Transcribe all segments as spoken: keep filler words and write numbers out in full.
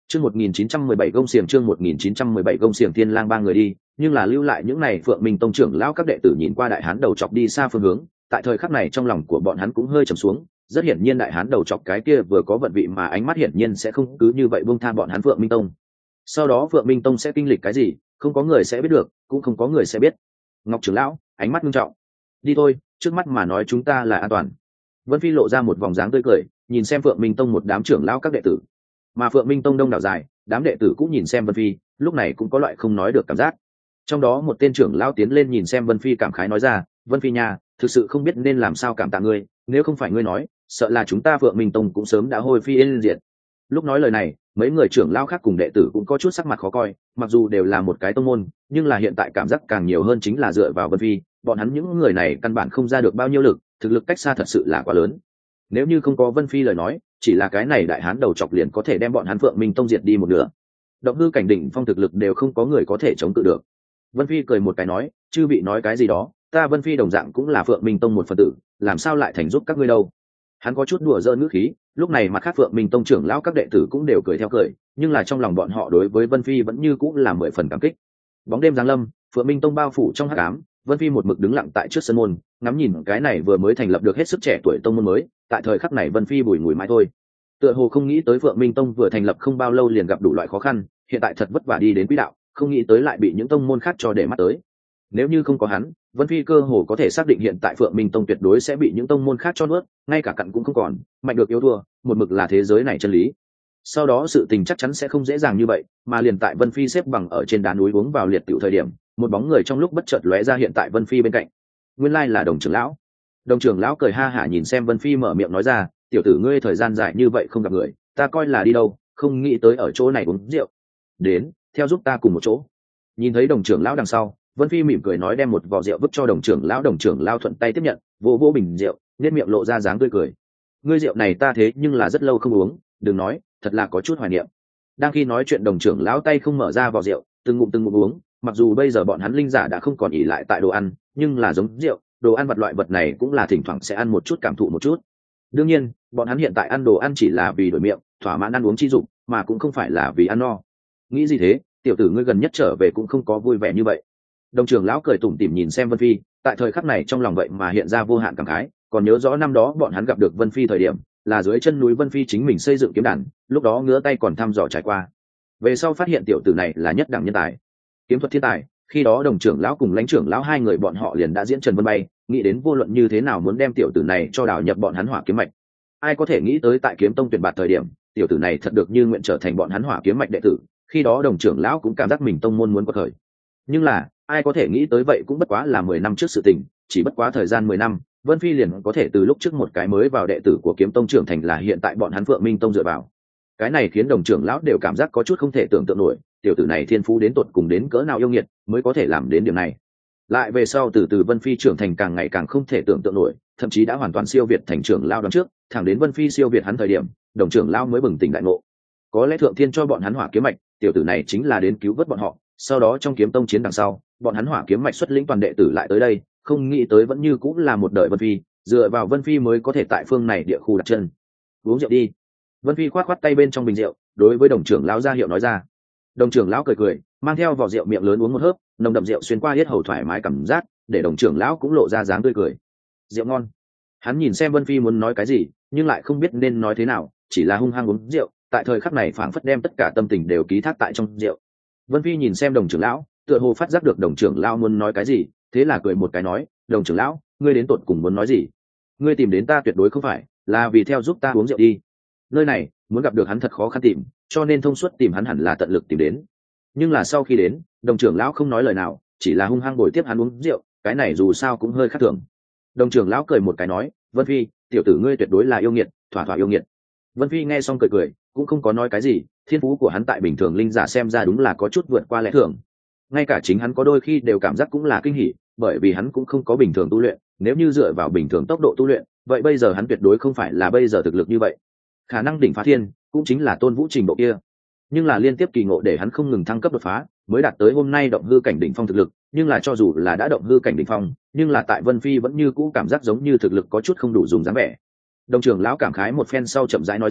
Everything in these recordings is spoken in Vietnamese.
Chương một nghìn chín trăm mười bảy gông xiềng chương một nghìn chín trăm mười bảy gông xiềng Thiên Lang ba người đi, nhưng là lưu lại những này Phượng Minh Tông trưởng lão các đệ tử nhìn qua đại hán đầu chọc đi xa phương hướng, tại thời khắc này trong lòng của bọn hắn cũng hơi trầm xuống, rất hiển nhiên đại hán đầu chọc cái kia vừa có vận vị mà ánh mắt hiển nhiên sẽ không cứ như vậy buông tha bọn hắn Phượng Minh Tông. Sau đó Phượng Minh Tông sẽ kinh lịch cái gì, không có người sẽ biết được, cũng không có người sẽ biết. Ngọc trưởng lão, ánh mắt nghiêm trọng. Đi thôi, trước mắt mà nói chúng ta là an toàn. Vân Phi lộ ra một vòng dáng tươi cười, nhìn xem Phượng Minh Tông một đám trưởng lão các đệ tử. Mà Phượng Minh Tông đông đảo dài, đám đệ tử cũng nhìn xem Vân Phi, lúc này cũng có loại không nói được cảm giác. Trong đó một tên trưởng lão tiến lên nhìn xem Vân Phi cảm khái nói ra, Vân Phi nha, thực sự không biết nên làm sao cảm tạ ngươi, nếu không phải ngươi nói, sợ là chúng ta Phượng Minh Tông cũng sớm đã hôi phi yên diệt. Lúc nói lời này, mấy người trưởng lão khác cùng đệ tử cũng có chút sắc mặt khó coi, mặc dù đều là một cái tông môn, nhưng là hiện tại cảm giác càng nhiều hơn chính là dựa vào Vân Phi, bọn hắn những người này căn bản không ra được bao nhiêu lực, thực lực cách xa thật sự là quá lớn. Nếu như không có Vân Phi lời nói, chỉ là cái này đại hán đầu chọc liền có thể đem bọn hắn Phượng Minh Tông diệt đi một nửa. Động hư cảnh đỉnh phong thực lực đều không có người có thể chống cự được. Vân Phi cười một cái nói, chư bị nói cái gì đó, ta Vân Phi đồng dạng cũng là Phượng Minh Tông một phần tử, làm sao lại thành giúp các ngươi đâu. Hắn có chút đùa giỡn ngữ khí, lúc này mặt khác Phượng Minh Tông trưởng lão các đệ tử cũng đều cười theo cười, nhưng là trong lòng bọn họ đối với Vân Phi vẫn như cũng là mười phần cảm kích. Bóng đêm giáng lâm, Phượng Minh Tông bao phủ trong hắc ám, Vân Phi một mực đứng lặng tại trước sân môn, ngắm nhìn cái này vừa mới thành lập được hết sức trẻ tuổi tông môn mới, tại thời khắc này Vân Phi bùi ngùi mãi thôi. Tựa hồ không nghĩ tới Phượng Minh Tông vừa thành lập không bao lâu liền gặp đủ loại khó khăn, hiện tại thật vất vả đi đến quỹ đạo, không nghĩ tới lại bị những tông môn khác cho để mắt tới. Nếu như không có hắn, Vân Phi cơ hồ có thể xác định hiện tại Phượng Minh Tông tuyệt đối sẽ bị những tông môn khác cho nuốt, ngay cả cặn cũng không còn, mạnh được yếu thua, một mực là thế giới này chân lý. Sau đó sự tình chắc chắn sẽ không dễ dàng như vậy, mà liền tại Vân Phi xếp bằng ở trên đá núi uống vào liệt tiểu thời điểm, một bóng người trong lúc bất chợt lóe ra hiện tại Vân Phi bên cạnh. Nguyên lai là Đồng trưởng lão. Đồng trưởng lão cười ha hả nhìn xem Vân Phi mở miệng nói ra, tiểu tử ngươi thời gian dài như vậy không gặp người, ta coi là đi đâu, không nghĩ tới ở chỗ này uống rượu. Đến, theo giúp ta cùng một chỗ. Nhìn thấy Đồng trưởng lão đằng sau, Vân Phi mỉm cười nói đem một vò rượu vứt cho Đồng trưởng lão, Đồng trưởng lão thuận tay tiếp nhận, vỗ vỗ bình rượu, nét miệng lộ ra dáng tươi cười. Ngươi rượu này ta thế nhưng là rất lâu không uống, đừng nói, thật là có chút hoài niệm. Đang khi nói chuyện Đồng trưởng lão tay không mở ra vò rượu, từng ngụm từng ngụm uống, mặc dù bây giờ bọn hắn linh giả đã không còn ỷ lại tại đồ ăn, nhưng là giống rượu, đồ ăn vật loại vật này cũng là thỉnh thoảng sẽ ăn một chút cảm thụ một chút. Đương nhiên, bọn hắn hiện tại ăn đồ ăn chỉ là vì đổi miệng, thỏa mãn ăn uống chi dụng, mà cũng không phải là vì ăn no. Nghĩ gì thế, tiểu tử ngươi gần nhất trở về cũng không có vui vẻ như vậy. Đồng trưởng lão cười tủm tỉm nhìn xem Vân Phi, tại thời khắc này trong lòng vậy mà hiện ra vô hạn cảm khái, còn nhớ rõ năm đó bọn hắn gặp được Vân Phi thời điểm, là dưới chân núi Vân Phi chính mình xây dựng kiếm đàn, lúc đó ngứa tay còn thăm dò trải qua. Về sau phát hiện tiểu tử này là nhất đẳng nhân tài, kiếm thuật thiên tài, khi đó Đồng trưởng lão cùng lãnh trưởng lão hai người bọn họ liền đã diễn trần vân bay, nghĩ đến vô luận như thế nào muốn đem tiểu tử này cho đào nhập bọn hắn hỏa kiếm mạch. Ai có thể nghĩ tới tại kiếm tông tuyển bạt thời điểm, tiểu tử này thật được như nguyện trở thành bọn hắn hỏa kiếm mạch đệ tử, khi đó Đồng trưởng lão cũng cảm giác mình tông môn muốn quật khởi. Nhưng là ai có thể nghĩ tới vậy cũng bất quá là mười năm trước sự tình, chỉ bất quá thời gian mười năm, Vân Phi liền có thể từ lúc trước một cái mới vào đệ tử của kiếm tông trưởng thành là hiện tại bọn hắn Phượng Minh Tông dựa vào. Cái này khiến Đồng trưởng lão đều cảm giác có chút không thể tưởng tượng nổi, tiểu tử này thiên phú đến tột cùng đến cỡ nào yêu nghiệt mới có thể làm đến điểm này. Lại về sau từ từ Vân Phi trưởng thành càng ngày càng không thể tưởng tượng nổi, thậm chí đã hoàn toàn siêu việt thành trưởng lão đằng trước, thẳng đến Vân Phi siêu việt hắn thời điểm, Đồng trưởng lão mới bừng tỉnh đại ngộ. Có lẽ thượng thiên cho bọn hắn hỏa kiếm mạch, tiểu tử này chính là đến cứu vớt bọn họ, sau đó trong kiếm tông chiến đằng sau, bọn hắn hỏa kiếm mạch xuất lĩnh toàn đệ tử lại tới đây, không nghĩ tới vẫn như cũng là một đời Vân Phi, dựa vào Vân Phi mới có thể tại phương này địa khu đặt chân. Uống rượu đi. Vân Phi khoát khoát tay bên trong bình rượu, đối với Đồng trưởng lão ra hiệu nói ra. Đồng trưởng lão cười cười, mang theo vỏ rượu miệng lớn uống một hớp, nồng đậm rượu xuyên qua hết hầu thoải mái cảm giác, để Đồng trưởng lão cũng lộ ra dáng tươi cười. Rượu ngon. Hắn nhìn xem Vân Phi muốn nói cái gì, nhưng lại không biết nên nói thế nào, chỉ là hung hăng uống rượu, tại thời khắc này phảng phất đem tất cả tâm tình đều ký thác tại trong rượu. Vân Phi nhìn xem Đồng trưởng lão, tựa hồ phát giác được Đồng trưởng lão muốn nói cái gì, thế là cười một cái nói, Đồng trưởng lão, ngươi đến tột cùng muốn nói gì? Ngươi tìm đến ta tuyệt đối không phải là vì theo giúp ta uống rượu đi. Nơi này muốn gặp được hắn thật khó khăn tìm, cho nên thông suốt tìm hắn hẳn là tận lực tìm đến. Nhưng là sau khi đến, Đồng trưởng lão không nói lời nào, chỉ là hung hăng bồi tiếp hắn uống rượu, cái này dù sao cũng hơi khác thường. Đồng trưởng lão cười một cái nói, Vân Phi, tiểu tử ngươi tuyệt đối là yêu nghiệt, thỏa thỏa yêu nghiệt. Vân Phi nghe xong cười cười, cũng không có nói cái gì, thiên phú của hắn tại bình thường linh giả xem ra đúng là có chút vượt qua lẽ thường. Ngay cả chính hắn có đôi khi đều cảm giác cũng là kinh hỉ, bởi vì hắn cũng không có bình thường tu luyện, nếu như dựa vào bình thường tốc độ tu luyện, vậy bây giờ hắn tuyệt đối không phải là bây giờ thực lực như vậy. Khả năng đỉnh phá thiên, cũng chính là Tôn Vũ trình độ kia. Nhưng là liên tiếp kỳ ngộ để hắn không ngừng thăng cấp đột phá, mới đạt tới hôm nay động hư cảnh đỉnh phong thực lực, nhưng là cho dù là đã động hư cảnh đỉnh phong, nhưng là tại Vân Phi vẫn như cũ cảm giác giống như thực lực có chút không đủ dùng dáng vẻ. Đồng trưởng lão cảm khái một phen sau chậm rãi nói ra,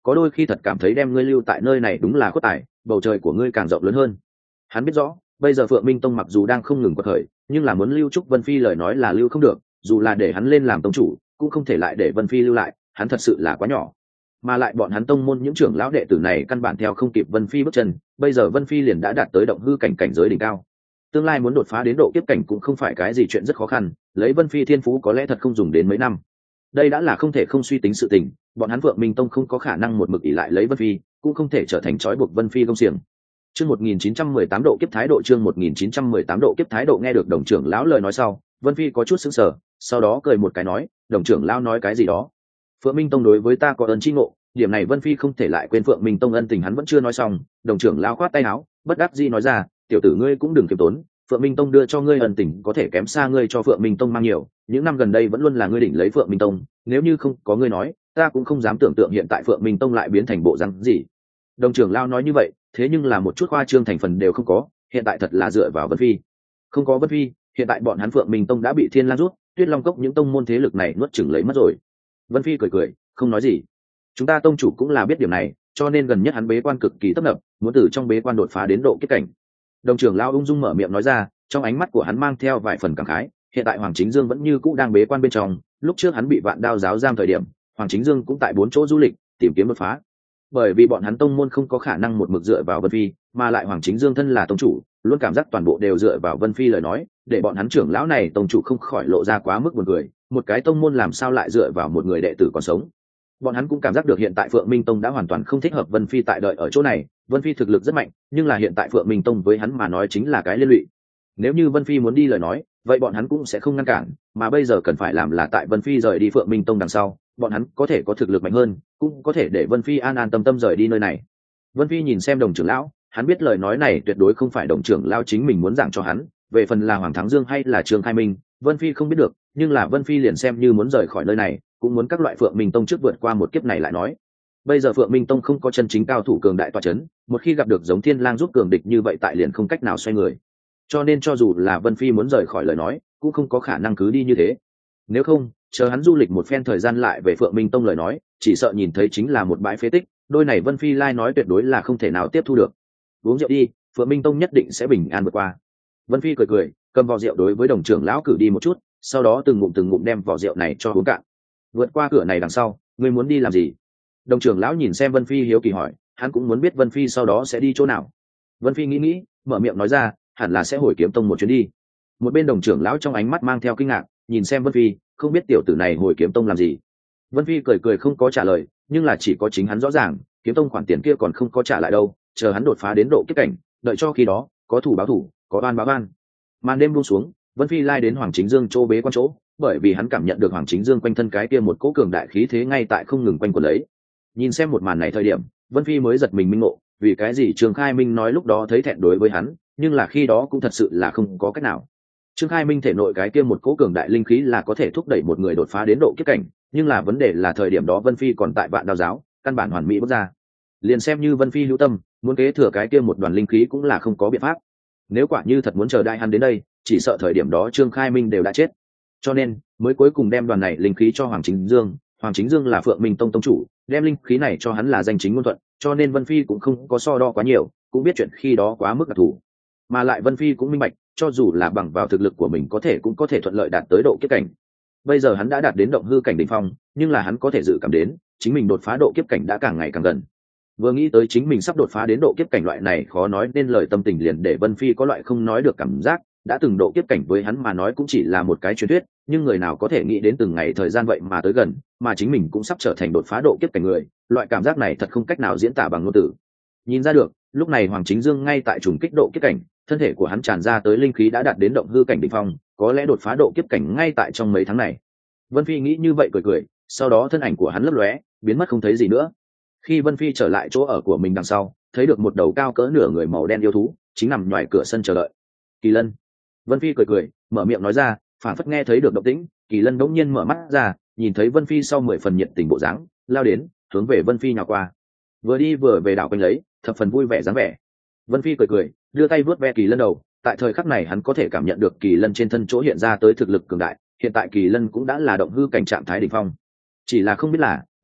có đôi khi thật cảm thấy đem ngươi lưu tại nơi này đúng là khuất tài, bầu trời của ngươi càng rộng lớn hơn. Hắn biết rõ bây giờ Phượng Minh Tông mặc dù đang không ngừng quật khởi, nhưng là muốn lưu trúc Vân Phi lời nói là lưu không được, dù là để hắn lên làm tông chủ cũng không thể lại để Vân Phi lưu lại, hắn thật sự là quá nhỏ. Mà lại bọn hắn tông môn những trưởng lão đệ tử này căn bản theo không kịp Vân Phi bước chân, bây giờ Vân Phi liền đã đạt tới động hư cảnh cảnh giới đỉnh cao, tương lai muốn đột phá đến độ kiếp cảnh cũng không phải cái gì chuyện rất khó khăn, lấy Vân Phi thiên phú có lẽ thật không dùng đến mấy năm. Đây đã là không thể không suy tính sự tình, bọn hắn Phượng Minh Tông không có khả năng một mực ỷ lại lấy Vân Phi, cũng không thể trở thành trói buộc Vân Phi công xiềng. Chương một nghìn chín trăm mười tám độ kiếp thái độ chương một nghìn chín trăm mười tám độ kiếp thái độ nghe được đồng trưởng lão lời nói sau, Vân Phi có chút sững sờ, sau đó cười một cái nói, đồng trưởng lão nói cái gì đó? Phượng Minh Tông đối với ta có ơn chi ngộ, điểm này Vân Phi không thể lại quên Phượng Minh Tông ân tình hắn vẫn chưa nói xong, đồng trưởng lão khoát tay áo, bất đắc dĩ nói ra, tiểu tử ngươi cũng đừng kiêm tốn, Phượng Minh Tông đưa cho ngươi ân tình có thể kém xa ngươi cho Phượng Minh Tông mang nhiều, những năm gần đây vẫn luôn là ngươi đỉnh lấy Phượng Minh Tông, nếu như không có ngươi nói, ta cũng không dám tưởng tượng hiện tại Phượng Minh Tông lại biến thành bộ rắn gì. Đồng trưởng lão nói như vậy, thế nhưng là một chút khoa trương thành phần đều không có, hiện tại thật là dựa vào Vân Phi. Không có Vân Phi, hiện tại bọn hắn Phượng Minh Tông đã bị Thiên Lang rút, Tuyết Long Cốc những tông môn thế lực này nuốt chửng lấy mất rồi. Vân Phi cười cười, không nói gì. Chúng ta tông chủ cũng là biết điểm này, cho nên gần nhất hắn bế quan cực kỳ tấp nập, muốn từ trong bế quan đột phá đến độ kiếp cảnh. Đồng trưởng lão ung dung mở miệng nói ra, trong ánh mắt của hắn mang theo vài phần cảm khái, hiện tại Hoàng Chính Dương vẫn như cũ đang bế quan bên trong, lúc trước hắn bị Vạn Đao giáo giam thời điểm, Hoàng Chính Dương cũng tại bốn chỗ du lịch, tìm kiếm đột phá. Bởi vì bọn hắn tông môn không có khả năng một mực dựa vào Vân Phi, mà lại Hoàng Chính Dương thân là tông chủ, luôn cảm giác toàn bộ đều dựa vào Vân Phi lời nói, để bọn hắn trưởng lão này tông chủ không khỏi lộ ra quá mức buồn cười, một cái tông môn làm sao lại dựa vào một người đệ tử còn sống. Bọn hắn cũng cảm giác được hiện tại Phượng Minh Tông đã hoàn toàn không thích hợp Vân Phi tại đợi ở chỗ này, Vân Phi thực lực rất mạnh, nhưng là hiện tại Phượng Minh Tông với hắn mà nói chính là cái liên lụy. Nếu như Vân Phi muốn đi lời nói, vậy bọn hắn cũng sẽ không ngăn cản, mà bây giờ cần phải làm là tại Vân Phi rời đi Phượng Minh Tông đằng sau, bọn hắn có thể có thực lực mạnh hơn, cũng có thể để Vân Phi an an tâm tâm rời đi nơi này. Vân Phi nhìn xem đồng trưởng lão, hắn biết lời nói này tuyệt đối không phải đồng trưởng lão chính mình muốn giảng cho hắn, về phần là Hoàng Thắng Dương hay là Trương Khai Minh, Vân Phi không biết được, nhưng là Vân Phi liền xem như muốn rời khỏi nơi này, cũng muốn các loại Phượng Minh Tông trước vượt qua một kiếp này lại nói. Bây giờ Phượng Minh Tông không có chân chính cao thủ cường đại tọa chấn, một khi gặp được giống Thiên Lang giúp cường địch như vậy tại liền không cách nào xoay người. Cho nên cho dù là Vân Phi muốn rời khỏi lời nói, cũng không có khả năng cứ đi như thế. Nếu không, chờ hắn du lịch một phen thời gian lại về Phượng Minh Tông lời nói, chỉ sợ nhìn thấy chính là một bãi phế tích, đôi này Vân Phi lai nói tuyệt đối là không thể nào tiếp thu được. Uống rượu đi, Phượng Minh Tông nhất định sẽ bình an vượt qua. Vân Phi cười cười, cầm vò rượu đối với đồng trưởng lão cử đi một chút, sau đó từng ngụm từng ngụm đem vò rượu này cho uống cạn. Vượt qua cửa này đằng sau, ngươi muốn đi làm gì? Đồng trưởng lão nhìn xem Vân Phi hiếu kỳ hỏi, hắn cũng muốn biết Vân Phi sau đó sẽ đi chỗ nào. Vân Phi nghĩ nghĩ, mở miệng nói ra, hẳn là sẽ hồi Kiếm Tông một chuyến đi. Một bên đồng trưởng lão trong ánh mắt mang theo kinh ngạc, nhìn xem Vân Phi, không biết tiểu tử này hồi Kiếm Tông làm gì. Vân Phi cười cười không có trả lời, nhưng là chỉ có chính hắn rõ ràng, Kiếm Tông khoản tiền kia còn không có trả lại đâu, chờ hắn đột phá đến độ kiếp cảnh, đợi cho khi đó, có thủ báo thủ, có oan báo oan. Màn đêm buông xuống, Vân Phi lai đến Hoàng Chính Dương chỗ bế quan chỗ, bởi vì hắn cảm nhận được Hoàng Chính Dương quanh thân cái kia một cỗ cường đại khí thế ngay tại không ngừng quanh quẩn lấy. Nhìn xem một màn này thời điểm, Vân Phi mới giật mình minh ngộ, vì cái gì Trương Khai Minh nói lúc đó thấy thẹn đối với hắn, nhưng là khi đó cũng thật sự là không có cách nào. Trương Khai Minh thể nội cái kia một cỗ cường đại linh khí là có thể thúc đẩy một người đột phá đến độ kiếp cảnh, nhưng là vấn đề là thời điểm đó Vân Phi còn tại Vạn Đao giáo, căn bản hoàn mỹ bước ra. Liền xem như Vân Phi hữu tâm, muốn kế thừa cái kia một đoàn linh khí cũng là không có biện pháp. Nếu quả như thật muốn chờ đại hắn đến đây, chỉ sợ thời điểm đó Trương Khai Minh đều đã chết. Cho nên, mới cuối cùng đem đoàn này linh khí cho Hoàng Chính Dương, Hoàng Chính Dương là Phượng Minh Tông tông chủ, đem linh khí này cho hắn là danh chính ngôn thuận, cho nên Vân Phi cũng không có so đo quá nhiều, cũng biết chuyện khi đó quá mức đặc thù. Mà lại Vân Phi cũng minh bạch, cho dù là bằng vào thực lực của mình có thể cũng có thể thuận lợi đạt tới độ kiếp cảnh. Bây giờ hắn đã đạt đến động hư cảnh đỉnh phong, nhưng là hắn có thể dự cảm đến, chính mình đột phá độ kiếp cảnh đã càng ngày càng gần. Vừa nghĩ tới chính mình sắp đột phá đến độ kiếp cảnh loại này khó nói nên lời tâm tình liền để Vân Phi có loại không nói được cảm giác, đã từng độ kiếp cảnh với hắn mà nói cũng chỉ là một cái truyền thuyết, nhưng người nào có thể nghĩ đến từng ngày thời gian vậy mà tới gần, mà chính mình cũng sắp trở thành đột phá độ kiếp cảnh người, loại cảm giác này thật không cách nào diễn tả bằng ngôn từ. Nhìn ra được, lúc này Hoàng Chính Dương ngay tại trùng kích độ kiếp cảnh, thân thể của hắn tràn ra tới linh khí đã đạt đến động hư cảnh đỉnh phong, có lẽ đột phá độ kiếp cảnh ngay tại trong mấy tháng này. Vân Phi nghĩ như vậy cười cười, sau đó thân ảnh của hắn lấp lóe, biến mất không thấy gì nữa. Khi Vân Phi trở lại chỗ ở của mình đằng sau, thấy được một đầu cao cỡ nửa người màu đen yêu thú, chính nằm ngoài cửa sân chờ đợi. Kỳ Lân. Vân Phi cười cười, mở miệng nói ra, phản phất nghe thấy được động tĩnh, Kỳ Lân đống nhiên mở mắt ra, nhìn thấy Vân Phi sau mười phần nhiệt tình bộ dáng, lao đến, hướng về Vân Phi nhào qua. Vừa đi vừa về đảo quanh lấy, thập phần vui vẻ dáng vẻ. Vân Phi cười cười, đưa tay vuốt ve Kỳ Lân đầu, tại thời khắc này hắn có thể cảm nhận được Kỳ Lân trên thân chỗ hiện ra tới thực lực cường đại, hiện tại Kỳ Lân cũng đã là động hư cảnh trạng thái đỉnh phong. Chỉ là không biết là,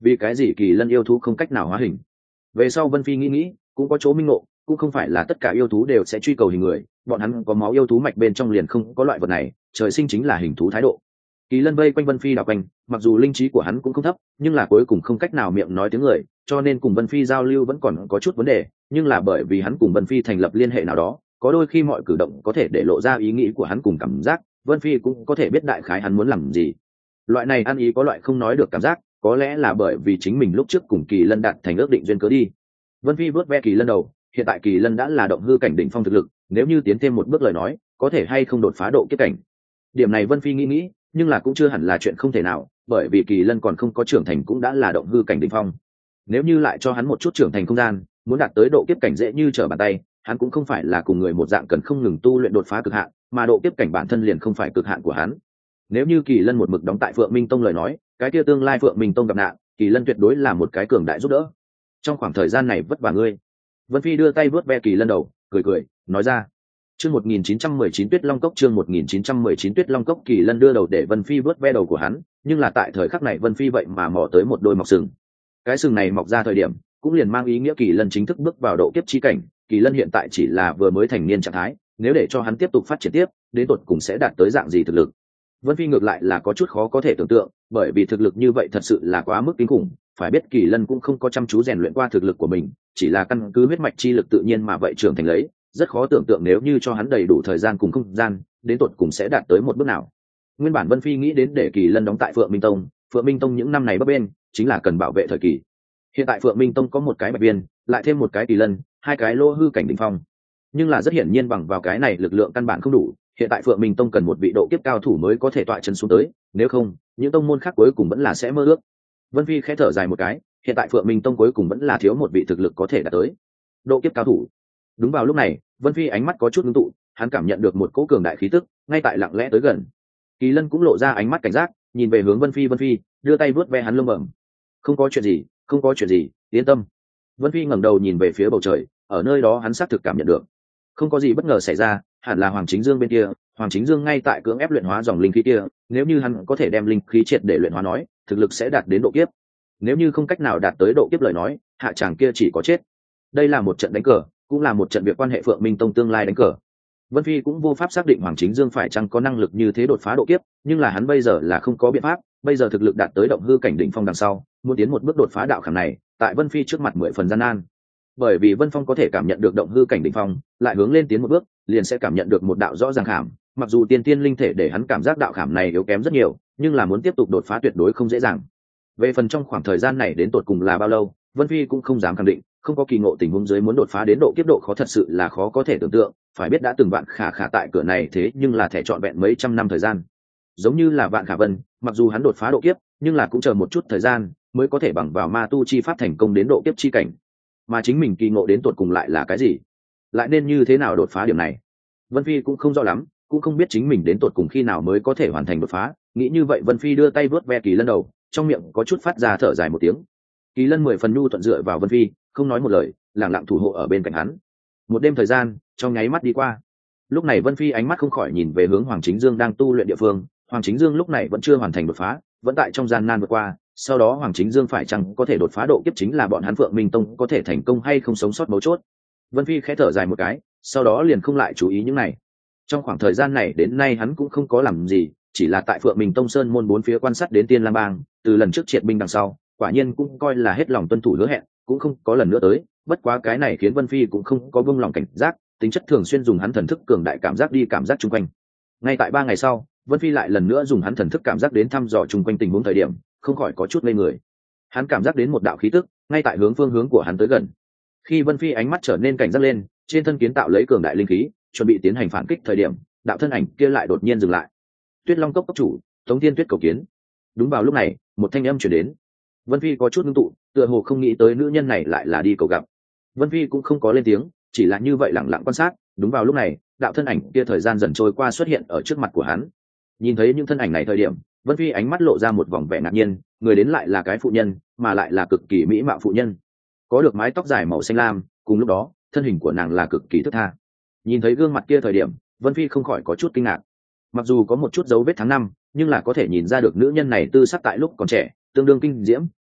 vì cái gì kỳ lân yêu thú không cách nào hóa hình? Về sau Vân Phi nghĩ nghĩ, cũng có chỗ minh ngộ, cũng không phải là tất cả yêu thú đều sẽ truy cầu hình người, bọn hắn có máu yêu thú mạch bên trong liền không có loại vật này, trời sinh chính là hình thú thái độ. Kỳ lân vây quanh Vân Phi đảo quanh, mặc dù linh trí của hắn cũng không thấp, nhưng là cuối cùng không cách nào miệng nói tiếng người, cho nên cùng Vân Phi giao lưu vẫn còn có chút vấn đề, nhưng là bởi vì hắn cùng Vân Phi thành lập liên hệ nào đó, có đôi khi mọi cử động có thể để lộ ra ý nghĩ của hắn cùng cảm giác, Vân Phi cũng có thể biết đại khái hắn muốn làm gì. Loại này ăn ý có loại không nói được cảm giác, có lẽ là bởi vì chính mình lúc trước cùng Kỳ Lân đạt thành ước định duyên cớ đi. Vân Phi vớt ve Kỳ Lân đầu, hiện tại Kỳ Lân đã là động hư cảnh đỉnh phong thực lực, nếu như tiến thêm một bước lời nói, có thể hay không đột phá độ kiếp cảnh. Điểm này Vân Phi nghĩ nghĩ, nhưng là cũng chưa hẳn là chuyện không thể nào, bởi vì Kỳ Lân còn không có trưởng thành cũng đã là động hư cảnh đỉnh phong. Nếu như lại cho hắn một chút trưởng thành không gian, muốn đạt tới độ kiếp cảnh dễ như trở bàn tay, hắn cũng không phải là cùng người một dạng cần không ngừng tu luyện đột phá cực hạn, mà độ kiếp cảnh bản thân liền không phải cực hạn của hắn. Nếu như Kỳ Lân một mực đóng tại Phượng Minh Tông lời nói, cái kia tương lai Phượng Minh Tông gặp nạn, Kỳ Lân tuyệt đối là một cái cường đại giúp đỡ. Trong khoảng thời gian này vất vả ngươi. Vân Phi đưa tay vuốt ve Kỳ Lân đầu, cười cười, nói ra. Chương một nghìn chín trăm mười chín Tuyết Long Cốc, chương một nghìn chín trăm mười chín Tuyết Long Cốc. Kỳ Lân đưa đầu để Vân Phi vuốt ve đầu của hắn, nhưng là tại thời khắc này Vân Phi vậy mà mò tới một đôi mọc sừng. Cái sừng này mọc ra thời điểm, cũng liền mang ý nghĩa Kỳ Lân chính thức bước vào độ kiếp chi cảnh. Kỳ Lân hiện tại chỉ là vừa mới thành niên trạng thái, nếu để cho hắn tiếp tục phát triển tiếp, đến tột cùng sẽ đạt tới dạng gì thực lực. Vân Phi ngược lại là có chút khó có thể tưởng tượng, bởi vì thực lực như vậy thật sự là quá mức kinh khủng, phải biết Kỳ Lân cũng không có chăm chú rèn luyện qua thực lực của mình, chỉ là căn cứ huyết mạch chi lực tự nhiên mà vậy trưởng thành lấy, rất khó tưởng tượng nếu như cho hắn đầy đủ thời gian cùng không gian, đến tột cùng sẽ đạt tới một bước nào. Nguyên bản Vân Phi nghĩ đến để Kỳ Lân đóng tại Phượng Minh Tông, Phượng Minh Tông những năm này bấp bênh, chính là cần bảo vệ thời kỳ. Hiện tại Phượng Minh Tông có một cái Bạch Viên, lại thêm một cái Kỳ Lân, hai cái lô hư cảnh đỉnh phong. Nhưng là rất hiển nhiên bằng vào cái này lực lượng căn bản không đủ, hiện tại Phượng Minh Tông cần một vị độ kiếp cao thủ mới có thể tọa chân xuống tới, nếu không, những tông môn khác cuối cùng vẫn là sẽ mơ ước. Vân Phi khẽ thở dài một cái, hiện tại Phượng Minh Tông cuối cùng vẫn là thiếu một vị thực lực có thể đạt tới độ kiếp cao thủ. Đúng vào lúc này, Vân Phi ánh mắt có chút ngưng tụ, hắn cảm nhận được một cỗ cường đại khí tức ngay tại lặng lẽ tới gần. Kỳ Lân cũng lộ ra ánh mắt cảnh giác, nhìn về hướng Vân Phi. Vân Phi đưa tay vuốt ve hắn lông bẩm. Không có chuyện gì, không có chuyện gì, yên tâm. Vân Phi ngẩng đầu nhìn về phía bầu trời, ở nơi đó hắn xác thực cảm nhận được không có gì bất ngờ xảy ra, hẳn là Hoàng Chính Dương bên kia. Hoàng Chính Dương ngay tại cưỡng ép luyện hóa dòng linh khí kia, nếu như hắn có thể đem linh khí triệt để luyện hóa nói, thực lực sẽ đạt đến độ kiếp. Nếu như không cách nào đạt tới độ kiếp lời nói, hạ tràng kia chỉ có chết. Đây là một trận đánh cờ, cũng là một trận việc quan hệ Phượng Minh Tông tương lai đánh cờ. Vân Phi cũng vô pháp xác định Hoàng Chính Dương phải chăng có năng lực như thế đột phá độ kiếp, nhưng là hắn bây giờ là không có biện pháp, bây giờ thực lực đạt tới động hư cảnh đỉnh phong đằng sau, muốn tiến một bước đột phá đạo khảm này, tại Vân Phi trước mặt mười phần gian nan. Bởi vì Vân Phong có thể cảm nhận được động hư cảnh đỉnh phong, lại hướng lên tiến một bước, liền sẽ cảm nhận được một đạo rõ ràng khảm, mặc dù tiên tiên linh thể để hắn cảm giác đạo khảm này yếu kém rất nhiều, nhưng là muốn tiếp tục đột phá tuyệt đối không dễ dàng. Về phần trong khoảng thời gian này đến tột cùng là bao lâu, Vân Phi cũng không dám khẳng định, không có kỳ ngộ tình huống dưới muốn đột phá đến độ kiếp độ khó thật sự là khó có thể tưởng tượng, phải biết đã từng Vạn Khả Khả tại cửa này thế nhưng là thẻ trọn vẹn mấy trăm năm thời gian. Giống như là Vạn Khả Vân, mặc dù hắn đột phá độ kiếp, nhưng là cũng chờ một chút thời gian mới có thể bằng vào ma tu chi pháp thành công đến độ kiếp chi cảnh. Mà chính mình kỳ ngộ đến tột cùng lại là cái gì? Lại nên như thế nào đột phá điểm này? Vân Phi cũng không rõ lắm, cũng không biết chính mình đến tột cùng khi nào mới có thể hoàn thành đột phá. Nghĩ như vậy Vân Phi đưa tay vớt ve Kỳ Lân đầu, trong miệng có chút phát ra thở dài một tiếng. Kỳ Lân mười phần nhu thuận dựa vào Vân Phi, không nói một lời, lặng lặng thủ hộ ở bên cạnh hắn. Một đêm thời gian trong nháy mắt đi qua. Lúc này Vân Phi ánh mắt không khỏi nhìn về hướng Hoàng Chính Dương đang tu luyện địa phương. Hoàng Chính Dương lúc này vẫn chưa hoàn thành đột phá, vẫn tại trong gian nan vượt qua. Sau đó Hoàng Chính Dương phải chăng có thể đột phá độ kiếp chính là bọn hắn Phượng Minh Tông có thể thành công hay không sống sót mấu chốt. Vân Phi khẽ thở dài một cái, sau đó liền không lại chú ý những này. Trong khoảng thời gian này đến nay hắn cũng không có làm gì, chỉ là tại Phượng Minh Tông sơn môn bốn phía quan sát đến Tiên Lam Bang, từ lần trước triệt binh đằng sau, quả nhiên cũng coi là hết lòng tuân thủ hứa hẹn, cũng không có lần nữa tới. Bất quá cái này khiến Vân Phi cũng không có buông lòng cảnh giác, tính chất thường xuyên dùng hắn thần thức cường đại cảm giác đi cảm giác chung quanh. Ngay tại ba ngày sau, Vân Phi lại lần nữa dùng hắn thần thức cảm giác đến thăm dò chung quanh tình huống thời điểm, không khỏi có chút ngây người. Hắn cảm giác đến một đạo khí tức ngay tại hướng phương hướng của hắn tới gần. Khi Vân Phi ánh mắt trở nên cảnh giác lên, trên thân kiến tạo lấy cường đại linh khí, chuẩn bị tiến hành phản kích thời điểm, đạo thân ảnh kia lại đột nhiên dừng lại. Tuyết Long Cốc cốc chủ, Tống Thiên Tuyết cầu kiến. Đúng vào lúc này, một thanh âm truyền đến. Vân Phi có chút ngưng tụ, tựa hồ không nghĩ tới nữ nhân này lại là đi cầu gặp. Vân Phi cũng không có lên tiếng, chỉ là như vậy lặng lặng quan sát. Đúng vào lúc này, đạo thân ảnh kia thời gian dần trôi qua xuất hiện ở trước mặt của hắn. Nhìn thấy những thân ảnh này thời điểm, Vân Phi ánh mắt lộ ra một vòng vẻ ngạc nhiên, người đến lại là cái phụ nhân, mà lại là cực kỳ mỹ mạo phụ nhân, có được mái tóc dài màu xanh lam, cùng lúc đó, thân hình của nàng là cực kỳ thướt tha. Nhìn thấy gương mặt kia thời điểm, Vân Phi không khỏi có chút kinh ngạc. Mặc dù có một chút dấu vết tháng năm, nhưng là có thể nhìn ra được nữ nhân này tư sắc tại lúc còn trẻ, tương đương kinh diễm,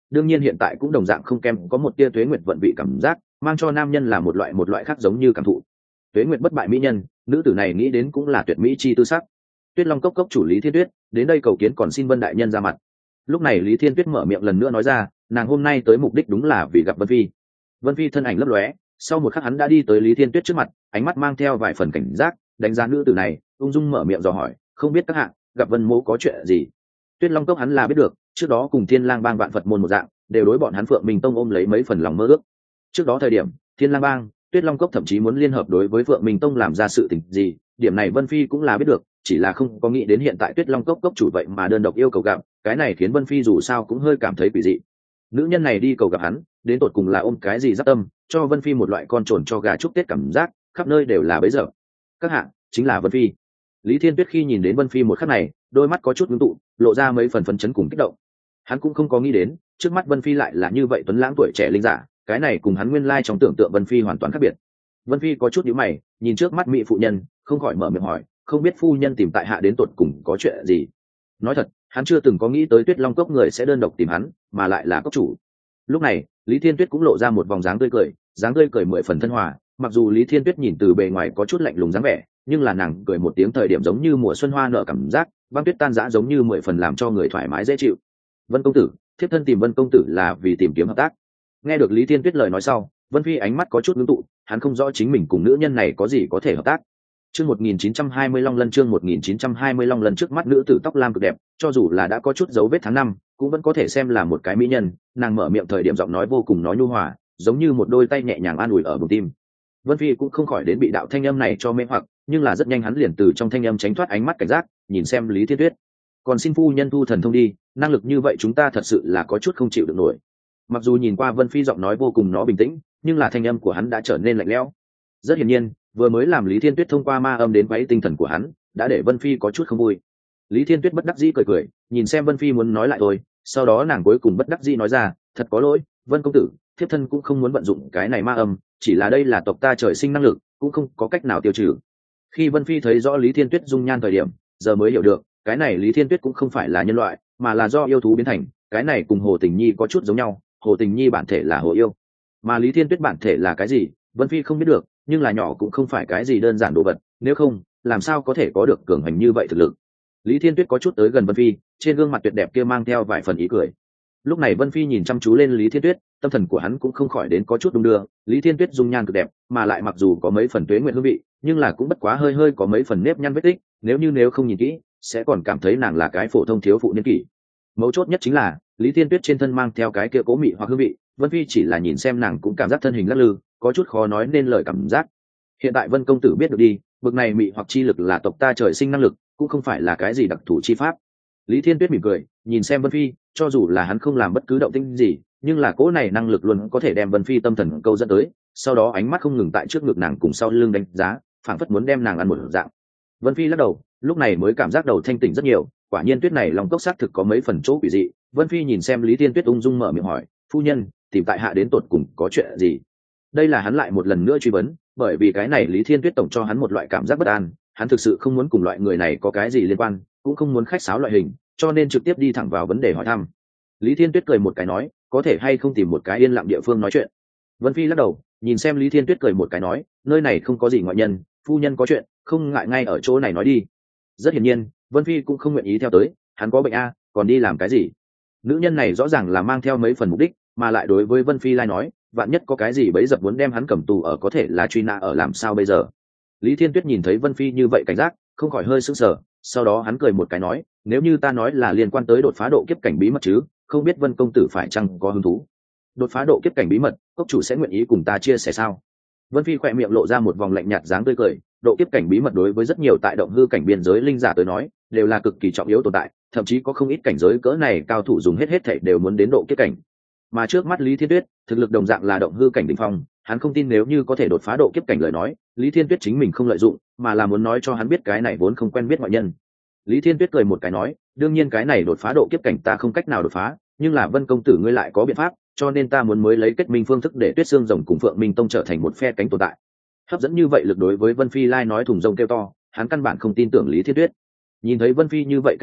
đương nhiên hiện tại cũng đồng dạng không kém có một tia tuế nguyệt vận vị cảm giác, mang cho nam nhân là một loại một loại khác giống như cảm thụ. Tuế nguyệt bất bại mỹ nhân, nữ tử này nghĩ đến cũng là tuyệt mỹ chi tư sắc. Tuyết Long cốc cốc chủ Lý Thiên Tuyết đến đây cầu kiến, còn xin Vân đại nhân ra mặt. Lúc này Lý Thiên Tuyết mở miệng lần nữa nói ra, nàng hôm nay tới mục đích đúng là vì gặp Vân Phi. Vân Phi thân ảnh lấp lóe, sau một khắc hắn đã đi tới Lý Thiên Tuyết trước mặt, ánh mắt mang theo vài phần cảnh giác, đánh giá nữ tử này, ung dung mở miệng dò hỏi, không biết các hạ gặp Vân mỗ có chuyện gì. Tuyết Long cốc hắn là biết được, trước đó cùng Thiên Lang bang vạn Phật môn một dạng, đều đối bọn hắn Phượng Minh tông ôm lấy mấy phần lòng mơ ước. Trước đó thời điểm Thiên Lang bang, Tuyết Long cốc thậm chí muốn liên hợp đối với Phượng Minh tông làm ra sự tình gì, điểm này Vân Phi cũng là biết được, chỉ là không có nghĩ đến hiện tại Tuyết Long cốc cốc chủ vậy mà đơn độc yêu cầu gặp, cái này khiến Vân Phi dù sao cũng hơi cảm thấy quỷ dị. Nữ nhân này đi cầu gặp hắn, đến tột cùng là ôm cái gì giáp tâm, cho Vân Phi một loại con trồn cho gà chúc Tết cảm giác, khắp nơi đều là bấy giờ. Các hạ chính là Vân Phi. Lý Thiên Tuyết khi nhìn đến Vân Phi một khắc này, đôi mắt có chút ngưng tụ, lộ ra mấy phần phấn chấn cùng kích động. Hắn cũng không có nghĩ đến, trước mắt Vân Phi lại là như vậy tuấn lãng tuổi trẻ linh giả, cái này cùng hắn nguyên lai trong tưởng tượng Vân Phi hoàn toàn khác biệt. Vân Phi có chút nhíu mày, nhìn trước mắt mỹ phụ nhân, không khỏi mở miệng hỏi, không biết phu nhân tìm tại hạ đến tột cùng có chuyện gì. Nói thật, hắn chưa từng có nghĩ tới Tuyết Long cốc người sẽ đơn độc tìm hắn, mà lại là cốc chủ. Lúc này Lý Thiên Tuyết cũng lộ ra một vòng dáng tươi cười, dáng tươi cười mười phần thân hòa, mặc dù Lý Thiên Tuyết nhìn từ bề ngoài có chút lạnh lùng dáng vẻ, nhưng là nàng cười một tiếng thời điểm giống như mùa xuân hoa nở cảm giác, băng tuyết tan rã giống như mười phần làm cho người thoải mái dễ chịu. Vân công tử, thiếp thân tìm Vân công tử là vì tìm kiếm hợp tác. Nghe được Lý Thiên Tuyết lời nói sau, Vân Phi ánh mắt có chút ngưng tụ, hắn không rõ chính mình cùng nữ nhân này có gì có thể hợp tác. Chương một nghìn chín trăm hai mươi Long Lân chương một nghìn chín trăm hai mươi Long Lân trước mắt nữ tử tóc lam cực đẹp, cho dù là đã có chút dấu vết tháng năm, cũng vẫn có thể xem là một cái mỹ nhân, nàng mở miệng thời điểm giọng nói vô cùng nói nhu hòa, giống như một đôi tay nhẹ nhàng an ủi ở bụng tim. Vân Phi cũng không khỏi đến bị đạo thanh âm này cho mê hoặc, nhưng là rất nhanh hắn liền từ trong thanh âm tránh thoát ánh mắt cảnh giác, nhìn xem Lý Thiên Tuyết. Còn xin phu nhân thu thần thông đi, năng lực như vậy chúng ta thật sự là có chút không chịu được nổi. Mặc dù nhìn qua Vân Phi giọng nói vô cùng nó bình tĩnh, nhưng là thanh âm của hắn đã trở nên lạnh lẽo. Rất hiển nhiên, vừa mới làm Lý Thiên Tuyết thông qua ma âm đến quấy tinh thần của hắn, đã để Vân Phi có chút không vui. Lý Thiên Tuyết bất đắc dĩ cười cười, nhìn xem Vân Phi muốn nói lại thôi, sau đó nàng cuối cùng bất đắc dĩ nói ra, thật có lỗi, Vân công tử, thiếp thân cũng không muốn vận dụng cái này ma âm, chỉ là đây là tộc ta trời sinh năng lực, cũng không có cách nào tiêu trừ. Khi Vân Phi thấy rõ Lý Thiên Tuyết dung nhan thời điểm, giờ mới hiểu được, cái này Lý Thiên Tuyết cũng không phải là nhân loại, mà là do yêu thú biến thành, cái này cùng Hồ Tình Nhi có chút giống nhau, Hồ Tình Nhi bản thể là hồ yêu, mà Lý Thiên Tuyết bản thể là cái gì, Vân Phi không biết được, nhưng là nhỏ cũng không phải cái gì đơn giản đồ vật, nếu không, làm sao có thể có được cường hành như vậy thực lực. Lý Thiên Tuyết có chút tới gần Vân Phi, trên gương mặt tuyệt đẹp kia mang theo vài phần ý cười. Lúc này Vân Phi nhìn chăm chú lên Lý Thiên Tuyết, tâm thần của hắn cũng không khỏi đến có chút đung đưa. Lý Thiên Tuyết dung nhan cực đẹp, mà lại mặc dù có mấy phần tuế nguyệt hương vị, nhưng là cũng bất quá hơi hơi có mấy phần nếp nhăn vết tích, nếu như nếu không nhìn kỹ, sẽ còn cảm thấy nàng là cái phổ thông thiếu phụ niên kỷ. Mấu chốt nhất chính là, Lý Thiên Tuyết trên thân mang theo cái kia cố mị hoặc hương vị, Vân Phi chỉ là nhìn xem nàng cũng cảm giác thân hình lắc lư, có chút khó nói nên lời cảm giác. Hiện tại Vân công tử biết được đi, bực này mị hoặc chi lực là tộc ta trời sinh năng lực, cũng không phải là cái gì đặc thù chi pháp. Lý Thiên Tuyết mỉm cười, nhìn xem Vân Phi, cho dù là hắn không làm bất cứ động tĩnh gì, nhưng là cỗ này năng lực luôn có thể đem Vân Phi tâm thần câu dẫn tới, sau đó ánh mắt không ngừng tại trước ngực nàng cùng sau lưng đánh giá, phảng phất muốn đem nàng ăn một dạng. Vân Phi lắc đầu, lúc này mới cảm giác đầu thanh tỉnh rất nhiều, quả nhiên Tuyết này lòng cốc xác thực có mấy phần chỗ quỷ dị. Vân Phi nhìn xem Lý Thiên Tuyết ung dung mở miệng hỏi, phu nhân, tìm tại hạ đến tột cùng có chuyện gì? Đây là hắn lại một lần nữa truy vấn, bởi vì cái này Lý Thiên Tuyết tổng cho hắn một loại cảm giác bất an, hắn thực sự không muốn cùng loại người này có cái gì liên quan, cũng không muốn khách sáo loại hình, cho nên trực tiếp đi thẳng vào vấn đề hỏi thăm. Lý Thiên Tuyết cười một cái nói, có thể hay không tìm một cái yên lặng địa phương nói chuyện. Vân Phi lắc đầu, nhìn xem Lý Thiên Tuyết cười một cái nói, nơi này không có gì ngoại nhân, phu nhân có chuyện, không ngại ngay ở chỗ này nói đi. Rất hiển nhiên, Vân Phi cũng không nguyện ý theo tới, hắn có bệnh a, còn đi làm cái gì? Nữ nhân này rõ ràng là mang theo mấy phần mục đích, mà lại đối với Vân Phi lai nói, vạn nhất có cái gì bấy dập muốn đem hắn cầm tù ở, có thể là truy nã ở, làm sao bây giờ? Lý Thiên Tuyết nhìn thấy Vân Phi như vậy cảnh giác, không khỏi hơi sững sờ, sau đó hắn cười một cái nói, nếu như ta nói là liên quan tới đột phá độ kiếp cảnh bí mật chứ, không biết Vân công tử phải chăng có hứng thú? Đột phá độ kiếp cảnh bí mật, cốc chủ sẽ nguyện ý cùng ta chia sẻ sao? Vân Phi khỏe miệng lộ ra một vòng lạnh nhạt dáng tươi cười, độ kiếp cảnh bí mật đối với rất nhiều tại động hư cảnh biên giới linh giả tới nói, đều là cực kỳ trọng yếu tồn tại, thậm chí có không ít cảnh giới cỡ này cao thủ dùng hết hết thảy đều muốn đến độ kiếp cảnh. Mà trước mắt Lý Thiên Tuyết, thực lực đồng dạng là động hư cảnh đỉnh phong, hắn không tin nếu như có thể đột phá độ kiếp cảnh lời nói, Lý Thiên Tuyết chính mình không lợi dụng, mà là muốn nói cho hắn biết cái này vốn không quen biết ngoại nhân. Lý Thiên Tuyết cười một cái nói, đương nhiên cái này đột phá độ kiếp cảnh ta không cách nào đột phá, nhưng là Vân công tử ngươi lại có biện pháp, cho nên ta muốn mới lấy kết minh phương thức để Tuyết Xương Rồng cùng Phượng Minh Tông trở thành một phe cánh tồn tại. Hấp dẫn như vậy lực đối với Vân Phi lai nói thùng rông kêu to, hắn căn bản không tin tưởng Lý Thiên Tuyết. Nhìn thấy Vân Phi như vậy cảnh giác,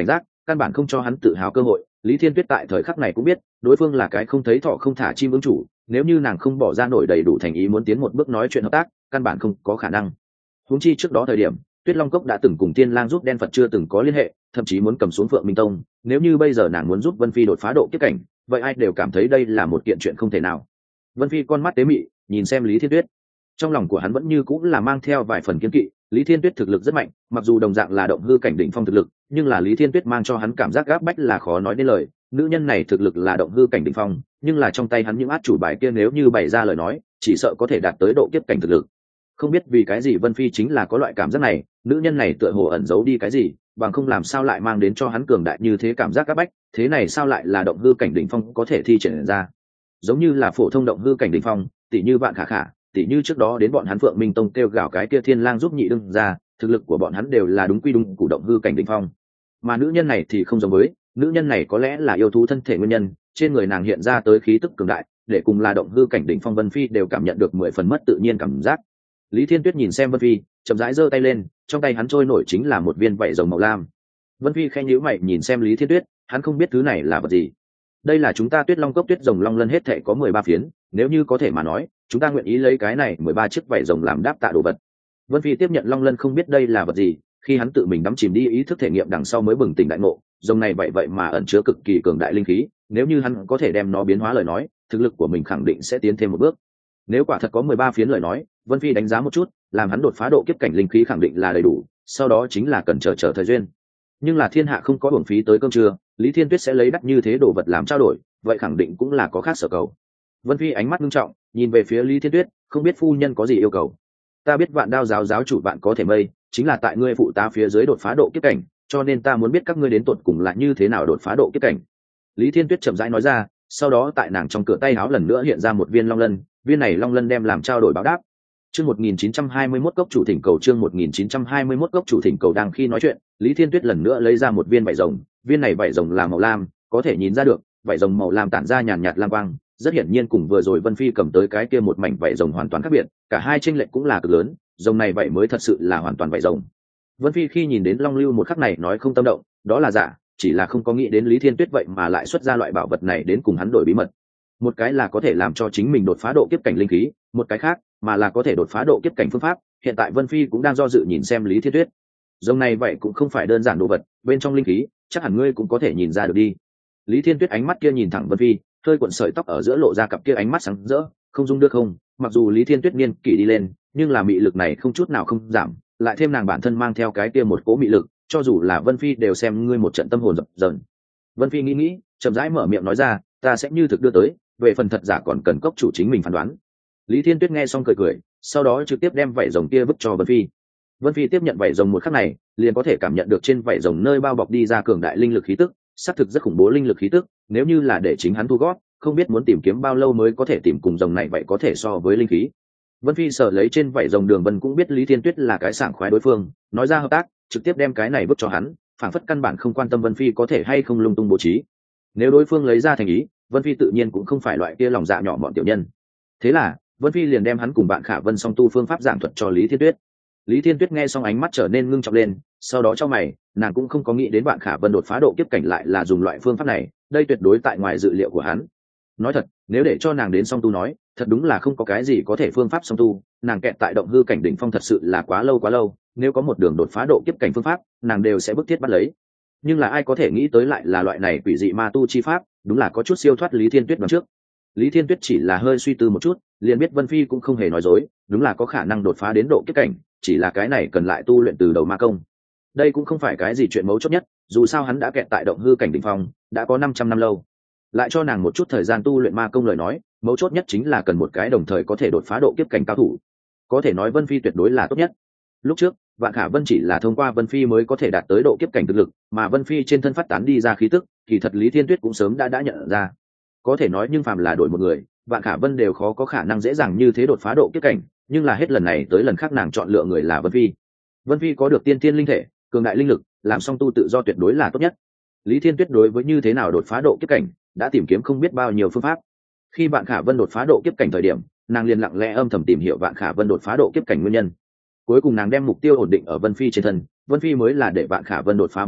căn bản không cho hắn tự hào cơ hội. Lý Thiên Tuyết tại thời khắc này cũng biết đối phương là cái không thấy thọ không thả chim ứng chủ, nếu như nàng không bỏ ra nổi đầy đủ thành ý muốn tiến một bước nói chuyện hợp tác, căn bản không có khả năng. Huống chi trước đó thời điểm Tuyết Long Cốc đã từng cùng Thiên Lang giúp đen Phật chưa từng có liên hệ, thậm chí muốn cầm xuống Phượng Minh Tông, nếu như bây giờ nàng muốn giúp Vân Phi đột phá độ kiếp cảnh, vậy ai đều cảm thấy đây là một kiện chuyện không thể nào. Vân Phi con mắt tế mị nhìn xem Lý Thiên Tuyết, trong lòng của hắn vẫn như cũng là mang theo vài phần kiên kỵ. Lý Thiên Tuyết thực lực rất mạnh, mặc dù đồng dạng là động hư cảnh đỉnh phong thực lực, nhưng là Lý Thiên Tuyết mang cho hắn cảm giác gáp bách là khó nói nên lời. Nữ nhân này thực lực là động hư cảnh đỉnh phong, nhưng là trong tay hắn những át chủ bài kia nếu như bày ra lời nói, chỉ sợ có thể đạt tới độ kiếp cảnh thực lực. Không biết vì cái gì Vân Phi chính là có loại cảm giác này, nữ nhân này tựa hồ ẩn giấu đi cái gì, bằng không làm sao lại mang đến cho hắn cường đại như thế cảm giác áp bách, thế này sao lại là động hư cảnh đỉnh phong có thể thi triển ra. Giống như là phổ thông động hư cảnh đỉnh phong, tỷ như Vạn Khả Khả, tỷ như trước đó đến bọn hắn Phượng Minh Tông kêu gào cái kia Thiên Lang giúp nhị đương ra, thực lực của bọn hắn đều là đúng quy đúng của động hư cảnh đỉnh phong. Mà nữ nhân này thì không giống với, nữ nhân này có lẽ là yêu thú thân thể nguyên nhân, trên người nàng hiện ra tới khí tức cường đại, để cùng là động hư cảnh đỉnh phong Vân Phi đều cảm nhận được mười phần mất tự nhiên cảm giác. Lý Thiên Tuyết nhìn xem Vân Phi, chậm rãi giơ tay lên, trong tay hắn trôi nổi chính là một viên vảy rồng màu lam. Vân Phi khẽ nhíu mày nhìn xem Lý Thiên Tuyết, hắn không biết thứ này là vật gì. Đây là chúng ta Tuyết Long Cốc Tuyết Rồng Long Lân hết thảy có mười ba phiến, nếu như có thể mà nói, chúng ta nguyện ý lấy cái này mười ba chiếc vảy rồng làm đáp tạ đồ vật. Vân Phi tiếp nhận Long Lân không biết đây là vật gì, khi hắn tự mình đắm chìm đi ý thức thể nghiệm đằng sau mới bừng tỉnh đại ngộ, rồng này vậy vậy mà ẩn chứa cực kỳ cường đại linh khí, nếu như hắn có thể đem nó biến hóa lời nói, thực lực của mình khẳng định sẽ tiến thêm một bước. Nếu quả thật có mười ba phiến lời nói, Vân Phi đánh giá một chút, làm hắn đột phá độ kiếp cảnh linh khí khẳng định là đầy đủ, sau đó chính là cần chờ chờ thời duyên. Nhưng là thiên hạ không có uổng phí tới cơm trưa, Lý Thiên Tuyết sẽ lấy đắt như thế đồ vật làm trao đổi, vậy khẳng định cũng là có khác sở cầu. Vân Phi ánh mắt nghiêm trọng nhìn về phía Lý Thiên Tuyết, không biết phu nhân có gì yêu cầu. Ta biết Vạn Đao giáo giáo chủ Vạn Có Thể Mây chính là tại ngươi phụ tá phía dưới đột phá độ kiếp cảnh, cho nên ta muốn biết các ngươi đến tột cùng là như thế nào đột phá độ kiếp cảnh. Lý Thiên Tuyết chậm rãi nói ra, sau đó tại nàng trong cửa tay áo lần nữa hiện ra một viên long lân, viên này long lân đem làm trao đổi báo đáp. Chương một nghìn chín trăm hai mươi mốt cốc chủ thỉnh cầu chương một nghìn chín trăm hai mươi mốt cốc chủ thỉnh cầu đang khi nói chuyện, Lý Thiên Tuyết lần nữa lấy ra một viên vảy rồng, viên này vảy rồng là màu lam, có thể nhìn ra được, vảy rồng màu lam tản ra nhàn nhạt lam quang, rất hiển nhiên cùng vừa rồi Vân Phi cầm tới cái kia một mảnh vảy rồng hoàn toàn khác biệt, cả hai chênh lệch cũng là cực lớn, rồng này vậy mới thật sự là hoàn toàn vảy rồng. Vân Phi khi nhìn đến Long Lưu một khắc này nói không tâm động, đó là giả, chỉ là không có nghĩ đến Lý Thiên Tuyết vậy mà lại xuất ra loại bảo vật này đến cùng hắn đổi bí mật. Một cái là có thể làm cho chính mình đột phá độ kiếp cảnh linh khí, một cái khác mà là có thể đột phá độ kiếp cảnh phương pháp. Hiện tại Vân Phi cũng đang do dự nhìn xem Lý Thiên Tuyết. Rồng này vậy cũng không phải đơn giản đồ vật, bên trong linh khí chắc hẳn ngươi cũng có thể nhìn ra được đi. Lý Thiên Tuyết ánh mắt kia nhìn thẳng Vân Phi, hơi cuộn sợi tóc ở giữa lộ ra cặp kia ánh mắt sáng rỡ, không dung được không. Mặc dù Lý Thiên Tuyết niên kỷ đi lên, nhưng là mị lực này không chút nào không giảm, lại thêm nàng bản thân mang theo cái kia một cỗ mị lực, cho dù là Vân Phi đều xem ngươi một trận tâm hồn dập dờn. Vân Phi nghĩ nghĩ, chậm rãi mở miệng nói ra, ta sẽ như thực đưa tới, về phần thật giả còn cần cốc chủ chính mình phán đoán. Lý Thiên Tuyết nghe xong cười cười, sau đó trực tiếp đem vảy rồng kia vứt cho Vân Phi. Vân Phi tiếp nhận vảy rồng một khắc này, liền có thể cảm nhận được trên vảy rồng nơi bao bọc đi ra cường đại linh lực khí tức, xác thực rất khủng bố linh lực khí tức, nếu như là để chính hắn thu gót, không biết muốn tìm kiếm bao lâu mới có thể tìm cùng rồng này vậy có thể so với linh khí. Vân Phi sở lấy trên vảy rồng Đường Vân cũng biết Lý Thiên Tuyết là cái sảng khoái đối phương, nói ra hợp tác, trực tiếp đem cái này vứt cho hắn, phản phất căn bản không quan tâm Vân Phi có thể hay không lung tung bố trí. Nếu đối phương lấy ra thành ý, Vân Phi tự nhiên cũng không phải loại kia lòng dạ nhỏ mọn tiểu nhân. Thế là Vân Phi liền đem hắn cùng Bạn Khả Vân song tu phương pháp giảng thuật cho Lý Thiên Tuyết. Lý Thiên Tuyết nghe xong ánh mắt trở nên ngưng trọng lên, sau đó trong mày, nàng cũng không có nghĩ đến Bạn Khả Vân đột phá độ kiếp cảnh lại là dùng loại phương pháp này, đây tuyệt đối tại ngoài dự liệu của hắn. Nói thật, nếu để cho nàng đến song tu nói, thật đúng là không có cái gì có thể phương pháp song tu, nàng kẹt tại động hư cảnh đỉnh phong thật sự là quá lâu quá lâu, nếu có một đường đột phá độ kiếp cảnh phương pháp, nàng đều sẽ bức thiết bắt lấy. Nhưng là ai có thể nghĩ tới lại là loại này quỷ dị ma tu chi pháp, đúng là có chút siêu thoát Lý Thiên Tuyết đoán trước. Lý Thiên Tuyết chỉ là hơi suy tư một chút, liền biết Vân Phi cũng không hề nói dối, đúng là có khả năng đột phá đến độ kiếp cảnh, chỉ là cái này cần lại tu luyện từ đầu ma công. Đây cũng không phải cái gì chuyện mấu chốt nhất, dù sao hắn đã kẹt tại động hư cảnh đỉnh phong, đã có năm trăm năm lâu. Lại cho nàng một chút thời gian tu luyện ma công lời nói, mấu chốt nhất chính là cần một cái đồng thời có thể đột phá độ kiếp cảnh cao thủ. Có thể nói Vân Phi tuyệt đối là tốt nhất. Lúc trước, Vạn Khả Vân chỉ là thông qua Vân Phi mới có thể đạt tới độ kiếp cảnh thực lực, mà Vân Phi trên thân phát tán đi ra khí tức, thì thật Lý Thiên Tuyết cũng sớm đã đã nhận ra. Có thể nói nhưng phàm là đổi một người, Vạn Khả Vân đều khó có khả năng dễ dàng như thế đột phá độ kiếp cảnh, nhưng là hết lần này tới lần khác nàng chọn lựa người là Vân Phi. Vân Phi có được tiên tiên linh thể, cường đại linh lực, làm song tu tự do tuyệt đối là tốt nhất. Lý Thiên Tuyết đối với như thế nào đột phá độ kiếp cảnh, đã tìm kiếm không biết bao nhiêu phương pháp. Khi Vạn Khả Vân đột phá độ kiếp cảnh thời điểm, nàng liền lặng lẽ âm thầm tìm hiểu Vạn Khả Vân đột phá độ kiếp cảnh nguyên nhân. Cuối cùng nàng đem mục tiêu ổn định ở Vân Phi trên thân, Vân Phi mới là để Vạn Khả Vân đột phá mấu chốt,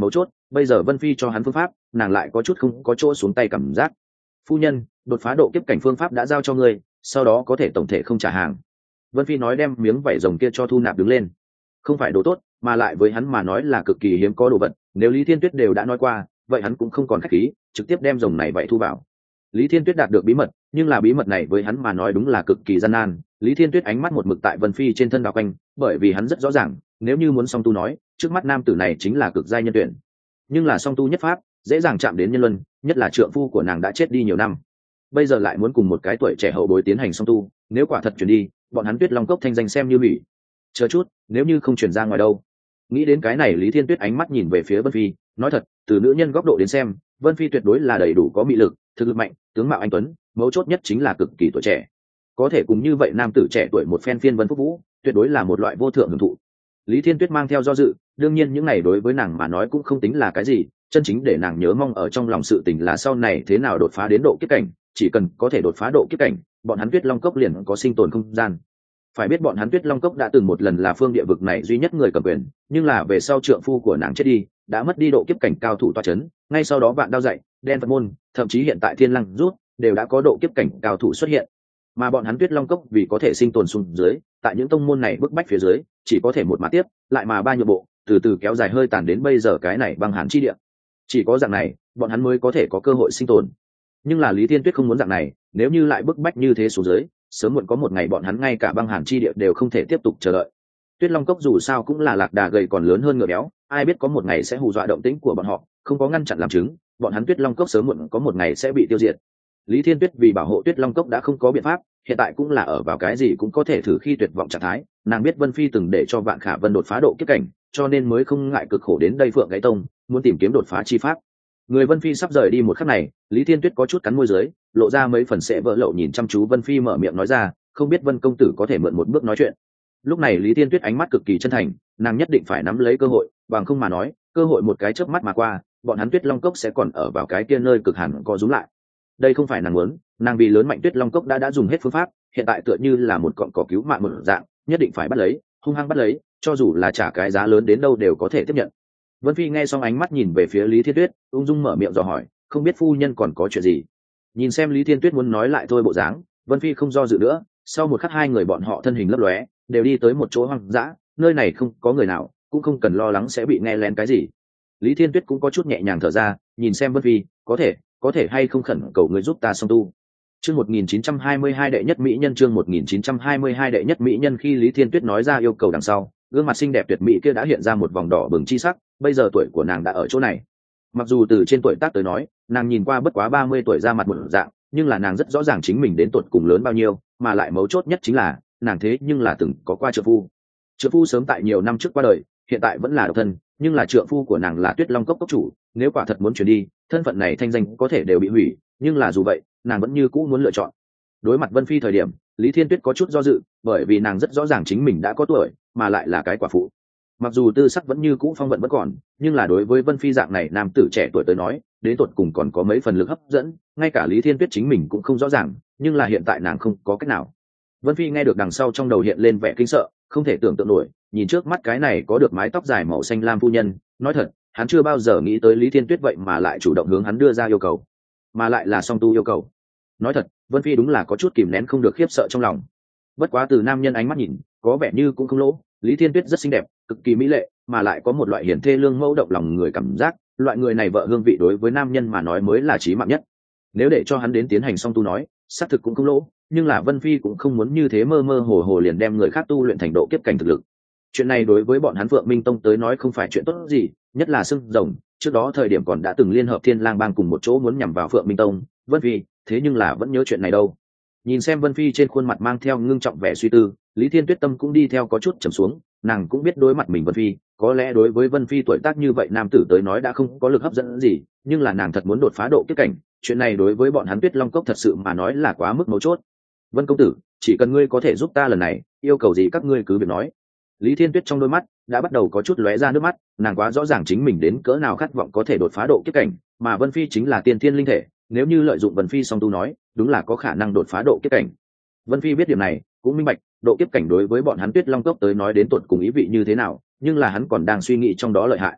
bây giờ Vân Phi cho hắn phương pháp, nàng lại có chút không có chỗ xuống tay cảm giác. Phu nhân, đột phá độ kiếp cảnh phương pháp đã giao cho ngươi, sau đó có thể tổng thể không trả hàng. Vân Phi nói, đem miếng vảy rồng kia cho thu nạp đứng lên. Không phải đồ tốt, mà lại với hắn mà nói là cực kỳ hiếm có đồ vật, nếu Lý Thiên Tuyết đều đã nói qua, vậy hắn cũng không còn khách khí, trực tiếp đem rồng này vậy thu vào. Lý Thiên Tuyết đạt được bí mật, nhưng là bí mật này với hắn mà nói đúng là cực kỳ gian nan. Lý Thiên Tuyết ánh mắt một mực tại Vân Phi trên thân đảo quanh, bởi vì hắn rất rõ ràng, nếu như muốn song tu nói, trước mắt nam tử này chính là cực giai nhân tuyển. Nhưng là song tu nhất pháp, dễ dàng chạm đến nhân luân, nhất là trượng phu của nàng đã chết đi nhiều năm, bây giờ lại muốn cùng một cái tuổi trẻ hậu bối tiến hành song tu, nếu quả thật chuyển đi, bọn hắn Tuyết Long Cốc thanh danh xem như hủy. Chờ chút, nếu như không chuyển ra ngoài đâu? Nghĩ đến cái này, Lý Thiên Tuyết ánh mắt nhìn về phía Vân Phi, nói thật, từ nữ nhân góc độ đến xem, Vân Phi tuyệt đối là đầy đủ có mị lực, thực lực mạnh, tướng mạo anh tuấn, mấu chốt nhất chính là cực kỳ tuổi trẻ. Có thể cùng như vậy nam tử trẻ tuổi một phen phiên vân phúc vũ, tuyệt đối là một loại vô thượng hưởng thụ. Lý Thiên Tuyết mang theo do dự, đương nhiên những này đối với nàng mà nói cũng không tính là cái gì, chân chính để nàng nhớ mong ở trong lòng sự tình là sau này thế nào đột phá đến độ kiếp cảnh, chỉ cần có thể đột phá độ kiếp cảnh, bọn hắn Tuyết Long Cốc liền có sinh tồn không gian. Phải biết bọn hắn Tuyết Long Cốc đã từng một lần là phương địa vực này duy nhất người cầm quyền, nhưng là về sau trượng phu của nàng chết đi, đã mất đi độ kiếp cảnh cao thủ tọa chấn, ngay sau đó Vạn Đao dạy, Đen Phật môn, thậm chí hiện tại Thiên Lăng rút, đều đã có độ kiếp cảnh cao thủ xuất hiện. Mà bọn hắn Tuyết Long Cốc vì có thể sinh tồn xuống dưới, tại những tông môn này bức bách phía dưới, chỉ có thể một mà tiếp, lại mà ba nhượng bộ, từ từ kéo dài hơi tàn đến bây giờ cái này băng hàn chi địa. Chỉ có dạng này, bọn hắn mới có thể có cơ hội sinh tồn. Nhưng là Lý Thiên Tuyết không muốn dạng này, nếu như lại bức bách như thế xuống dưới, sớm muộn có một ngày bọn hắn ngay cả băng hàn chi địa đều không thể tiếp tục chờ đợi. Tuyết Long Cốc dù sao cũng là lạc đà gầy còn lớn hơn ngựa béo, ai biết có một ngày sẽ hù dọa động tĩnh của bọn họ, không có ngăn chặn làm chứng, bọn hắn Tuyết Long Cốc sớm muộn có một ngày sẽ bị tiêu diệt. Lý Thiên Tuyết vì bảo hộ Tuyết Long Cốc đã không có biện pháp, hiện tại cũng là ở vào cái gì cũng có thể thử khi tuyệt vọng trạng thái. Nàng biết Vân Phi từng để cho Vạn Khả Vân đột phá độ kiếp cảnh, cho nên mới không ngại cực khổ đến đây Phượng Gáy Tông, muốn tìm kiếm đột phá chi pháp. Người Vân Phi sắp rời đi một khắc này, Lý Thiên Tuyết có chút cắn môi dưới, lộ ra mấy phần sẽ vỡ lậu, nhìn chăm chú Vân Phi mở miệng nói ra, không biết Vân công tử có thể mượn một bước nói chuyện. Lúc này Lý Thiên Tuyết ánh mắt cực kỳ chân thành, nàng nhất định phải nắm lấy cơ hội, bằng không mà nói, cơ hội một cái chớp mắt mà qua, bọn hắn Tuyết Long Cốc sẽ còn ở vào cái kia nơi cực hàn có rúm lại. Đây không phải nàng muốn, nàng vì lớn mạnh Tuyết Long Cốc đã đã dùng hết phương pháp, hiện tại tựa như là một cọng cỏ cứu mạng một dạng, nhất định phải bắt lấy, hung hăng bắt lấy, cho dù là trả cái giá lớn đến đâu đều có thể tiếp nhận. Vân Phi nghe xong ánh mắt nhìn về phía Lý Thiên Tuyết, ung dung mở miệng dò hỏi, không biết phu nhân còn có chuyện gì. Nhìn xem Lý Thiên Tuyết muốn nói lại thôi bộ dáng, Vân Phi không do dự nữa, sau một khắc hai người bọn họ thân hình lấp lóe, đều đi tới một chỗ hoang dã, nơi này không có người nào, cũng không cần lo lắng sẽ bị nghe lén cái gì. Lý Thiên Tuyết cũng có chút nhẹ nhàng thở ra, nhìn xem Vân Phi, có thể, có thể hay không khẩn cầu người giúp ta song tu. Chương một nghìn chín trăm hai mươi hai đệ nhất mỹ nhân, chương một nghìn chín trăm hai mươi hai đệ nhất mỹ nhân. Khi Lý Thiên Tuyết nói ra yêu cầu đằng sau, gương mặt xinh đẹp tuyệt mỹ kia đã hiện ra một vòng đỏ bừng chi sắc, bây giờ tuổi của nàng đã ở chỗ này. Mặc dù từ trên tuổi tác tới nói, nàng nhìn qua bất quá ba mươi tuổi ra mặt một dạng, nhưng là nàng rất rõ ràng chính mình đến tuổi cùng lớn bao nhiêu, mà lại mấu chốt nhất chính là, nàng thế nhưng là từng có qua trượng phu. Trượng phu sớm tại nhiều năm trước qua đời, hiện tại vẫn là độc thân, nhưng là trượng phu của nàng là Tuyết Long Cốc cốc chủ, nếu quả thật muốn chuyển đi, thân phận này thanh danh có thể đều bị hủy, nhưng là dù vậy, nàng vẫn như cũ muốn lựa chọn. Đối mặt Vân Phi thời điểm, Lý Thiên Tuyết có chút do dự, bởi vì nàng rất rõ ràng chính mình đã có tuổi, mà lại là cái quả phụ. Mặc dù tư sắc vẫn như cũ phong vận vẫn còn, nhưng là đối với Vân Phi dạng này nam tử trẻ tuổi tới nói, đến tuột cùng còn có mấy phần lực hấp dẫn, ngay cả Lý Thiên Tuyết chính mình cũng không rõ ràng, nhưng là hiện tại nàng không có cách nào. Vân Phi nghe được đằng sau trong đầu hiện lên vẻ kinh sợ, không thể tưởng tượng nổi, nhìn trước mắt cái này có được mái tóc dài màu xanh lam phu nhân, nói thật, hắn chưa bao giờ nghĩ tới Lý Thiên Tuyết vậy mà lại chủ động hướng hắn đưa ra yêu cầu, mà lại là song tu yêu cầu. Nói thật, Vân Phi đúng là có chút kìm nén không được khiếp sợ trong lòng. Bất quá từ nam nhân ánh mắt nhìn, có vẻ như cũng không lỗ, Lý Thiên Tuyết rất xinh đẹp, cực kỳ mỹ lệ, mà lại có một loại hiển thê lương mẫu động lòng người cảm giác, loại người này vợ hương vị đối với nam nhân mà nói mới là chí mạng nhất. Nếu để cho hắn đến tiến hành song tu nói, xác thực cũng không lỗ, nhưng là Vân Phi cũng không muốn như thế mơ mơ hồ hồ liền đem người khác tu luyện thành độ kiếp cảnh thực lực. Chuyện này đối với bọn hắn Phượng Minh Tông tới nói không phải chuyện tốt gì, nhất là Sưng Rồng, trước đó thời điểm còn đã từng liên hợp Thiên Lang Bang cùng một chỗ muốn nhằm vào Phượng Minh Tông, Vân Phi, thế nhưng là vẫn nhớ chuyện này đâu. Nhìn xem Vân Phi trên khuôn mặt mang theo ngưng trọng vẻ suy tư, Lý Thiên Tuyết tâm cũng đi theo có chút trầm xuống, nàng cũng biết đối mặt mình Vân Phi, có lẽ đối với Vân Phi tuổi tác như vậy nam tử tới nói đã không có lực hấp dẫn gì, nhưng là nàng thật muốn đột phá độ kiếp cảnh, chuyện này đối với bọn hắn Tuyết Long Cốc thật sự mà nói là quá mức mấu chốt. Vân công tử, chỉ cần ngươi có thể giúp ta lần này, yêu cầu gì các ngươi cứ việc nói. Lý Thiên Tuyết trong đôi mắt đã bắt đầu có chút lóe ra nước mắt, nàng quá rõ ràng chính mình đến cỡ nào khát vọng có thể đột phá độ kiếp cảnh, mà Vân Phi chính là tiên thiên linh thể, nếu như lợi dụng Vân Phi song tu nói, đúng là có khả năng đột phá độ kiếp cảnh. Vân Phi biết điểm này, cũng minh bạch, độ kiếp cảnh đối với bọn hắn Tuyết Long Cốc tới nói đến tột cùng ý vị như thế nào, nhưng là hắn còn đang suy nghĩ trong đó lợi hại.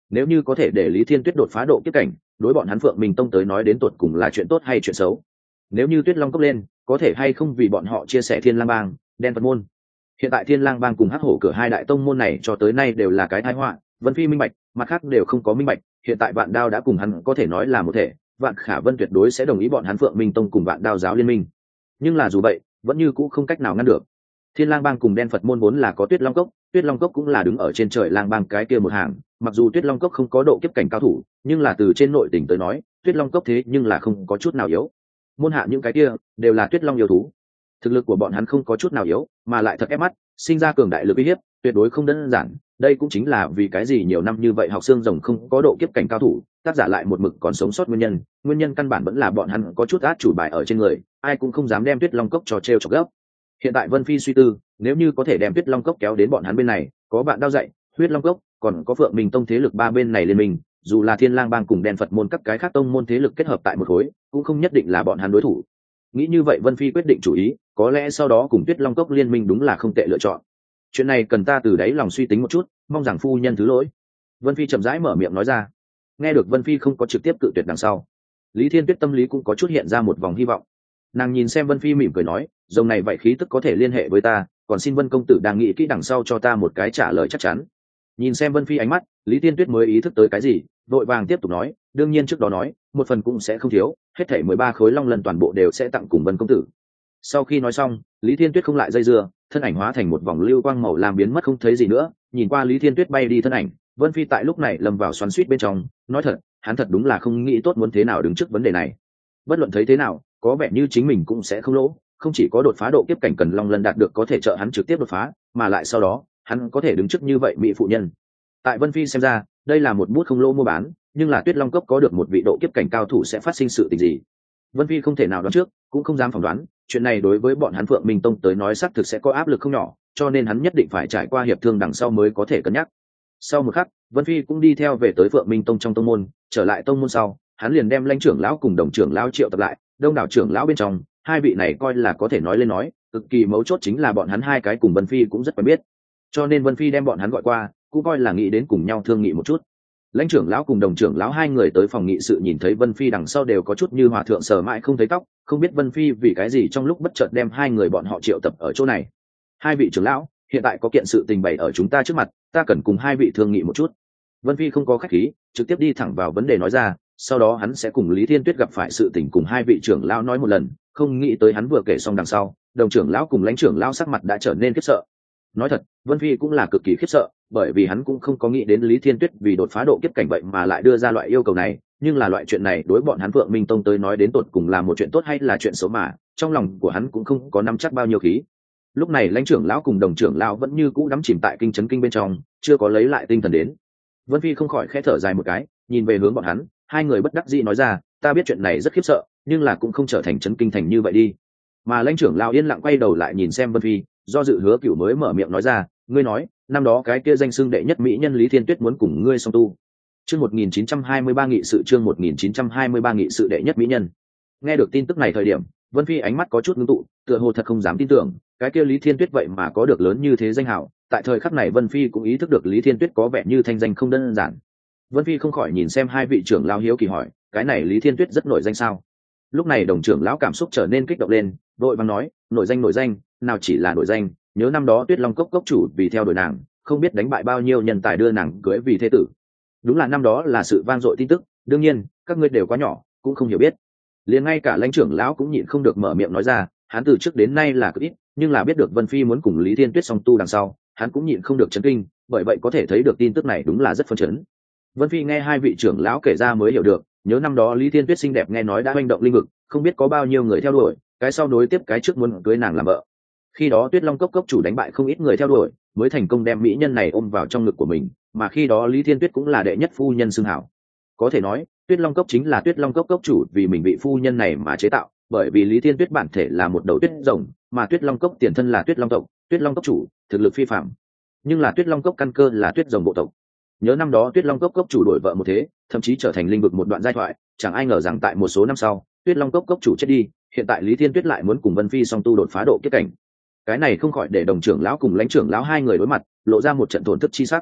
nếu như có thể để Lý Thiên Tuyết đột phá độ kiếp cảnh, đối bọn hắn Phượng Minh Tông tới nói đến tột cùng là chuyện tốt hay chuyện xấu. Nếu như Tuyết Long cốc lên, có thể hay không vì bọn họ chia sẻ Thiên Lang bang, đen Phật môn. Hiện tại Thiên Lang bang cùng Hắc Hổ cửa hai đại tông môn này cho tới nay đều là cái tai họa, Vân Phi minh bạch, mặt khác đều không có minh bạch, hiện tại Vạn Đao đã cùng hắn có thể nói là một thể, Vạn Khả Vân tuyệt đối sẽ đồng ý bọn hắn Phượng Minh Tông cùng Vạn Đao giáo liên minh. Nhưng là dù vậy, vẫn như cũ không cách nào ngăn được. Thiên Lang bang cùng đen Phật môn vốn là có Tuyết Long cốc, Tuyết Long cốc cũng là đứng ở trên trời Lang bang cái kia một hàng, mặc dù Tuyết Long cốc không có độ kiếp cảnh cao thủ, nhưng là từ trên nội tình tới nói, Tuyết Long cốc thế nhưng là không có chút nào yếu. Môn hạ những cái kia đều là Tuyết Long yêu thú. Thực lực của bọn hắn không có chút nào yếu, mà lại thật ép mắt, sinh ra cường đại lực uy hiếp, tuyệt đối không đơn giản. Đây cũng chính là vì cái gì nhiều năm như vậy học xương rồng không có độ kiếp cảnh cao thủ, tác giả lại một mực còn sống sót nguyên nhân. Nguyên nhân căn bản vẫn là bọn hắn có chút át chủ bài ở trên người, ai cũng không dám đem Tuyết Long cốc cho treo chọc gấp. Hiện tại Vân Phi suy tư, nếu như có thể đem Tuyết Long cốc kéo đến bọn hắn bên này, có Vạn Đao dạy, Huyết Long cốc, còn có Phượng Minh Tông thế lực ba bên này liên minh, dù là Thiên Lang bang cùng đen Phật môn các cái khác tông môn thế lực kết hợp tại một khối, cũng không nhất định là bọn hắn đối thủ. Nghĩ như vậy Vân Phi quyết định chủ ý, có lẽ sau đó cùng Tuyết Long cốc liên minh đúng là không tệ lựa chọn. Chuyện này cần ta từ đáy lòng suy tính một chút, mong rằng phu nhân thứ lỗi. Vân Phi chậm rãi mở miệng nói ra. Nghe được Vân Phi không có trực tiếp cự tuyệt đằng sau, Lý Thiên Tuyết tâm lý cũng có chút hiện ra một vòng hy vọng. Nàng nhìn xem Vân Phi mỉm cười nói, rồng này vậy khí tức có thể liên hệ với ta, còn xin Vân công tử đang nghĩ kỹ đằng sau cho ta một cái trả lời chắc chắn. Nhìn xem Vân Phi ánh mắt, Lý Thiên Tuyết mới ý thức tới cái gì, vội vàng tiếp tục nói, đương nhiên trước đó nói, một phần cũng sẽ không thiếu, hết thảy mười ba khối long lân toàn bộ đều sẽ tặng cùng Vân công tử. Sau khi nói xong, Lý Thiên Tuyết không lại dây dưa, thân ảnh hóa thành một vòng lưu quang màu làm biến mất không thấy gì nữa. Nhìn qua Lý Thiên Tuyết bay đi thân ảnh, Vân Phi tại lúc này lâm vào xoắn xuýt bên trong, nói thật, hắn thật đúng là không nghĩ tốt muốn thế nào đứng trước vấn đề này. Bất luận thấy thế nào, có vẻ như chính mình cũng sẽ không lỗ, không chỉ có đột phá độ kiếp cảnh cần long lân đạt được có thể trợ hắn trực tiếp đột phá, mà lại sau đó, hắn có thể đứng trước như vậy mỹ phụ nhân. Tại Vân Phi xem ra, đây là một bút không lỗ mua bán, nhưng là Tuyết Long cốc có được một vị độ kiếp cảnh cao thủ sẽ phát sinh sự tình gì? Vân Phi không thể nào đoán trước, cũng không dám phỏng đoán, chuyện này đối với bọn hắn Phượng Minh Tông tới nói xác thực sẽ có áp lực không nhỏ, cho nên hắn nhất định phải trải qua hiệp thương đằng sau mới có thể cân nhắc. Sau một khắc, Vân Phi cũng đi theo về tới Phượng Minh Tông trong tông môn, trở lại tông môn sau, hắn liền đem lãnh trưởng lão cùng đồng trưởng lão triệu tập lại, đông đảo trưởng lão bên trong, hai vị này coi là có thể nói lên nói, cực kỳ mấu chốt chính là bọn hắn hai cái cùng Vân Phi cũng rất quen biết. Cho nên Vân Phi đem bọn hắn gọi qua, cũng coi là nghĩ đến cùng nhau thương nghị một chút. Lãnh trưởng lão cùng đồng trưởng lão hai người tới phòng nghị sự nhìn thấy Vân Phi đằng sau đều có chút như hòa thượng sờ mãi không thấy tóc, không biết Vân Phi vì cái gì trong lúc bất chợt đem hai người bọn họ triệu tập ở chỗ này. Hai vị trưởng lão, hiện tại có kiện sự tình bày ở chúng ta trước mặt, ta cần cùng hai vị thương nghị một chút. Vân Phi không có khách khí, trực tiếp đi thẳng vào vấn đề nói ra, sau đó hắn sẽ cùng Lý Thiên Tuyết gặp phải sự tình cùng hai vị trưởng lão nói một lần. Không nghĩ tới hắn vừa kể xong đằng sau, đồng trưởng lão cùng lãnh trưởng lão sắc mặt đã trở nên khiếp sợ. Nói thật, Vân Phi cũng là cực kỳ khiếp sợ, bởi vì hắn cũng không có nghĩ đến Lý Thiên Tuyết vì đột phá độ kiếp cảnh vậy mà lại đưa ra loại yêu cầu này, nhưng là loại chuyện này đối bọn hắn Phượng Minh Tông tới nói đến tột cùng là một chuyện tốt hay là chuyện xấu mà, trong lòng của hắn cũng không có nắm chắc bao nhiêu khí. Lúc này lãnh trưởng lão cùng đồng trưởng lão vẫn như cũ đắm chìm tại kinh chấn kinh bên trong, chưa có lấy lại tinh thần đến. Vân Phi không khỏi khẽ thở dài một cái, nhìn về hướng bọn hắn, hai người bất đắc dĩ nói ra, ta biết chuyện này rất khiếp sợ, nhưng là cũng không trở thành chấn kinh thành như vậy đi. Mà lãnh trưởng lão yên lặng quay đầu lại nhìn xem Vân Phi, do dự Hứa Cửu mới mở miệng nói ra, ngươi nói, năm đó cái kia danh xưng đệ nhất mỹ nhân Lý Thiên Tuyết muốn cùng ngươi song tu. Chương một nghìn chín trăm hai mươi ba nghị sự chương một nghìn chín trăm hai mươi ba nghị sự đệ nhất mỹ nhân. Nghe được tin tức này thời điểm, Vân Phi ánh mắt có chút ngưng tụ, tựa hồ thật không dám tin tưởng, cái kia Lý Thiên Tuyết vậy mà có được lớn như thế danh hào. Tại thời khắc này Vân Phi cũng ý thức được Lý Thiên Tuyết có vẻ như thanh danh không đơn giản. Vân Phi không khỏi nhìn xem hai vị trưởng lão hiếu kỳ hỏi, cái này Lý Thiên Tuyết rất nổi danh sao? Lúc này đồng trưởng lão cảm xúc trở nên kích động lên, vội vàng nói, nổi danh nổi danh, nào chỉ là nổi danh, nhớ năm đó Tuyết Long cốc cốc chủ vì theo đuổi nàng, không biết đánh bại bao nhiêu nhân tài đưa nàng cưới vì thế tử. Đúng là năm đó là sự vang dội tin tức, đương nhiên, các ngươi đều quá nhỏ, cũng không hiểu biết. Liền ngay cả lãnh trưởng lão cũng nhịn không được mở miệng nói ra, hắn từ trước đến nay là cực ít, nhưng là biết được Vân Phi muốn cùng Lý Thiên Tuyết song tu đằng sau, hắn cũng nhịn không được chấn kinh, bởi vậy có thể thấy được tin tức này đúng là rất phân chấn. Vân Phi nghe hai vị trưởng lão kể ra mới hiểu được, nhớ năm đó Lý Thiên Tuyết xinh đẹp nghe nói đã hoành động linh vực, không biết có bao nhiêu người theo đuổi, cái sau nối tiếp cái trước muốn cưới nàng làm vợ. Khi đó Tuyết Long cốc cốc chủ đánh bại không ít người theo đuổi, mới thành công đem mỹ nhân này ôm vào trong ngực của mình, mà khi đó Lý Thiên Tuyết cũng là đệ nhất phu nhân xưng hảo. Có thể nói, Tuyết Long cốc chính là Tuyết Long cốc cốc chủ vì mình vị phu nhân này mà chế tạo, bởi vì Lý Thiên Tuyết bản thể là một đầu tuyết rồng, mà Tuyết Long cốc tiền thân là Tuyết Long tộc, Tuyết Long cốc chủ, thực lực phi phàm. Nhưng là Tuyết Long cốc căn cơ là tuyết rồng bộ tộc. Nhớ năm đó Tuyết Long cốc cốc chủ đổi vợ một thế, thậm chí trở thành linh vực một đoạn giai thoại, chẳng ai ngờ rằng tại một số năm sau, Tuyết Long cốc cốc chủ chết đi, hiện tại Lý Thiên Tuyết lại muốn cùng Vân Phi song tu đột phá độ kiếp cảnh. Cái này không khỏi để đồng trưởng lão cùng lãnh trưởng lão hai người đối mặt, lộ ra một trận thổn thức chi sắc.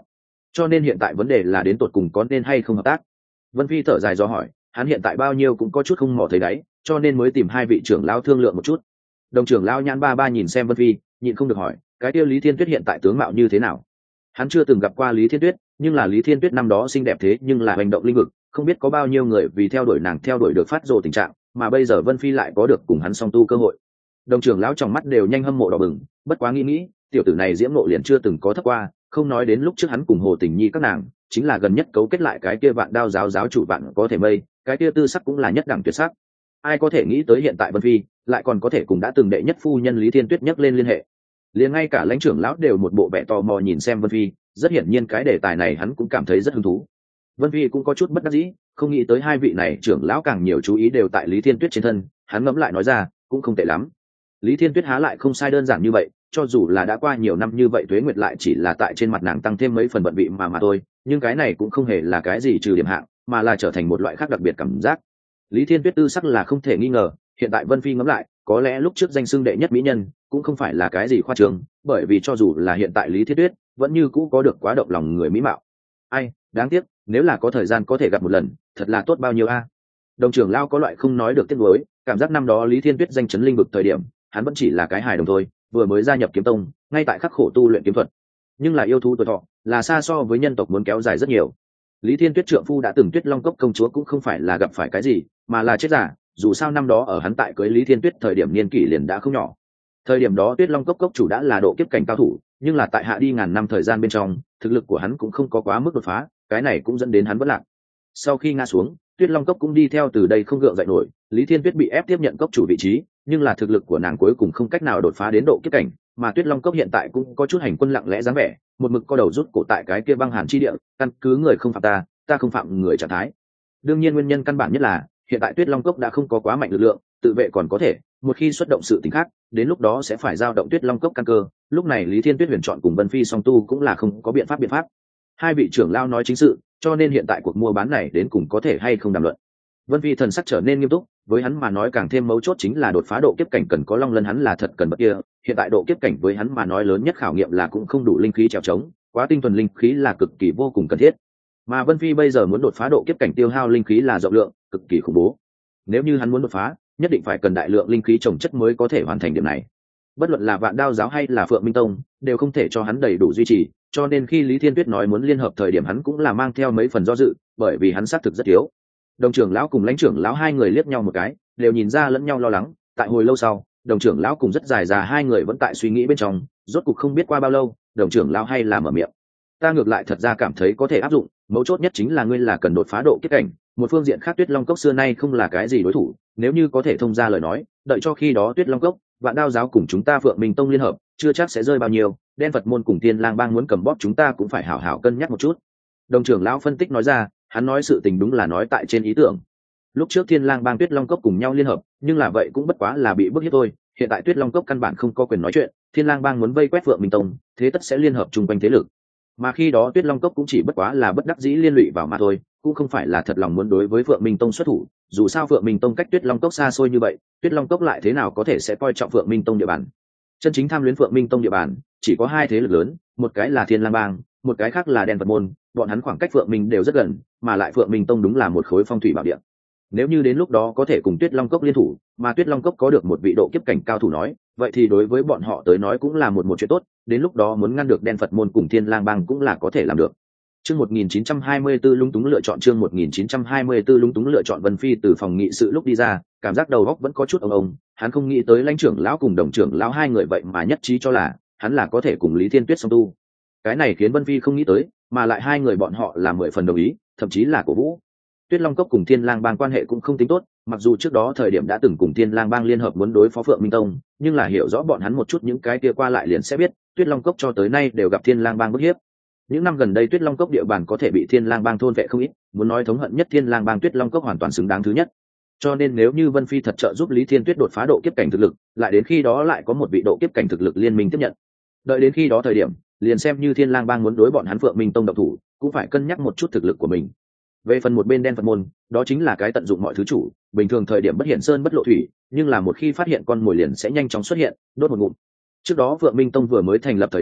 cho nên hiện tại vấn đề là đến tột cùng có nên hay không hợp tác. Vân Phi thở dài do hỏi, hắn hiện tại bao nhiêu cũng có chút không mò thấy đáy, cho nên mới tìm hai vị trưởng lão thương lượng một chút. Đồng trưởng lão nhãn ba ba nhìn xem Vân Phi, nhịn không được hỏi, cái kia Lý Thiên Tuyết hiện tại tướng mạo như thế nào? Hắn chưa từng gặp qua Lý Thiên Tuyết, nhưng là Lý Thiên Tuyết năm đó xinh đẹp thế nhưng là hành động linh vực, không biết có bao nhiêu người vì theo đuổi nàng theo đuổi được phát rồ tình trạng, mà bây giờ Vân Phi lại có được cùng hắn song tu cơ hội. Đồng trưởng lão trong mắt đều nhanh hâm mộ đỏ bừng, bất quá nghĩ nghĩ, tiểu tử này diễm nộ liền chưa từng có thấp qua, không nói đến lúc trước hắn cùng Hồ Tình Nhi các nàng, chính là gần nhất cấu kết lại cái kia Vạn Đao giáo giáo chủ Vạn có thể mây, cái kia tư sắc cũng là nhất đẳng tuyệt sắc. Ai có thể nghĩ tới hiện tại Vân Phi lại còn có thể cùng đã từng đệ nhất phu nhân Lý Thiên Tuyết nhắc lên liên hệ. Liền ngay cả lãnh trưởng lão đều một bộ vẻ tò mò nhìn xem Vân Phi, rất hiển nhiên cái đề tài này hắn cũng cảm thấy rất hứng thú. Vân Phi cũng có chút bất đắc dĩ, không nghĩ tới hai vị này trưởng lão càng nhiều chú ý đều tại Lý Thiên Tuyết trên thân, hắn ngẫm lại nói ra, cũng không tệ lắm. Lý Thiên Tuyết há lại không sai đơn giản như vậy, cho dù là đã qua nhiều năm như vậy tuế nguyệt lại chỉ là tại trên mặt nàng tăng thêm mấy phần bận vị mà mà thôi, nhưng cái này cũng không hề là cái gì trừ điểm hạng, mà là trở thành một loại khác đặc biệt cảm giác. Lý Thiên Tuyết tư sắc là không thể nghi ngờ, hiện tại Vân Phi ngẫm lại, có lẽ lúc trước danh xưng đệ nhất mỹ nhân cũng không phải là cái gì khoa trương, bởi vì cho dù là hiện tại Lý Thiên Tuyết vẫn như cũ có được quá động lòng người mỹ mạo. Ai, đáng tiếc, nếu là có thời gian có thể gặp một lần, thật là tốt bao nhiêu a. Đồng trưởng lão có loại không nói được tiếc nuối, cảm giác năm đó Lý Thiên Tuyết danh chấn linh vực thời điểm, hắn vẫn chỉ là cái hài đồng thôi, vừa mới gia nhập kiếm tông, ngay tại khắc khổ tu luyện kiếm thuật. Nhưng là yêu thú tuổi thọ, là xa so với nhân tộc muốn kéo dài rất nhiều. Lý Thiên Tuyết trượng phu đã từng Tuyết Long Cốc công chúa cũng không phải là gặp phải cái gì, mà là chết giả, dù sao năm đó ở hắn tại cưới Lý Thiên Tuyết thời điểm niên kỷ liền đã không nhỏ. Thời điểm đó Tuyết Long Cốc cốc chủ đã là độ kiếp cảnh cao thủ, nhưng là tại hạ đi ngàn năm thời gian bên trong, thực lực của hắn cũng không có quá mức đột phá, cái này cũng dẫn đến hắn bất lạc. Sau khi ngã xuống, Tuyết Long Cốc cũng đi theo từ đây không gượng dậy nổi, Lý Thiên Tuyết bị ép tiếp nhận cốc chủ vị trí, nhưng là thực lực của nàng cuối cùng không cách nào đột phá đến độ kiếp cảnh, mà Tuyết Long Cốc hiện tại cũng có chút hành quân lặng lẽ dáng vẻ, một mực co đầu rút cổ tại cái kia băng hàn chi địa, căn cứ người không phạm ta, ta không phạm người trạng thái. Đương nhiên nguyên nhân căn bản nhất là hiện tại Tuyết Long Cốc đã không có quá mạnh lực lượng, tự vệ còn có thể, một khi xuất động sự tình khác, đến lúc đó sẽ phải giao động Tuyết Long Cốc căn cơ, lúc này Lý Thiên Tuyết huyền chọn cùng Vân Phi song tu cũng là không có biện pháp biện pháp. Hai vị trưởng lao nói chính sự, cho nên hiện tại cuộc mua bán này đến cùng có thể hay không đàm luận. Vân Phi thần sắc trở nên nghiêm túc, với hắn mà nói càng thêm mấu chốt chính là đột phá độ kiếp cảnh cần có long lân hắn là thật cần bất kia, hiện tại độ kiếp cảnh với hắn mà nói lớn nhất khảo nghiệm là cũng không đủ linh khí trèo trống, quá tinh thuần linh khí là cực kỳ vô cùng cần thiết. Mà Vân Phi bây giờ muốn đột phá độ kiếp cảnh tiêu hao linh khí là rộng lượng, cực kỳ khủng bố. Nếu như hắn muốn đột phá, nhất định phải cần đại lượng linh khí trồng chất mới có thể hoàn thành điểm này. Bất luận là Vạn Đao giáo hay là Phượng Minh Tông, đều không thể cho hắn đầy đủ duy trì, cho nên khi Lý Thiên Tuyết nói muốn liên hợp thời điểm hắn cũng là mang theo mấy phần do dự, bởi vì hắn xác thực rất thiếu. Đồng trưởng lão cùng lãnh trưởng lão hai người liếc nhau một cái, đều nhìn ra lẫn nhau lo lắng. Tại hồi lâu sau, đồng trưởng lão cùng rất dài già hai người vẫn tại suy nghĩ bên trong, rốt cục không biết qua bao lâu, đồng trưởng lão hay là mở miệng. Ta ngược lại thật ra cảm thấy có thể áp dụng, mấu chốt nhất chính là ngươi là cần đột phá độ kiếp cảnh, một phương diện khác Tuyết Long Cốc xưa nay không là cái gì đối thủ, nếu như có thể thông ra lời nói, đợi cho khi đó Tuyết Long Cốc, Vạn Đao giáo cùng chúng ta Phượng Minh Tông liên hợp, chưa chắc sẽ rơi bao nhiêu, Đen Phật môn cùng Tiên Lang bang muốn cầm bóp chúng ta cũng phải hảo hảo cân nhắc một chút. Đồng trưởng lão phân tích nói ra, hắn nói sự tình đúng là nói tại trên ý tưởng. Lúc trước Thiên Lang bang Tuyết Long Cốc cùng nhau liên hợp, nhưng là vậy cũng bất quá là bị bức hiếp thôi, hiện tại Tuyết Long Cốc căn bản không có quyền nói chuyện, Thiên Lang bang muốn vây quét Phượng Minh Tông, thế tất sẽ liên hợp chung quanh thế lực. Mà khi đó Tuyết Long Cốc cũng chỉ bất quá là bất đắc dĩ liên lụy vào mà thôi, cũng không phải là thật lòng muốn đối với Phượng Minh Tông xuất thủ, dù sao Phượng Minh Tông cách Tuyết Long Cốc xa xôi như vậy, Tuyết Long Cốc lại thế nào có thể sẽ coi trọng Phượng Minh Tông địa bàn. Chân chính tham luyến Phượng Minh Tông địa bàn, chỉ có hai thế lực lớn, một cái là Thiên Lang bang, một cái khác là Đen Phật môn, bọn hắn khoảng cách Phượng Minh đều rất gần, mà lại Phượng Minh Tông đúng là một khối phong thủy bảo địa. Nếu như đến lúc đó có thể cùng Tuyết Long Cốc liên thủ, mà Tuyết Long Cốc có được một vị độ kiếp cảnh cao thủ nói, vậy thì đối với bọn họ tới nói cũng là một một chuyện tốt, đến lúc đó muốn ngăn được Đen Phật môn cùng Thiên Lang bang cũng là có thể làm được. Chương một nghìn chín trăm hai mươi tư lúng túng lựa chọn chương một nghìn chín trăm hai mươi tư lúng túng lựa chọn Vân Phi từ phòng nghị sự lúc đi ra, cảm giác đầu óc vẫn có chút ông ông, hắn không nghĩ tới lãnh trưởng lão cùng đồng trưởng lão hai người vậy mà nhất trí cho là hắn là có thể cùng Lý Thiên Tuyết song tu. Cái này khiến Vân Phi không nghĩ tới, mà lại hai người bọn họ là mười phần đồng ý, thậm chí là cổ vũ. Tuyết Long Cốc cùng Thiên Lang bang quan hệ cũng không tính tốt, mặc dù trước đó thời điểm đã từng cùng Thiên Lang bang liên hợp muốn đối phó Phượng Minh Tông, nhưng là hiểu rõ bọn hắn một chút những cái kia qua lại liền sẽ biết, Tuyết Long Cốc cho tới nay đều gặp Thiên Lang bang bức hiếp. Những năm gần đây Tuyết Long Cốc địa bàn có thể bị Thiên Lang bang thôn vệ không ít, muốn nói thống hận nhất Thiên Lang bang Tuyết Long Cốc hoàn toàn xứng đáng thứ nhất. Cho nên nếu như Vân Phi thật trợ giúp Lý Thiên Tuyết đột phá độ kiếp cảnh thực lực, lại đến khi đó lại có một vị độ kiếp cảnh thực lực liên minh tiếp nhận. Đợi đến khi đó thời điểm, liền xem như Thiên Lang bang muốn đối bọn hắn Phượng Minh Tông động thủ, cũng phải cân nhắc một chút thực lực của mình. Về phần một bên Đen Phật môn, đó chính là cái tận dụng mọi thứ chủ, bình thường thời điểm bất hiện sơn bất lộ thủy, nhưng là một khi phát hiện con mồi liền sẽ nhanh chóng xuất hiện, đốt một ngụm. Trước đó Phượng Minh Tông vừa mới thành lập thời điểm,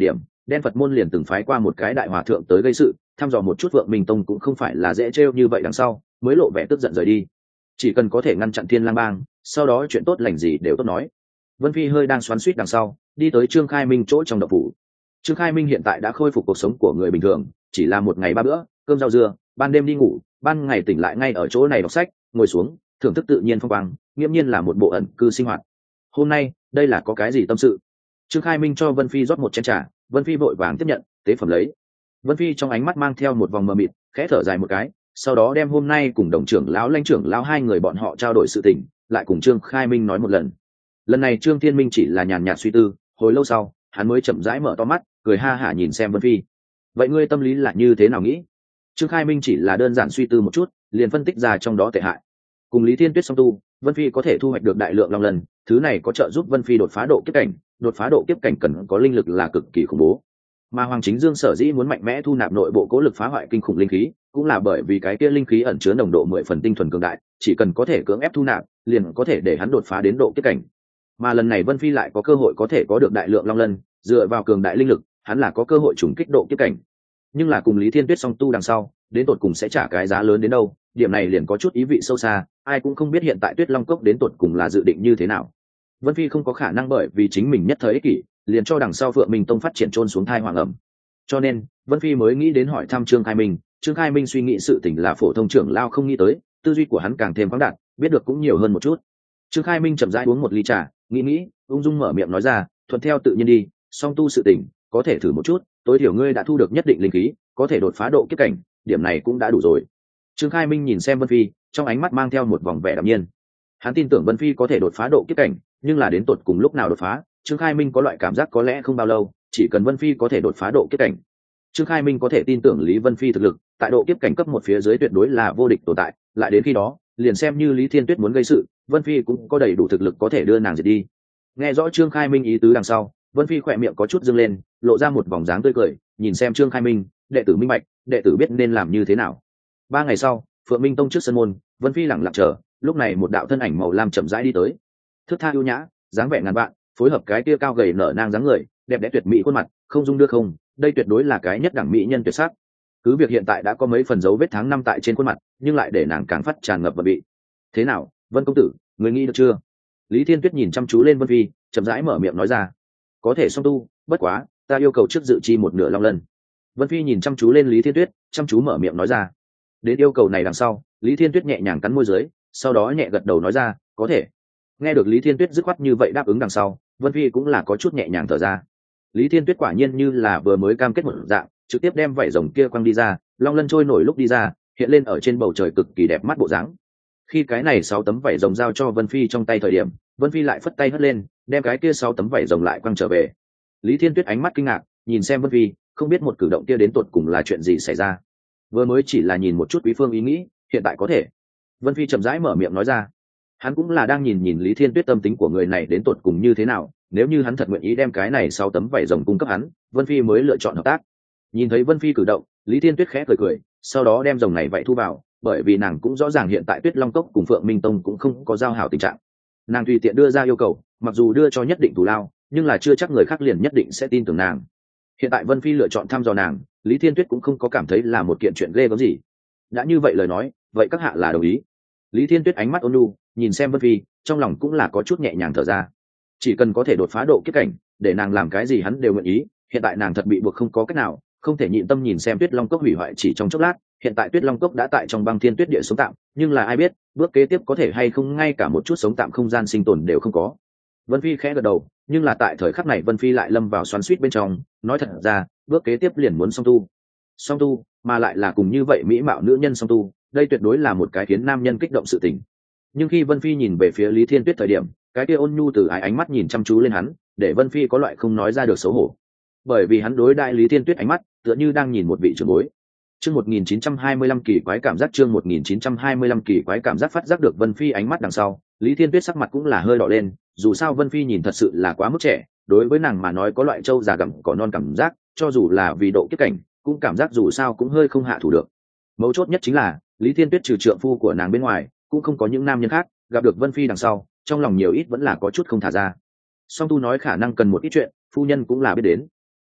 đen Phật môn liền từng phái qua một cái đại hòa thượng tới gây sự, thăm dò một chút Phượng Minh Tông cũng không phải là dễ trêu như vậy, đằng sau mới lộ vẻ tức giận rời đi. Chỉ cần có thể ngăn chặn Thiên Lang Bang, sau đó chuyện tốt lành gì đều tốt nói. Vân Phi hơi đang xoắn xuýt đằng sau, đi tới Trương Khai Minh chỗ trong động phủ. Trương Khai Minh hiện tại đã khôi phục cuộc sống của người bình thường, chỉ là một ngày ba bữa, cơm rau dưa, ban đêm đi ngủ, ban ngày tỉnh lại ngay ở chỗ này đọc sách, ngồi xuống, thưởng thức tự nhiên phong quang, nghiêm nhiên là một bộ ẩn cư sinh hoạt. Hôm nay, đây là có cái gì tâm sự? Trương Khai Minh cho Vân Phi rót một chén trà, Vân Phi vội vàng tiếp nhận, tế phẩm lấy. Vân Phi trong ánh mắt mang theo một vòng mờ mịt, khẽ thở dài một cái, sau đó đem hôm nay cùng đồng trưởng lão lãnh trưởng lão hai người bọn họ trao đổi sự tình, lại cùng Trương Khai Minh nói một lần. Lần này Trương Thiên Minh chỉ là nhàn nhạt suy tư, hồi lâu sau, hắn mới chậm rãi mở to mắt, cười ha hả nhìn xem Vân Phi. Vậy ngươi tâm lý là như thế nào nghĩ? Trương Khai Minh chỉ là đơn giản suy tư một chút, liền phân tích ra trong đó tệ hại. Cùng Lý Thiên Tuyết song tu, Vân Phi có thể thu hoạch được đại lượng long lần, thứ này có trợ giúp Vân Phi đột phá độ kiếp cảnh, đột phá độ kiếp cảnh cần có linh lực là cực kỳ khủng bố. Mà Hoàng Chính Dương sở dĩ muốn mạnh mẽ thu nạp nội bộ cố lực phá hoại kinh khủng linh khí, cũng là bởi vì cái kia linh khí ẩn chứa nồng độ mười phần tinh thuần cường đại, chỉ cần có thể cưỡng ép thu nạp, liền có thể để hắn đột phá đến độ kiếp cảnh. Mà lần này Vân Phi lại có cơ hội có thể có được đại lượng long lân, dựa vào cường đại linh lực, hắn là có cơ hội trùng kích độ kiếp cảnh. Nhưng là cùng Lý Thiên Tuyết song tu đằng sau, đến tột cùng sẽ trả cái giá lớn đến đâu, điểm này liền có chút ý vị sâu xa, ai cũng không biết hiện tại Tuyết Long Cốc đến tột cùng là dự định như thế nào. Vân Phi không có khả năng bởi vì chính mình nhất thời ích kỷ, liền cho đằng sau Phượng Minh Tông phát triển trôn xuống thai hoàng ẩm. Cho nên, Vân Phi mới nghĩ đến hỏi thăm Trương Khai Minh. Trương Khai Minh suy nghĩ sự tình là phổ thông trưởng lao không nghĩ tới, tư duy của hắn càng thêm khoáng đạt, biết được cũng nhiều hơn một chút. Trương Khai Minh chậm rãi uống một ly trà, nghĩ nghĩ, ung dung mở miệng nói ra, thuận theo tự nhiên đi, song tu sự tình, có thể thử một chút, tối thiểu ngươi đã thu được nhất định linh khí, có thể đột phá độ kiếp cảnh, điểm này cũng đã đủ rồi. Trương Khai Minh nhìn xem Vân Phi, trong ánh mắt mang theo một vòng vẻ đạm nhiên. Hắn tin tưởng Vân Phi có thể đột phá độ kiếp cảnh, nhưng là đến tột cùng lúc nào đột phá, Trương Khai Minh có loại cảm giác có lẽ không bao lâu, chỉ cần Vân Phi có thể đột phá độ kiếp cảnh. Trương Khai Minh có thể tin tưởng Lý Vân Phi thực lực, tại độ kiếp cảnh cấp một phía dưới tuyệt đối là vô địch tồn tại, lại đến khi đó, liền xem như Lý Thiên Tuyết muốn gây sự, Vân Phi cũng có đầy đủ thực lực có thể đưa nàng diệt đi. Nghe rõ Trương Khai Minh ý tứ đằng sau, Vân Phi khỏe miệng có chút dâng lên, lộ ra một vòng dáng tươi cười, nhìn xem Trương Khai Minh, đệ tử minh bạch, đệ tử biết nên làm như thế nào. Ba ngày sau, Phượng Minh Tông trước sân môn, Vân Phi lặng lặng chờ, lúc này một đạo thân ảnh màu lam chậm rãi đi tới. Thước tha ưu nhã, dáng vẻ ngàn vạn, phối hợp cái kia cao gầy nở nang dáng người, đẹp đẽ tuyệt mỹ khuôn mặt, không dung đưa không, đây tuyệt đối là cái nhất đẳng mỹ nhân tuyệt sắc. Cứ việc hiện tại đã có mấy phần dấu vết tháng năm tại trên khuôn mặt, nhưng lại để nàng càng phát tràn ngập và bị. Thế nào, Vân công tử, người nghĩ được chưa? Lý Thiên Tuyết nhìn chăm chú lên Vân Phi, chậm rãi mở miệng nói ra. Có thể song tu, bất quá, ta yêu cầu trước dự chi một nửa long lân. Vân Phi nhìn chăm chú lên Lý Thiên Tuyết, chăm chú mở miệng nói ra. Đến yêu cầu này đằng sau, Lý Thiên Tuyết nhẹ nhàng cắn môi dưới, sau đó nhẹ gật đầu nói ra, có thể. Nghe được Lý Thiên Tuyết dứt khoát như vậy đáp ứng đằng sau, Vân Phi cũng là có chút nhẹ nhàng thở ra. Lý Thiên Tuyết quả nhiên như là vừa mới cam kết một dạng, trực tiếp đem vảy rồng kia quăng đi ra, long lân trôi nổi lúc đi ra, hiện lên ở trên bầu trời cực kỳ đẹp mắt bộ dáng. Khi cái này sáu tấm vảy rồng giao cho Vân Phi trong tay thời điểm, Vân Phi lại phất tay hất lên, đem cái kia sáu tấm vảy rồng lại quăng trở về. Lý Thiên Tuyết ánh mắt kinh ngạc, nhìn xem Vân Phi, không biết một cử động kia đến tột cùng là chuyện gì xảy ra. Vừa mới chỉ là nhìn một chút Quý Phương ý nghĩ, hiện tại có thể. Vân Phi chậm rãi mở miệng nói ra. Hắn cũng là đang nhìn nhìn Lý Thiên Tuyết tâm tính của người này đến tột cùng như thế nào, nếu như hắn thật nguyện ý đem cái này sáu tấm vảy rồng cung cấp hắn, Vân Phi mới lựa chọn hợp tác. Nhìn thấy Vân Phi cử động, Lý Thiên Tuyết khẽ cười cười, sau đó đem rồng này vậy thu vào, bởi vì nàng cũng rõ ràng hiện tại Tuyết Long Cốc cùng Phượng Minh Tông cũng không có giao hảo tình trạng. Nàng tùy tiện đưa ra yêu cầu, mặc dù đưa cho nhất định thù lao, nhưng là chưa chắc người khác liền nhất định sẽ tin tưởng nàng. Hiện tại Vân Phi lựa chọn thăm dò nàng, Lý Thiên Tuyết cũng không có cảm thấy là một kiện chuyện ghê gớm gì. Đã như vậy lời nói, vậy các hạ là đồng ý. Lý Thiên Tuyết ánh mắt ôn nhu, nhìn xem Vân Phi, trong lòng cũng là có chút nhẹ nhàng thở ra. Chỉ cần có thể đột phá độ kiếp cảnh, để nàng làm cái gì hắn đều nguyện ý. Hiện tại nàng thật bị buộc không có cách nào, không thể nhịn tâm nhìn xem Tuyết Long Cốc hủy hoại chỉ trong chốc lát. Hiện tại Tuyết Long Cốc đã tại trong băng thiên tuyết địa sống tạm, nhưng là ai biết bước kế tiếp có thể hay không ngay cả một chút sống tạm không gian sinh tồn đều không có. Vân Phi khẽ gật đầu, nhưng là tại thời khắc này Vân Phi lại lâm vào xoắn xuýt bên trong, nói thật ra, bước kế tiếp liền muốn song tu. Song tu, mà lại là cùng như vậy mỹ mạo nữ nhân song tu, đây tuyệt đối là một cái khiến nam nhân kích động sự tình. Nhưng khi Vân Phi nhìn về phía Lý Thiên Tuyết thời điểm, cái kia ôn nhu từ ái ánh mắt nhìn chăm chú lên hắn, để Vân Phi có loại không nói ra được xấu hổ. Bởi vì hắn đối đại Lý Thiên Tuyết ánh mắt, tựa như đang nhìn một vị trưởng bối. Chương một nghìn chín trăm hai mươi lăm kỳ quái cảm giác chương một nghìn chín trăm hai mươi lăm kỳ quái cảm giác phát giác được Vân Phi ánh mắt đằng sau, Lý Thiên Tuyết sắc mặt cũng là hơi đỏ lên, dù sao Vân Phi nhìn thật sự là quá mức trẻ, đối với nàng mà nói có loại trâu già gặm cỏ non cảm giác, cho dù là vì độ kiếp cảnh, cũng cảm giác dù sao cũng hơi không hạ thủ được. Mấu chốt nhất chính là, Lý Thiên Tuyết trừ trượng phu của nàng bên ngoài, cũng không có những nam nhân khác, gặp được Vân Phi đằng sau, trong lòng nhiều ít vẫn là có chút không thả ra. Song tu nói khả năng cần một ít chuyện, phu nhân cũng là biết đến.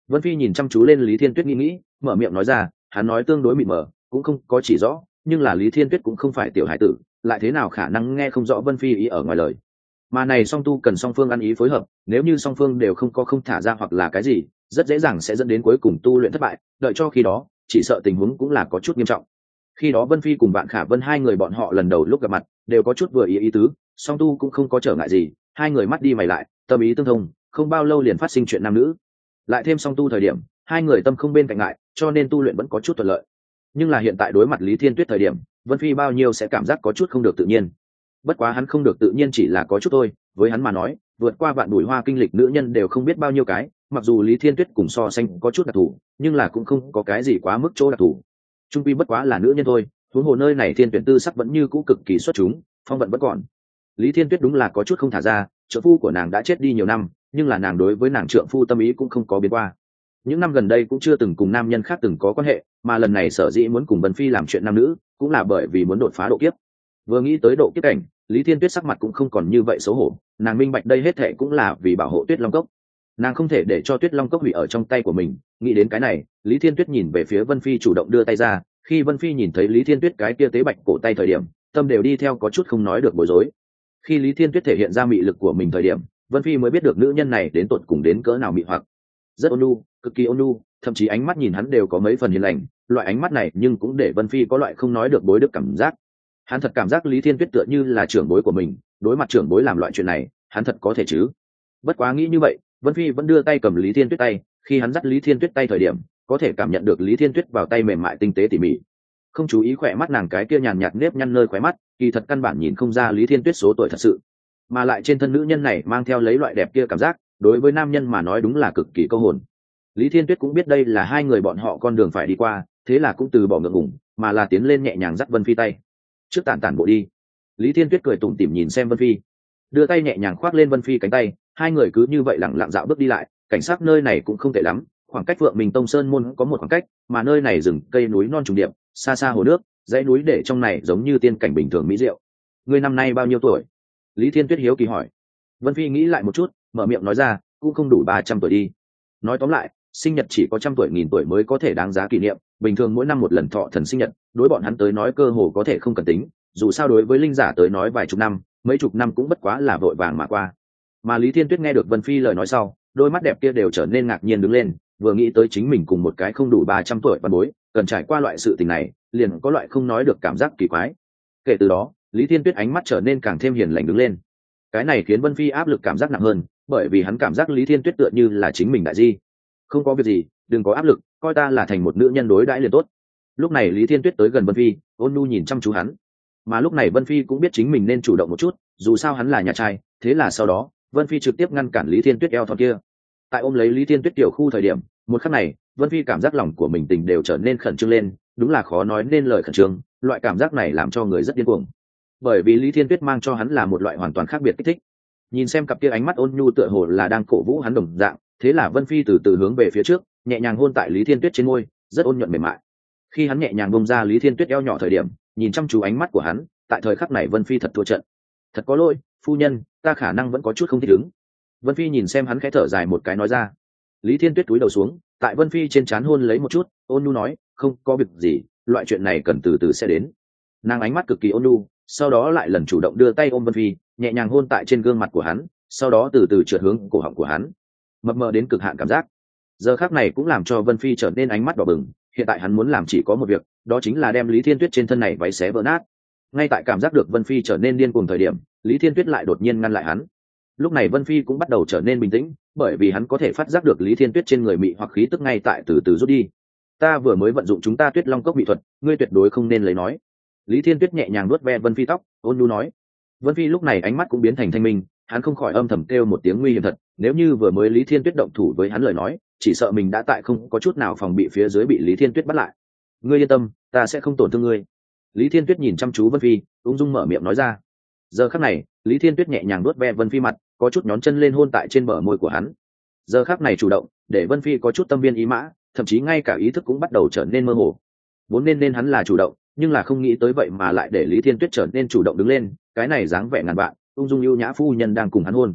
Vân Phi nhìn chăm chú lên Lý Thiên Tuyết nghĩ nghĩ, mở miệng nói ra, hắn nói tương đối mịt mờ, cũng không có chỉ rõ, nhưng là Lý Thiên Tuyết cũng không phải tiểu hải tử, lại thế nào khả năng nghe không rõ Vân Phi ý ở ngoài lời. Mà này song tu cần song phương ăn ý phối hợp, nếu như song phương đều không có không thả ra hoặc là cái gì, rất dễ dàng sẽ dẫn đến cuối cùng tu luyện thất bại, đợi cho khi đó, chỉ sợ tình huống cũng là có chút nghiêm trọng. Khi đó Vân Phi cùng Vạn Khả Vân hai người bọn họ lần đầu lúc gặp mặt, đều có chút vừa ý ý tứ, song tu cũng không có trở ngại gì, hai người mắt đi mày lại, tâm ý tương thông, không bao lâu liền phát sinh chuyện nam nữ. Lại thêm song tu thời điểm, hai người tâm không bên cạnh ngại, cho nên tu luyện vẫn có chút thuận lợi. Nhưng là hiện tại đối mặt Lý Thiên Tuyết thời điểm, Vân Phi bao nhiêu sẽ cảm giác có chút không được tự nhiên. Bất quá hắn không được tự nhiên chỉ là có chút thôi, với hắn mà nói, vượt qua vạn bùi hoa kinh lịch nữ nhân đều không biết bao nhiêu cái, mặc dù Lý Thiên Tuyết cùng so sánh có chút đặc thù, nhưng là cũng không có cái gì quá mức chỗ đặc thù. Trung quy bất quá là nữ nhân thôi, huống hồ nơi này thiên tuyển tư sắc vẫn như cũ cực kỳ xuất chúng, phong vận vẫn còn. Lý Thiên Tuyết đúng là có chút không thả ra, trợ phu của nàng đã chết đi nhiều năm, nhưng là nàng đối với nàng trượng phu tâm ý cũng không có biến qua. Những năm gần đây cũng chưa từng cùng nam nhân khác từng có quan hệ, mà lần này sở dĩ muốn cùng Vân Phi làm chuyện nam nữ, cũng là bởi vì muốn đột phá độ kiếp. Vừa nghĩ tới độ kiếp cảnh, Lý Thiên Tuyết sắc mặt cũng không còn như vậy xấu hổ, nàng minh bạch đây hết thệ cũng là vì bảo hộ Tuyết Long Cốc. Nàng không thể để cho Tuyết Long Cốc hủy ở trong tay của mình, nghĩ đến cái này, Lý Thiên Tuyết nhìn về phía Vân Phi chủ động đưa tay ra, khi Vân Phi nhìn thấy Lý Thiên Tuyết cái kia tế bạch cổ tay thời điểm, tâm đều đi theo có chút không nói được bối rối. Khi Lý Thiên Tuyết thể hiện ra mị lực của mình thời điểm, Vân Phi mới biết được nữ nhân này đến tột cùng đến cỡ nào mị hoặc. Rất ôn nhu, cực kỳ ôn nhu, thậm chí ánh mắt nhìn hắn đều có mấy phần hiền lành, loại ánh mắt này nhưng cũng để Vân Phi có loại không nói được bối đức cảm giác. Hắn thật cảm giác Lý Thiên Tuyết tựa như là trưởng bối của mình, đối mặt trưởng bối làm loại chuyện này, hắn thật có thể chứ. Bất quá nghĩ như vậy, Vân Phi vẫn đưa tay cầm Lý Thiên Tuyết tay, khi hắn dắt Lý Thiên Tuyết tay thời điểm, có thể cảm nhận được Lý Thiên Tuyết vào tay mềm mại tinh tế tỉ mỉ. Không chú ý khỏe mắt nàng cái kia nhàn nhạt nếp nhăn nơi khóe mắt, kỳ thật căn bản nhìn không ra Lý Thiên Tuyết số tuổi thật sự, mà lại trên thân nữ nhân này mang theo lấy loại đẹp kia cảm giác, đối với nam nhân mà nói đúng là cực kỳ câu hồn. Lý Thiên Tuyết cũng biết đây là hai người bọn họ con đường phải đi qua, thế là cũng từ bỏ ngượng ngùng, mà là tiến lên nhẹ nhàng dắt Vân Phi tay. Trước tản tản bộ đi. Lý Thiên Tuyết cười tủm tỉm nhìn xem Vân Phi, đưa tay nhẹ nhàng khoác lên Vân Phi cánh tay, hai người cứ như vậy lặng lặng dạo bước đi lại, cảnh sát nơi này cũng không tệ lắm, khoảng cách Phượng Minh Tông Sơn môn có một khoảng cách, mà nơi này rừng cây núi non trùng điệp, xa xa hồ nước, dãy núi để trong này giống như tiên cảnh bình thường mỹ diệu. Ngươi năm nay bao nhiêu tuổi? Lý Thiên Tuyết hiếu kỳ hỏi. Vân Phi nghĩ lại một chút, mở miệng nói ra, cũng không đủ ba trăm tuổi đi. Nói tóm lại, sinh nhật chỉ có trăm tuổi nghìn tuổi mới có thể đáng giá kỷ niệm, bình thường mỗi năm một lần thọ thần sinh nhật, đối bọn hắn tới nói cơ hồ có thể không cần tính, dù sao đối với linh giả tới nói vài chục năm, mấy chục năm cũng bất quá là vội vàng mà qua. Mà Lý Thiên Tuyết nghe được Vân Phi lời nói sau, đôi mắt đẹp kia đều trở nên ngạc nhiên đứng lên, vừa nghĩ tới chính mình cùng một cái không đủ ba trăm tuổi văn bối, cần trải qua loại sự tình này, liền có loại không nói được cảm giác kỳ quái. Kể từ đó, Lý Thiên Tuyết ánh mắt trở nên càng thêm hiền lành đứng lên. Cái này khiến Vân Phi áp lực cảm giác nặng hơn, bởi vì hắn cảm giác Lý Thiên Tuyết tựa như là chính mình đại di. Không có việc gì, đừng có áp lực, coi ta là thành một nữ nhân đối đãi liền tốt. Lúc này Lý Thiên Tuyết tới gần Vân Phi, ôn nhu nhìn chăm chú hắn. Mà lúc này Vân Phi cũng biết chính mình nên chủ động một chút, dù sao hắn là nhà trai, thế là sau đó, Vân Phi trực tiếp ngăn cản Lý Thiên Tuyết eo thon kia. Tại ôm lấy Lý Thiên Tuyết tiểu khu thời điểm, một khắc này, Vân Phi cảm giác lòng của mình tình đều trở nên khẩn trương lên, đúng là khó nói nên lời khẩn trương, loại cảm giác này làm cho người rất điên cuồng. Bởi vì Lý Thiên Tuyết mang cho hắn là một loại hoàn toàn khác biệt kích thích. Nhìn xem cặp kia ánh mắt ôn nhu tựa hồ là đang cổ vũ hắn đồng dạng, thế là Vân Phi từ từ hướng về phía trước, nhẹ nhàng hôn tại Lý Thiên Tuyết trên môi, rất ôn nhuận mềm mại. Khi hắn nhẹ nhàng bông ra Lý Thiên Tuyết eo nhỏ thời điểm, nhìn chăm chú ánh mắt của hắn, tại thời khắc này Vân Phi thật thua trận. Thật có lỗi, phu nhân, ta khả năng vẫn có chút không thích ứng. Vân Phi nhìn xem hắn khẽ thở dài một cái nói ra. Lý Thiên Tuyết cúi đầu xuống, tại Vân Phi trên trán hôn lấy một chút, ôn nhu nói, không có việc gì, loại chuyện này cần từ từ sẽ đến. Nàng ánh mắt cực kỳ ôn nhu, sau đó lại lần chủ động đưa tay ôm Vân Phi, nhẹ nhàng hôn tại trên gương mặt của hắn, sau đó từ từ trượt hướng cổ họng của hắn, mập mờ đến cực hạn cảm giác. Giờ khắc này cũng làm cho Vân Phi trở nên ánh mắt đỏ bừng, hiện tại hắn muốn làm chỉ có một việc, đó chính là đem Lý Thiên Tuyết trên thân này váy xé vỡ nát. Ngay tại cảm giác được Vân Phi trở nên điên cuồng thời điểm, Lý Thiên Tuyết lại đột nhiên ngăn lại hắn. Lúc này Vân Phi cũng bắt đầu trở nên bình tĩnh, bởi vì hắn có thể phát giác được Lý Thiên Tuyết trên người mị hoặc khí tức ngay tại từ từ rút đi. Ta vừa mới vận dụng chúng ta Tuyết Long Cốc mỹ thuật, ngươi tuyệt đối không nên lấy nói. Lý Thiên Tuyết nhẹ nhàng nuốt ve Vân Phi tóc, ôn nhu nói. Vân Phi lúc này ánh mắt cũng biến thành thanh minh, hắn không khỏi âm thầm kêu một tiếng nguy hiểm thật, nếu như vừa mới Lý Thiên Tuyết động thủ với hắn lời nói, chỉ sợ mình đã tại không có chút nào phòng bị phía dưới bị Lý Thiên Tuyết bắt lại. Ngươi yên tâm, ta sẽ không tổn thương ngươi. Lý Thiên Tuyết nhìn chăm chú Vân Phi, ung dung mở miệng nói ra. Giờ khắc này, Lý Thiên Tuyết nhẹ nhàng nuốt ve Vân Phi mặt, có chút nhón chân lên hôn tại trên bờ môi của hắn. Giờ khắc này chủ động, để Vân Phi có chút tâm viên ý mã, thậm chí ngay cả ý thức cũng bắt đầu trở nên mơ hồ. Vốn nên nên hắn là chủ động, nhưng là không nghĩ tới vậy mà lại để Lý Thiên Tuyết trở nên chủ động đứng lên, cái này dáng vẻ ngàn vạn, ung dung ưu nhã phu nhân đang cùng hắn hôn.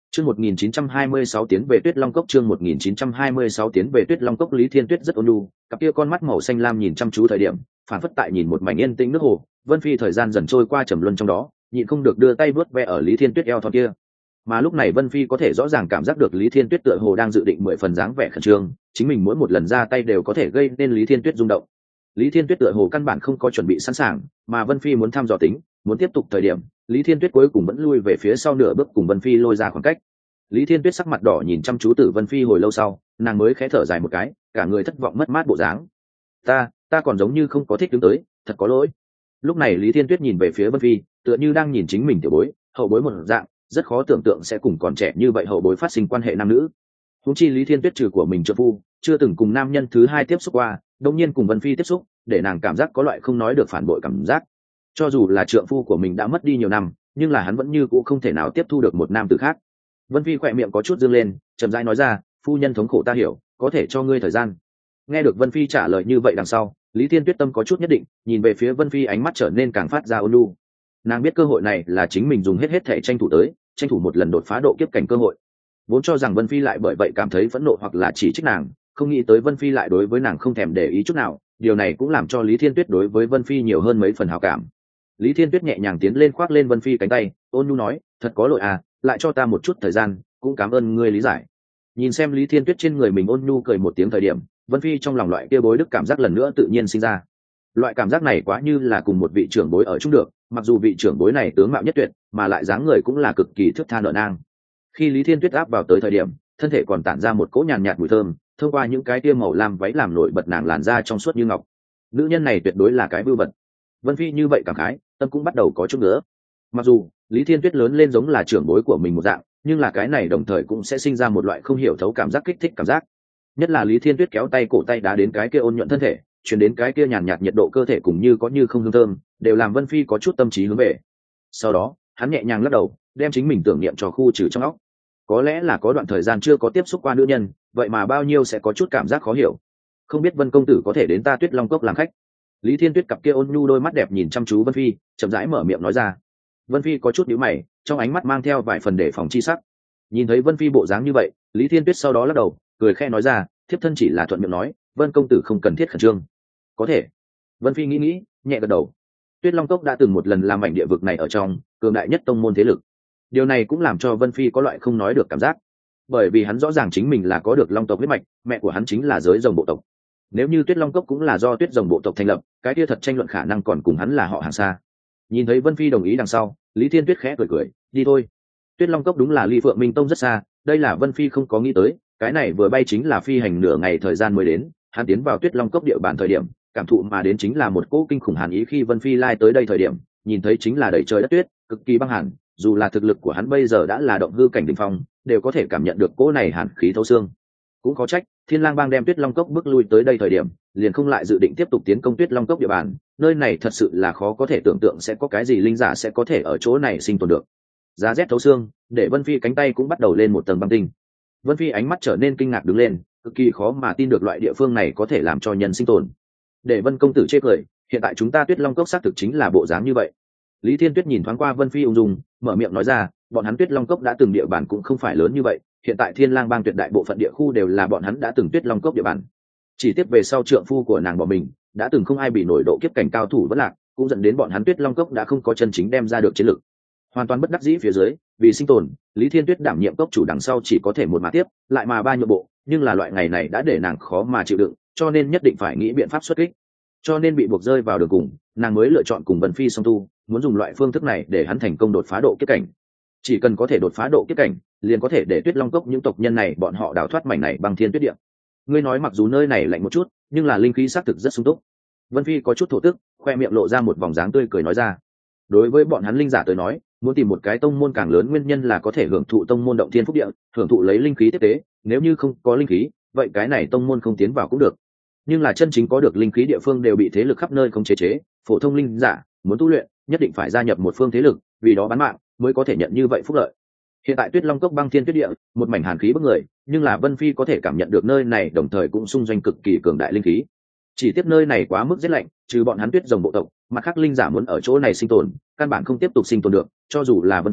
Chương một nghìn chín trăm hai mươi sáu tiến về Tuyết Long Cốc. Chương một nghìn chín trăm hai mươi sáu tiến về Tuyết Long Cốc. Lý Thiên Tuyết rất ôn nhu, cặp kia con mắt màu xanh lam nhìn chăm chú thời điểm, phản phất tại nhìn một mảnh yên tĩnh nước hồ. Vân Phi thời gian dần trôi qua trầm luân trong đó, nhịn không được đưa tay vuốt ve ở Lý Thiên Tuyết eo thon kia. Mà lúc này Vân Phi có thể rõ ràng cảm giác được Lý Thiên Tuyết tựa hồ đang dự định mười phần dáng vẻ khẩn trương, chính mình mỗi một lần ra tay đều có thể gây nên Lý Thiên Tuyết rung động. Lý Thiên Tuyết tựa hồ căn bản không có chuẩn bị sẵn sàng, mà Vân Phi muốn thăm dò tính, muốn tiếp tục thời điểm, Lý Thiên Tuyết cuối cùng vẫn lui về phía sau nửa bước cùng Vân Phi lôi ra khoảng cách. Lý Thiên Tuyết sắc mặt đỏ nhìn chăm chú Tử Vân Phi hồi lâu sau, nàng mới khẽ thở dài một cái, cả người thất vọng mất mát bộ dáng. Ta, ta còn giống như không có thích đứng tới, thật có lỗi. Lúc này Lý Thiên Tuyết nhìn về phía Vân Phi, tựa như đang nhìn chính mình tiểu bối, hậu bối một dạng, rất khó tưởng tượng sẽ cùng còn trẻ như vậy hậu bối phát sinh quan hệ nam nữ. Huống chi Lý Thiên Tuyết trừ của mình trợ phu, chưa từng cùng nam nhân thứ hai tiếp xúc qua, đột nhiên cùng Vân Phi tiếp xúc, để nàng cảm giác có loại không nói được phản bội cảm giác. Cho dù là trượng phu của mình đã mất đi nhiều năm, nhưng là hắn vẫn như cũ không thể nào tiếp thu được một nam tử khác. Vân Phi khỏe miệng có chút dương lên, chậm rãi nói ra, phu nhân thống khổ ta hiểu, có thể cho ngươi thời gian. Nghe được Vân Phi trả lời như vậy đằng sau, Lý Thiên Tuyết tâm có chút nhất định, nhìn về phía Vân Phi ánh mắt trở nên càng phát ra ôn nhu. Nàng biết cơ hội này là chính mình dùng hết hết thể tranh thủ tới, tranh thủ một lần đột phá độ kiếp cảnh cơ hội. Vốn cho rằng Vân Phi lại bởi vậy cảm thấy phẫn nộ hoặc là chỉ trích nàng, không nghĩ tới Vân Phi lại đối với nàng không thèm để ý chút nào, điều này cũng làm cho Lý Thiên Tuyết đối với Vân Phi nhiều hơn mấy phần hảo cảm. Lý Thiên Tuyết nhẹ nhàng tiến lên khoác lên Vân Phi cánh tay, ôn nhu nói, thật có lỗi à, lại cho ta một chút thời gian, cũng cảm ơn ngươi lý giải. Nhìn xem Lý Thiên Tuyết trên người mình ôn nhu cười một tiếng thời điểm, Vân Phi trong lòng loại kia bối đức cảm giác lần nữa tự nhiên sinh ra. Loại cảm giác này quá như là cùng một vị trưởng bối ở chung được, mặc dù vị trưởng bối này tướng mạo nhất tuyệt, mà lại dáng người cũng là cực kỳ thước tha nợ nang. Khi Lý Thiên Tuyết áp vào tới thời điểm, thân thể còn tản ra một cỗ nhàn nhạt mùi thơm, thông qua những cái tia màu lam váy làm nổi bật nàng làn da trong suốt như ngọc. Nữ nhân này tuyệt đối là cái vưu vật. Vân Phi như vậy cảm khái, tâm cũng bắt đầu có chút nữa. Mặc dù Lý Thiên Tuyết lớn lên giống là trưởng bối của mình một dạng, nhưng là cái này đồng thời cũng sẽ sinh ra một loại không hiểu thấu cảm giác kích thích cảm giác. Nhất là Lý Thiên Tuyết kéo tay cổ tay đá đến cái kia ôn nhuận thân thể, chuyển đến cái kia nhàn nhạt nhiệt độ cơ thể cùng như có như không hương thơm, đều làm Vân Phi có chút tâm trí hướng về. Sau đó, hắn nhẹ nhàng lắc đầu, đem chính mình tưởng niệm cho khu trừ trong óc. Có lẽ là có đoạn thời gian chưa có tiếp xúc qua nữ nhân, vậy mà bao nhiêu sẽ có chút cảm giác khó hiểu. Không biết Vân công tử có thể đến ta Tuyết Long Cốc làm khách. Lý Thiên Tuyết cặp kia ôn nhu đôi mắt đẹp nhìn chăm chú Vân Phi, chậm rãi mở miệng nói ra. Vân Phi có chút nhíu mày, trong ánh mắt mang theo vài phần đề phòng chi sắc. Nhìn thấy Vân Phi bộ dáng như vậy, Lý Thiên Tuyết sau đó lắc đầu, cười khẽ nói ra, thiếp thân chỉ là thuận miệng nói, Vân công tử không cần thiết khẩn trương. Có thể. Vân Phi nghĩ nghĩ, nhẹ gật đầu. Tuyết Long Cốc đã từng một lần làm mảnh địa vực này ở trong cường đại nhất tông môn thế lực. Điều này cũng làm cho Vân Phi có loại không nói được cảm giác, bởi vì hắn rõ ràng chính mình là có được Long tộc huyết mạch, mẹ của hắn chính là giới rồng bộ tộc. Nếu như Tuyết Long Cốc cũng là do Tuyết rồng bộ tộc thành lập, cái kia thật tranh luận khả năng còn cùng hắn là họ hàng xa. Nhìn thấy Vân Phi đồng ý đằng sau, Lý Thiên Tuyết khẽ cười cười, đi thôi. Tuyết Long Cốc đúng là ly Phượng Minh Tông rất xa, đây là Vân Phi không có nghĩ tới, cái này vừa bay chính là phi hành nửa ngày thời gian mới đến. Hắn tiến vào Tuyết Long Cốc địa bàn thời điểm, cảm thụ mà đến chính là một cỗ kinh khủng hàn ý. Khi Vân Phi lai tới đây thời điểm, nhìn thấy chính là đầy trời đất tuyết, cực kỳ băng hàn, dù là thực lực của hắn bây giờ đã là động hư cảnh đỉnh phong, đều có thể cảm nhận được cỗ này hàn khí thấu xương. Cũng có trách, Thiên Lang Bang đem Tuyết Long Cốc bước lui tới đây thời điểm, liền không lại dự định tiếp tục tiến công Tuyết Long Cốc địa bàn, nơi này thật sự là khó có thể tưởng tượng sẽ có cái gì linh giả sẽ có thể ở chỗ này sinh tồn được. Giá rét thấu xương, để Vân Phi cánh tay cũng bắt đầu lên một tầng băng tinh. Vân Phi ánh mắt trở nên kinh ngạc đứng lên, cực kỳ khó mà tin được loại địa phương này có thể làm cho nhân sinh tồn. Để Vân công tử chê cười, hiện tại chúng ta Tuyết Long Cốc xác thực chính là bộ dáng như vậy. Lý Thiên Tuyết nhìn thoáng qua Vân Phi ung dung, mở miệng nói ra, bọn hắn Tuyết Long Cốc đã từng địa bàn cũng không phải lớn như vậy, hiện tại Thiên Lang Bang tuyệt đại bộ phận địa khu đều là bọn hắn đã từng Tuyết Long Cốc địa bàn. Chỉ tiếp về sau trượng phu của nàng bỏ mình, đã từng không ai bị nổi độ kiếp cảnh cao thủ vẫn lạc, cũng dẫn đến bọn hắn Tuyết Long Cốc đã không có chân chính đem ra được chiến lực. Hoàn toàn bất đắc dĩ phía dưới, vì sinh tồn, Lý Thiên Tuyết đảm nhiệm cốc chủ đằng sau chỉ có thể một mà tiếp, lại mà ba nhượng bộ, nhưng là loại ngày này đã để nàng khó mà chịu đựng, cho nên nhất định phải nghĩ biện pháp xuất kích. Cho nên bị buộc rơi vào đường cùng, nàng mới lựa chọn cùng Vân Phi song tu, muốn dùng loại phương thức này để hắn thành công đột phá độ kiếp cảnh. Chỉ cần có thể đột phá độ kiếp cảnh, liền có thể để Tuyết Long Cốc những tộc nhân này bọn họ đào thoát mảnh này băng thiên tuyết địa. Ngươi nói mặc dù nơi này lạnh một chút, nhưng là linh khí xác thực rất sung túc. Vân Phi có chút thổ tức, khoe miệng lộ ra một vòng dáng tươi cười nói ra. Đối với bọn hắn linh giả tới nói, muốn tìm một cái tông môn càng lớn nguyên nhân là có thể hưởng thụ tông môn động thiên phúc địa, hưởng thụ lấy linh khí tiếp tế, nếu như không có linh khí, vậy cái này tông môn không tiến vào cũng được. Nhưng là chân chính có được linh khí địa phương đều bị thế lực khắp nơi không chế chế, phổ thông linh giả muốn tu luyện, nhất định phải gia nhập một phương thế lực, vì đó bán mạng mới có thể nhận như vậy phúc lợi. Hiện tại Tuyết Long Cốc băng thiên tuyết địa, một mảnh hàn khí bức người, nhưng là Vân Phi có thể cảm nhận được nơi này đồng thời cũng xung doanh cực kỳ cường đại linh khí. Chỉ tiếp nơi này quá mức rét lạnh, trừ bọn hắn Tuyết rồng bộ tộc, mặt khác linh giả muốn ở chỗ này sinh tồn, căn bản không tiếp tục sinh tồn được, cho dù là Vân Phi,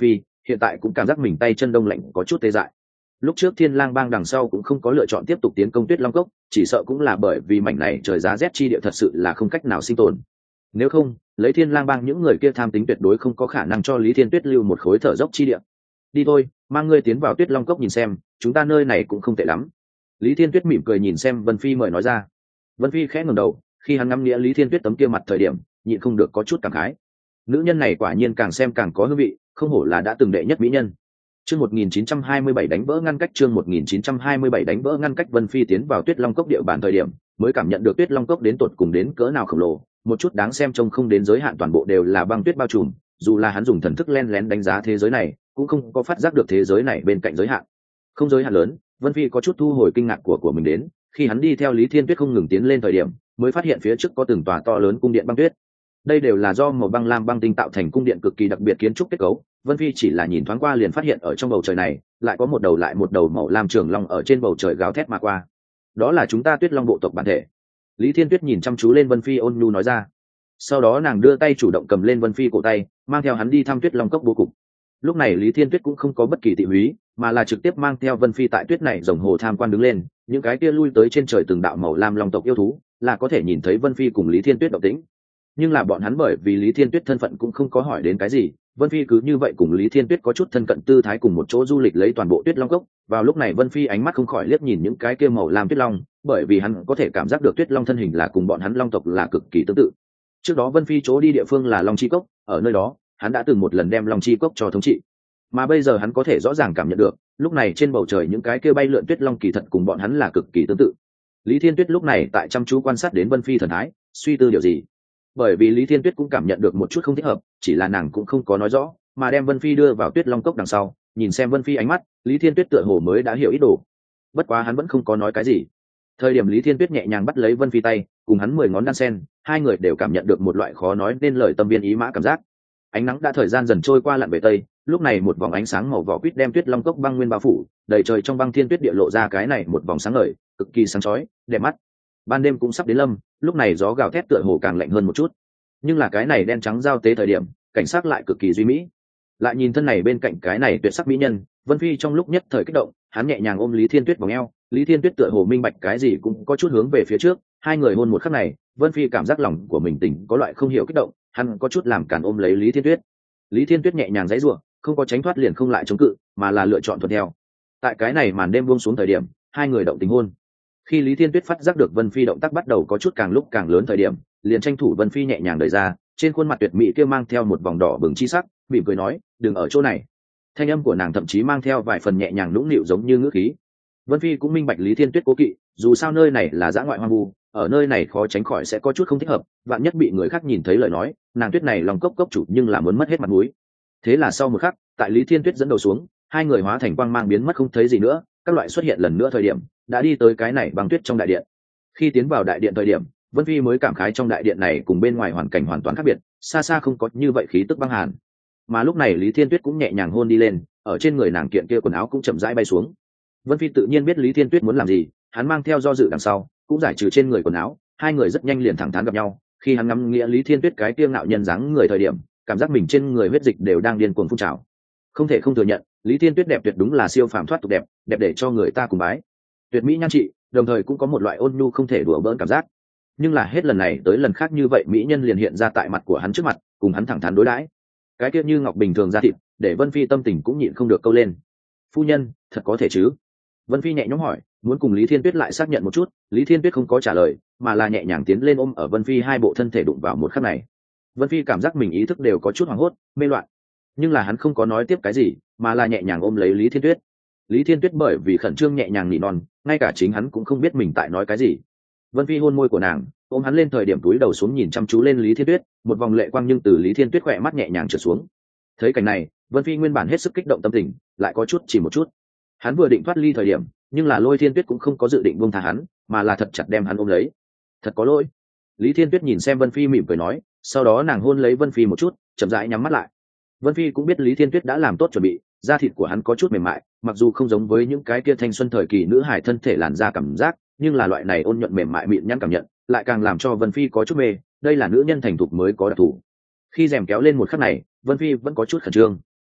hiện tại cũng cảm giác mình tay chân đông lạnh có chút tê dại. Lúc trước Thiên Lang Bang đằng sau cũng không có lựa chọn tiếp tục tiến công Tuyết Long Cốc, chỉ sợ cũng là bởi vì mảnh này trời giá rét chi địa thật sự là không cách nào sinh tồn. Nếu không, lấy Thiên Lang Bang những người kia tham tính tuyệt đối không có khả năng cho Lý Thiên Tuyết lưu một khối thở dốc chi địa. Đi thôi, mang ngươi tiến vào Tuyết Long Cốc nhìn xem, chúng ta nơi này cũng không tệ lắm. Lý Thiên Tuyết mỉm cười nhìn xem Vân Phi mời nói ra. Vân Phi khẽ ngẩng đầu, khi hắn ngắm nghĩa Lý Thiên Tuyết tấm kia mặt thời điểm, nhịn không được có chút cảm khái. Nữ nhân này quả nhiên càng xem càng có hương vị, không hổ là đã từng đệ nhất mỹ nhân. Chương một nghìn chín trăm hai mươi bảy đánh vỡ ngăn cách chương một nghìn chín trăm hai mươi bảy đánh vỡ ngăn cách Vân Phi tiến vào Tuyết Long Cốc địa bàn thời điểm, mới cảm nhận được Tuyết Long Cốc đến tột cùng đến cỡ nào khổng lồ, một chút đáng xem trông không đến giới hạn toàn bộ đều là băng tuyết bao trùm, dù là hắn dùng thần thức len lén đánh giá thế giới này, cũng không có phát giác được thế giới này bên cạnh giới hạn. Không giới hạn lớn, Vân Phi có chút thu hồi kinh ngạc của của mình đến, khi hắn đi theo Lý Thiên Tuyết không ngừng tiến lên thời điểm, mới phát hiện phía trước có từng tòa to lớn cung điện băng tuyết. Đây đều là do màu băng lam băng tinh tạo thành cung điện cực kỳ đặc biệt kiến trúc kết cấu. Vân Phi chỉ là nhìn thoáng qua liền phát hiện ở trong bầu trời này lại có một đầu lại một đầu màu lam trường long ở trên bầu trời gào thét mà qua. Đó là chúng ta Tuyết Long bộ tộc bản thể. Lý Thiên Tuyết nhìn chăm chú lên Vân Phi ôn nhu nói ra. Sau đó nàng đưa tay chủ động cầm lên Vân Phi cổ tay, mang theo hắn đi thăm Tuyết Long cốc bố cục. Lúc này Lý Thiên Tuyết cũng không có bất kỳ tị húy, mà là trực tiếp mang theo Vân Phi tại tuyết này rồng hồ tham quan đứng lên, những cái kia lui tới trên trời từng đạo màu lam long tộc yêu thú, là có thể nhìn thấy Vân Phi cùng Lý Thiên Tuyết động tĩnh. Nhưng là bọn hắn bởi vì Lý Thiên Tuyết thân phận cũng không có hỏi đến cái gì, Vân Phi cứ như vậy cùng Lý Thiên Tuyết có chút thân cận tư thái cùng một chỗ du lịch lấy toàn bộ Tuyết Long cốc. Vào lúc này Vân Phi ánh mắt không khỏi liếc nhìn những cái kia màu lam tuyết long, bởi vì hắn có thể cảm giác được tuyết long thân hình là cùng bọn hắn long tộc là cực kỳ tương tự. Trước đó Vân Phi chỗ đi địa phương là Long Chi Cốc, ở nơi đó hắn đã từng một lần đem Long Chi Cốc cho thống trị, mà bây giờ hắn có thể rõ ràng cảm nhận được lúc này trên bầu trời những cái kia bay lượn tuyết long kỳ thật cùng bọn hắn là cực kỳ tương tự. Lý Thiên Tuyết lúc này tại chăm chú quan sát đến Vân Phi thần thái, suy tư điều gì, bởi vì Lý Thiên Tuyết cũng cảm nhận được một chút không thích hợp, chỉ là nàng cũng không có nói rõ, mà đem Vân Phi đưa vào Tuyết Long cốc đằng sau, nhìn xem Vân Phi ánh mắt, Lý Thiên Tuyết tựa hồ mới đã hiểu ý đồ. Bất quá hắn vẫn không có nói cái gì. Thời điểm Lý Thiên Tuyết nhẹ nhàng bắt lấy Vân Phi tay, cùng hắn mười ngón đan sen, hai người đều cảm nhận được một loại khó nói nên lời tâm viên ý mã cảm giác. Ánh nắng đã thời gian dần trôi qua lặn về tây, lúc này một vòng ánh sáng màu vỏ quýt đem Tuyết Long cốc băng nguyên bao phủ, đầy trời trong băng thiên tuyết địa lộ ra cái này một vòng sáng ngời, cực kỳ sáng chói, đẹp mắt. Ban đêm cũng sắp đến lâm, lúc này gió gào thét tựa hồ càng lạnh hơn một chút. Nhưng là cái này đen trắng giao tế thời điểm, cảnh sát lại cực kỳ duy mỹ. Lại nhìn thân này bên cạnh cái này tuyệt sắc mỹ nhân, Vân Phi trong lúc nhất thời kích động, hắn nhẹ nhàng ôm Lý Thiên Tuyết vào eo, Lý Thiên Tuyết tựa hồ minh bạch cái gì cũng có chút hướng về phía trước, hai người hôn một khắc này, Vân Phi cảm giác lòng của mình tỉnh có loại không hiểu kích động, hắn có chút làm cản ôm lấy Lý Thiên Tuyết. Lý Thiên Tuyết nhẹ nhàng giãy giụa, không có tránh thoát liền không lại chống cự, mà là lựa chọn thuận theo. Tại cái này màn đêm buông xuống thời điểm, hai người động tình hôn. Khi Lý Thiên Tuyết phát giác được Vân Phi động tác bắt đầu có chút càng lúc càng lớn thời điểm, liền tranh thủ Vân Phi nhẹ nhàng đẩy ra, trên khuôn mặt tuyệt mỹ kia mang theo một vòng đỏ bừng chi sắc, mỉm cười nói, "Đừng ở chỗ này." Thanh âm của nàng thậm chí mang theo vài phần nhẹ nhàng nũng nịu giống như ngữ khí. Vân Phi cũng minh bạch Lý Thiên Tuyết cố kỵ, dù sao nơi này là dã ngoại hoang vu, ở nơi này khó tránh khỏi sẽ có chút không thích hợp, vạn nhất bị người khác nhìn thấy lời nói, nàng Tuyết này lòng cốc cốc chủ nhưng là muốn mất hết mặt mũi. Thế là sau một khắc, tại Lý Thiên Tuyết dẫn đầu xuống, hai người hóa thành quang mang biến mất không thấy gì nữa, các loại xuất hiện lần nữa thời điểm, đã đi tới cái này băng tuyết trong đại điện. Khi tiến vào đại điện thời điểm, Vân Phi mới cảm khái trong đại điện này cùng bên ngoài hoàn cảnh hoàn toàn khác biệt, xa xa không có như vậy khí tức băng hàn. Mà lúc này Lý Thiên Tuyết cũng nhẹ nhàng hôn đi lên, ở trên người nàng kiện kia quần áo cũng chậm rãi bay xuống. Vân Phi tự nhiên biết Lý Thiên Tuyết muốn làm gì, hắn mang theo do dự đằng sau, cũng giải trừ trên người quần áo, hai người rất nhanh liền thẳng thắn gặp nhau. Khi hắn ngắm nghĩa Lý Thiên Tuyết cái kia ngạo nhân dáng người thời điểm, cảm giác mình trên người huyết dịch đều đang điên cuồng phun trào. Không thể không thừa nhận, Lý Thiên Tuyết đẹp tuyệt đúng là siêu phàm thoát tục đẹp, đẹp để cho người ta cùng bái. Tuyệt mỹ nhan trị, đồng thời cũng có một loại ôn nhu không thể đùa bỡn cảm giác. Nhưng là hết lần này tới lần khác như vậy mỹ nhân liền hiện ra tại mặt của hắn trước mặt, cùng hắn thẳng thắn đối đãi. Cái kia như ngọc bình thường ra thịt, để Vân Phi tâm tình cũng nhịn không được câu lên. "Phu nhân, thật có thể chứ?" Vân Phi nhẹ nhõm hỏi, muốn cùng Lý Thiên Tuyết lại xác nhận một chút. Lý Thiên Tuyết không có trả lời, mà là nhẹ nhàng tiến lên ôm ở Vân Phi hai bộ thân thể đụng vào một khắc này. Vân Phi cảm giác mình ý thức đều có chút hoảng hốt, mê loạn. Nhưng là hắn không có nói tiếp cái gì, mà là nhẹ nhàng ôm lấy Lý Thiên Tuyết. Lý Thiên Tuyết bởi vì khẩn trương nhẹ nhàng nỉ non, ngay cả chính hắn cũng không biết mình tại nói cái gì. Vân Phi hôn môi của nàng, ôm hắn lên thời điểm túi đầu xuống nhìn chăm chú lên Lý Thiên Tuyết, một vòng lệ quang nhưng từ Lý Thiên Tuyết khỏe mắt nhẹ nhàng trượt xuống. Thấy cảnh này, Vân Phi nguyên bản hết sức kích động tâm tình, lại có chút chỉ một chút. Hắn vừa định thoát ly thời điểm, nhưng là Lôi Thiên Tuyết cũng không có dự định buông tha hắn, mà là thật chặt đem hắn ôm lấy. "Thật có lỗi." Lý Thiên Tuyết nhìn xem Vân Phi mỉm cười nói, sau đó nàng hôn lấy Vân Phi một chút, chậm rãi nhắm mắt lại. Vân Phi cũng biết Lý Thiên Tuyết đã làm tốt chuẩn bị, da thịt của hắn có chút mềm mại, mặc dù không giống với những cái kia thanh xuân thời kỳ nữ hài thân thể làn da cảm giác, nhưng là loại này ôn nhuận mềm mại mịn nhẵn cảm nhận, lại càng làm cho Vân Phi có chút mê, đây là nữ nhân thành thục mới có đặc thù. Khi rèm kéo lên một khắc này, Vân Phi vẫn có chút khẩn trương.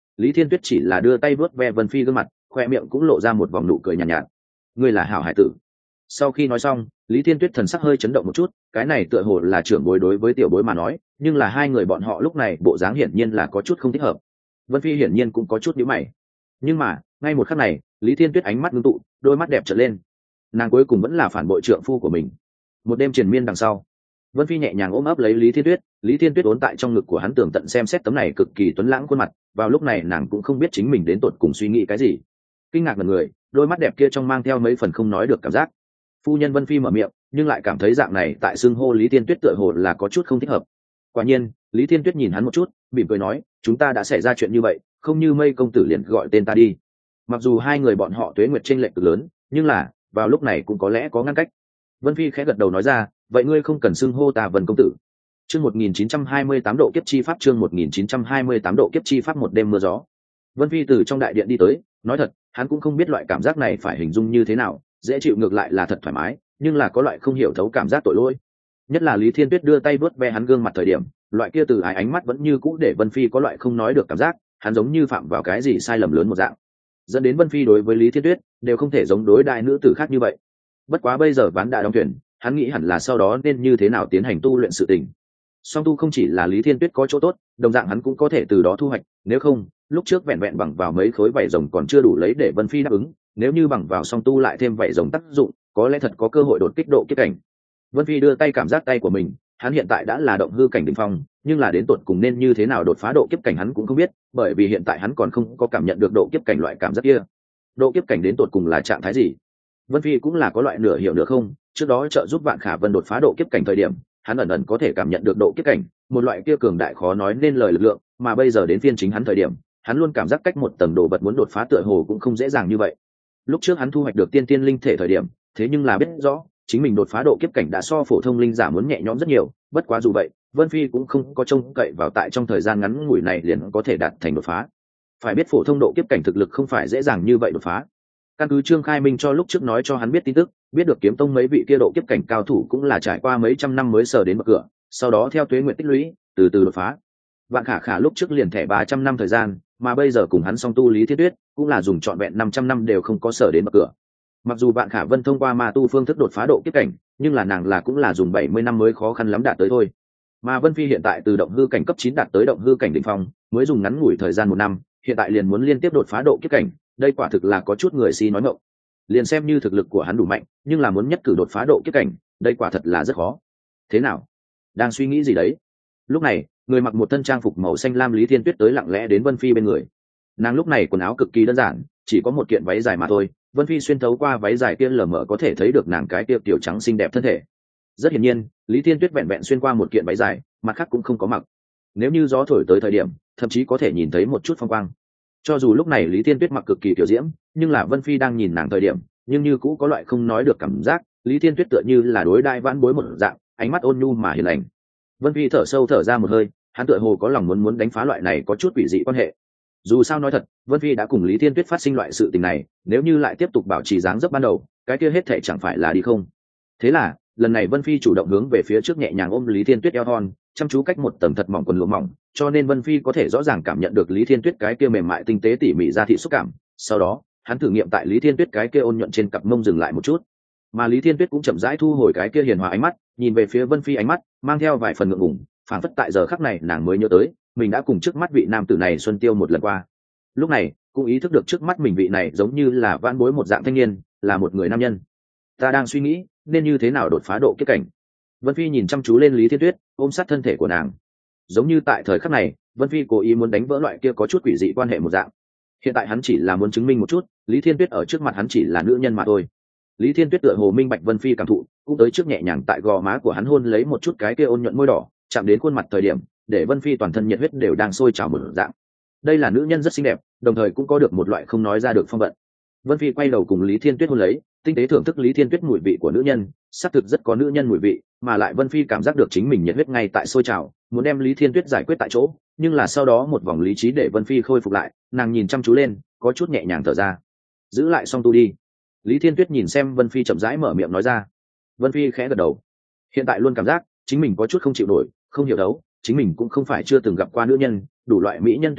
Lý Thiên Tuyết chỉ là đưa tay vuốt ve Vân Phi gương mặt, khoe miệng cũng lộ ra một vòng nụ cười nhàn nhạt, nhạt. Ngươi là hảo hải tử. Sau khi nói xong, Lý Thiên Tuyết thần sắc hơi chấn động một chút, cái này tựa hồ là trưởng bối đối với tiểu bối mà nói, nhưng là hai người bọn họ lúc này bộ dáng hiển nhiên là có chút không thích hợp. Vân Phi hiển nhiên cũng có chút nhíu mày. Nhưng mà, ngay một khắc này, Lý Thiên Tuyết ánh mắt ngưng tụ, đôi mắt đẹp trợn lên. Nàng cuối cùng vẫn là phản bội trượng phu của mình. Một đêm triền miên đằng sau, Vân Phi nhẹ nhàng ôm ấp lấy Lý Thiên Tuyết, Lý Thiên Tuyết ốn tại trong ngực của hắn tưởng tận xem xét tấm này cực kỳ tuấn lãng khuôn mặt, vào lúc này nàng cũng không biết chính mình đến tột cùng suy nghĩ cái gì. Kinh ngạc ngẩn người, đôi mắt đẹp kia trong mang theo mấy phần không nói được cảm giác. Phu nhân Vân Phi mở miệng, nhưng lại cảm thấy dạng này tại xưng hô Lý Thiên Tuyết tựa hồ là có chút không thích hợp. Quả nhiên, Lý Thiên Tuyết nhìn hắn một chút, mỉm cười nói, chúng ta đã xảy ra chuyện như vậy, không như Mây công tử liền gọi tên ta đi. Mặc dù hai người bọn họ tuế nguyệt chênh lệch cực lớn, nhưng là vào lúc này cũng có lẽ có ngăn cách. Vân Phi khẽ gật đầu nói ra, vậy ngươi không cần xưng hô ta Vân công tử. Chương một nghìn chín trăm hai mươi tám độ kiếp chi pháp, chương một nghìn chín trăm hai mươi tám độ kiếp chi pháp. Một đêm mưa gió. Vân Phi từ trong đại điện đi tới, nói thật, hắn cũng không biết loại cảm giác này phải hình dung như thế nào, dễ chịu ngược lại là thật thoải mái, nhưng là có loại không hiểu thấu cảm giác tội lỗi. Nhất là Lý Thiên Tuyết đưa tay vuốt ve hắn gương mặt thời điểm, loại kia từ ái ánh mắt vẫn như cũ để Vân Phi có loại không nói được cảm giác, hắn giống như phạm vào cái gì sai lầm lớn một dạng. Dẫn đến Vân Phi đối với Lý Thiên Tuyết đều không thể giống đối đại nữ tử khác như vậy. Bất quá bây giờ ván đã đóng thuyền, hắn nghĩ hẳn là sau đó nên như thế nào tiến hành tu luyện sự tình. Song tu không chỉ là Lý Thiên Tuyết có chỗ tốt, đồng dạng hắn cũng có thể từ đó thu hoạch, nếu không, lúc trước vẹn vẹn bằng vào mấy khối vảy rồng còn chưa đủ lấy để Vân Phi đáp ứng, nếu như bằng vào song tu lại thêm vảy rồng tác dụng, có lẽ thật có cơ hội đột kích độ kiếp cảnh. Vân Phi đưa tay cảm giác tay của mình, hắn hiện tại đã là động hư cảnh đỉnh phong, nhưng là đến tột cùng nên như thế nào đột phá độ kiếp cảnh hắn cũng không biết, bởi vì hiện tại hắn còn không có cảm nhận được độ kiếp cảnh loại cảm giác kia. Độ kiếp cảnh đến tột cùng là trạng thái gì? Vân Phi cũng là có loại nửa hiểu nửa không, trước đó trợ giúp Vạn Khả Vân đột phá độ kiếp cảnh thời điểm, hắn ẩn ẩn có thể cảm nhận được độ kiếp cảnh, một loại kia cường đại khó nói nên lời lực lượng, mà bây giờ đến phiên chính hắn thời điểm, hắn luôn cảm giác cách một tầng đồ vật muốn đột phá tựa hồ cũng không dễ dàng như vậy. Lúc trước hắn thu hoạch được tiên tiên linh thể thời điểm, thế nhưng là biết rõ, chính mình đột phá độ kiếp cảnh đã so phổ thông linh giả muốn nhẹ nhõm rất nhiều, bất quá dù vậy, Vân Phi cũng không có trông cậy vào tại trong thời gian ngắn ngủi này liền có thể đạt thành đột phá. Phải biết phổ thông độ kiếp cảnh thực lực không phải dễ dàng như vậy đột phá. Căn cứ Trương Khai Minh cho lúc trước nói cho hắn biết tin tức, biết được kiếm tông mấy vị kia độ kiếp cảnh cao thủ cũng là trải qua mấy trăm năm mới sờ đến bậc cửa, sau đó theo tuế nguyện tích lũy, từ từ đột phá. Vạn Khả Khả lúc trước liền thẻ ba trăm năm thời gian, mà bây giờ cùng hắn song tu Lý Thiên Tuyết, cũng là dùng trọn vẹn năm trăm năm đều không có sở đến bậc cửa. Mặc dù Vạn Khả Vân thông qua ma tu phương thức đột phá độ kiếp cảnh, nhưng là nàng là cũng là dùng bảy mươi năm mới khó khăn lắm đạt tới thôi. Mà Vân Phi hiện tại từ động hư cảnh cấp chín đạt tới động hư cảnh đỉnh phong, mới dùng ngắn ngủi thời gian một năm, hiện tại liền muốn liên tiếp đột phá độ kiếp cảnh, đây quả thực là có chút người si nói ngọng. Liền xem như thực lực của hắn đủ mạnh, nhưng là muốn nhất cử đột phá độ kiếp cảnh, đây quả thật là rất khó. Thế nào? Đang suy nghĩ gì đấy? Lúc này, người mặc một thân trang phục màu xanh lam Lý Thiên Tuyết tới lặng lẽ đến Vân Phi bên người. Nàng lúc này quần áo cực kỳ đơn giản, chỉ có một kiện váy dài mà thôi. Vân Phi xuyên thấu qua váy dài kia lờ mờ có thể thấy được nàng cái kia tiểu trắng xinh đẹp thân thể. Rất hiển nhiên, Lý Thiên Tuyết vẹn vẹn xuyên qua một kiện váy dài, mặt khác cũng không có mặc. Nếu như gió thổi tới thời điểm, thậm chí có thể nhìn thấy một chút phong quang. Cho dù lúc này Lý Thiên Tuyết mặc cực kỳ tiểu diễm, nhưng là Vân Phi đang nhìn nàng thời điểm, nhưng như cũ có loại không nói được cảm giác, Lý Thiên Tuyết tựa như là đối đai vãn bối một dạng, ánh mắt ôn nhu mà hiền lành. Vân Phi thở sâu thở ra một hơi, hắn tựa hồ có lòng muốn muốn đánh phá loại này có chút quỷ dị quan hệ. Dù sao nói thật, Vân Phi đã cùng Lý Thiên Tuyết phát sinh loại sự tình này, nếu như lại tiếp tục bảo trì dáng dấp ban đầu, cái kia hết thảy chẳng phải là đi không. Thế là, lần này Vân Phi chủ động hướng về phía trước nhẹ nhàng ôm Lý Thiên Tuyết eo thon, chăm chú cách một tầng thật mỏng quần lụa mỏng, cho nên Vân Phi có thể rõ ràng cảm nhận được Lý Thiên Tuyết cái kia mềm mại tinh tế tỉ mỉ ra thị xúc cảm. Sau đó, hắn thử nghiệm tại Lý Thiên Tuyết cái kia ôn nhuận trên cặp mông dừng lại một chút, mà Lý Thiên Tuyết cũng chậm rãi thu hồi cái kia hiền hòa ánh mắt, nhìn về phía Vân Phi ánh mắt mang theo vài phần ngượng ngùng, phản phất tại giờ khắc này nàng mới nhớ tới, mình đã cùng trước mắt vị nam tử này xuân tiêu một lần qua. Lúc này, cũng ý thức được trước mắt mình vị này giống như là vãn bối một dạng thanh niên, là một người nam nhân. Ta đang suy nghĩ, nên như thế nào đột phá độ kiếp cảnh. Vân Phi nhìn chăm chú lên Lý Thiên Tuyết, ôm sát thân thể của nàng. Giống như tại thời khắc này, Vân Phi cố ý muốn đánh vỡ loại kia có chút quỷ dị quan hệ một dạng. Hiện tại hắn chỉ là muốn chứng minh một chút, Lý Thiên Tuyết ở trước mặt hắn chỉ là nữ nhân mà thôi. Lý Thiên Tuyết tựa hồ minh bạch Vân Phi cảm thụ, cũng tới trước nhẹ nhàng tại gò má của hắn hôn lấy một chút cái kia ôn nhuận môi đỏ, chạm đến khuôn mặt thời điểm, để Vân Phi toàn thân nhiệt huyết đều đang sôi trào một dạng. Đây là nữ nhân rất xinh đẹp, đồng thời cũng có được một loại không nói ra được phong vận. Vân Phi quay đầu cùng Lý Thiên Tuyết hôn lấy, tinh tế thưởng thức Lý Thiên Tuyết mùi vị của nữ nhân, xác thực rất có nữ nhân mùi vị, mà lại Vân Phi cảm giác được chính mình nhiệt huyết ngay tại sôi trào, muốn đem Lý Thiên Tuyết giải quyết tại chỗ, nhưng là sau đó một vòng lý trí để Vân Phi khôi phục lại, nàng nhìn chăm chú lên, có chút nhẹ nhàng thở ra. Giữ lại xong tu đi. Lý Thiên Tuyết nhìn xem Vân Phi chậm rãi mở miệng nói ra. Vân Phi khẽ gật đầu. Hiện tại luôn cảm giác chính mình có chút không chịu nổi, không hiểu đấu, chính mình cũng không phải chưa từng gặp qua nữ nhân, đủ loại mỹ nhân tuyệt sắc,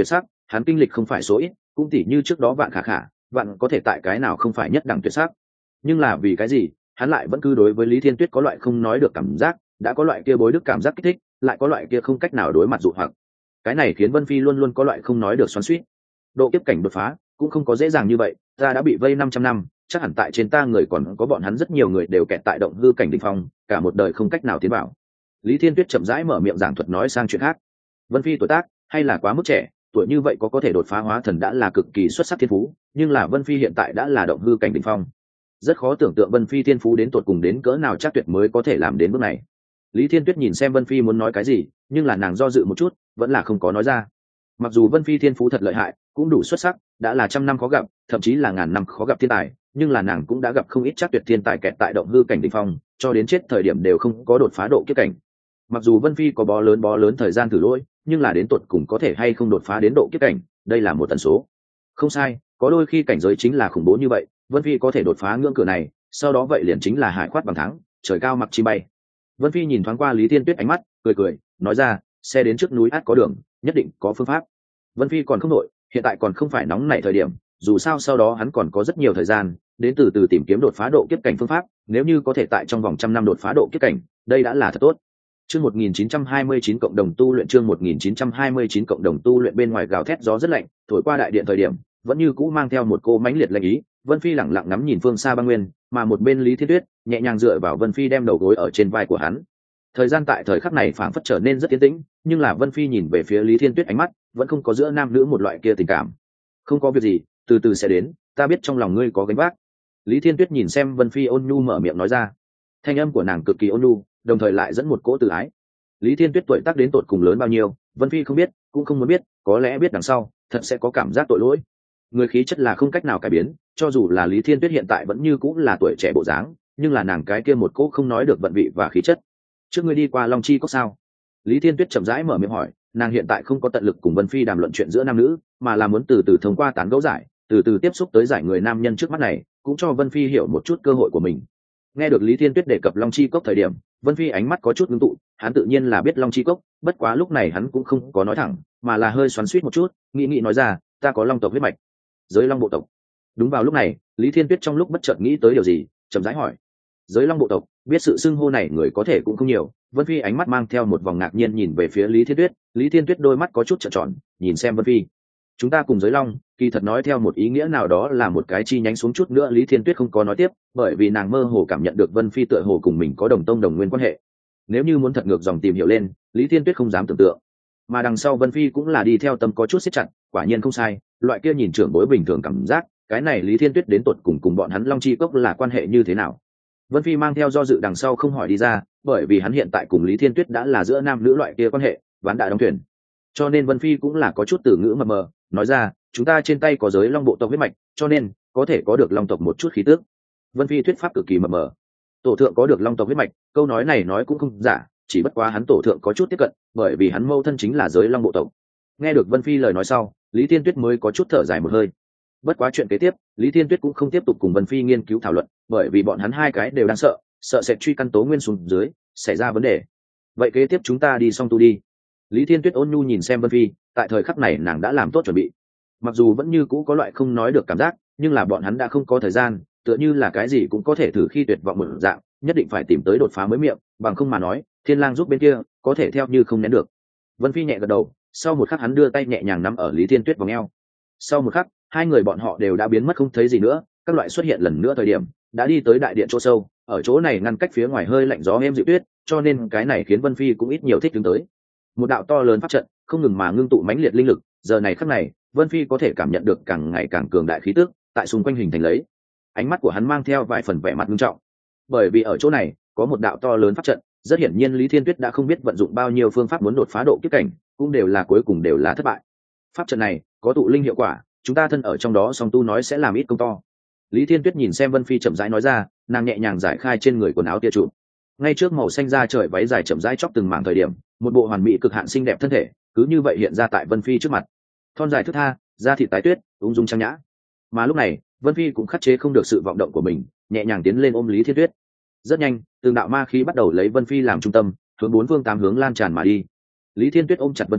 hắn kinh lịch không phải số ít, cũng tỉ như trước đó vạn khả khả, vạn có thể tại cái nào không phải nhất đẳng tuyệt sắc. Nhưng là vì cái gì hắn lại vẫn cứ đối với Lý Thiên Tuyết có loại không nói được cảm giác, đã có loại kia bối đức cảm giác kích thích, lại có loại kia không cách nào đối mặt dụ hoặc. Cái này khiến Vân Phi luôn luôn có loại không nói được xoắn xuýt. Độ kiếp cảnh đột phá cũng không có dễ dàng như vậy, ta đã bị vây năm trăm năm, chắc hẳn tại trên ta người còn có bọn hắn rất nhiều người đều kẹt tại động hư cảnh đỉnh phong, cả một đời không cách nào tiến vào. Lý Thiên Tuyết chậm rãi mở miệng giảng thuật nói sang chuyện khác. Vân Phi tuổi tác hay là quá mức trẻ, tuổi như vậy có có thể đột phá hóa thần đã là cực kỳ xuất sắc thiên phú, nhưng là Vân Phi hiện tại đã là động hư cảnh đỉnh phong, rất khó tưởng tượng Vân Phi thiên phú đến tột cùng đến cỡ nào chắc tuyệt mới có thể làm đến bước này. Lý Thiên Tuyết nhìn xem Vân Phi muốn nói cái gì, nhưng là nàng do dự một chút, vẫn là không có nói ra. Mặc dù Vân Phi thiên phú thật lợi hại, cũng đủ xuất sắc, đã là trăm năm khó gặp, thậm chí là ngàn năm khó gặp thiên tài, nhưng là nàng cũng đã gặp không ít chắc tuyệt thiên tài kẹt tại động hư cảnh đỉnh phong, cho đến chết thời điểm đều không có đột phá độ kiếp cảnh. Mặc dù Vân Phi có bó lớn bó lớn thời gian thử lỗi, nhưng là đến tột cùng có thể hay không đột phá đến độ kiếp cảnh, đây là một tần số. Không sai, có đôi khi cảnh giới chính là khủng bố như vậy, Vân Phi có thể đột phá ngưỡng cửa này, sau đó vậy liền chính là hải khoát bằng thắng, trời cao mặc chi bay. Vân Phi nhìn thoáng qua Lý Thiên Tuyết ánh mắt, cười cười, nói ra, xe đến trước núi át có đường, nhất định có phương pháp. Vân Phi còn không nội, hiện tại còn không phải nóng nảy thời điểm, dù sao sau đó hắn còn có rất nhiều thời gian, đến từ từ tìm kiếm đột phá độ kiếp cảnh phương pháp, nếu như có thể tại trong vòng trăm năm đột phá độ kiếp cảnh, đây đã là thật tốt. Chương một nghìn chín trăm hai mươi chín cộng đồng tu luyện chương một nghìn chín trăm hai mươi chín cộng đồng tu luyện bên ngoài gào thét gió rất lạnh, thổi qua đại điện thời điểm, vẫn như cũ mang theo một cô mãnh liệt lạnh ý. Vân Phi lẳng lặng ngắm nhìn phương xa băng nguyên, mà một bên Lý Thiên Tuyết nhẹ nhàng dựa vào Vân Phi đem đầu gối ở trên vai của hắn. Thời gian tại thời khắc này phảng phất trở nên rất yên tĩnh, nhưng là Vân Phi nhìn về phía Lý Thiên Tuyết ánh mắt vẫn không có giữa nam nữ một loại kia tình cảm. Không có việc gì, từ từ sẽ đến, ta biết trong lòng ngươi có gánh vác. Lý Thiên Tuyết nhìn xem Vân Phi ôn nhu mở miệng nói ra. Thanh âm của nàng cực kỳ ôn nhu, đồng thời lại dẫn một cỗ tự ái. Lý Thiên Tuyết tuổi tác đến tột cùng lớn bao nhiêu, Vân Phi không biết, cũng không muốn biết, có lẽ biết đằng sau, thật sẽ có cảm giác tội lỗi. Người khí chất là không cách nào cải biến, cho dù là Lý Thiên Tuyết hiện tại vẫn như cũng là tuổi trẻ bộ dáng, nhưng là nàng cái kia một cỗ không nói được vận vị và khí chất. Trước ngươi đi qua Long Chi Cốc sao? Lý Thiên Tuyết chậm rãi mở miệng hỏi, nàng hiện tại không có tận lực cùng Vân Phi đàm luận chuyện giữa nam nữ, mà là muốn từ từ thông qua tán gẫu giải, từ từ tiếp xúc tới giải người nam nhân trước mắt này, cũng cho Vân Phi hiểu một chút cơ hội của mình. Nghe được Lý Thiên Tuyết đề cập Long Chi Cốc thời điểm, Vân Phi ánh mắt có chút ngưng tụ, hắn tự nhiên là biết Long Chi Cốc, bất quá lúc này hắn cũng không có nói thẳng, mà là hơi xoắn xuýt một chút, nghĩ nghĩ nói ra, ta có Long tộc huyết mạch, giới Long bộ tộc. Đúng vào lúc này, Lý Thiên Tuyết trong lúc bất chợt nghĩ tới điều gì, chậm rãi hỏi, giới Long bộ tộc, biết sự xưng hô này người có thể cũng không nhiều. Vân Phi ánh mắt mang theo một vòng ngạc nhiên nhìn về phía Lý Thiên Tuyết, Lý Thiên Tuyết đôi mắt có chút trợn tròn, nhìn xem Vân Phi. Chúng ta cùng giới Long, kỳ thật nói theo một ý nghĩa nào đó là một cái chi nhánh xuống chút nữa. Lý Thiên Tuyết không có nói tiếp, bởi vì nàng mơ hồ cảm nhận được Vân Phi tựa hồ cùng mình có đồng tông đồng nguyên quan hệ. Nếu như muốn thật ngược dòng tìm hiểu lên, Lý Thiên Tuyết không dám tưởng tượng. Mà đằng sau Vân Phi cũng là đi theo tâm có chút siết chặt, quả nhiên không sai, loại kia nhìn trưởng bối bình thường cảm giác, cái này Lý Thiên Tuyết đến tột cùng cùng bọn hắn Long Chi Cốc là quan hệ như thế nào? Vân Phi mang theo do dự đằng sau không hỏi đi ra, bởi vì hắn hiện tại cùng Lý Thiên Tuyết đã là giữa nam nữ loại kia quan hệ, ván đã đóng thuyền. Cho nên Vân Phi cũng là có chút từ ngữ mờ mờ, nói ra, chúng ta trên tay có giới Long bộ tộc huyết mạch, cho nên có thể có được Long tộc một chút khí tước. Vân Phi thuyết pháp cực kỳ mờ mờ. Tổ thượng có được Long tộc huyết mạch, câu nói này nói cũng không giả, chỉ bất quá hắn tổ thượng có chút tiếp cận, bởi vì hắn mâu thân chính là giới Long bộ tộc. Nghe được Vân Phi lời nói sau, Lý Thiên Tuyết mới có chút thở dài một hơi. Bất quá chuyện kế tiếp, Lý Thiên Tuyết cũng không tiếp tục cùng Vân Phi nghiên cứu thảo luận, bởi vì bọn hắn hai cái đều đang sợ, sợ sẽ truy căn tố nguyên xuống dưới, xảy ra vấn đề. Vậy kế tiếp chúng ta đi xong tu đi. Lý Thiên Tuyết ôn nhu nhìn xem Vân Phi, tại thời khắc này nàng đã làm tốt chuẩn bị. Mặc dù vẫn như cũ có loại không nói được cảm giác, nhưng là bọn hắn đã không có thời gian, tựa như là cái gì cũng có thể thử khi tuyệt vọng một dạng, nhất định phải tìm tới đột phá mới miệng, bằng không mà nói, Thiên Lang giúp bên kia, có thể theo như không nén được. Vân Phi nhẹ gật đầu, sau một khắc hắn đưa tay nhẹ nhàng nắm ở Lý Thiên Tuyết vòng eo. Sau một khắc, hai người bọn họ đều đã biến mất không thấy gì nữa, các loại xuất hiện lần nữa thời điểm, đã đi tới đại điện chỗ sâu, ở chỗ này ngăn cách phía ngoài hơi lạnh gió êm dịu tuyết, cho nên cái này khiến Vân Phi cũng ít nhiều thích đứng tới. Một đạo to lớn pháp trận, không ngừng mà ngưng tụ mãnh liệt linh lực, giờ này khắc này, Vân Phi có thể cảm nhận được càng ngày càng cường đại khí tức tại xung quanh hình thành lấy. Ánh mắt của hắn mang theo vài phần vẻ mặt nghiêm trọng, bởi vì ở chỗ này có một đạo to lớn pháp trận, rất hiển nhiên Lý Thiên Tuyết đã không biết vận dụng bao nhiêu phương pháp muốn đột phá độ kiếp cảnh, cũng đều là cuối cùng đều là thất bại. Pháp trận này có tụ linh hiệu quả, chúng ta thân ở trong đó song tu nói sẽ làm ít công to. Lý Thiên Tuyết nhìn xem Vân Phi chậm rãi nói ra, nàng nhẹ nhàng giải khai trên người quần áo tia trụ. Ngay trước màu xanh da trời váy dài chậm rãi chóc từng mảng thời điểm, một bộ hoàn mỹ cực hạn xinh đẹp thân thể, cứ như vậy hiện ra tại Vân Phi trước mặt. Thon dài thướt tha, da thịt tái tuyết, ung dung trang nhã. Mà lúc này, Vân Phi cũng khắc chế không được sự vọng động của mình, nhẹ nhàng tiến lên ôm Lý Thiên Tuyết. Rất nhanh, từng đạo ma khí bắt đầu lấy Vân Phi làm trung tâm, hướng bốn phương tám hướng lan tràn mà đi. Lý Thiên Tuyết ôm chặt Vân Phi,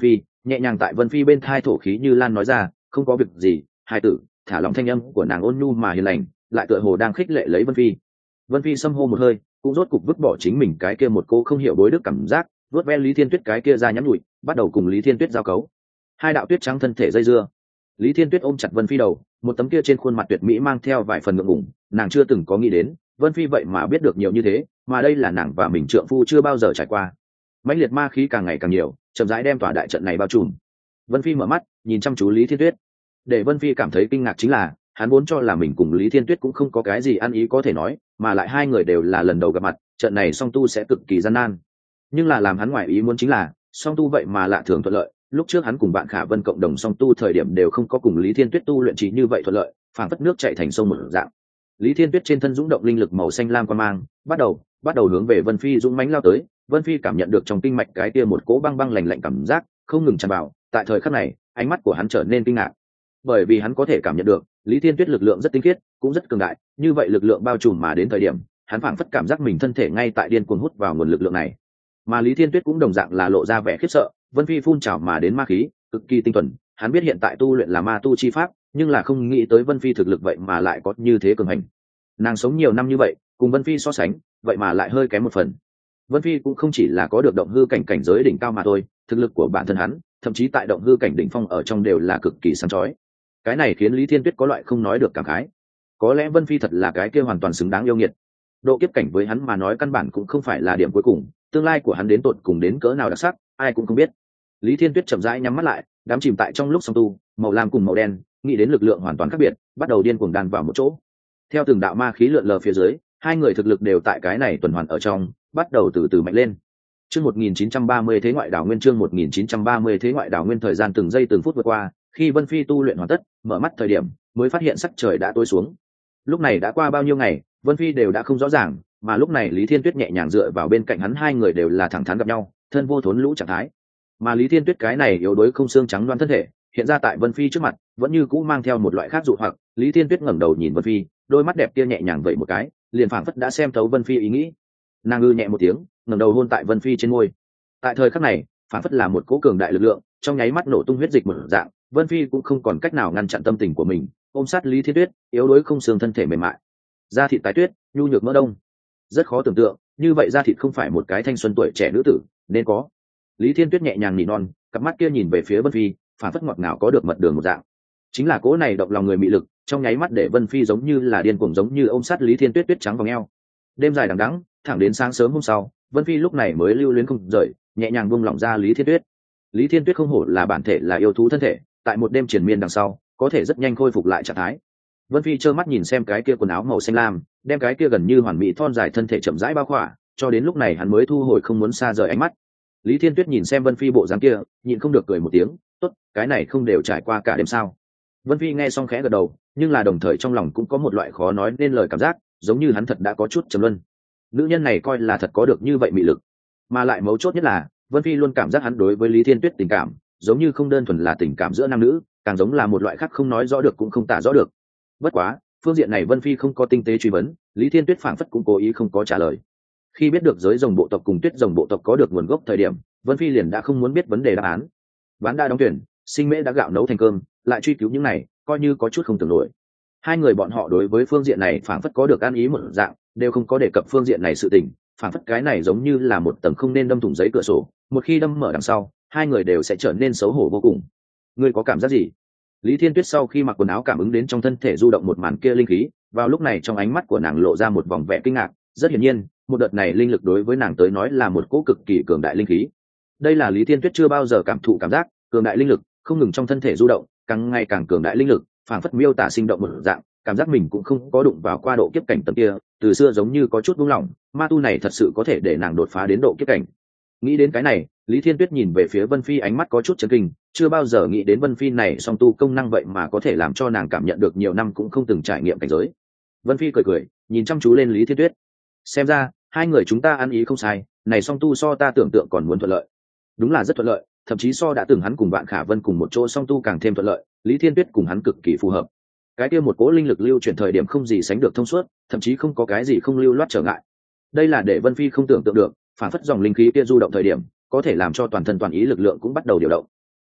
nhẹ nhàng tại Vân Phi bên thai thổ khí như lan nói ra, không có việc gì, hai tử. Thả lòng thanh âm của nàng ôn nhu mà hiền lành, lại tựa hồ đang khích lệ lấy Vân Phi. Vân Phi xâm hô một hơi, cũng rốt cục vứt bỏ chính mình cái kia một cô không hiểu đối đức cảm giác, vuốt ve Lý Thiên Tuyết cái kia ra nhắn nhủi, bắt đầu cùng Lý Thiên Tuyết giao cấu. Hai đạo tuyết trắng thân thể dây dưa. Lý Thiên Tuyết ôm chặt Vân Phi đầu, một tấm kia trên khuôn mặt tuyệt mỹ mang theo vài phần ngượng ngùng, nàng chưa từng có nghĩ đến, Vân Phi vậy mà biết được nhiều như thế, mà đây là nàng và mình trượng phu chưa bao giờ trải qua. Mãnh liệt ma khí càng ngày càng nhiều, chậm rãi đem tòa đại trận này bao trùm. Vân Phi mở mắt, nhìn chăm chú Lý Thiên Tuyết. Để Vân Phi cảm thấy kinh ngạc chính là, hắn vốn cho là mình cùng Lý Thiên Tuyết cũng không có cái gì ăn ý có thể nói, mà lại hai người đều là lần đầu gặp mặt, trận này song tu sẽ cực kỳ gian nan. Nhưng là làm hắn ngoài ý muốn chính là, song tu vậy mà lạ thường thuận lợi. Lúc trước hắn cùng bạn Khả Vân cộng đồng song tu thời điểm đều không có cùng Lý Thiên Tuyết tu luyện trí như vậy thuận lợi, phảng phất nước chảy thành sông một dạng. Lý Thiên Tuyết trên thân dũng động linh lực màu xanh lam quang mang, bắt đầu, bắt đầu hướng về Vân Phi dũng mãnh lao tới. Vân Phi cảm nhận được trong kinh mạch cái kia một cỗ băng băng lạnh lạnh cảm giác, không ngừng tràn vào. Tại thời khắc này, ánh mắt của hắn trở nên kinh ngạc, bởi vì hắn có thể cảm nhận được Lý Thiên Tuyết lực lượng rất tinh khiết, cũng rất cường đại. Như vậy lực lượng bao trùm mà đến thời điểm, hắn phảng phất cảm giác mình thân thể ngay tại điên cuồng hút vào nguồn lực lượng này. Mà Lý Thiên Tuyết cũng đồng dạng là lộ ra vẻ khiếp sợ. Vân Phi phun trào mà đến ma khí cực kỳ tinh thuần, hắn biết hiện tại tu luyện là ma tu chi pháp, nhưng là không nghĩ tới Vân Phi thực lực vậy mà lại có như thế cường hành. Nàng sống nhiều năm như vậy, cùng Vân Phi so sánh, vậy mà lại hơi kém một phần. Vân Phi cũng không chỉ là có được động hư cảnh cảnh giới đỉnh cao mà thôi, thực lực của bản thân hắn, thậm chí tại động hư cảnh đỉnh phong ở trong đều là cực kỳ sáng chói. Cái này khiến Lý Thiên Tuyết có loại không nói được cảm khái. Có lẽ Vân Phi thật là cái kia hoàn toàn xứng đáng yêu nghiệt. Độ kiếp cảnh với hắn mà nói căn bản cũng không phải là điểm cuối cùng, tương lai của hắn đến tột cùng đến cỡ nào đặc sắc, ai cũng không biết. Lý Thiên Tuyết chậm rãi nhắm mắt lại, đắm chìm tại trong lúc song tu, màu lam cùng màu đen, nghĩ đến lực lượng hoàn toàn khác biệt, bắt đầu điên cuồng đan vào một chỗ. Theo từng đạo ma khí lượn lờ phía dưới, hai người thực lực đều tại cái này tuần hoàn ở trong, bắt đầu từ từ mạnh lên. Chương một nghìn chín trăm ba mươi thế ngoại đảo nguyên chương một nghìn chín trăm ba mươi thế ngoại đảo nguyên thời gian từng giây từng phút vượt qua, khi Vân Phi tu luyện hoàn tất, mở mắt thời điểm, mới phát hiện sắc trời đã tối xuống. Lúc này đã qua bao nhiêu ngày, Vân Phi đều đã không rõ ràng, mà lúc này Lý Thiên Tuyết nhẹ nhàng dựa vào bên cạnh hắn, hai người đều là thẳng thắn gặp nhau, thân vô thốn lũ trạng thái. Mà Lý Thiên Tuyết cái này yếu đuối không xương trắng đoan thân thể, hiện ra tại Vân Phi trước mặt, vẫn như cũ mang theo một loại khác dụ hoặc. Lý Thiên Tuyết ngẩng đầu nhìn Vân Phi, đôi mắt đẹp kia nhẹ nhàng vậy một cái, liền phảng phất đã xem thấu Vân Phi ý nghĩ. Nàng ngư nhẹ một tiếng, ngẩng đầu hôn tại Vân Phi trên môi. Tại thời khắc này, phảng phất là một cỗ cường đại lực lượng, trong nháy mắt nổ tung huyết dịch mở dạng, Vân Phi cũng không còn cách nào ngăn chặn tâm tình của mình, ôm sát Lý Thiên Tuyết, yếu đuối không xương thân thể mềm mại, da thịt tái tuyết, nhu nhược mỡ đông. Rất khó tưởng tượng, như vậy da thịt không phải một cái thanh xuân tuổi trẻ nữ tử nên có. Lý Thiên Tuyết nhẹ nhàng nỉ non, cặp mắt kia nhìn về phía Vân Phi, phảng phất ngọt ngào có được mật đường một dạng. Chính là cỗ này động lòng người mị lực, trong nháy mắt để Vân Phi giống như là điên cuồng, giống như ôm sát Lý Thiên Tuyết tuyết trắng vòng eo. Đêm dài đằng đẵng, thẳng đến sáng sớm hôm sau, Vân Phi lúc này mới lưu luyến không rời, nhẹ nhàng buông lỏng ra Lý Thiên Tuyết. Lý Thiên Tuyết không hổ là bản thể là yêu thú thân thể, tại một đêm triền miên đằng sau, có thể rất nhanh khôi phục lại trạng thái. Vân Phi trơ mắt nhìn xem cái kia quần áo màu xanh lam, đem cái kia gần như hoàn mỹ thon dài thân thể chậm rãi bao khỏa, cho đến lúc này hắn mới thu hồi không muốn xa rời ánh mắt. Lý Thiên Tuyết nhìn xem Vân Phi bộ dáng kia, nhịn không được cười một tiếng, tốt, cái này không đều trải qua cả đêm sao? Vân Phi nghe xong khẽ gật đầu, nhưng là đồng thời trong lòng cũng có một loại khó nói nên lời cảm giác, giống như hắn thật đã có chút trầm luân. Nữ nhân này coi là thật có được như vậy mị lực, mà lại mấu chốt nhất là Vân Phi luôn cảm giác hắn đối với Lý Thiên Tuyết tình cảm, giống như không đơn thuần là tình cảm giữa nam nữ, càng giống là một loại khác không nói rõ được cũng không tả rõ được. Bất quá, phương diện này Vân Phi không có tinh tế truy vấn, Lý Thiên Tuyết phảng phất cũng cố ý không có trả lời. Khi biết được giới rồng bộ tộc cùng tuyết rồng bộ tộc có được nguồn gốc thời điểm, Vân Phi liền đã không muốn biết vấn đề đáp án. Ván đã đóng tuyển, sinh mễ đã gạo nấu thành cơm, lại truy cứu những này, coi như có chút không tưởng nổi. Hai người bọn họ đối với phương diện này phảng phất có được ăn ý một dạng, đều không có đề cập phương diện này sự tình, phảng phất cái này giống như là một tầng không nên đâm thủng giấy cửa sổ, một khi đâm mở đằng sau, hai người đều sẽ trở nên xấu hổ vô cùng. Ngươi có cảm giác gì? Lý Thiên Tuyết sau khi mặc quần áo cảm ứng đến trong thân thể du động một màn kia linh khí, vào lúc này trong ánh mắt của nàng lộ ra một vòng vẻ kinh ngạc, rất hiển nhiên, một đợt này linh lực đối với nàng tới nói là một cỗ cực kỳ cường đại linh khí. Đây là Lý Thiên Tuyết chưa bao giờ cảm thụ cảm giác, cường đại linh lực, không ngừng trong thân thể du động, càng ngày càng cường đại linh lực, phảng phất miêu tả sinh động một dạng, cảm giác mình cũng không có đụng vào qua độ kiếp cảnh tầng kia, từ xưa giống như có chút buông lỏng, ma tu này thật sự có thể để nàng đột phá đến độ kiếp cảnh. Nghĩ đến cái này, Lý Thiên Tuyết nhìn về phía Vân Phi ánh mắt có chút chấn kinh, chưa bao giờ nghĩ đến Vân Phi này song tu công năng vậy mà có thể làm cho nàng cảm nhận được nhiều năm cũng không từng trải nghiệm cảnh giới. Vân Phi cười cười, nhìn chăm chú lên Lý Thiên Tuyết. Xem ra, hai người chúng ta ăn ý không sai, này song tu so ta tưởng tượng còn muốn thuận lợi. Đúng là rất thuận lợi, thậm chí so đã từng hắn cùng Vạn Khả Vân cùng một chỗ song tu càng thêm thuận lợi, Lý Thiên Tuyết cùng hắn cực kỳ phù hợp. Cái kia một cỗ linh lực lưu chuyển thời điểm không gì sánh được thông suốt, thậm chí không có cái gì không lưu loát trở ngại. Đây là để Vân Phi không tưởng tượng được, phản phất dòng linh khí kia du động thời điểm, có thể làm cho toàn thân toàn ý lực lượng cũng bắt đầu điều động.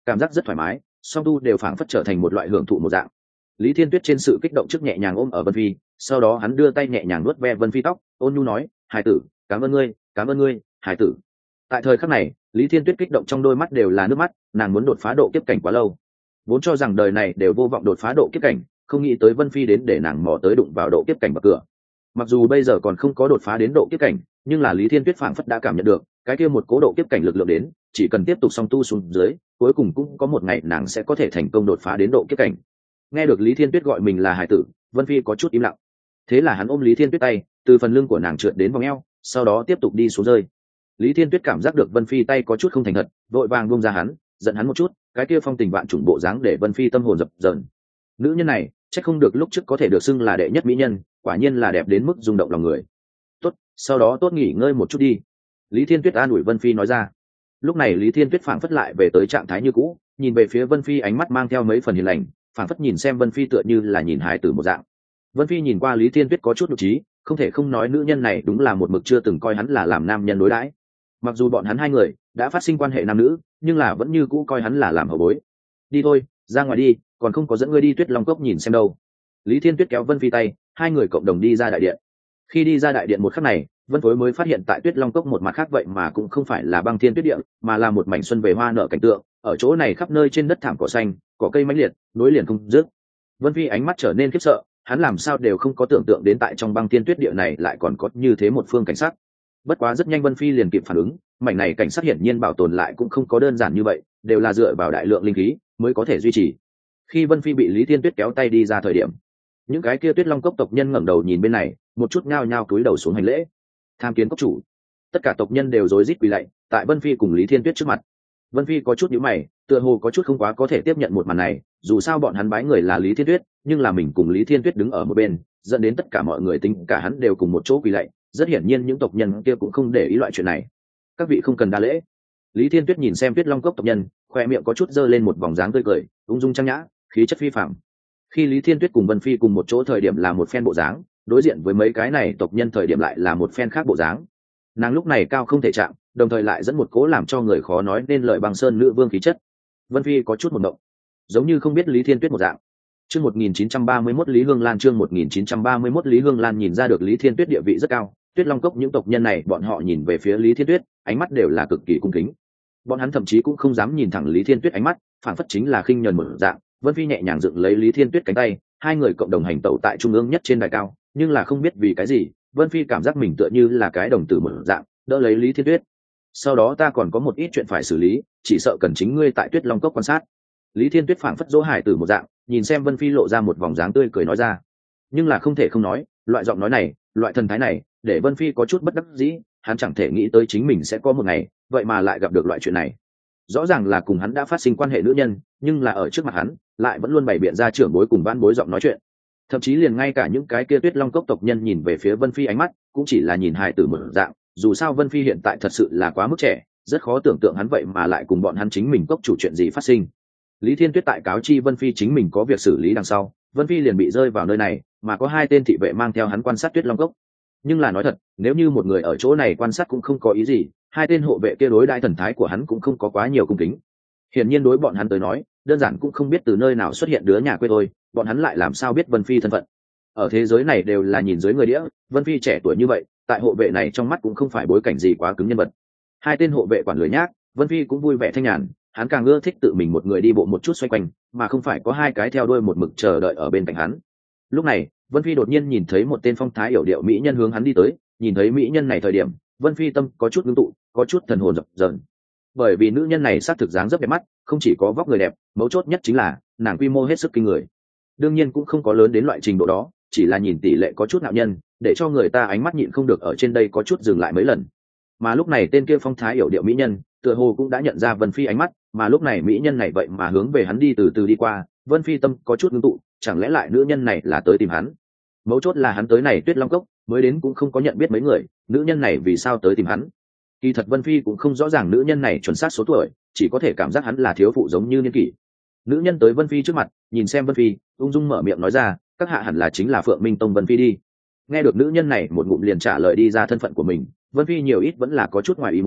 cảm giác rất thoải mái, song tu đều phảng phất trở thành một loại hưởng thụ một dạng. Lý Thiên Tuyết trên sự kích động trước nhẹ nhàng ôm ở Vân Phi, sau đó hắn đưa tay nhẹ nhàng nuốt ve Vân Phi tóc, ôn nhu nói, hải tử, cảm ơn ngươi, cảm ơn ngươi, hải tử. Tại thời khắc này, Lý Thiên Tuyết kích động trong đôi mắt đều là nước mắt, nàng muốn đột phá độ kiếp cảnh quá lâu, vốn cho rằng đời này đều vô vọng đột phá độ kiếp cảnh, không nghĩ tới Vân Phi đến để nàng mò tới đụng vào độ kiếp cảnh bậc cửa. Mặc dù bây giờ còn không có đột phá đến độ kiếp cảnh, nhưng là Lý Thiên Tuyết phảng phất đã cảm nhận được cái kia một cố độ kiếp cảnh lực lượng đến, chỉ cần tiếp tục song tu xuống dưới, cuối cùng cũng có một ngày nàng sẽ có thể thành công đột phá đến độ kiếp cảnh. Nghe được Lý Thiên Tuyết gọi mình là hải tử, Vân Phi có chút im lặng. Thế là hắn ôm Lý Thiên Tuyết tay, từ phần lưng của nàng trượt đến vòng eo, sau đó tiếp tục đi xuống rơi. Lý Thiên Tuyết cảm giác được Vân Phi tay có chút không thành thật, vội vàng buông ra hắn, giận hắn một chút, cái kia phong tình vạn trùng bộ dáng để Vân Phi tâm hồn dập dờn. Nữ nhân này, chắc không được lúc trước có thể được xưng là đệ nhất mỹ nhân, quả nhiên là đẹp đến mức rung động lòng người. Tốt, sau đó tốt nghỉ ngơi một chút đi. Lý Thiên Tuyết an ủi Vân Phi nói ra. Lúc này Lý Thiên Tuyết phảng phất lại về tới trạng thái như cũ, nhìn về phía Vân Phi ánh mắt mang theo mấy phần hiền lành, phảng phất nhìn xem Vân Phi tựa như là nhìn hài tử một dạng. Vân Phi nhìn qua Lý Thiên Tuyết có chút nhục trí, không thể không nói nữ nhân này đúng là một mực chưa từng coi hắn là làm nam nhân đối đãi. Mặc dù bọn hắn hai người đã phát sinh quan hệ nam nữ, nhưng là vẫn như cũ coi hắn là làm hậu bối. Đi thôi, ra ngoài đi, còn không có dẫn ngươi đi Tuyết Long Cốc nhìn xem đâu. Lý Thiên Tuyết kéo Vân Phi tay, hai người cộng đồng đi ra đại điện. Khi đi ra đại điện một khắc này, Vân Phối mới phát hiện tại Tuyết Long Cốc một mặt khác vậy mà cũng không phải là băng thiên tuyết địa, mà là một mảnh xuân về hoa nở cảnh tượng. Ở chỗ này khắp nơi trên đất thảm cỏ xanh, cỏ cây mãnh liệt, nối liền không dứt. Vân Phi ánh mắt trở nên khiếp sợ, hắn làm sao đều không có tưởng tượng đến tại trong băng thiên tuyết địa này lại còn có như thế một phương cảnh sắc. Bất quá rất nhanh Vân Phi liền kịp phản ứng, mảnh này cảnh sắc hiển nhiên bảo tồn lại cũng không có đơn giản như vậy, đều là dựa vào đại lượng linh khí mới có thể duy trì. Khi Vân Phi bị Lý Thiên Tuyết kéo tay đi ra thời điểm, những cái kia Tuyết Long Cốc tộc nhân ngẩng đầu nhìn bên này, một chút nhao nhao cúi đầu xuống hành lễ. Tham kiến cốc chủ. Tất cả tộc nhân đều rối rít quỳ lạy tại Vân Phi cùng Lý Thiên Tuyết trước mặt. Vân Phi có chút nhíu mày, tựa hồ có chút không quá có thể tiếp nhận một màn này, dù sao bọn hắn bái người là Lý Thiên Tuyết, nhưng là mình cùng Lý Thiên Tuyết đứng ở một bên, dẫn đến tất cả mọi người tính cả hắn đều cùng một chỗ quỳ lạy, rất hiển nhiên những tộc nhân kia cũng không để ý loại chuyện này. Các vị không cần đa lễ. Lý Thiên Tuyết nhìn xem Tuyết Long Cốc tộc nhân, khoe miệng có chút dơ lên một vòng dáng tươi cười, ung dung trang nhã, khí chất phi phàm. Khi Lý Thiên Tuyết cùng Vân Phi cùng một chỗ thời điểm là một phen bộ dáng, đối diện với mấy cái này tộc nhân thời điểm lại là một phen khác bộ dáng. Nàng lúc này cao không thể chạm, đồng thời lại dẫn một cố làm cho người khó nói nên lời băng sơn nữ vương khí chất. Vân Phi có chút một động, giống như không biết Lý Thiên Tuyết một dạng. Chương một nghìn chín trăm ba mươi mốt Lý Hương Lan chương một nghìn chín trăm ba mươi mốt Lý Hương Lan nhìn ra được Lý Thiên Tuyết địa vị rất cao, Tuyết Long Cốc những tộc nhân này bọn họ nhìn về phía Lý Thiên Tuyết, ánh mắt đều là cực kỳ cung kính. Bọn hắn thậm chí cũng không dám nhìn thẳng Lý Thiên Tuyết ánh mắt, phản phất chính là khinh nhẫn một dạng. Vân Phi nhẹ nhàng dựng lấy Lý Thiên Tuyết cánh tay, hai người cộng đồng hành tẩu tại trung ương nhất trên đài cao, nhưng là không biết vì cái gì, Vân Phi cảm giác mình tựa như là cái đồng tử một dạng, đỡ lấy Lý Thiên Tuyết. Sau đó ta còn có một ít chuyện phải xử lý, chỉ sợ cần chính ngươi tại Tuyết Long Cốc quan sát. Lý Thiên Tuyết phảng phất dỗ hải tử một dạng, nhìn xem Vân Phi lộ ra một vòng dáng tươi cười nói ra. Nhưng là không thể không nói, loại giọng nói này, loại thần thái này, để Vân Phi có chút bất đắc dĩ, hắn chẳng thể nghĩ tới chính mình sẽ có một ngày, vậy mà lại gặp được loại chuyện này. Rõ ràng là cùng hắn đã phát sinh quan hệ nữ nhân, nhưng là ở trước mặt hắn, lại vẫn luôn bày biện ra trưởng bối cùng vãn bối giọng nói chuyện. Thậm chí liền ngay cả những cái kia Tuyết Long Cốc tộc nhân nhìn về phía Vân Phi ánh mắt, cũng chỉ là nhìn hài tử một dạng, dù sao Vân Phi hiện tại thật sự là quá mức trẻ, rất khó tưởng tượng hắn vậy mà lại cùng bọn hắn chính mình cốc chủ chuyện gì phát sinh. Lý Thiên Tuyết tại cáo chi Vân Phi chính mình có việc xử lý đằng sau, Vân Phi liền bị rơi vào nơi này, mà có hai tên thị vệ mang theo hắn quan sát Tuyết Long Cốc. Nhưng là nói thật, nếu như một người ở chỗ này quan sát cũng không có ý gì, hai tên hộ vệ kia đối đãi thần thái của hắn cũng không có quá nhiều cung kính. Hiển nhiên đối bọn hắn tới nói, đơn giản cũng không biết từ nơi nào xuất hiện đứa nhà quê thôi, bọn hắn lại làm sao biết Vân Phi thân phận. Ở thế giới này đều là nhìn dưới người đĩa, Vân Phi trẻ tuổi như vậy, tại hộ vệ này trong mắt cũng không phải bối cảnh gì quá cứng nhân vật. Hai tên hộ vệ quản lười nhác, Vân Phi cũng vui vẻ thanh nhàn, hắn càng ưa thích tự mình một người đi bộ một chút xoay quanh, mà không phải có hai cái theo đuôi một mực chờ đợi ở bên cạnh hắn. Lúc này, Vân Phi đột nhiên nhìn thấy một tên phong thái yểu điệu mỹ nhân hướng hắn đi tới, nhìn thấy mỹ nhân này thời điểm, Vân Phi tâm có chút ngưng tụ, có chút thần hồn dập dờn. Bởi vì nữ nhân này xác thực dáng rất đẹp mắt, không chỉ có vóc người đẹp, mấu chốt nhất chính là nàng quy mô hết sức kinh người. Đương nhiên cũng không có lớn đến loại trình độ đó, chỉ là nhìn tỷ lệ có chút nạo nhân, để cho người ta ánh mắt nhịn không được ở trên đây có chút dừng lại mấy lần. Mà lúc này tên kia phong thái yểu điệu mỹ nhân, tựa hồ cũng đã nhận ra Vân Phi ánh mắt, mà lúc này mỹ nhân này vậy mà hướng về hắn đi từ từ đi qua, Vân Phi tâm có chút ngưng tụ, chẳng lẽ lại nữ nhân này là tới tìm hắn? Mấu chốt là hắn tới này Tuyết Long Cốc, mới đến cũng không có nhận biết mấy người, nữ nhân này vì sao tới tìm hắn? Kỳ thật Vân Phi cũng không rõ ràng nữ nhân này chuẩn xác số tuổi, chỉ có thể cảm giác hắn là thiếu phụ giống như niên kỷ. Nữ nhân tới Vân Phi trước mặt, nhìn xem Vân Phi, ung dung mở miệng nói ra, các hạ hẳn là chính là Phượng Minh Tông Vân Phi đi. Nghe được nữ nhân này một ngụm liền trả lời đi ra thân phận của mình, Vân Phi nhiều ít vẫn là có chút ngoài ý muốn,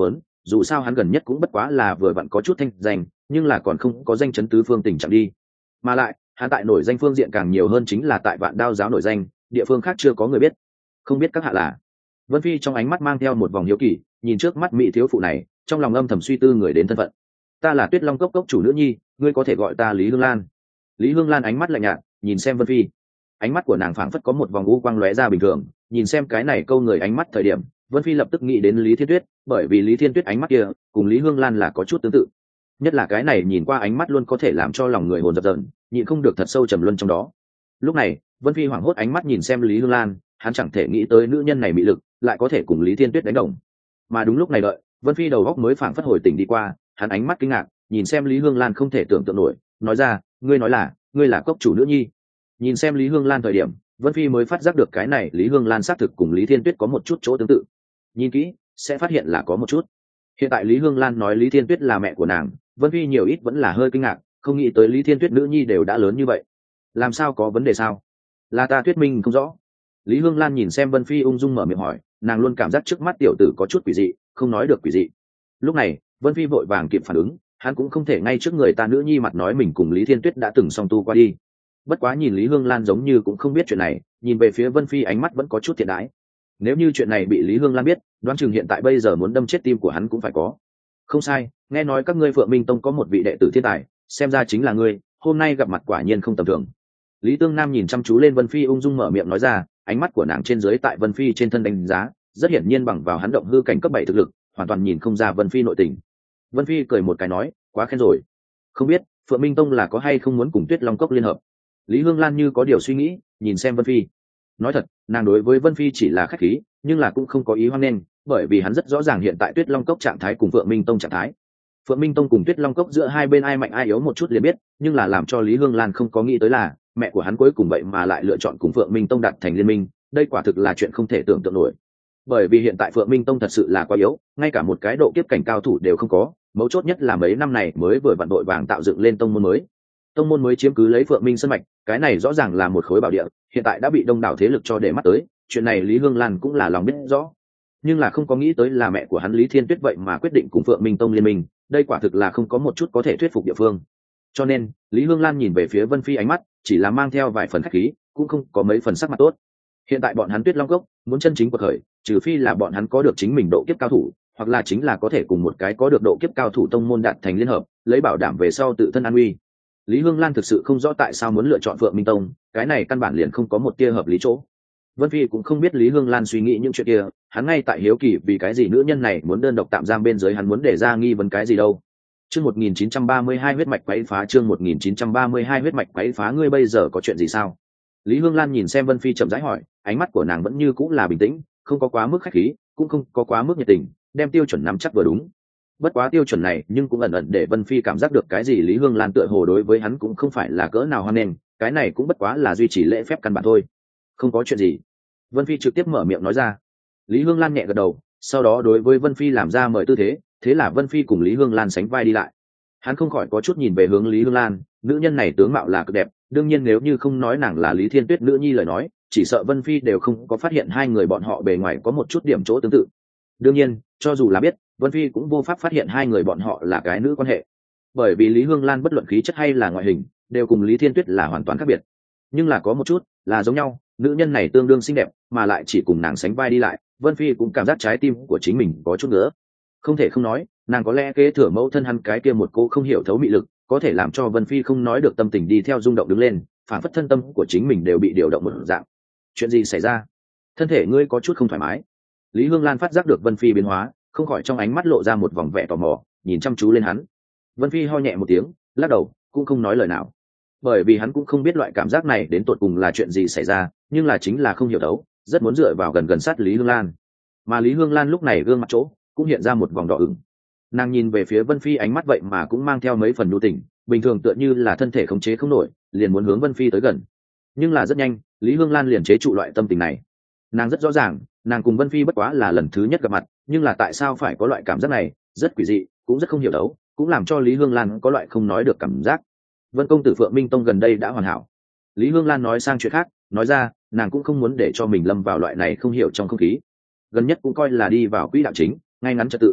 dù sao hắn gần nhất cũng bất quá là vừa vặn có chút thanh danh, nhưng là còn không có danh chấn tứ phương tình trạng đi. Mà lại hắn tại nổi danh phương diện càng nhiều hơn chính là tại Vạn Đao giáo nổi danh, địa phương khác chưa có người biết. Không biết các hạ là? Vân Phi trong ánh mắt mang theo một vòng hiếu kỳ, nhìn trước mắt mỹ thiếu phụ này, trong lòng âm thầm suy tư người đến thân phận. Ta là Tuyết Long cốc cốc chủ nữ nhi, ngươi có thể gọi ta Lý Hương Lan. Lý Hương Lan ánh mắt lạnh nhạt nhìn xem Vân Phi, ánh mắt của nàng phảng phất có một vòng u quang lóe ra bình thường, nhìn xem cái này câu người ánh mắt thời điểm, Vân Phi lập tức nghĩ đến Lý Thiên Tuyết, bởi vì Lý Thiên Tuyết ánh mắt kia cùng Lý Hương Lan là có chút tương tự, nhất là cái này nhìn qua ánh mắt luôn có thể làm cho lòng người hồn dập dờn, nhịn không được thật sâu trầm luân trong đó. Lúc này Vân Phi hoảng hốt ánh mắt nhìn xem Lý Hương Lan, hắn chẳng thể nghĩ tới nữ nhân này mỹ lực lại có thể cùng Lý Thiên Tuyết đánh đồng. Mà đúng lúc này đợi Vân Phi đầu góc mới phảng phất hồi tỉnh đi qua, hắn ánh mắt kinh ngạc nhìn xem Lý Hương Lan không thể tưởng tượng nổi, nói ra, ngươi nói là ngươi là cốc chủ nữ nhi? Nhìn xem Lý Hương Lan thời điểm, Vân Phi mới phát giác được cái này Lý Hương Lan xác thực cùng Lý Thiên Tuyết có một chút chỗ tương tự. Nhìn kỹ sẽ phát hiện là có một chút. Hiện tại Lý Hương Lan nói Lý Thiên Tuyết là mẹ của nàng, Vân Phi nhiều ít vẫn là hơi kinh ngạc, không nghĩ tới Lý Thiên Tuyết nữ nhi đều đã lớn như vậy. Làm sao, có vấn đề sao? Là ta thuyết minh không rõ. Lý Hương Lan nhìn xem Vân Phi ung dung mở miệng hỏi, nàng luôn cảm giác trước mắt tiểu tử có chút quỷ dị, không nói được quỷ dị. Lúc này Vân Phi vội vàng kịp phản ứng, hắn cũng không thể ngay trước người ta nữ nhi mặt nói mình cùng Lý Thiên Tuyết đã từng song tu qua đi. Bất quá nhìn Lý Hương Lan giống như cũng không biết chuyện này, nhìn về phía Vân Phi ánh mắt vẫn có chút thiện đãi. Nếu như chuyện này bị Lý Hương Lan biết, đoán chừng hiện tại bây giờ muốn đâm chết tim của hắn cũng phải có. Không sai, nghe nói các ngươi Phượng Minh Tông có một vị đệ tử thiên tài, xem ra chính là ngươi, hôm nay gặp mặt quả nhiên không tầm thường. Lý Tương Nam nhìn chăm chú lên Vân Phi ung dung mở miệng nói ra, ánh mắt của nàng trên dưới tại Vân Phi trên thân đánh giá, rất hiển nhiên bằng vào hắn động hư cảnh cấp bảy thực lực, hoàn toàn nhìn không ra Vân Phi nội tình. Vân Phi cười một cái nói, quá khen rồi. Không biết Phượng Minh Tông là có hay không muốn cùng Tuyết Long Cốc liên hợp? Lý Hương Lan như có điều suy nghĩ nhìn xem Vân Phi. Nói thật, nàng đối với Vân Phi chỉ là khách khí, nhưng là cũng không có ý hoan nghênh, bởi vì hắn rất rõ ràng hiện tại Tuyết Long Cốc trạng thái cùng Phượng Minh Tông trạng thái. Phượng Minh Tông cùng Tuyết Long Cốc giữa hai bên ai mạnh ai yếu một chút liền biết, nhưng là làm cho Lý Hương Lan không có nghĩ tới là mẹ của hắn cuối cùng vậy mà lại lựa chọn cùng Phượng Minh Tông đạt thành liên minh, đây quả thực là chuyện không thể tưởng tượng nổi. Bởi vì hiện tại Phượng Minh Tông thật sự là quá yếu, ngay cả một cái độ kiếp cảnh cao thủ đều không có, mấu chốt nhất là mấy năm này mới vừa vặn đội vàng tạo dựng lên tông môn mới. Tông môn mới chiếm cứ lấy Phượng Minh Sơn mạch, cái này rõ ràng là một khối bảo địa, hiện tại đã bị đông đảo thế lực cho để mắt tới, chuyện này Lý Hương Lan cũng là lòng biết rõ. Nhưng là không có nghĩ tới là mẹ của hắn Lý Thiên Tuyết vậy mà quyết định cùng Phượng Minh Tông liên minh, đây quả thực là không có một chút có thể thuyết phục địa phương. Cho nên, Lý Hương Lan nhìn về phía Vân Phi ánh mắt, chỉ là mang theo vài phần khách khí, cũng không có mấy phần sắc mặt tốt. Hiện tại bọn hắn Tuyết Long Cốc muốn chân chính quật khởi, trừ phi là bọn hắn có được chính mình độ kiếp cao thủ, hoặc là chính là có thể cùng một cái có được độ kiếp cao thủ tông môn đạt thành liên hợp, lấy bảo đảm về sau tự thân an nguy. Lý Hương Lan thực sự không rõ tại sao muốn lựa chọn Phượng Minh Tông, cái này căn bản liền không có một tia hợp lý chỗ. Vân Phi cũng không biết Lý Hương Lan suy nghĩ những chuyện kia, hắn ngay tại hiếu kỳ vì cái gì nữ nhân này muốn đơn độc tạm giam bên dưới hắn, muốn để ra nghi vấn cái gì đâu. Chương một nghìn chín trăm ba mươi hai huyết mạch quấy phá, chương một nghìn chín trăm ba mươi hai huyết mạch quấy phá, ngươi bây giờ có chuyện gì sao? Lý Hương Lan nhìn xem Vân Phi chậm rãi hỏi, ánh mắt của nàng vẫn như cũng là bình tĩnh, không có quá mức khách khí, cũng không có quá mức nhiệt tình, đem tiêu chuẩn nắm chắc vừa đúng. Bất quá tiêu chuẩn này nhưng cũng ẩn ẩn để Vân Phi cảm giác được cái gì Lý Hương Lan tựa hồ đối với hắn cũng không phải là cỡ nào hoan nghênh, cái này cũng bất quá là duy trì lễ phép căn bản thôi. Không có chuyện gì. Vân Phi trực tiếp mở miệng nói ra. Lý Hương Lan nhẹ gật đầu, sau đó đối với Vân Phi làm ra mời tư thế, thế là Vân Phi cùng Lý Hương Lan sánh vai đi lại. Hắn không khỏi có chút nhìn về hướng Lý Hương Lan, nữ nhân này tướng mạo là cực đẹp, đương nhiên nếu như không nói nàng là Lý Thiên Tuyết nữ nhi lời nói, chỉ sợ Vân Phi đều không có phát hiện hai người bọn họ bề ngoài có một chút điểm chỗ tương tự. Đương nhiên, cho dù là biết, Vân Phi cũng vô pháp phát hiện hai người bọn họ là cái nữ quan hệ, bởi vì Lý Hương Lan bất luận khí chất hay là ngoại hình đều cùng Lý Thiên Tuyết là hoàn toàn khác biệt. Nhưng là có một chút là giống nhau, nữ nhân này tương đương xinh đẹp, mà lại chỉ cùng nàng sánh vai đi lại, Vân Phi cũng cảm giác trái tim của chính mình có chút nữa. Không thể không nói, nàng có lẽ kế thừa mẫu thân hắn cái kia một cô không hiểu thấu mị lực, có thể làm cho Vân Phi không nói được tâm tình đi theo rung động đứng lên, phản phất thân tâm của chính mình đều bị điều động một dạng. Chuyện gì xảy ra? Thân thể ngươi có chút không thoải mái. Lý Hương Lan phát giác được Vân Phi biến hóa, không khỏi trong ánh mắt lộ ra một vòng vẻ tò mò, nhìn chăm chú lên hắn. Vân Phi ho nhẹ một tiếng, lắc đầu, cũng không nói lời nào, bởi vì hắn cũng không biết loại cảm giác này đến tột cùng là chuyện gì xảy ra, nhưng là chính là không hiểu thấu, rất muốn dựa vào gần gần sát Lý Hương Lan. Mà Lý Hương Lan lúc này gương mặt chỗ cũng hiện ra một vòng đỏ ửng. Nàng nhìn về phía Vân Phi ánh mắt vậy mà cũng mang theo mấy phần nhu tình, bình thường tựa như là thân thể khống chế không nổi, liền muốn hướng Vân Phi tới gần. Nhưng là rất nhanh, Lý Hương Lan liền chế trụ loại tâm tình này. Nàng rất rõ ràng, nàng cùng Vân Phi bất quá là lần thứ nhất gặp mặt, nhưng là tại sao phải có loại cảm giác này, rất quỷ dị, cũng rất không hiểu đấu, cũng làm cho Lý Hương Lan có loại không nói được cảm giác. Vân công tử Phượng Minh Tông gần đây đã hoàn hảo. Lý Hương Lan nói sang chuyện khác, nói ra, nàng cũng không muốn để cho mình lâm vào loại này không hiểu trong không khí. Gần nhất cũng coi là đi vào quỹ đạo chính, ngay ngắn trật tự.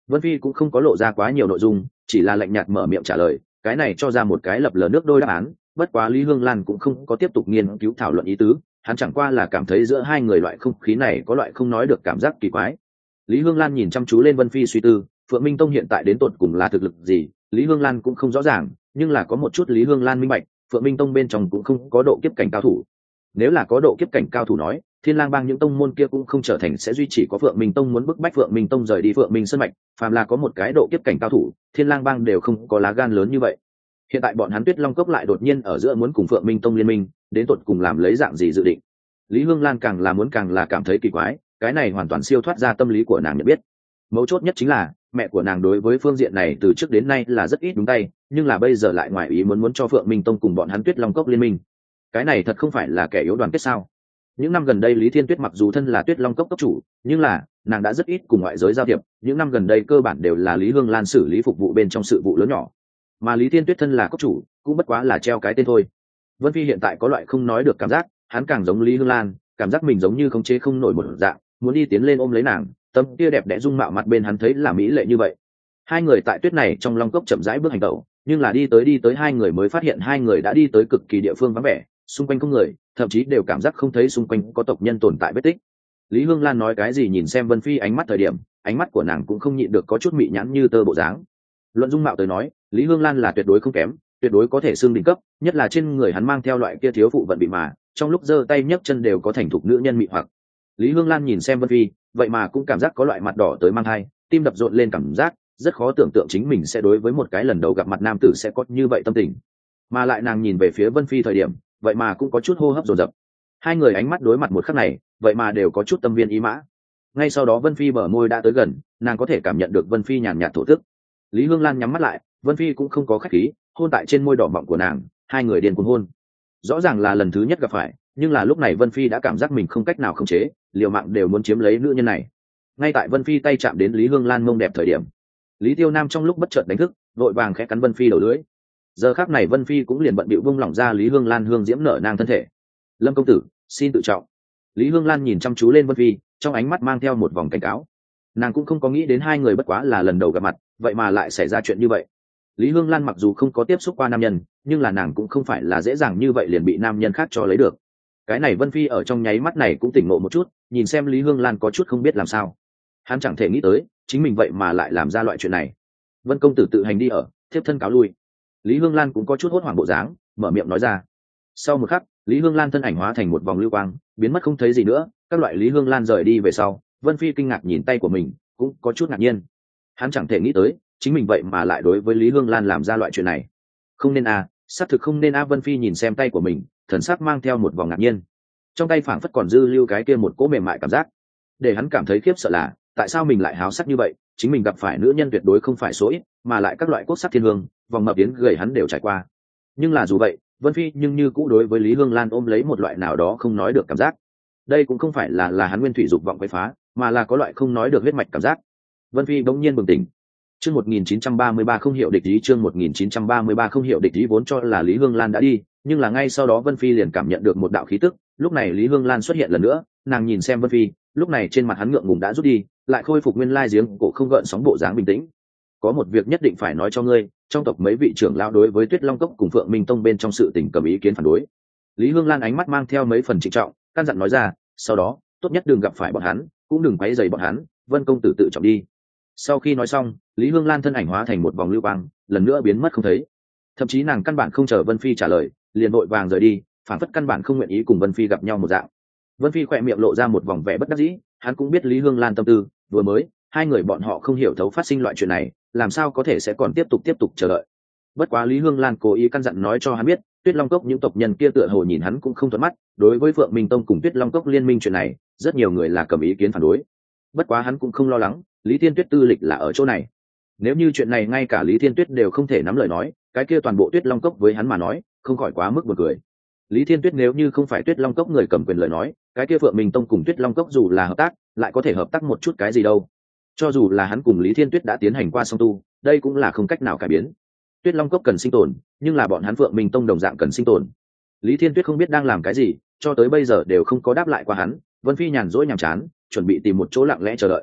Vân Phi cũng không có lộ ra quá nhiều nội dung, chỉ là lạnh nhạt mở miệng trả lời, cái này cho ra một cái lập lờ nước đôi đáp án. Bất quá Lý Hương Lan cũng không có tiếp tục nghiên cứu thảo luận ý tứ, hắn chẳng qua là cảm thấy giữa hai người loại không khí này có loại không nói được cảm giác kỳ quái. Lý Hương Lan nhìn chăm chú lên Vân Phi suy tư, Phượng Minh Tông hiện tại đến tột cùng là thực lực gì, Lý Hương Lan cũng không rõ ràng, nhưng là có một chút Lý Hương Lan minh bạch, Phượng Minh Tông bên trong cũng không có độ kiếp cảnh cao thủ. Nếu là có độ kiếp cảnh cao thủ nói, Thiên Lang Bang những tông môn kia cũng không trở thành sẽ duy trì có Phượng Minh Tông muốn bức bách Phượng Minh Tông rời đi Phượng Minh Sơn mạch, phàm là có một cái độ kiếp cảnh cao thủ, Thiên Lang Bang đều không có lá gan lớn như vậy. Hiện tại bọn hắn Tuyết Long Cốc lại đột nhiên ở giữa muốn cùng Phượng Minh Tông liên minh, đến tột cùng làm lấy dạng gì dự định. Lý Hương Lan càng là muốn càng là cảm thấy kỳ quái, cái này hoàn toàn siêu thoát ra tâm lý của nàng nhận biết. Mấu chốt nhất chính là mẹ của nàng đối với phương diện này từ trước đến nay là rất ít đúng tay, nhưng là bây giờ lại ngoài ý muốn muốn cho Phượng Minh Tông cùng bọn hắn Tuyết Long Cốc liên minh. Cái này thật không phải là kẻ yếu đoàn kết sao? Những năm gần đây Lý Thiên Tuyết mặc dù thân là Tuyết Long Cốc cốc chủ, nhưng là nàng đã rất ít cùng ngoại giới giao thiệp, những năm gần đây cơ bản đều là Lý Hương Lan xử lý phục vụ bên trong sự vụ lớn nhỏ. Mà Lý Thiên Tuyết thân là cốc chủ, cũng bất quá là treo cái tên thôi. Vân Phi hiện tại có loại không nói được cảm giác, hắn càng giống Lý Hương Lan, cảm giác mình giống như khống chế không nổi một dạng, muốn đi tiến lên ôm lấy nàng, tâm kia đẹp đẽ dung mạo mặt bên hắn thấy là mỹ lệ như vậy. Hai người tại tuyết này trong Long Cốc chậm rãi bước hành tẩu, nhưng là đi tới đi tới hai người mới phát hiện hai người đã đi tới cực kỳ địa phương vắng vẻ, xung quanh không người, thậm chí đều cảm giác không thấy xung quanh có tộc nhân tồn tại vết tích. Lý Hương Lan nói cái gì nhìn xem Vân Phi ánh mắt thời điểm, ánh mắt của nàng cũng không nhịn được có chút mị nhãn như tơ bộ dáng. Luận dung mạo tới nói, Lý Hương Lan là tuyệt đối không kém, tuyệt đối có thể xưng đỉnh cấp, nhất là trên người hắn mang theo loại kia thiếu phụ vận bị mà, trong lúc giơ tay nhấc chân đều có thành thục nữ nhân mị hoặc. Lý Hương Lan nhìn xem Vân Phi, vậy mà cũng cảm giác có loại mặt đỏ tới mang hai, tim đập rộn lên cảm giác, rất khó tưởng tượng chính mình sẽ đối với một cái lần đầu gặp mặt nam tử sẽ có như vậy tâm tình. Mà lại nàng nhìn về phía Vân Phi thời điểm, vậy mà cũng có chút hô hấp dồn dập. Hai người ánh mắt đối mặt một khắc này, vậy mà đều có chút tâm viên ý mã. Ngay sau đó Vân Phi bờ môi đã tới gần, nàng có thể cảm nhận được Vân Phi nhàn nhạt thổ tức. Lý Hương Lan nhắm mắt lại, Vân Phi cũng không có khách khí, hôn tại trên môi đỏ mọng của nàng, hai người điên cuồng hôn. Rõ ràng là lần thứ nhất gặp phải, nhưng là lúc này Vân Phi đã cảm giác mình không cách nào khống chế, liều mạng đều muốn chiếm lấy nữ nhân này. Ngay tại Vân Phi tay chạm đến Lý Hương Lan mông đẹp thời điểm, Lý Tiêu Nam trong lúc bất chợt đánh thức, vội vàng khẽ cắn Vân Phi đầu lưỡi. Giờ khắc này Vân Phi cũng liền bận bịu buông lỏng ra Lý Hương Lan hương diễm nở nang thân thể. Lâm công tử, xin tự trọng. Lý Hương Lan nhìn chăm chú lên Vân Phi, trong ánh mắt mang theo một vòng cảnh cáo. Nàng cũng không có nghĩ đến hai người bất quá là lần đầu gặp mặt, vậy mà lại xảy ra chuyện như vậy. Lý Hương Lan mặc dù không có tiếp xúc qua nam nhân, nhưng là nàng cũng không phải là dễ dàng như vậy liền bị nam nhân khác cho lấy được. Cái này Vân Phi ở trong nháy mắt này cũng tỉnh ngộ một chút, nhìn xem Lý Hương Lan có chút không biết làm sao. Hắn chẳng thể nghĩ tới, chính mình vậy mà lại làm ra loại chuyện này. Vân công tử tự hành đi ở, thiếp thân cáo lui. Lý Hương Lan cũng có chút hốt hoảng bộ dáng, mở miệng nói ra. Sau một khắc, Lý Hương Lan thân ảnh hóa thành một vòng lưu quang, biến mất không thấy gì nữa. Các loại Lý Hương Lan rời đi về sau, Vân Phi kinh ngạc nhìn tay của mình, cũng có chút ngạc nhiên. Hắn chẳng thể nghĩ tới, chính mình vậy mà lại đối với Lý Hương Lan làm ra loại chuyện này. Không nên à, xác thực không nên à. Vân Phi nhìn xem tay của mình, thần sắc mang theo một vòng ngạc nhiên. Trong tay phảng phất còn dư lưu cái kia một cỗ mềm mại cảm giác, để hắn cảm thấy khiếp sợ là, tại sao mình lại háo sắc như vậy? Chính mình gặp phải nữ nhân tuyệt đối không phải số ít, mà lại các loại cốt sắc thiên hương, vòng mập biến gầy hắn đều trải qua. Nhưng là dù vậy, Vân Phi nhưng như cũ đối với Lý Hương Lan ôm lấy một loại nào đó không nói được cảm giác. Đây cũng không phải là là hắn nguyên thủy dục vọng quấy phá, mà là có loại không nói được huyết mạch cảm giác. Vân Phi bỗng nhiên bừng tỉnh. Chương một nghìn chín trăm ba mươi ba không hiểu địch ý, chương một nghìn chín trăm ba mươi ba không hiểu địch ý. Vốn cho là Lý Hương Lan đã đi, nhưng là ngay sau đó Vân Phi liền cảm nhận được một đạo khí tức. Lúc này Lý Hương Lan xuất hiện lần nữa, nàng nhìn xem Vân Phi, lúc này trên mặt hắn ngượng ngùng đã rút đi, lại khôi phục nguyên lai giếng cổ không gợn sóng bộ dáng bình tĩnh. Có một việc nhất định phải nói cho ngươi, trong tộc mấy vị trưởng lão đối với Tuyết Long Cốc cùng Phượng Minh Tông bên trong sự tình cầm ý kiến phản đối. Lý Hương Lan ánh mắt mang theo mấy phần trịnh trọng, căn dặn nói ra, sau đó tốt nhất đừng gặp phải bọn hắn, cũng đừng quấy rầy bọn hắn, Vân công tử tự trọng đi. Sau khi nói xong, Lý Hương Lan thân ảnh hóa thành một vòng lưu quang, lần nữa biến mất không thấy. Thậm chí nàng căn bản không chờ Vân Phi trả lời, liền vội vàng rời đi, phản phất căn bản không nguyện ý cùng Vân Phi gặp nhau một dạng. Vân Phi khỏe miệng lộ ra một vòng vẻ bất đắc dĩ, hắn cũng biết Lý Hương Lan tâm tư, vừa mới hai người bọn họ không hiểu thấu phát sinh loại chuyện này, làm sao có thể sẽ còn tiếp tục tiếp tục chờ đợi. Bất quá Lý Hương Lan cố ý căn dặn nói cho hắn biết, Tuyết Long Cốc những tộc nhân kia tựa hồ nhìn hắn cũng không thuận mắt, đối với Phượng Minh Tông cùng Tuyết Long Cốc liên minh chuyện này, rất nhiều người là cầm ý kiến phản đối. Bất quá hắn cũng không lo lắng, Lý Thiên Tuyết tư lịch là ở chỗ này. Nếu như chuyện này ngay cả Lý Thiên Tuyết đều không thể nắm lời nói, cái kia toàn bộ Tuyết Long Cốc với hắn mà nói, không khỏi quá mức buồn cười. Lý Thiên Tuyết nếu như không phải Tuyết Long Cốc người cầm quyền lời nói, cái kia Phượng Minh Tông cùng Tuyết Long Cốc dù là hợp tác, lại có thể hợp tác một chút cái gì đâu. Cho dù là hắn cùng Lý Thiên Tuyết đã tiến hành qua song tu, đây cũng là không cách nào cải biến. Tuyết Long Cốc cần sinh tồn, nhưng là bọn hắn Phượng Minh Tông đồng dạng cần sinh tồn. Lý Thiên Tuyết không biết đang làm cái gì, cho tới bây giờ đều không có đáp lại qua hắn. Vân Phi nhàn rỗi nhàm chán, chuẩn bị tìm một chỗ lặng lẽ chờ đợi.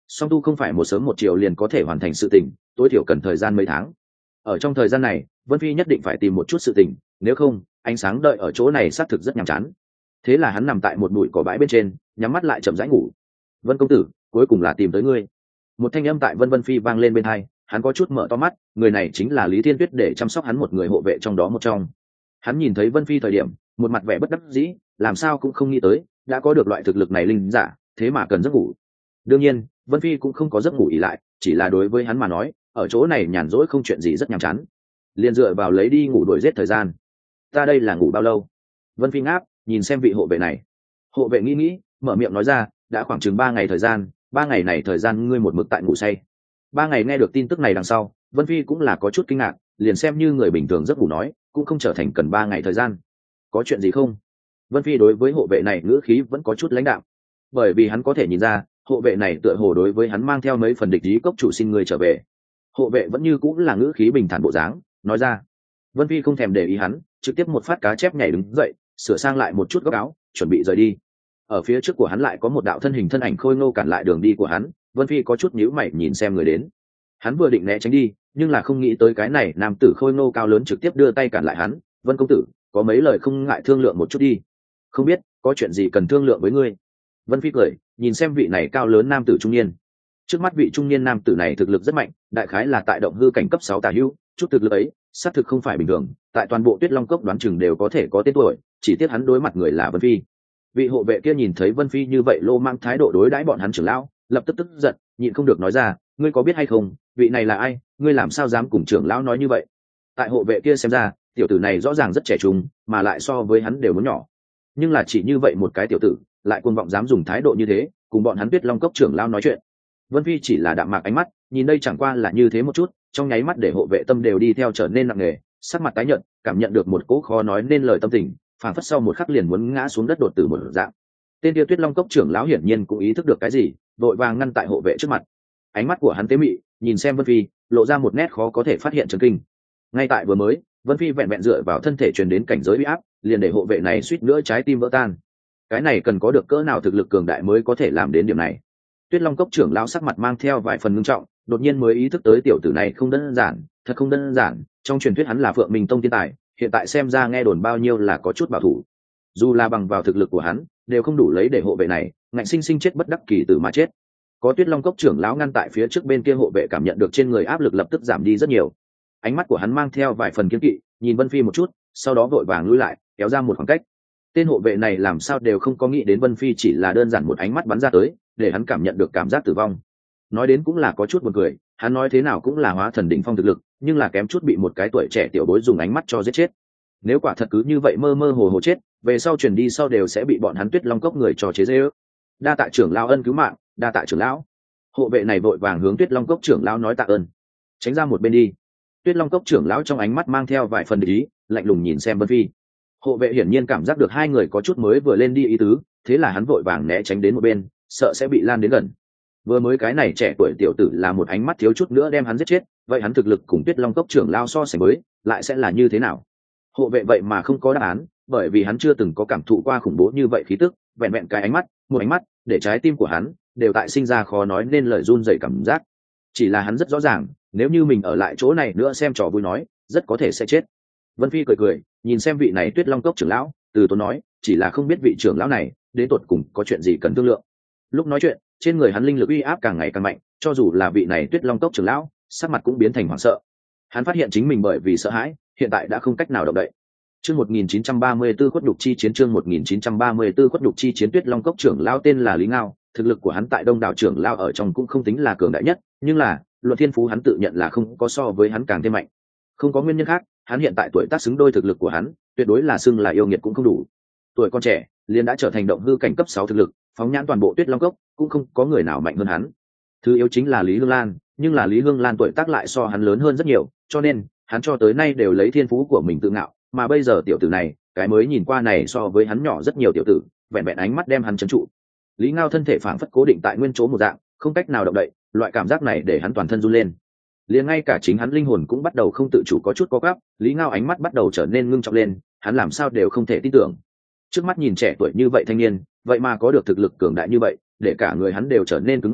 song tu không phải một sớm một chiều liền có thể hoàn thành sự tình, tối thiểu cần thời gian mấy tháng. Ở trong thời gian này Vân Phi nhất định phải tìm một chút sự tình, nếu không ánh sáng đợi ở chỗ này xác thực rất nhàm chán. Thế là hắn nằm tại một bụi cỏ bãi bên trên, nhắm mắt lại chậm rãi ngủ. Vân công tử, cuối cùng là tìm tới ngươi. Một thanh âm tại Vân Vân Phi vang lên bên tai, hắn có chút mở to mắt, người này chính là Lý Thiên Tuyết để chăm sóc hắn một người hộ vệ trong đó một trong. Hắn nhìn thấy Vân Phi thời điểm, một mặt vẻ bất đắc dĩ, làm sao cũng không nghĩ tới, đã có được loại thực lực này linh giả, thế mà cần giấc ngủ. Đương nhiên, Vân Phi cũng không có giấc ngủ ỉ lại, chỉ là đối với hắn mà nói, ở chỗ này nhàn rỗi không chuyện gì rất nhàm chán. Liền dựa vào lấy đi ngủ đuổi giết thời gian. Ta đây là ngủ bao lâu? Vân Phi ngáp, nhìn xem vị hộ vệ này. Hộ vệ nghĩ nghĩ, mở miệng nói ra, đã khoảng chừng ba ngày thời gian, ba ngày này thời gian ngươi một mực tại ngủ say. Ba ngày nghe được tin tức này đằng sau, Vân Phi cũng là có chút kinh ngạc, liền xem như người bình thường giấc ngủ nói, cũng không trở thành cần ba ngày thời gian. Có chuyện gì không? Vân Phi đối với hộ vệ này ngữ khí vẫn có chút lãnh đạm, bởi vì hắn có thể nhìn ra, hộ vệ này tựa hồ đối với hắn mang theo mấy phần địch ý, cốc chủ xin người trở về. Hộ vệ vẫn như cũng là ngữ khí bình thản bộ dáng, nói ra. Vân Phi không thèm để ý hắn, trực tiếp một phát cá chép nhảy đứng dậy, sửa sang lại một chút góc áo, chuẩn bị rời đi. Ở phía trước của hắn lại có một đạo thân hình thân ảnh khôi ngô cản lại đường đi của hắn. Vân Phi có chút nhíu mày nhìn xem người đến. Hắn vừa định né tránh đi, nhưng là không nghĩ tới cái này nam tử khôi ngô cao lớn trực tiếp đưa tay cản lại hắn. Vân công tử, có mấy lời không ngại thương lượng một chút đi. Không biết có chuyện gì cần thương lượng với ngươi. Vân Phi cười, nhìn xem vị này cao lớn nam tử trung niên. Trước mắt vị trung niên nam tử này thực lực rất mạnh, đại khái là tại động hư cảnh cấp sáu tà hữu, chút thực lực ấy xác thực không phải bình thường, tại toàn bộ Tuyết Long cốc đoán chừng đều có thể có tên tuổi, chỉ tiếc hắn đối mặt người là Vân Phi. Vị hộ vệ kia nhìn thấy Vân Phi như vậy lô mang thái độ đối đãi bọn hắn trưởng lão, lập tức tức giận, nhịn không được nói ra, ngươi có biết hay không, vị này là ai, ngươi làm sao dám cùng trưởng lão nói như vậy? Tại hộ vệ kia xem ra, tiểu tử này rõ ràng rất trẻ trung, mà lại so với hắn đều muốn nhỏ. Nhưng là chỉ như vậy một cái tiểu tử, lại cuồng vọng dám dùng thái độ như thế, cùng bọn hắn Tuyết Long cốc trưởng lão nói chuyện. Vân Phi chỉ là đạm mạc ánh mắt, nhìn đây chẳng qua là như thế một chút, trong nháy mắt để hộ vệ tâm đều đi theo trở nên nặng nề, sắc mặt tái nhợt, cảm nhận được một cỗ khó nói nên lời tâm tình, phảng phất sau một khắc liền muốn ngã xuống đất đột tử một dạng. Tên kia Tuyết Long cốc trưởng lão hiển nhiên cũng ý thức được cái gì, vội vàng ngăn tại hộ vệ trước mặt. Ánh mắt của hắn tế mị, nhìn xem Vân Phi, lộ ra một nét khó có thể phát hiện chấn kinh. Ngay tại vừa mới, Vân Phi vẹn vẹn dựa vào thân thể truyền đến cảnh giới uy áp, liền để hộ vệ này suýt nữa trái tim vỡ tan. Cái này cần có được cỡ nào thực lực cường đại mới có thể làm đến điểm này. Tuyết Long cốc trưởng lão sắc mặt mang theo vài phần ngưng trọng, đột nhiên mới ý thức tới tiểu tử này không đơn giản, thật không đơn giản, trong truyền thuyết hắn là Phượng Minh Tông thiên tài, hiện tại xem ra nghe đồn bao nhiêu là có chút bảo thủ. Dù là bằng vào thực lực của hắn, đều không đủ lấy để hộ vệ này ngạnh sinh sinh chết bất đắc kỳ tử mà chết. Có Tuyết Long cốc trưởng lão ngăn tại phía trước bên kia, hộ vệ cảm nhận được trên người áp lực lập tức giảm đi rất nhiều. Ánh mắt của hắn mang theo vài phần kiêng kỵ, nhìn Vân Phi một chút, sau đó vội vàng lùi lại, kéo ra một khoảng cách. Tên hộ vệ này làm sao đều không có nghĩ đến Vân Phi chỉ là đơn giản một ánh mắt bắn ra tới, để hắn cảm nhận được cảm giác tử vong. Nói đến cũng là có chút buồn cười, hắn nói thế nào cũng là hóa thần đỉnh phong thực lực, nhưng là kém chút bị một cái tuổi trẻ tiểu bối dùng ánh mắt cho giết chết. Nếu quả thật cứ như vậy mơ mơ hồ hồ chết, về sau truyền đi sau đều sẽ bị bọn hắn Tuyết Long cốc người cho chế giễu. Đa tạ trưởng lão ân cứu mạng, đa tạ trưởng lão. Hộ vệ này vội vàng hướng Tuyết Long cốc trưởng lão nói tạ ơn. Tránh ra một bên đi. Tuyết Long cốc trưởng lão trong ánh mắt mang theo vài phần ý, lạnh lùng nhìn xem Vân Phi. Hộ vệ hiển nhiên cảm giác được hai người có chút mới vừa lên đi ý tứ, thế là hắn vội vàng né tránh đến một bên, sợ sẽ bị lan đến gần. Vừa mới cái này trẻ tuổi tiểu tử là một ánh mắt thiếu chút nữa đem hắn giết chết, vậy hắn thực lực cùng Tuyết Long cốc trưởng lao so sánh với, lại sẽ là như thế nào? Hộ vệ vậy mà không có đáp án, bởi vì hắn chưa từng có cảm thụ qua khủng bố như vậy khí tức, vẹn vẹn cái ánh mắt, một ánh mắt, để trái tim của hắn đều tại sinh ra khó nói nên lời run rẩy cảm giác. Chỉ là hắn rất rõ ràng, nếu như mình ở lại chỗ này nữa xem trò vui nói, rất có thể sẽ chết. Vân Phi cười cười, nhìn xem vị này Tuyết Long cốc trưởng lão, từ tốn nói, chỉ là không biết vị trưởng lão này đến tột cùng có chuyện gì cần thương lượng. Lúc nói chuyện, trên người hắn linh lực uy áp càng ngày càng mạnh, cho dù là vị này Tuyết Long cốc trưởng lão, sắc mặt cũng biến thành hoảng sợ. Hắn phát hiện chính mình bởi vì sợ hãi, hiện tại đã không cách nào động đậy. Chương một nghìn chín trăm ba mươi tư khuất nhục chi chiến, chương một nghìn chín trăm ba mươi tư khuất nhục chi chiến. Tuyết Long cốc trưởng lão tên là Lý Ngao, thực lực của hắn tại Đông Đảo trưởng lão ở trong cũng không tính là cường đại nhất, nhưng là, luận thiên phú hắn tự nhận là không có so với hắn càng thêm mạnh. Không có nguyên nhân khác, hắn hiện tại tuổi tác xứng đôi thực lực của hắn, tuyệt đối là xưng là yêu nghiệt cũng không đủ. Tuổi còn trẻ, liền đã trở thành động hư cảnh cấp sáu thực lực, phóng nhãn toàn bộ Tuyết Long cốc, cũng không có người nào mạnh hơn hắn. Thứ yếu chính là Lý Hương Lan, nhưng là Lý Hương Lan tuổi tác lại so hắn lớn hơn rất nhiều, cho nên hắn cho tới nay đều lấy thiên phú của mình tự ngạo, mà bây giờ tiểu tử này, cái mới nhìn qua này so với hắn nhỏ rất nhiều tiểu tử, vẹn vẹn ánh mắt đem hắn trấn trụ. Lý Ngao thân thể phảng phất cố định tại nguyên chỗ một dạng, không cách nào động đậy, loại cảm giác này để hắn toàn thân run lên. Liền ngay cả chính hắn linh hồn cũng bắt đầu không tự chủ có chút co quắp, Lý Ngao ánh mắt bắt đầu trở nên ngưng trọng lên, hắn làm sao đều không thể tin tưởng. Trước mắt nhìn trẻ tuổi như vậy thanh niên, vậy mà có được thực lực cường đại như vậy, để cả người hắn đều trở nên cứng ngắc,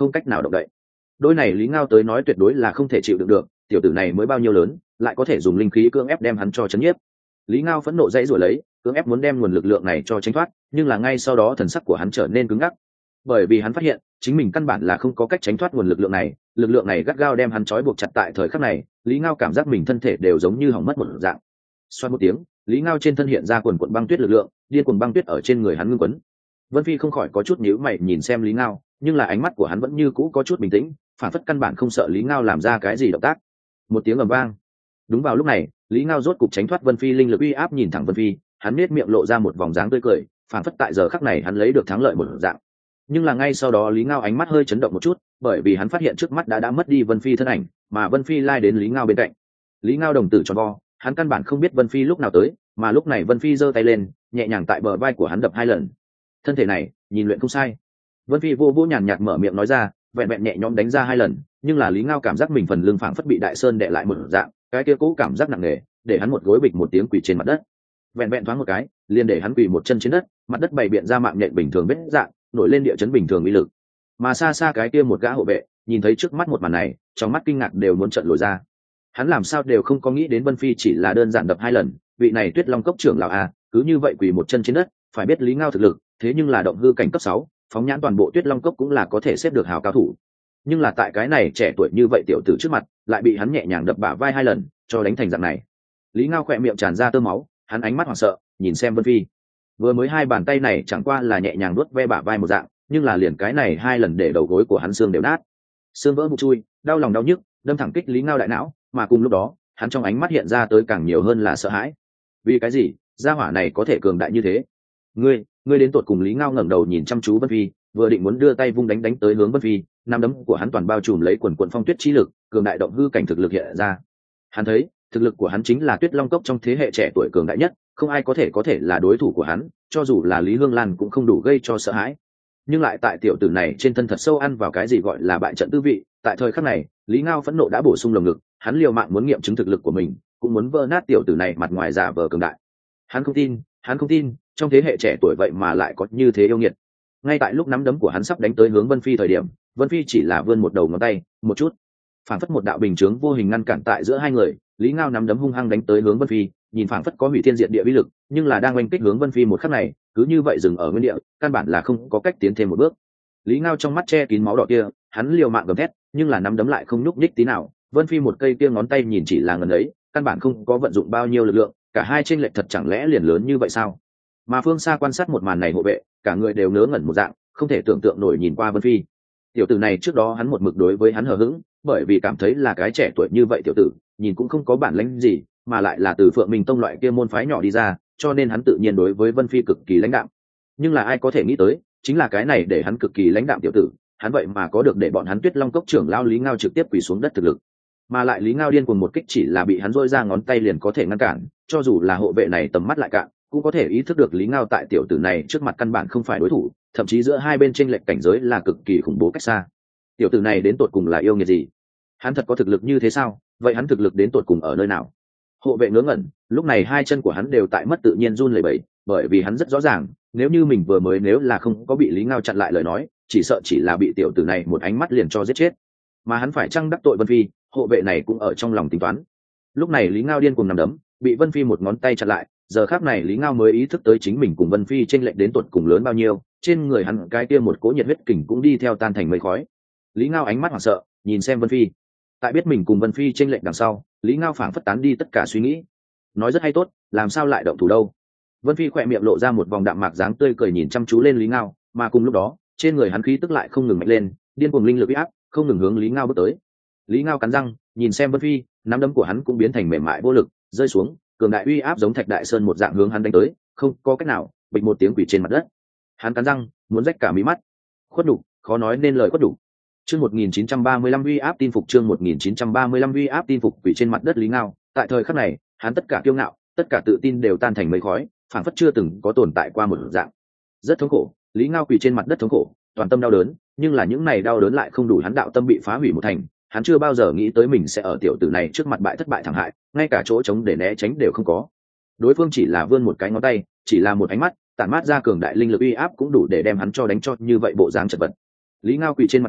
không cách nào động đậy. Đôi này Lý Ngao tới nói tuyệt đối là không thể chịu đựng được, tiểu tử này mới bao nhiêu lớn, lại có thể dùng linh khí cưỡng ép đem hắn cho chấn nhiếp. Lý Ngao phẫn nộ dãy rủa lấy, cưỡng ép muốn đem nguồn lực lượng này cho tránh thoát, nhưng là ngay sau đó thần sắc của hắn trở nên cứng ngắc, bởi vì hắn phát hiện chính mình căn bản là không có cách tránh thoát nguồn lực lượng này, lực lượng này gắt gao đem hắn trói buộc chặt. Tại thời khắc này, Lý Ngao cảm giác mình thân thể đều giống như hỏng mất một dạng. Xoát một tiếng, Lý Ngao trên thân hiện ra quần quần băng tuyết lực lượng, điên cuồng băng tuyết ở trên người hắn ngưng quấn. Vân Phi không khỏi có chút nhíu mày nhìn xem Lý Ngao, nhưng là ánh mắt của hắn vẫn như cũ có chút bình tĩnh, phản phất căn bản không sợ Lý Ngao làm ra cái gì động tác. Một tiếng ầm vang. Đúng vào lúc này, Lý Ngao rốt cục tránh thoát Vân Phi linh lực uy áp, nhìn thẳng Vân Phi, hắn nét miệng lộ ra một vòng dáng tươi cười, phản phất tại giờ khắc này hắn lấy được thắng lợi một dạng. Nhưng là ngay sau đó Lý Ngao ánh mắt hơi chấn động một chút, bởi vì hắn phát hiện trước mắt đã đã mất đi Vân Phi thân ảnh, mà Vân Phi lai đến Lý Ngao bên cạnh. Lý Ngao đồng tử tròn vo, hắn căn bản không biết Vân Phi lúc nào tới, mà lúc này Vân Phi giơ tay lên, nhẹ nhàng tại bờ vai của hắn đập hai lần. Thân thể này, nhìn luyện không sai. Vân Phi vô vô nhàn nhạt mở miệng nói ra, vẹn vẹn nhẹ nhõm đánh ra hai lần, nhưng là Lý Ngao cảm giác mình phần lưng phảng phất bị đại sơn đè lại một dạng, cái kia cố cảm giác nặng nề, để hắn một gối bịch một tiếng quỳ trên mặt đất. Vẹn vẹn thoáng một cái, liền để hắn quỳ một chân trên đất, mặt đất bày biện ra mạng nhện bình thường vết dạng, nổi lên địa chấn bình thường uy lực. Mà xa xa cái kia một gã hộ vệ, nhìn thấy trước mắt một màn này, trong mắt kinh ngạc đều muốn trợn lồi ra. Hắn làm sao đều không có nghĩ đến Vân Phi chỉ là đơn giản đập hai lần, vị này Tuyết Long cốc trưởng lão a, cứ như vậy quỳ một chân trên đất, phải biết Lý Ngao thực lực, thế nhưng là động hư cảnh cấp sáu, phóng nhãn toàn bộ Tuyết Long cốc cũng là có thể xếp được hào cao thủ. Nhưng là tại cái này trẻ tuổi như vậy tiểu tử trước mặt, lại bị hắn nhẹ nhàng đập bả vai hai lần, cho đánh thành dạng này. Lý Ngao khỏe miệng tràn ra tơ máu, hắn ánh mắt hoảng sợ, nhìn xem Vân Phi. Vừa mới hai bàn tay này chẳng qua là nhẹ nhàng vuốt ve bả vai một dạng, nhưng là liền cái này hai lần để đầu gối của hắn xương đều nát, xương vỡ bụng chui, đau lòng đau nhức, đâm thẳng kích Lý Ngao đại não, mà cùng lúc đó, hắn trong ánh mắt hiện ra tới càng nhiều hơn là sợ hãi. Vì cái gì, gia hỏa này có thể cường đại như thế? Ngươi, ngươi đến tột cùng? Lý Ngao ngẩng đầu nhìn chăm chú Vân Phi, vừa định muốn đưa tay vung đánh đánh tới hướng Vân Phi, nắm đấm của hắn toàn bao trùm lấy quần quần phong tuyết chi lực, cường đại động hư cảnh thực lực hiện ra. Hắn thấy, thực lực của hắn chính là Tuyết Long cốc trong thế hệ trẻ tuổi cường đại nhất, không ai có thể có thể là đối thủ của hắn, cho dù là Lý Hương Lan cũng không đủ gây cho sợ hãi. Nhưng lại tại tiểu tử này trên thân thật sâu ăn vào cái gì gọi là bại trận tư vị. Tại thời khắc này, Lý Ngao phẫn nộ đã bổ sung lồng ngực, hắn liều mạng muốn nghiệm chứng thực lực của mình, cũng muốn vỡ nát tiểu tử này mặt ngoài giả vờ cường đại. Hắn không tin, hắn không tin, trong thế hệ trẻ tuổi vậy mà lại có như thế yêu nghiệt. Ngay tại lúc nắm đấm của hắn sắp đánh tới hướng Vân Phi thời điểm, Vân Phi chỉ là vươn một đầu ngón tay, một chút, phảng phất một đạo bình chướng vô hình ngăn cản tại giữa hai người. Lý Ngao nắm đấm hung hăng đánh tới hướng Vân Phi, nhìn phảng phất có hủy thiên diệt địa uy lực, nhưng là đang oanh kích hướng Vân Phi một khắc này, cứ như vậy dừng ở nguyên địa, căn bản là không có cách tiến thêm một bước. Lý Ngao trong mắt che kín máu đỏ kia, hắn liều mạng gầm thét, nhưng là nắm đấm lại không nhúc nhích tí nào. Vân Phi một cây kia ngón tay nhìn chỉ là ngần ấy, căn bản không có vận dụng bao nhiêu lực lượng, cả hai chênh lệch thật chẳng lẽ liền lớn như vậy sao? Mà phương xa quan sát một màn này hộ vệ, cả người đều ngớ ngẩn một dạng, không thể tưởng tượng nổi nhìn qua Vân Phi. Tiểu tử này trước đó hắn một mực đối với hắn hờ hững, bởi vì cảm thấy là cái trẻ tuổi như vậy tiểu tử, nhìn cũng không có bản lĩnh gì, mà lại là từ Phượng Minh Tông loại kia môn phái nhỏ đi ra, cho nên hắn tự nhiên đối với Vân Phi cực kỳ lãnh đạm. Nhưng là ai có thể nghĩ tới, chính là cái này để hắn cực kỳ lãnh đạm tiểu tử, hắn vậy mà có được để bọn hắn Tuyết Long cốc trưởng lao Lý Ngao trực tiếp quỳ xuống đất thực lực. Mà lại Lý Ngao điên cuồng một kích chỉ là bị hắn rôi ra ngón tay liền có thể ngăn cản, cho dù là hộ vệ này tầm mắt lại cạn, cũng có thể ý thức được Lý Ngao tại tiểu tử này trước mặt căn bản không phải đối thủ, thậm chí giữa hai bên chênh lệch cảnh giới là cực kỳ khủng bố cách xa. Tiểu tử này đến tột cùng là yêu nghiệt gì? Hắn thật có thực lực như thế sao? Vậy hắn thực lực đến tột cùng ở nơi nào? Hộ vệ ngớ ngẩn, lúc này hai chân của hắn đều tại mất tự nhiên run lẩy bẩy, bởi vì hắn rất rõ ràng, nếu như mình vừa mới nếu là không có bị Lý Ngao chặn lại lời nói, chỉ sợ chỉ là bị tiểu tử này một ánh mắt liền cho giết chết. Mà hắn phải chăng đắc tội Vân Phi, hộ vệ này cũng ở trong lòng tính toán. Lúc này Lý Ngao điên cuồng nằm đấm, bị Vân Phi một ngón tay chặn lại, giờ khắc này Lý Ngao mới ý thức tới chính mình cùng Vân Phi chênh lệch đến tột cùng lớn bao nhiêu, trên người hắn cái kia một cỗ nhiệt huyết kình cũng đi theo tan thành mây khói. Lý Ngao ánh mắt hoảng sợ, nhìn xem Vân Phi. Tại biết mình cùng Vân Phi chênh lệch đằng sau, Lý Ngao phảng phất tán đi tất cả suy nghĩ. Nói rất hay tốt, làm sao lại động thủ đâu? Vân Phi khỏe miệng lộ ra một vòng đạm mạc dáng tươi cười nhìn chăm chú lên Lý Ngao, mà cùng lúc đó, trên người hắn khí tức lại không ngừng mạnh lên, điên cuồng linh lực uy áp, không ngừng hướng Lý Ngao bước tới. Lý Ngao cắn răng, nhìn xem Vân Phi, nắm đấm của hắn cũng biến thành mềm mại vô lực, rơi xuống, cường đại uy áp giống thạch đại sơn một dạng hướng hắn đánh tới, không có cách nào, bịch một tiếng quỷ trên mặt đất. Hắn cắn răng, muốn rách cả mí mắt. Khuất đủ, khó nói nên lời khuất đủ. Chương một nghìn chín trăm ba mươi lăm uy áp tin phục, chương một nghìn chín trăm ba mươi lăm uy áp tin phục quỷ trên mặt đất Lý Ngao, tại thời khắc này, hắn tất cả kiêu ngạo, tất cả tự tin đều tan thành mây khói, phảng phất chưa từng có tồn tại qua một dạng. Rất thống khổ, Lý Ngao quỳ trên mặt đất thống khổ, toàn tâm đau đớn, nhưng là những này đau đớn lại không đủ hắn đạo tâm bị phá hủy một thành, hắn chưa bao giờ nghĩ tới mình sẽ ở tiểu tử này trước mặt bại thất bại thảm hại, ngay cả chỗ trống để né tránh đều không có. Đối phương chỉ là vươn một cái ngón tay, chỉ là một ánh mắt, tản mát ra cường đại linh lực uy áp cũng đủ để đem hắn cho đánh cho như vậy bộ dáng chật vật. Lý Ngao quỳ trên mặt đất,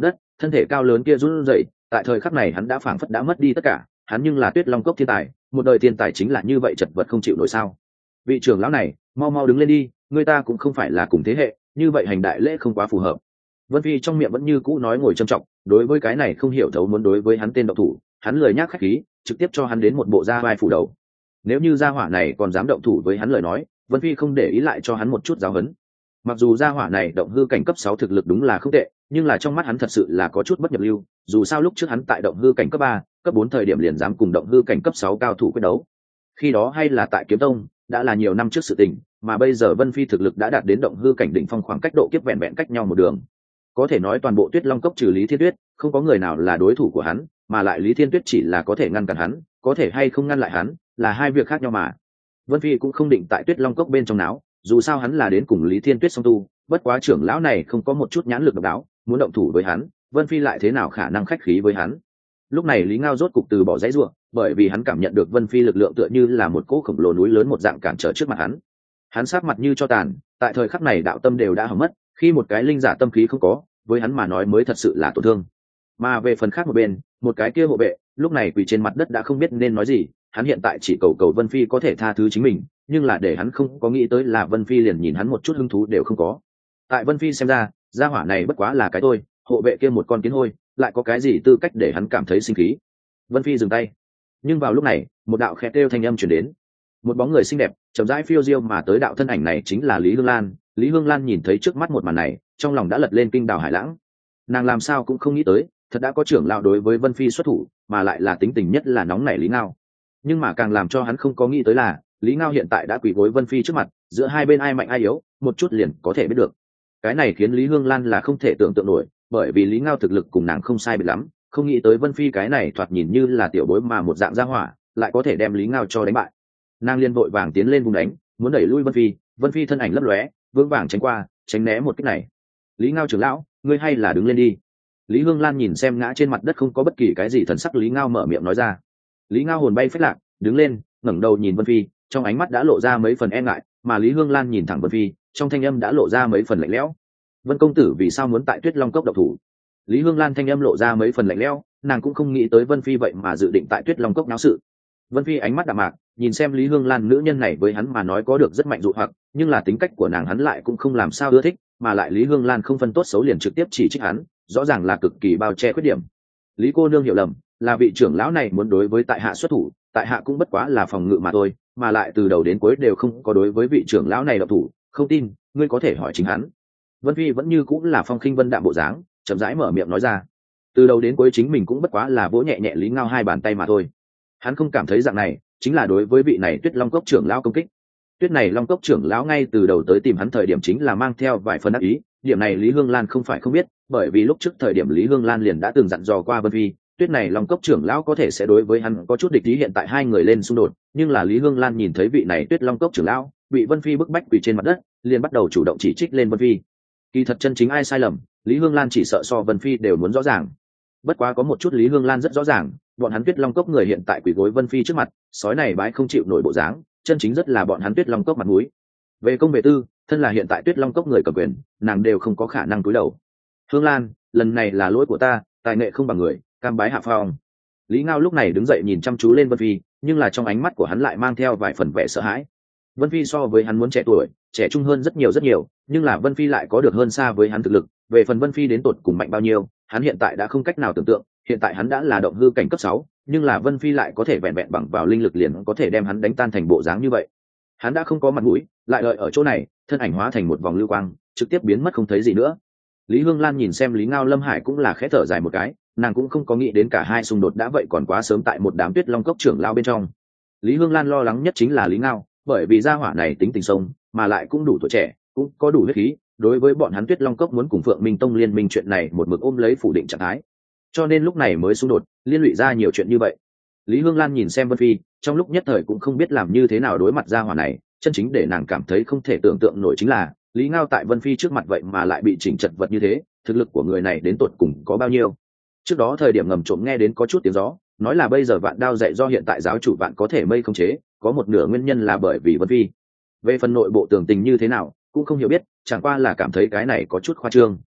thân thể cao lớn kia run rẩy, tại thời khắc này hắn đã phảng phất đã mất đi tất cả, hắn nhưng là Tuyết Long cốc thiên tài, một đời thiên tài chính là như vậy chật vật không chịu nổi sao? Vị trưởng lão này, mau mau đứng lên đi, người ta cũng không phải là cùng thế hệ, như vậy hành đại lễ không quá phù hợp. Vân Phi trong miệng vẫn như cũ nói ngồi trầm trọng, đối với cái này không hiểu thấu muốn đối với hắn tên độc thủ, hắn lười nhác khách khí, trực tiếp cho hắn đến một bộ da vai phủ đầu. Nếu như gia hỏa này còn dám động thủ với hắn lời nói, Vân Phi không để ý lại cho hắn một chút giáo huấn. Mặc dù gia hỏa này động hư cảnh cấp sáu thực lực đúng là không tệ, nhưng là trong mắt hắn thật sự là có chút bất nhập lưu, dù sao lúc trước hắn tại động hư cảnh cấp ba, cấp bốn thời điểm liền dám cùng động hư cảnh cấp sáu cao thủ quyết đấu. Khi đó hay là tại Kiếm Tông, đã là nhiều năm trước sự tình, mà bây giờ Vân Phi thực lực đã đạt đến động hư cảnh đỉnh phong, khoảng cách độ kiếp vẹn vẹn cách nhau một đường. Có thể nói toàn bộ Tuyết Long cốc trừ Lý Thiên Tuyết, không có người nào là đối thủ của hắn, mà lại Lý Thiên Tuyết chỉ là có thể ngăn cản hắn, có thể hay không ngăn lại hắn, là hai việc khác nhau mà. Vân Phi cũng không định tại Tuyết Long cốc bên trong náo, dù sao hắn là đến cùng Lý Thiên Tuyết song tu, bất quá trưởng lão này không có một chút nhãn lực độc đáo, muốn động thủ với hắn, Vân Phi lại thế nào khả năng khách khí với hắn. Lúc này Lý Ngao rốt cục từ bỏ dãy rủa, bởi vì hắn cảm nhận được Vân Phi lực lượng tựa như là một cỗ khổng lồ núi lớn một dạng cản trở trước mặt hắn. Hắn sát mặt như cho tàn, tại thời khắc này đạo tâm đều đã hỏng mất, khi một cái linh giả tâm khí không có, với hắn mà nói mới thật sự là tổn thương. Mà về phần khác một bên, một cái kia hộ vệ, lúc này quỳ trên mặt đất đã không biết nên nói gì, hắn hiện tại chỉ cầu cầu Vân Phi có thể tha thứ chính mình, nhưng là để hắn không có nghĩ tới là Vân Phi liền nhìn hắn một chút hứng thú đều không có. Tại Vân Phi xem ra, gia hỏa này bất quá là cái thôi, hộ vệ kia một con kiến hôi, lại có cái gì tư cách để hắn cảm thấy sinh khí. Vân Phi dừng tay. Nhưng vào lúc này, một đạo khẽ kêu thanh âm truyền đến. Một bóng người xinh đẹp, chậm rãi phiêu diêu mà tới, đạo thân ảnh này chính là Lý Hương Lan. Lý Hương Lan nhìn thấy trước mắt một màn này, trong lòng đã lật lên kinh đào hải lãng. Nàng làm sao cũng không nghĩ tới, thật đã có trưởng lão đối với Vân Phi xuất thủ, mà lại là tính tình nhất là nóng nảy Lý Ngao. Nhưng mà càng làm cho hắn không có nghĩ tới là, Lý Ngao hiện tại đã quỳ gối Vân Phi trước mặt, giữa hai bên ai mạnh ai yếu, một chút liền có thể biết được. Cái này khiến Lý Hương Lan là không thể tưởng tượng nổi, bởi vì Lý Ngao thực lực cùng nàng không sai biệt lắm, không nghĩ tới Vân Phi cái này thoạt nhìn như là tiểu bối mà một dạng gia hỏa, lại có thể đem Lý Ngao cho đánh bại. Nàng liên vội vàng tiến lên vùng đánh, muốn đẩy lui Vân Phi, Vân Phi thân ảnh lấp lóe, vững vàng tránh qua, tránh né một kích này. Lý Ngao trưởng lão, ngươi hay là đứng lên đi. Lý Hương Lan nhìn xem ngã trên mặt đất không có bất kỳ cái gì thần sắc Lý Ngao, mở miệng nói ra. Lý Ngao hồn bay phách lạc, đứng lên, ngẩng đầu nhìn Vân Phi, trong ánh mắt đã lộ ra mấy phần e ngại, mà Lý Hương Lan nhìn thẳng Vân Phi, trong thanh âm đã lộ ra mấy phần lạnh lẽo. Vân công tử vì sao muốn tại Tuyết Long cốc độc thủ? Lý Hương Lan thanh âm lộ ra mấy phần lạnh lẽo, nàng cũng không nghĩ tới Vân Phi vậy mà dự định tại Tuyết Long cốc náo sự. Vân Phi ánh mắt đạm mạc, nhìn xem Lý Hương Lan, nữ nhân này với hắn mà nói có được rất mạnh dụ hoặc, nhưng là tính cách của nàng hắn lại cũng không làm sao ưa thích, mà lại Lý Hương Lan không phân tốt xấu liền trực tiếp chỉ trích hắn, rõ ràng là cực kỳ bao che khuyết điểm. Lý cô nương hiểu lầm, là vị trưởng lão này muốn đối với tại hạ xuất thủ, tại hạ cũng bất quá là phòng ngự mà thôi, mà lại từ đầu đến cuối đều không có đối với vị trưởng lão này động thủ, không tin, ngươi có thể hỏi chính hắn. Vân Phi vẫn như cũng là phong khinh vân đạm bộ dáng, chậm rãi mở miệng nói ra. Từ đầu đến cuối chính mình cũng bất quá là vỗ nhẹ nhẹ Lý Ngao hai bàn tay mà thôi. Hắn không cảm thấy dạng này chính là đối với vị này Tuyết Long cốc trưởng lão công kích. Tuyết này Long cốc trưởng lão ngay từ đầu tới tìm hắn thời điểm chính là mang theo vài phần ác ý, điểm này Lý Hương Lan không phải không biết, bởi vì lúc trước thời điểm Lý Hương Lan liền đã từng dặn dò qua Vân Phi, Tuyết này Long cốc trưởng lão có thể sẽ đối với hắn có chút địch ý, hiện tại hai người lên xung đột, nhưng là Lý Hương Lan nhìn thấy vị này Tuyết Long cốc trưởng lão bị Vân Phi bức bách quỳ trên mặt đất, liền bắt đầu chủ động chỉ trích lên Vân Phi. Kỳ thật chân chính ai sai lầm, Lý Hương Lan chỉ sợ so Vân Phi đều muốn rõ ràng. Bất quá có một chút Lý Hương Lan rất rõ ràng, bọn hắn Tuyết Long cốc người hiện tại quỳ gối Vân Phi trước mặt, sói này bái không chịu nổi bộ dáng, chân chính rất là bọn hắn Tuyết Long cốc mặt mũi. Về công về tư, thân là hiện tại Tuyết Long cốc người cầm quyền, nàng đều không có khả năng cúi đầu. Hương Lan, lần này là lỗi của ta, tài nghệ không bằng người, cam bái hạ phong. Lý Ngao lúc này đứng dậy nhìn chăm chú lên Vân Phi, nhưng là trong ánh mắt của hắn lại mang theo vài phần vẻ sợ hãi. Vân Phi so với hắn muốn trẻ tuổi, trẻ trung hơn rất nhiều rất nhiều, nhưng là Vân Phi lại có được hơn xa với hắn thực lực. Về phần Vân Phi đến tột cùng mạnh bao nhiêu, hắn hiện tại đã không cách nào tưởng tượng. Hiện tại hắn đã là động hư cảnh cấp sáu, nhưng là Vân Phi lại có thể vẹn vẹn bằng vào linh lực liền có thể đem hắn đánh tan thành bộ dáng như vậy. Hắn đã không có mặt mũi, lại đợi ở chỗ này, thân ảnh hóa thành một vòng lưu quang, trực tiếp biến mất không thấy gì nữa. Lý Hương Lan nhìn xem Lý Ngao, Lâm Hải cũng là khẽ thở dài một cái, nàng cũng không có nghĩ đến cả hai xung đột đã vậy còn quá sớm tại một đám Tuyết Long cốc trưởng lao bên trong. Lý Hương Lan lo lắng nhất chính là Lý Ngao, bởi vì gia hỏa này tính tình sông, mà lại cũng đủ tuổi trẻ, cũng có đủ huyết khí, đối với bọn hắn Tuyết Long cốc muốn cùng Phượng Minh Tông liên minh chuyện này một mực ôm lấy phủ định trạng thái, cho nên lúc này mới xung đột, liên lụy ra nhiều chuyện như vậy. Lý Hương Lan nhìn xem Vân Phi, trong lúc nhất thời cũng không biết làm như thế nào đối mặt gia hỏa này, chân chính để nàng cảm thấy không thể tưởng tượng nổi chính là Lý Ngao tại Vân Phi trước mặt vậy mà lại bị chỉnh chật vật như thế, thực lực của người này đến tột cùng có bao nhiêu. Trước đó thời điểm ngầm trộm nghe đến có chút tiếng gió, nói là bây giờ Vạn Đao dạy do hiện tại giáo chủ Vạn có thể mây không chế, có một nửa nguyên nhân là bởi vì Vân Phi. Về phần nội bộ tường tình như thế nào cũng không hiểu biết, chẳng qua là cảm thấy cái này có chút khoa trương.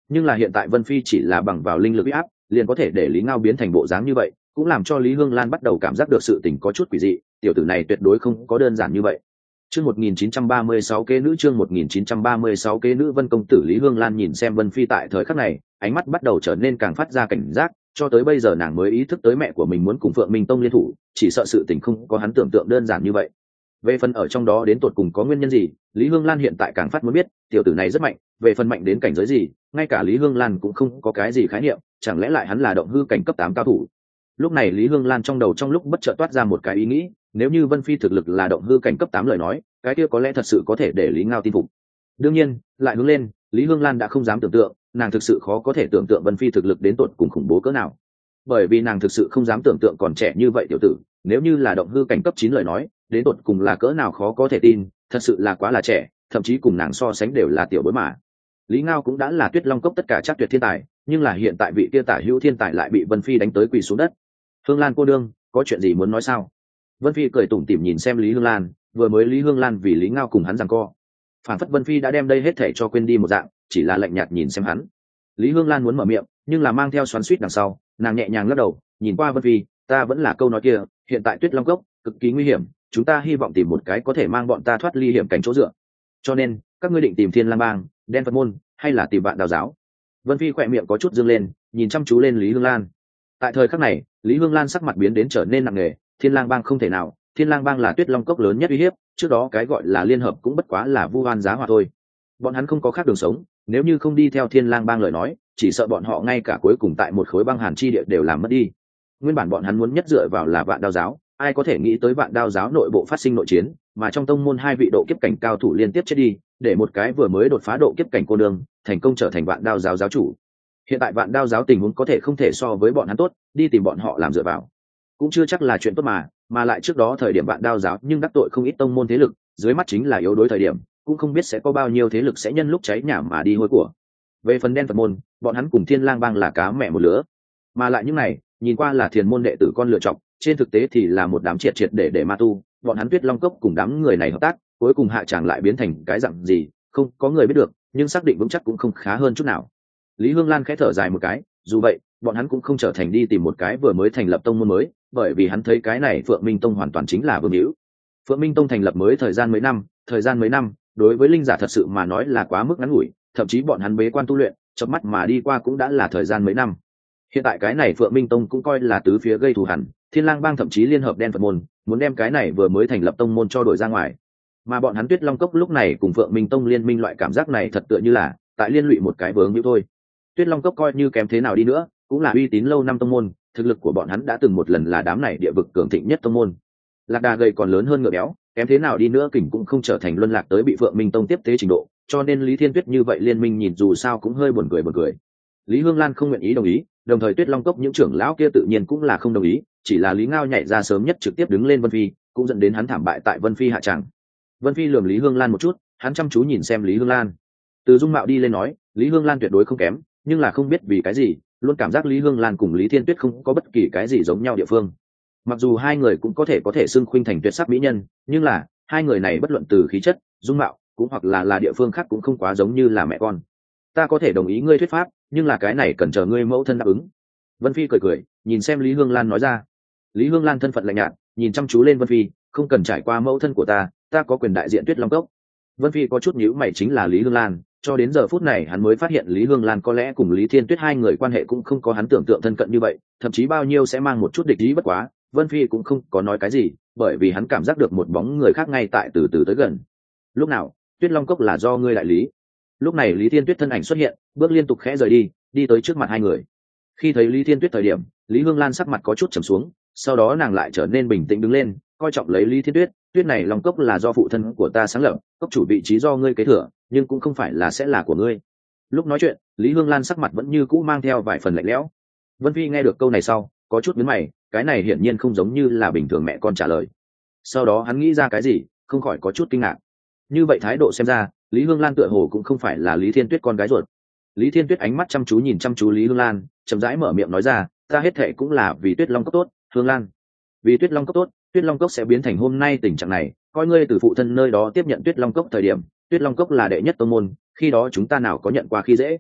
nhưng là hiện tại Vân Phi chỉ là bằng vào linh lực uy áp liền có thể để Lý Ngao biến thành bộ dáng như vậy, cũng làm cho Lý Hương Lan bắt đầu cảm giác được sự tình có chút quỷ dị, tiểu tử này tuyệt đối không có đơn giản như vậy. Chương một nghìn chín trăm ba mươi sáu kế nữ chương một nghìn chín trăm ba mươi sáu kế nữ Vân công tử Lý Hương Lan nhìn xem Vân Phi tại thời khắc này, ánh mắt bắt đầu trở nên càng phát ra cảnh giác, cho tới bây giờ nàng mới ý thức tới mẹ của mình muốn cùng Phượng Minh Tông liên thủ, chỉ sợ sự tình không có hắn tưởng tượng đơn giản như vậy. Về phần ở trong đó đến tột cùng có nguyên nhân gì, Lý Hương Lan hiện tại càng phát muốn biết, tiểu tử này rất mạnh, về phần mạnh đến cảnh giới gì, ngay cả Lý Hương Lan cũng không có cái gì khái niệm, chẳng lẽ lại hắn là động hư cảnh cấp tám cao thủ. Lúc này Lý Hương Lan trong đầu trong lúc bất chợt toát ra một cái ý nghĩ, nếu như Vân Phi thực lực là động hư cảnh cấp tám lời nói, cái kia có lẽ thật sự có thể để Lý Ngao tin phục. Đương nhiên, lại hướng lên, Lý Hương Lan đã không dám tưởng tượng, nàng thực sự khó có thể tưởng tượng Vân Phi thực lực đến tột cùng khủng bố cỡ nào. Bởi vì nàng thực sự không dám tưởng tượng còn trẻ như vậy tiểu tử, nếu như là động hư cảnh cấp chín lời nói, đến tột cùng là cỡ nào khó có thể tin, thật sự là quá là trẻ, thậm chí cùng nàng so sánh đều là tiểu bối mà. Lý Ngao cũng đã là Tuyết Long cốc tất cả chắc tuyệt thiên tài, nhưng là hiện tại vị kia tả hữu thiên tài lại bị Vân Phi đánh tới quỳ xuống đất. Hương Lan cô đương, có chuyện gì muốn nói sao? Vân Phi cười tủm tỉm nhìn xem Lý Hương Lan, vừa mới Lý Hương Lan vì Lý Ngao cùng hắn giằng co, phản phất Vân Phi đã đem đây hết thể cho quên đi một dạng, chỉ là lạnh nhạt nhìn xem hắn. Lý Hương Lan muốn mở miệng, nhưng là mang theo xoắn xuýt đằng sau, nàng nhẹ nhàng lắc đầu, nhìn qua Vân Phi, ta vẫn là câu nói kia, hiện tại Tuyết Long cốc cực kỳ nguy hiểm, chúng ta hy vọng tìm một cái có thể mang bọn ta thoát ly hiểm cảnh chỗ dựa. Cho nên, các ngươi định tìm Thiên Lang Bang, Đen Phật môn, hay là tìm Vạn Đao giáo? Vân Phi khỏe miệng có chút dương lên, nhìn chăm chú lên Lý Hương Lan. Tại thời khắc này, Lý Hương Lan sắc mặt biến đến trở nên nặng nề, Thiên Lang Bang không thể nào, Thiên Lang Bang là Tuyết Long cốc lớn nhất uy hiếp, trước đó cái gọi là liên hợp cũng bất quá là vu oan giá họa thôi. Bọn hắn không có khác đường sống, nếu như không đi theo Thiên Lang Bang lời nói, chỉ sợ bọn họ ngay cả cuối cùng tại một khối băng hàn chi địa đều làm mất đi. Nguyên bản bọn hắn muốn nhất dựa vào là Vạn Đao giáo, ai có thể nghĩ tới Vạn Đao giáo nội bộ phát sinh nội chiến, mà trong tông môn hai vị độ kiếp cảnh cao thủ liên tiếp chết đi, để một cái vừa mới đột phá độ kiếp cảnh cô đương, thành công trở thành Vạn Đao giáo giáo chủ. Hiện tại Vạn Đao giáo tình huống có thể không thể so với bọn hắn tốt, đi tìm bọn họ làm dựa vào, cũng chưa chắc là chuyện tốt mà, mà lại trước đó thời điểm Vạn Đao giáo nhưng đắc tội không ít tông môn thế lực, dưới mắt chính là yếu đối thời điểm, cũng không biết sẽ có bao nhiêu thế lực sẽ nhân lúc cháy nhà mà đi hôi của. Về phần Đen Phật môn, bọn hắn cùng Thiên Lang Bang là cá mẹ một lứa, mà lại những này nhìn qua là thiền môn đệ tử con lựa chọn, trên thực tế thì là một đám triệt triệt để để ma tu. Bọn hắn Tuyết Long cốc cùng đám người này hợp tác, cuối cùng hạ tràng lại biến thành cái dạng gì, không có người biết được, nhưng xác định vững chắc cũng không khá hơn chút nào. Lý Hương Lan khẽ thở dài một cái, dù vậy, bọn hắn cũng không trở thành đi tìm một cái vừa mới thành lập tông môn mới, bởi vì hắn thấy cái này Phượng Minh Tông hoàn toàn chính là vương hữu. Phượng Minh Tông thành lập mới thời gian mấy năm, thời gian mấy năm, đối với linh giả thật sự mà nói là quá mức ngắn ngủi, thậm chí bọn hắn bế quan tu luyện, chớp mắt mà đi qua cũng đã là thời gian mấy năm. Hiện tại cái này Phượng Minh Tông cũng coi là tứ phía gây thù hằn, Thiên Lang Bang thậm chí liên hợp Đen Phật môn, muốn đem cái này vừa mới thành lập tông môn cho đổi ra ngoài. Mà bọn hắn Tuyết Long cốc lúc này cùng Phượng Minh Tông liên minh, loại cảm giác này thật tựa như là tại liên lụy một cái vướng hữu thôi. Tuyết Long cốc coi như kém thế nào đi nữa, cũng là uy tín lâu năm tông môn, thực lực của bọn hắn đã từng một lần là đám này địa vực cường thịnh nhất tông môn. Lạc đà gầy còn lớn hơn ngựa béo, kém thế nào đi nữa kình cũng không trở thành luân lạc tới bị Phượng Minh Tông tiếp tế trình độ, cho nên Lý Thiên Tuyết như vậy liên minh nhìn dù sao cũng hơi buồn cười buồn cười. Lý Hương Lan không nguyện ý đồng ý, đồng thời Tuyết Long cốc những trưởng lão kia tự nhiên cũng là không đồng ý, chỉ là Lý Ngao nhảy ra sớm nhất trực tiếp đứng lên Vân Phi, cũng dẫn đến hắn thảm bại tại Vân Phi hạ tràng. Vân Phi lườm Lý Hương Lan một chút, hắn chăm chú nhìn xem Lý Hương Lan. Từ dung mạo đi lên nói, Lý Hương Lan tuyệt đối không kém, nhưng là không biết vì cái gì, luôn cảm giác Lý Hương Lan cùng Lý Thiên Tuyết không có bất kỳ cái gì giống nhau địa phương. Mặc dù hai người cũng có thể có thể xưng khuynh thành tuyệt sắc mỹ nhân, nhưng là hai người này bất luận từ khí chất, dung mạo, cũng hoặc là là địa phương khác cũng không quá giống như là mẹ con. Ta có thể đồng ý ngươi thuyết pháp, nhưng là cái này cần chờ ngươi mẫu thân đáp ứng. Vân Phi cười cười, nhìn xem Lý Hương Lan nói ra. Lý Hương Lan thân phận lạnh nhạt, nhìn chăm chú lên Vân Phi, không cần trải qua mẫu thân của ta, ta có quyền đại diện Tuyết Long cốc. Vân Phi có chút nhíu mày, chính là Lý Hương Lan, cho đến giờ phút này hắn mới phát hiện Lý Hương Lan có lẽ cùng Lý Thiên Tuyết hai người quan hệ cũng không có hắn tưởng tượng thân cận như vậy, thậm chí bao nhiêu sẽ mang một chút địch ý. Bất quá Vân Phi cũng không có nói cái gì, bởi vì hắn cảm giác được một bóng người khác ngay tại từ từ tới gần. Lúc nào, Tuyết Long cốc là do ngươi đại lý. Lúc này Lý Thiên Tuyết thân ảnh xuất hiện, bước liên tục khẽ rời đi, đi tới trước mặt hai người. Khi thấy Lý Thiên Tuyết thời điểm, Lý Hương Lan sắc mặt có chút trầm xuống, sau đó nàng lại trở nên bình tĩnh đứng lên, coi trọng lấy Lý Thiên Tuyết. Tuyết này Long cốc là do phụ thân của ta sáng lập, cốc chủ vị trí do ngươi kế thừa, nhưng cũng không phải là sẽ là của ngươi. Lúc nói chuyện, Lý Hương Lan sắc mặt vẫn như cũ mang theo vài phần lạnh lẽo. Vân Phi nghe được câu này sau, có chút nhướng mày, cái này hiển nhiên không giống như là bình thường mẹ con trả lời. Sau đó hắn nghĩ ra cái gì, không khỏi có chút kinh ngạc. Như vậy thái độ xem ra, Lý Hương Lan tựa hồ cũng không phải là Lý Thiên Tuyết con gái ruột. Lý Thiên Tuyết ánh mắt chăm chú nhìn chăm chú Lý Hương Lan, chậm rãi mở miệng nói ra, ta hết thệ cũng là vì Tuyết Long cốc tốt, Hương Lan. Vì Tuyết Long cốc tốt, Tuyết Long cốc sẽ biến thành hôm nay tình trạng này, coi ngươi từ phụ thân nơi đó tiếp nhận Tuyết Long cốc thời điểm, Tuyết Long cốc là đệ nhất tông môn, khi đó chúng ta nào có nhận qua khi dễ.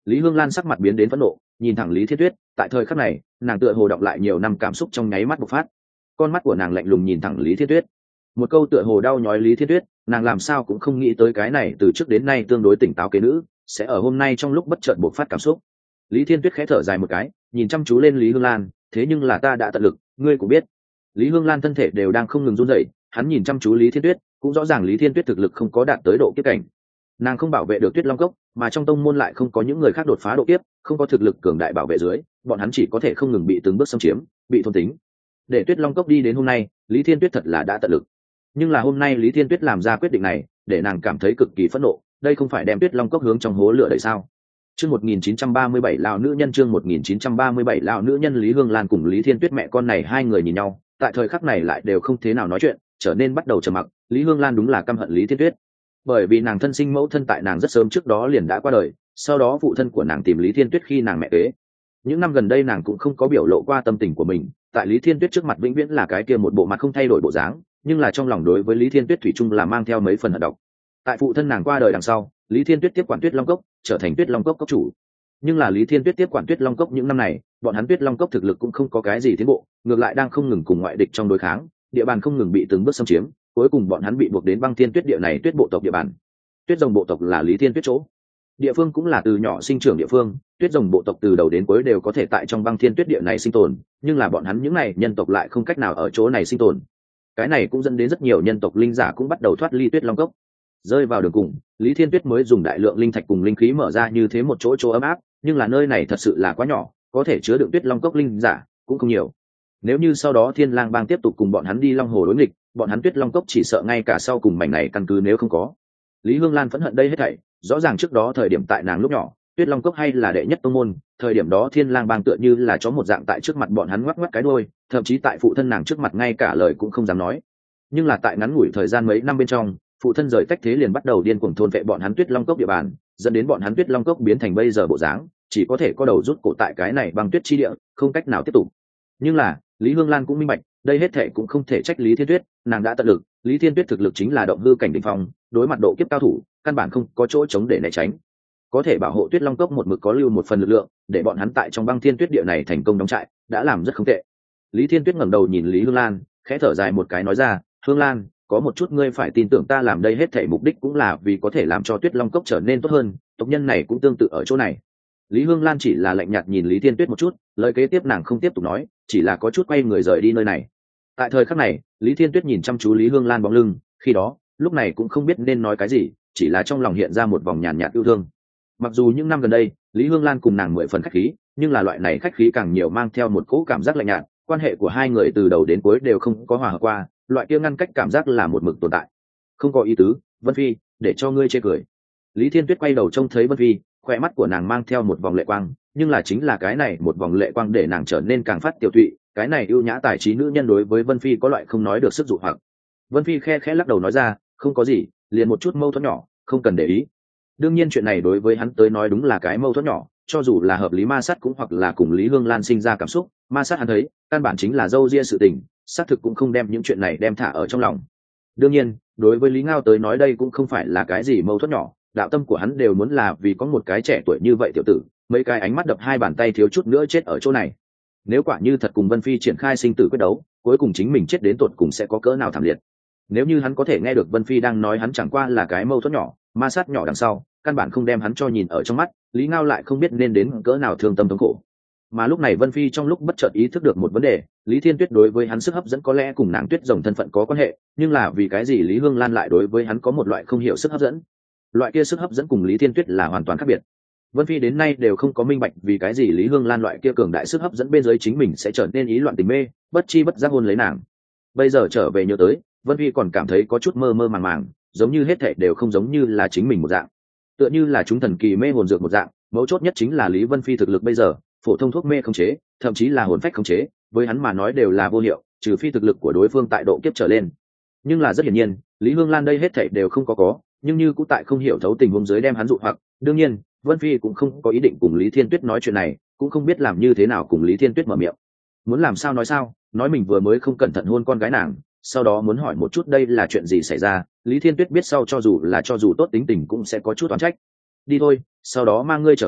Lý Hương Lan sắc mặt biến đến phẫn nộ, nhìn thẳng Lý Thiên Tuyết. Tại thời khắc này, nàng tựa hồ đọng lại nhiều năm cảm xúc trong nháy mắt bộc phát. Con mắt của nàng lạnh lùng nhìn thẳng Lý Thiên Tuyết. Một câu tựa hồ đau nhói Lý Thiên Tuyết, nàng làm sao cũng không nghĩ tới cái này từ trước đến nay tương đối tỉnh táo kế nữ sẽ ở hôm nay trong lúc bất chợt bộc phát cảm xúc. Lý Thiên Tuyết khẽ thở dài một cái, nhìn chăm chú lên Lý Hương Lan, thế nhưng là ta đã tận lực, ngươi cũng biết. Lý Hương Lan thân thể đều đang không ngừng run rẩy, hắn nhìn chăm chú Lý Thiên Tuyết, cũng rõ ràng Lý Thiên Tuyết thực lực không có đạt tới độ kiếp cảnh. Nàng không bảo vệ được Tuyết Long Cốc, mà trong tông môn lại không có những người khác đột phá độ kiếp, không có thực lực cường đại bảo vệ dưới, bọn hắn chỉ có thể không ngừng bị từng bước xâm chiếm, bị thôn tính. Để Tuyết Long Cốc đi đến hôm nay, Lý Thiên Tuyết thật là đã tận lực. Nhưng là hôm nay Lý Thiên Tuyết làm ra quyết định này, để nàng cảm thấy cực kỳ phẫn nộ, đây không phải đem Tuyết Long Cốc hướng trong hố lửa đẩy sao? Chương một nghìn chín trăm ba mươi bảy lão nữ nhân chương một nghìn chín trăm ba mươi bảy lão nữ nhân Lý Hương Lan cùng Lý Thiên Tuyết mẹ con này hai người nhìn nhau, tại thời khắc này lại đều không thế nào nói chuyện, trở nên bắt đầu trầm mặc. Lý Hương Lan đúng là căm hận Lý Thiên Tuyết, bởi vì nàng thân sinh mẫu thân tại nàng rất sớm trước đó liền đã qua đời, sau đó phụ thân của nàng tìm Lý Thiên Tuyết khi nàng mẹ kế. Những năm gần đây nàng cũng không có biểu lộ qua tâm tình của mình, tại Lý Thiên Tuyết trước mặt vĩnh viễn là cái kia một bộ mặt không thay đổi bộ dáng, nhưng là trong lòng đối với Lý Thiên Tuyết thủy chung là mang theo mấy phần hận độc. Tại phụ thân nàng qua đời đằng sau, Lý Thiên Tuyết tiếp quản Tuyết Long Cốc, trở thành Tuyết Long Cốc cốc chủ. Nhưng là Lý Thiên Tuyết tiếp quản Tuyết Long Cốc những năm này, bọn hắn Tuyết Long Cốc thực lực cũng không có cái gì tiến bộ, ngược lại đang không ngừng cùng ngoại địch trong đối kháng, địa bàn không ngừng bị từng bước xâm chiếm, cuối cùng bọn hắn bị buộc đến Băng Thiên Tuyết địa này Tuyết bộ tộc địa bàn. Tuyết Rồng bộ tộc là Lý Thiên Tuyết chỗ, địa phương cũng là từ nhỏ sinh trưởng địa phương, Tuyết Rồng bộ tộc từ đầu đến cuối đều có thể tại trong Băng Thiên Tuyết địa này sinh tồn, nhưng là bọn hắn những này nhân tộc lại không cách nào ở chỗ này sinh tồn. Cái này cũng dẫn đến rất nhiều nhân tộc linh giả cũng bắt đầu thoát ly Tuyết Long Cốc. Rơi vào đường cùng, Lý Thiên Tuyết mới dùng đại lượng linh thạch cùng linh khí mở ra như thế một chỗ chỗ ấm áp, nhưng là nơi này thật sự là quá nhỏ, có thể chứa đựng Tuyết Long Cốc linh giả cũng không nhiều. Nếu như sau đó Thiên Lang Bang tiếp tục cùng bọn hắn đi Long Hồ đối nghịch, bọn hắn Tuyết Long Cốc chỉ sợ ngay cả sau cùng mảnh này căn cứ nếu không có. Lý Hương Lan phẫn hận đây hết thảy, rõ ràng trước đó thời điểm tại nàng lúc nhỏ, Tuyết Long Cốc hay là đệ nhất tông môn, thời điểm đó Thiên Lang Bang tựa như là chó một dạng tại trước mặt bọn hắn ngoắc ngoắc cái đuôi, thậm chí tại phụ thân nàng trước mặt ngay cả lời cũng không dám nói. Nhưng là tại ngắn ngủi thời gian mấy năm bên trong, phụ thân rời tách thế liền bắt đầu điên cuồng thôn vệ bọn hắn Tuyết Long Cốc địa bàn, dẫn đến bọn hắn Tuyết Long Cốc biến thành bây giờ bộ dáng, chỉ có thể có đầu rút cổ tại cái này băng tuyết chi địa, không cách nào tiếp tục. Nhưng là Lý Hương Lan cũng minh bạch, đây hết thảy cũng không thể trách Lý Thiên Tuyết, nàng đã tận lực, Lý Thiên Tuyết thực lực chính là động hư cảnh đỉnh phong, đối mặt độ kiếp cao thủ, căn bản không có chỗ chống để né tránh. Có thể bảo hộ Tuyết Long Cốc một mực có lưu một phần lực lượng, để bọn hắn tại trong Băng Thiên Tuyết địa này thành công đóng trại, đã làm rất không tệ. Lý Thiên Tuyết ngẩng đầu nhìn Lý Hương Lan, khẽ thở dài một cái nói ra, "Hương Lan, có một chút ngươi phải tin tưởng ta làm đây hết thảy mục đích cũng là vì có thể làm cho Tuyết Long Cốc trở nên tốt hơn, tộc nhân này cũng tương tự ở chỗ này." Lý Hương Lan chỉ là lạnh nhạt nhìn Lý Thiên Tuyết một chút, lời kế tiếp nàng không tiếp tục nói, chỉ là có chút quay người rời đi nơi này. Tại thời khắc này, Lý Thiên Tuyết nhìn chăm chú Lý Hương Lan bóng lưng, khi đó, lúc này cũng không biết nên nói cái gì, chỉ là trong lòng hiện ra một vòng nhàn nhạt yêu thương. Mặc dù những năm gần đây, Lý Hương Lan cùng nàng mười phần khách khí, nhưng là loại này khách khí càng nhiều mang theo một cỗ cảm giác lạnh nhạt, quan hệ của hai người từ đầu đến cuối đều không có hòa hợp qua, loại kia ngăn cách cảm giác là một mực tồn tại. Không có ý tứ, Vân Phi, để cho ngươi chê cười. Lý Thiên Tuyết quay đầu trông thấy Vân Phi, khoe mắt của nàng mang theo một vòng lệ quang, nhưng là chính là cái này một vòng lệ quang để nàng trở nên càng phát tiểu thụy, cái này ưu nhã tài trí nữ nhân đối với Vân Phi có loại không nói được sức dụ hoặc. Vân Phi khe khẽ lắc đầu nói ra, không có gì, liền một chút mâu thuẫn nhỏ, không cần để ý. Đương nhiên chuyện này đối với hắn tới nói đúng là cái mâu thuẫn nhỏ, cho dù là hợp lý ma sát cũng hoặc là cùng Lý Hương Lan sinh ra cảm xúc, ma sát hắn thấy, căn bản chính là dâu ria sự tình, xác thực cũng không đem những chuyện này đem thả ở trong lòng. Đương nhiên, đối với Lý Ngao tới nói đây cũng không phải là cái gì mâu thuẫn nhỏ, đạo tâm của hắn đều muốn là vì có một cái trẻ tuổi như vậy tiểu tử, mấy cái ánh mắt đập hai bàn tay thiếu chút nữa chết ở chỗ này. Nếu quả như thật cùng Vân Phi triển khai sinh tử quyết đấu, cuối cùng chính mình chết đến tột cùng sẽ có cỡ nào thảm liệt. Nếu như hắn có thể nghe được Vân Phi đang nói hắn chẳng qua là cái mâu thuẫn nhỏ, ma sát nhỏ đằng sau, căn bản không đem hắn cho nhìn ở trong mắt, Lý Ngao lại không biết nên đến cỡ nào thương tâm thống khổ. Mà lúc này Vân Phi trong lúc bất chợt ý thức được một vấn đề, Lý Thiên Tuyết đối với hắn sức hấp dẫn có lẽ cùng nàng Tuyết Rồng thân phận có quan hệ, nhưng là vì cái gì Lý Hương Lan lại đối với hắn có một loại không hiểu sức hấp dẫn? Loại kia sức hấp dẫn cùng Lý Thiên Tuyết là hoàn toàn khác biệt. Vân Phi đến nay đều không có minh bạch vì cái gì Lý Hương Lan loại kia cường đại sức hấp dẫn bên dưới chính mình sẽ trở nên ý loạn tình mê, bất chi bất giác hôn lấy nàng. Bây giờ trở về nhớ tới, Vân Phi còn cảm thấy có chút mơ mơ màng màng, giống như hết thảy đều không giống như là chính mình một dạng, tựa như là chúng thần kỳ mê hồn dược một dạng. Mấu chốt nhất chính là Lý Vân Phi thực lực bây giờ, phổ thông thuốc mê không chế, thậm chí là hồn phách không chế, với hắn mà nói đều là vô hiệu, trừ phi thực lực của đối phương tại độ kiếp trở lên. Nhưng là rất hiển nhiên, Lý Hương Lan đây hết thảy đều không có có, nhưng như cũng tại không hiểu thấu tình huống dưới đem hắn dụ hoặc. Đương nhiên, Vân Phi cũng không có ý định cùng Lý Thiên Tuyết nói chuyện này, cũng không biết làm như thế nào cùng Lý Thiên Tuyết mở miệng. Muốn làm sao nói sao, nói mình vừa mới không cẩn thận hôn con gái nàng, sau đó muốn hỏi một chút đây là chuyện gì xảy ra, Lý Thiên Tuyết biết sau cho dù là cho dù tốt tính tình cũng sẽ có chút oán trách. Đi thôi, sau đó mang ngươi trở về,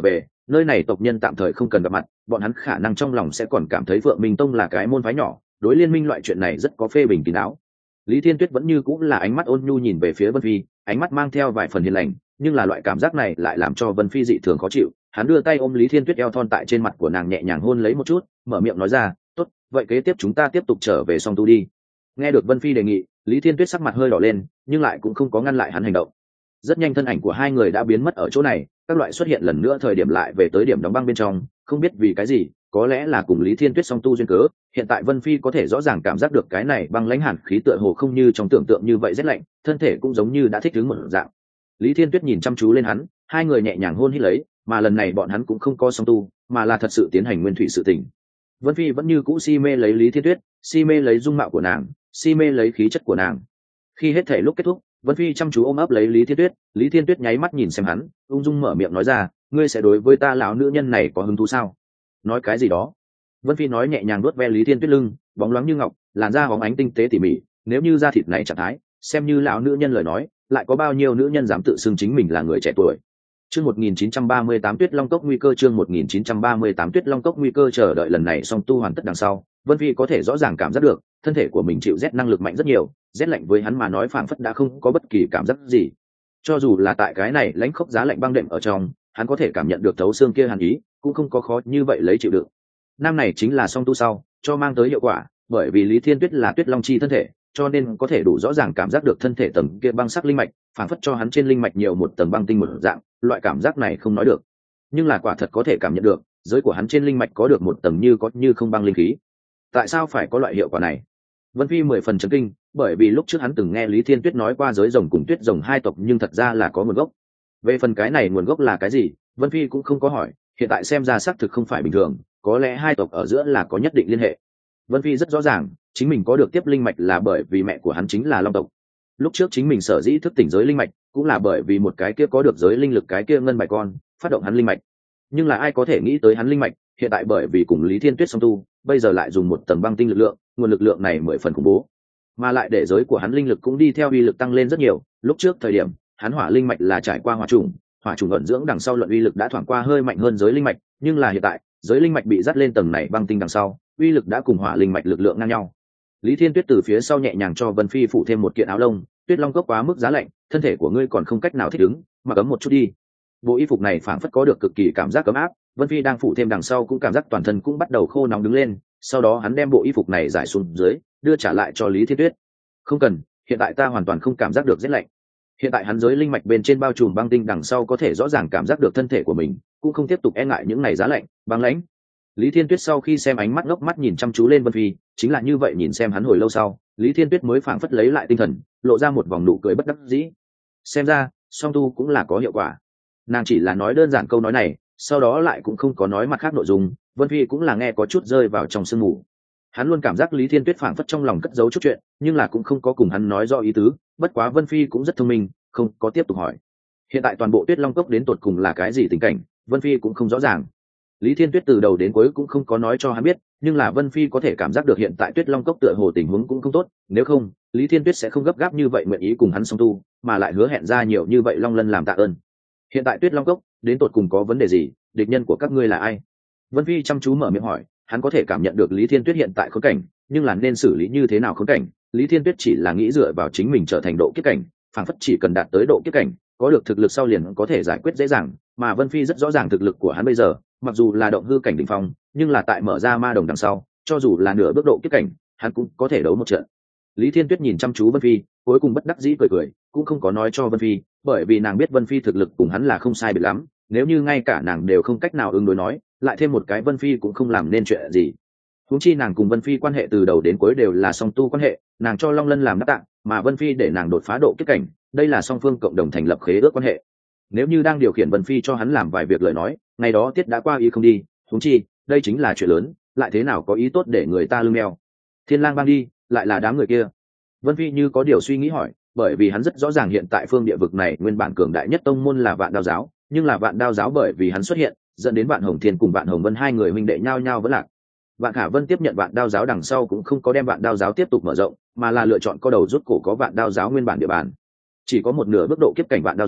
nơi này tộc nhân tạm thời không cần gặp mặt, bọn hắn khả năng trong lòng sẽ còn cảm thấy Phượng Minh Tông là cái môn phái nhỏ, đối liên minh loại chuyện này rất có phê bình kín đáo. Lý Thiên Tuyết vẫn như cũng là ánh mắt ôn nhu nhìn về phía Vân Phi, ánh mắt mang theo vài phần hiền lành, nhưng là loại cảm giác này lại làm cho Vân Phi dị thường khó chịu. Hắn đưa tay ôm Lý Thiên Tuyết eo thon tại trên mặt của nàng nhẹ nhàng hôn lấy một chút, mở miệng nói ra, tốt, vậy kế tiếp chúng ta tiếp tục trở về song tu đi. Nghe được Vân Phi đề nghị, Lý Thiên Tuyết sắc mặt hơi đỏ lên, nhưng lại cũng không có ngăn lại hắn hành động. Rất nhanh thân ảnh của hai người đã biến mất ở chỗ này, các loại xuất hiện lần nữa thời điểm lại về tới điểm đóng băng bên trong, không biết vì cái gì, có lẽ là cùng Lý Thiên Tuyết song tu duyên cớ, hiện tại Vân Phi có thể rõ ràng cảm giác được cái này băng lãnh hàn khí tựa hồ không như trong tưởng tượng như vậy rét lạnh, thân thể cũng giống như đã thích ứng một dạng. Lý Thiên Tuyết nhìn chăm chú lên hắn, hai người nhẹ nhàng hôn hít lấy, mà lần này bọn hắn cũng không có song tu, mà là thật sự tiến hành nguyên thủy sự tình. Vân Phi vẫn như cũ si mê lấy Lý Thiên Tuyết, si mê lấy dung mạo của nàng, si mê lấy khí chất của nàng. Khi hết thể lúc kết thúc, Vân Phi chăm chú ôm ấp lấy Lý Thiên Tuyết, Lý Thiên Tuyết nháy mắt nhìn xem hắn, ung dung mở miệng nói ra, ngươi sẽ đối với ta lão nữ nhân này có hứng thú sao? Nói cái gì đó? Vân Phi nói nhẹ nhàng vuốt ve Lý Thiên Tuyết lưng, bóng loáng như ngọc, làn da bóng ánh tinh tế tỉ mỉ, nếu như da thịt này trạng thái, xem như lão nữ nhân lời nói, lại có bao nhiêu nữ nhân dám tự xưng chính mình là người trẻ tuổi. Chương một nghìn chín trăm ba mươi tám Tuyết Long Cốc nguy cơ chương một nghìn chín trăm ba mươi tám Tuyết Long Cốc nguy cơ chờ đợi lần này song tu hoàn tất đằng sau, Vân Phi có thể rõ ràng cảm giác được, thân thể của mình chịu rét năng lực mạnh rất nhiều, rét lạnh với hắn mà nói phảng phất đã không có bất kỳ cảm giác gì. Cho dù là tại cái này lãnh khốc giá lạnh băng đệm ở trong, hắn có thể cảm nhận được thấu xương kia hàn ý, cũng không có khó như vậy lấy chịu đựng. Nam này chính là song tu sau, cho mang tới hiệu quả, bởi vì Lý Thiên Tuyết là Tuyết Long chi thân thể, cho nên có thể đủ rõ ràng cảm giác được thân thể tầng kia băng sắc linh mạch, phảng phất cho hắn trên linh mạch nhiều một tầng băng tinh một dạng, loại cảm giác này không nói được, nhưng là quả thật có thể cảm nhận được, giới của hắn trên linh mạch có được một tầng như có như không băng linh khí. Tại sao phải có loại hiệu quả này? Vân Phi mười phần chấn kinh, bởi vì lúc trước hắn từng nghe Lý Thiên Tuyết nói qua giới rồng cùng tuyết rồng hai tộc, nhưng thật ra là có nguồn gốc. Về phần cái này nguồn gốc là cái gì, Vân Phi cũng không có hỏi, hiện tại xem ra xác thực không phải bình thường, có lẽ hai tộc ở giữa là có nhất định liên hệ. Vân Phi rất rõ ràng, chính mình có được tiếp linh mạch là bởi vì mẹ của hắn chính là Long tộc. Lúc trước chính mình sở dĩ thức tỉnh giới linh mạch, cũng là bởi vì một cái kia có được giới linh lực cái kia ngân bài con, phát động hắn linh mạch. Nhưng là ai có thể nghĩ tới hắn linh mạch, hiện tại bởi vì cùng Lý Thiên Tuyết song tu, bây giờ lại dùng một tầng băng tinh lực lượng, nguồn lực lượng này mười phần khủng bố, mà lại để giới của hắn linh lực cũng đi theo uy lực tăng lên rất nhiều. Lúc trước thời điểm, hắn hỏa linh mạch là trải qua hỏa trùng, hỏa trùng ẩn dưỡng đằng sau luận uy lực đã thoảng qua hơi mạnh hơn giới linh mạch, nhưng là hiện tại, giới linh mạch bị dắt lên tầng này băng tinh đằng sau, uy lực đã cùng hỏa linh mạch lực lượng ngang nhau. Lý Thiên Tuyết từ phía sau nhẹ nhàng cho Vân Phi phủ thêm một kiện áo lông, Tuyết Long Cốc quá mức giá lạnh, thân thể của ngươi còn không cách nào thích ứng, mà cấm một chút đi. Bộ y phục này phảng phất có được cực kỳ cảm giác ấm áp, Vân Phi đang phủ thêm đằng sau cũng cảm giác toàn thân cũng bắt đầu khô nóng đứng lên, sau đó hắn đem bộ y phục này giải xuống dưới, đưa trả lại cho Lý Thiên Tuyết. Không cần, hiện tại ta hoàn toàn không cảm giác được rét lạnh. Hiện tại hắn giới linh mạch bên trên bao trùm băng tinh đằng sau có thể rõ ràng cảm giác được thân thể của mình, cũng không tiếp tục e ngại những ngày giá lạnh, băng lãnh. Lý Thiên Tuyết sau khi xem ánh mắt ngốc mắt nhìn chăm chú lên Vân Phi, chính là như vậy nhìn xem hắn hồi lâu sau, Lý Thiên Tuyết mới phảng phất lấy lại tinh thần, lộ ra một vòng nụ cười bất đắc dĩ. Xem ra, song tu cũng là có hiệu quả. Nàng chỉ là nói đơn giản câu nói này, sau đó lại cũng không có nói mặt khác nội dung. Vân Phi cũng là nghe có chút rơi vào trong sương mù. Hắn luôn cảm giác Lý Thiên Tuyết phảng phất trong lòng cất giấu chút chuyện, nhưng là cũng không có cùng hắn nói rõ ý tứ. Bất quá Vân Phi cũng rất thông minh, không có tiếp tục hỏi. Hiện tại toàn bộ Tuyết Long Cốc đến tột cùng là cái gì tình cảnh, Vân Phi cũng không rõ ràng. Lý Thiên Tuyết từ đầu đến cuối cũng không có nói cho hắn biết, nhưng là Vân Phi có thể cảm giác được hiện tại Tuyết Long Cốc tựa hồ tình huống cũng không tốt, nếu không, Lý Thiên Tuyết sẽ không gấp gáp như vậy nguyện ý cùng hắn song tu, mà lại hứa hẹn ra nhiều như vậy Long Lân làm tạ ơn. Hiện tại Tuyết Long Cốc đến tột cùng có vấn đề gì, địch nhân của các ngươi là ai? Vân Phi chăm chú mở miệng hỏi, hắn có thể cảm nhận được Lý Thiên Tuyết hiện tại khốn cảnh, nhưng là nên xử lý như thế nào khốn cảnh, Lý Thiên Tuyết chỉ là nghĩ dựa vào chính mình trở thành độ kiếp cảnh, phảng phất chỉ cần đạt tới độ kiếp cảnh, có được thực lực sau liền có thể giải quyết dễ dàng, mà Vân Phi rất rõ ràng thực lực của hắn bây giờ, mặc dù là động hư cảnh đỉnh phong, nhưng là tại mở ra ma đồng đằng sau, cho dù là nửa bước độ kiếp cảnh, hắn cũng có thể đấu một trận. Lý Thiên Tuyết nhìn chăm chú Vân Phi, cuối cùng bất đắc dĩ cười cười, cũng không có nói cho Vân Phi, bởi vì nàng biết Vân Phi thực lực cùng hắn là không sai biệt lắm, nếu như ngay cả nàng đều không cách nào ứng đối nói, lại thêm một cái Vân Phi cũng không làm nên chuyện gì. Huống chi nàng cùng Vân Phi quan hệ từ đầu đến cuối đều là song tu quan hệ, nàng cho Long Lân làm đáp tạng, mà Vân Phi để nàng đột phá độ kiếp cảnh, đây là song phương cộng đồng thành lập khế ước quan hệ. Nếu như đang điều khiển Vân Phi cho hắn làm vài việc lời nói, ngày đó tiết đã qua ý không đi, huống chi, đây chính là chuyện lớn, lại thế nào có ý tốt để người ta lưng đeo. Thiên Lang Bang đi, lại là đám người kia. Vân Phi như có điều suy nghĩ hỏi, bởi vì hắn rất rõ ràng hiện tại phương địa vực này nguyên bản cường đại nhất tông môn là Vạn Đao giáo, nhưng là Vạn Đao giáo bởi vì hắn xuất hiện, dẫn đến Vạn Hồng Thiên cùng Vạn Hồng Vân hai người huynh đệ nhau nhau vẫn lạc. Vạn Khả Vân tiếp nhận Vạn Đao giáo đằng sau cũng không có đem Vạn Đao giáo tiếp tục mở rộng, mà là lựa chọn có đầu rút cổ có Vạn Đao giáo nguyên bản địa bàn. Chỉ có một nửa bước độ kiếp cảnh Vạn Đao giáo,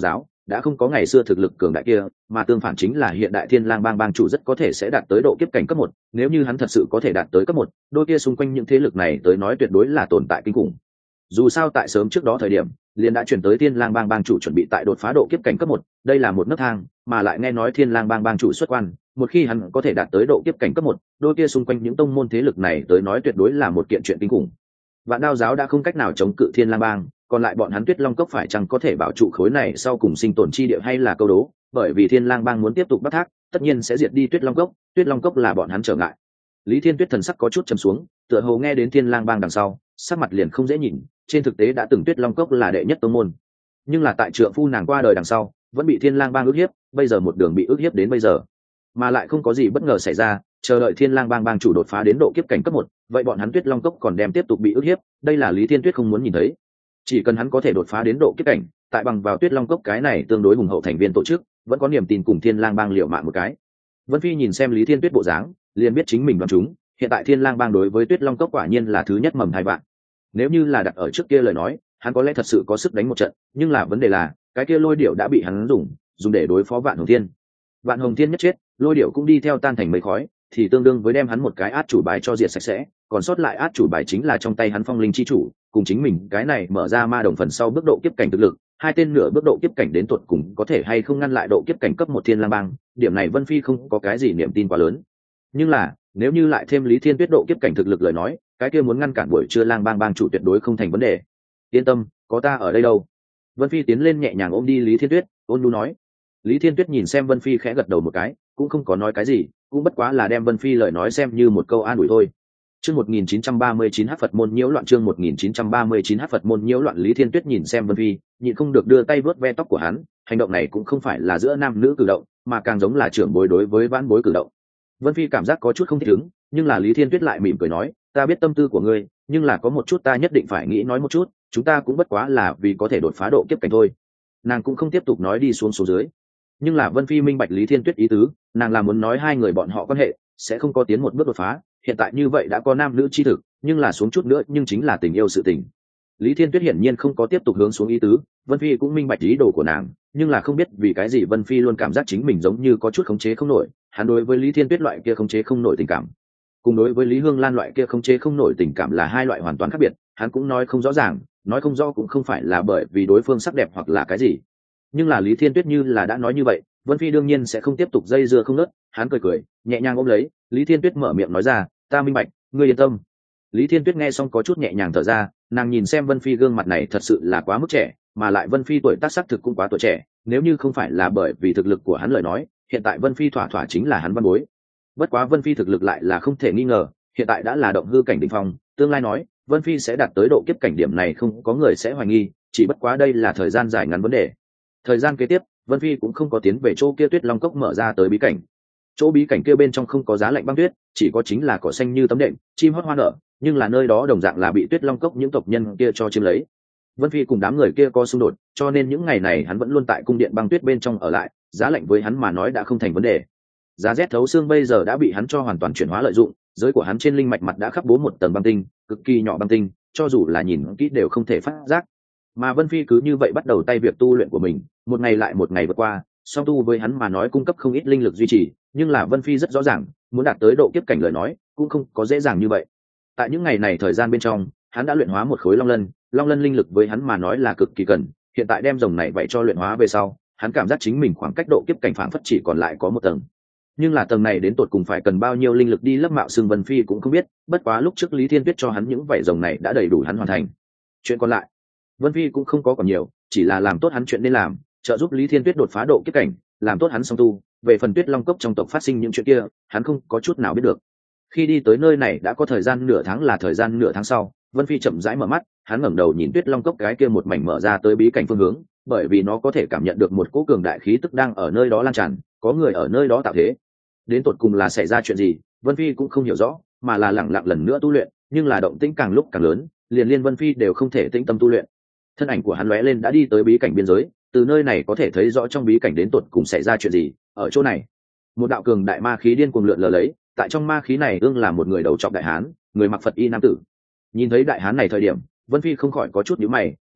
đã không có ngày xưa thực lực cường đại kia, mà tương phản chính là hiện đại Thiên Lang bang bang chủ rất có thể sẽ đạt tới độ kiếp cảnh cấp một. Nếu như hắn thật sự có thể đạt tới cấp một, đôi kia xung quanh những thế lực này tới nói tuyệt đối là tồn tại kinh khủng. Dù sao tại sớm trước đó thời điểm, liền đã chuyển tới Thiên Lang bang bang chủ chuẩn bị tại đột phá độ kiếp cảnh cấp một, đây là một nấc thang, mà lại nghe nói Thiên Lang bang bang chủ xuất quan, một khi hắn có thể đạt tới độ kiếp cảnh cấp một, đôi kia xung quanh những tông môn thế lực này tới nói tuyệt đối là một kiện chuyện kinh khủng. Vạn Đao giáo đã không cách nào chống cự Thiên Lang bang, còn lại bọn hắn Tuyết Long cốc phải chăng có thể bảo trụ khối này sau cùng sinh tồn chi địa hay là câu đố, bởi vì Thiên Lang bang muốn tiếp tục bắt thác, tất nhiên sẽ diệt đi Tuyết Long cốc, Tuyết Long cốc là bọn hắn trở ngại. Lý Thiên Tuyết thần sắc có chút trầm xuống, tựa hồ nghe đến Thiên Lang bang đằng sau, sắc mặt liền không dễ nhìn, trên thực tế đã từng Tuyết Long cốc là đệ nhất tông môn, nhưng là tại trượng phu nàng qua đời đằng sau, vẫn bị Thiên Lang bang ức hiếp, bây giờ một đường bị ức hiếp đến bây giờ, mà lại không có gì bất ngờ xảy ra, chờ đợi Thiên Lang bang bang chủ đột phá đến độ kiếp cảnh cấp một, vậy bọn hắn Tuyết Long cốc còn đem tiếp tục bị ức hiếp, đây là Lý Thiên Tuyết không muốn nhìn thấy. Chỉ cần hắn có thể đột phá đến độ kiếp cảnh, tại bằng vào Tuyết Long cốc cái này tương đối hùng hậu thành viên tổ chức, vẫn có niềm tin cùng Thiên Lang bang liều mạng một cái. Vân Phi nhìn xem Lý Thiên Tuyết bộ dáng, liền biết chính mình đoán trúng, hiện tại Thiên Lang bang đối với Tuyết Long cốc quả nhiên là thứ nhất mầm hai vạn. Nếu như là đặt ở trước kia lời nói, hắn có lẽ thật sự có sức đánh một trận, nhưng là vấn đề là, cái kia lôi điệu đã bị hắn dùng, dùng để đối phó Vạn Hồng Thiên. Vạn Hồng Thiên nhất chết, lôi điệu cũng đi theo tan thành mây khói, thì tương đương với đem hắn một cái át chủ bài cho diệt sạch sẽ, còn sót lại át chủ bài chính là trong tay hắn Phong Linh chi chủ, cùng chính mình cái này mở ra ma đồng phần sau bước độ kiếp cảnh thực lực, hai tên nửa bước độ kiếp cảnh đến tuột cùng có thể hay không ngăn lại độ kiếp cảnh cấp một Thiên Lang bang, điểm này Vân Phi không có cái gì niềm tin quá lớn. Nhưng là, nếu như lại thêm Lý Thiên Tuyết độ kiếp cảnh thực lực lời nói, cái kia muốn ngăn cản buổi trưa Lang bang bang chủ tuyệt đối không thành vấn đề. Yên tâm, có ta ở đây đâu. Vân Phi tiến lên nhẹ nhàng ôm đi Lý Thiên Tuyết, ôn nhu nói. Lý Thiên Tuyết nhìn xem Vân Phi khẽ gật đầu một cái, cũng không có nói cái gì, cũng bất quá là đem Vân Phi lời nói xem như một câu an ủi thôi. Chương một nghìn chín trăm ba mươi chín Hắc Phật môn nhiễu loạn, chương một nghìn chín trăm ba mươi chín Hắc Phật môn nhiễu loạn. Lý Thiên Tuyết nhìn xem Vân Phi, nhịn không được đưa tay vớt ve tóc của hắn, hành động này cũng không phải là giữa nam nữ cử động, mà càng giống là trưởng bối đối với vãn bối cử động. Vân Phi cảm giác có chút không thích ứng, nhưng là Lý Thiên Tuyết lại mỉm cười nói, ta biết tâm tư của ngươi, nhưng là có một chút ta nhất định phải nghĩ nói một chút, chúng ta cũng bất quá là vì có thể đột phá độ kiếp cảnh thôi. Nàng cũng không tiếp tục nói đi xuống số dưới, nhưng là Vân Phi minh bạch Lý Thiên Tuyết ý tứ, nàng là muốn nói hai người bọn họ quan hệ sẽ không có tiến một bước đột phá, hiện tại như vậy đã có nam nữ chi thực, nhưng là xuống chút nữa nhưng chính là tình yêu sự tình. Lý Thiên Tuyết hiển nhiên không có tiếp tục hướng xuống ý tứ, Vân Phi cũng minh bạch ý đồ của nàng, nhưng là không biết vì cái gì Vân Phi luôn cảm giác chính mình giống như có chút khống chế không nổi, hắn đối với Lý Thiên Tuyết loại kia khống chế không nổi tình cảm, cùng đối với Lý Hương Lan loại kia khống chế không nổi tình cảm là hai loại hoàn toàn khác biệt, hắn cũng nói không rõ ràng, nói không rõ cũng không phải là bởi vì đối phương sắc đẹp hoặc là cái gì. Nhưng là Lý Thiên Tuyết như là đã nói như vậy, Vân Phi đương nhiên sẽ không tiếp tục dây dưa không nớt, hắn cười cười, nhẹ nhàng ôm lấy, Lý Thiên Tuyết mở miệng nói ra, ta minh bạch, ngươi yên tâm. Lý Thiên Tuyết nghe xong có chút nhẹ nhàng thở ra, nàng nhìn xem Vân Phi gương mặt này thật sự là quá mức trẻ, mà lại Vân Phi tuổi tác sắc thực cũng quá tuổi trẻ, nếu như không phải là bởi vì thực lực của hắn lời nói, hiện tại Vân Phi thỏa thỏa chính là hắn văn bối. Bất quá Vân Phi thực lực lại là không thể nghi ngờ, hiện tại đã là động hư cảnh đỉnh phong, tương lai nói, Vân Phi sẽ đạt tới độ kiếp cảnh điểm này không có người sẽ hoài nghi, chỉ bất quá đây là thời gian dài ngắn vấn đề. Thời gian kế tiếp, Vân Phi cũng không có tiến về chỗ kia Tuyết Long cốc mở ra tới bí cảnh. Chỗ bí cảnh kia bên trong không có giá lạnh băng tuyết, chỉ có chính là cỏ xanh như tấm đệm, chim hót hoa nở, nhưng là nơi đó đồng dạng là bị Tuyết Long cốc những tộc nhân kia cho chiếm lấy. Vân Phi cùng đám người kia có xung đột, cho nên những ngày này hắn vẫn luôn tại cung điện băng tuyết bên trong ở lại, giá lạnh với hắn mà nói đã không thành vấn đề. Giá rét thấu xương bây giờ đã bị hắn cho hoàn toàn chuyển hóa lợi dụng, giới của hắn trên linh mạch mặt đã khắc bố một tầng băng tinh, cực kỳ nhỏ băng tinh, cho dù là nhìn kỹ đều không thể phát giác. Mà Vân Phi cứ như vậy bắt đầu tay việc tu luyện của mình, một ngày lại một ngày vượt qua, song tu với hắn mà nói cung cấp không ít linh lực duy trì, nhưng là Vân Phi rất rõ ràng, muốn đạt tới độ kiếp cảnh lời nói, cũng không có dễ dàng như vậy. Tại những ngày này thời gian bên trong, hắn đã luyện hóa một khối long lân, long lân linh lực với hắn mà nói là cực kỳ cần, hiện tại đem rồng này vậy cho luyện hóa về sau, hắn cảm giác chính mình khoảng cách độ kiếp cảnh phảng phất chỉ còn lại có một tầng. Nhưng là tầng này đến tột cùng phải cần bao nhiêu linh lực đi lấp mạo xương Vân Phi cũng không biết, bất quá lúc trước Lý Thiên Tuyết cho hắn những vảy rồng này đã đầy đủ hắn hoàn thành. Chuyện còn lại, Vân Phi cũng không có còn nhiều, chỉ là làm tốt hắn chuyện nên làm, trợ giúp Lý Thiên Tuyết đột phá độ kiếp cảnh, làm tốt hắn song tu, về phần Tuyết Long cốc trong tộc phát sinh những chuyện kia, hắn không có chút nào biết được. Khi đi tới nơi này đã có thời gian nửa tháng là thời gian nửa tháng sau, Vân Phi chậm rãi mở mắt, hắn ngẩng đầu nhìn Tuyết Long cốc cái kia một mảnh mở ra tới bí cảnh phương hướng, bởi vì nó có thể cảm nhận được một cỗ cường đại khí tức đang ở nơi đó lan tràn, có người ở nơi đó tạo thế. Đến tột cùng là xảy ra chuyện gì, Vân Phi cũng không hiểu rõ, mà là lẳng lặng lần nữa tu luyện, nhưng là động tĩnh càng lúc càng lớn, liền liên Vân Phi đều không thể tĩnh tâm tu luyện. Thân ảnh của hắn lóe lên đã đi tới bí cảnh biên giới, từ nơi này có thể thấy rõ trong bí cảnh đến tột cùng xảy ra chuyện gì. Ở chỗ này, một đạo cường đại ma khí điên cuồng lượn lờ lấy, tại trong ma khí này ương là một người đầu trọc đại hán, người mặc Phật y nam tử. Nhìn thấy đại hán này thời điểm, Vân Phi không khỏi có chút nhíu mày,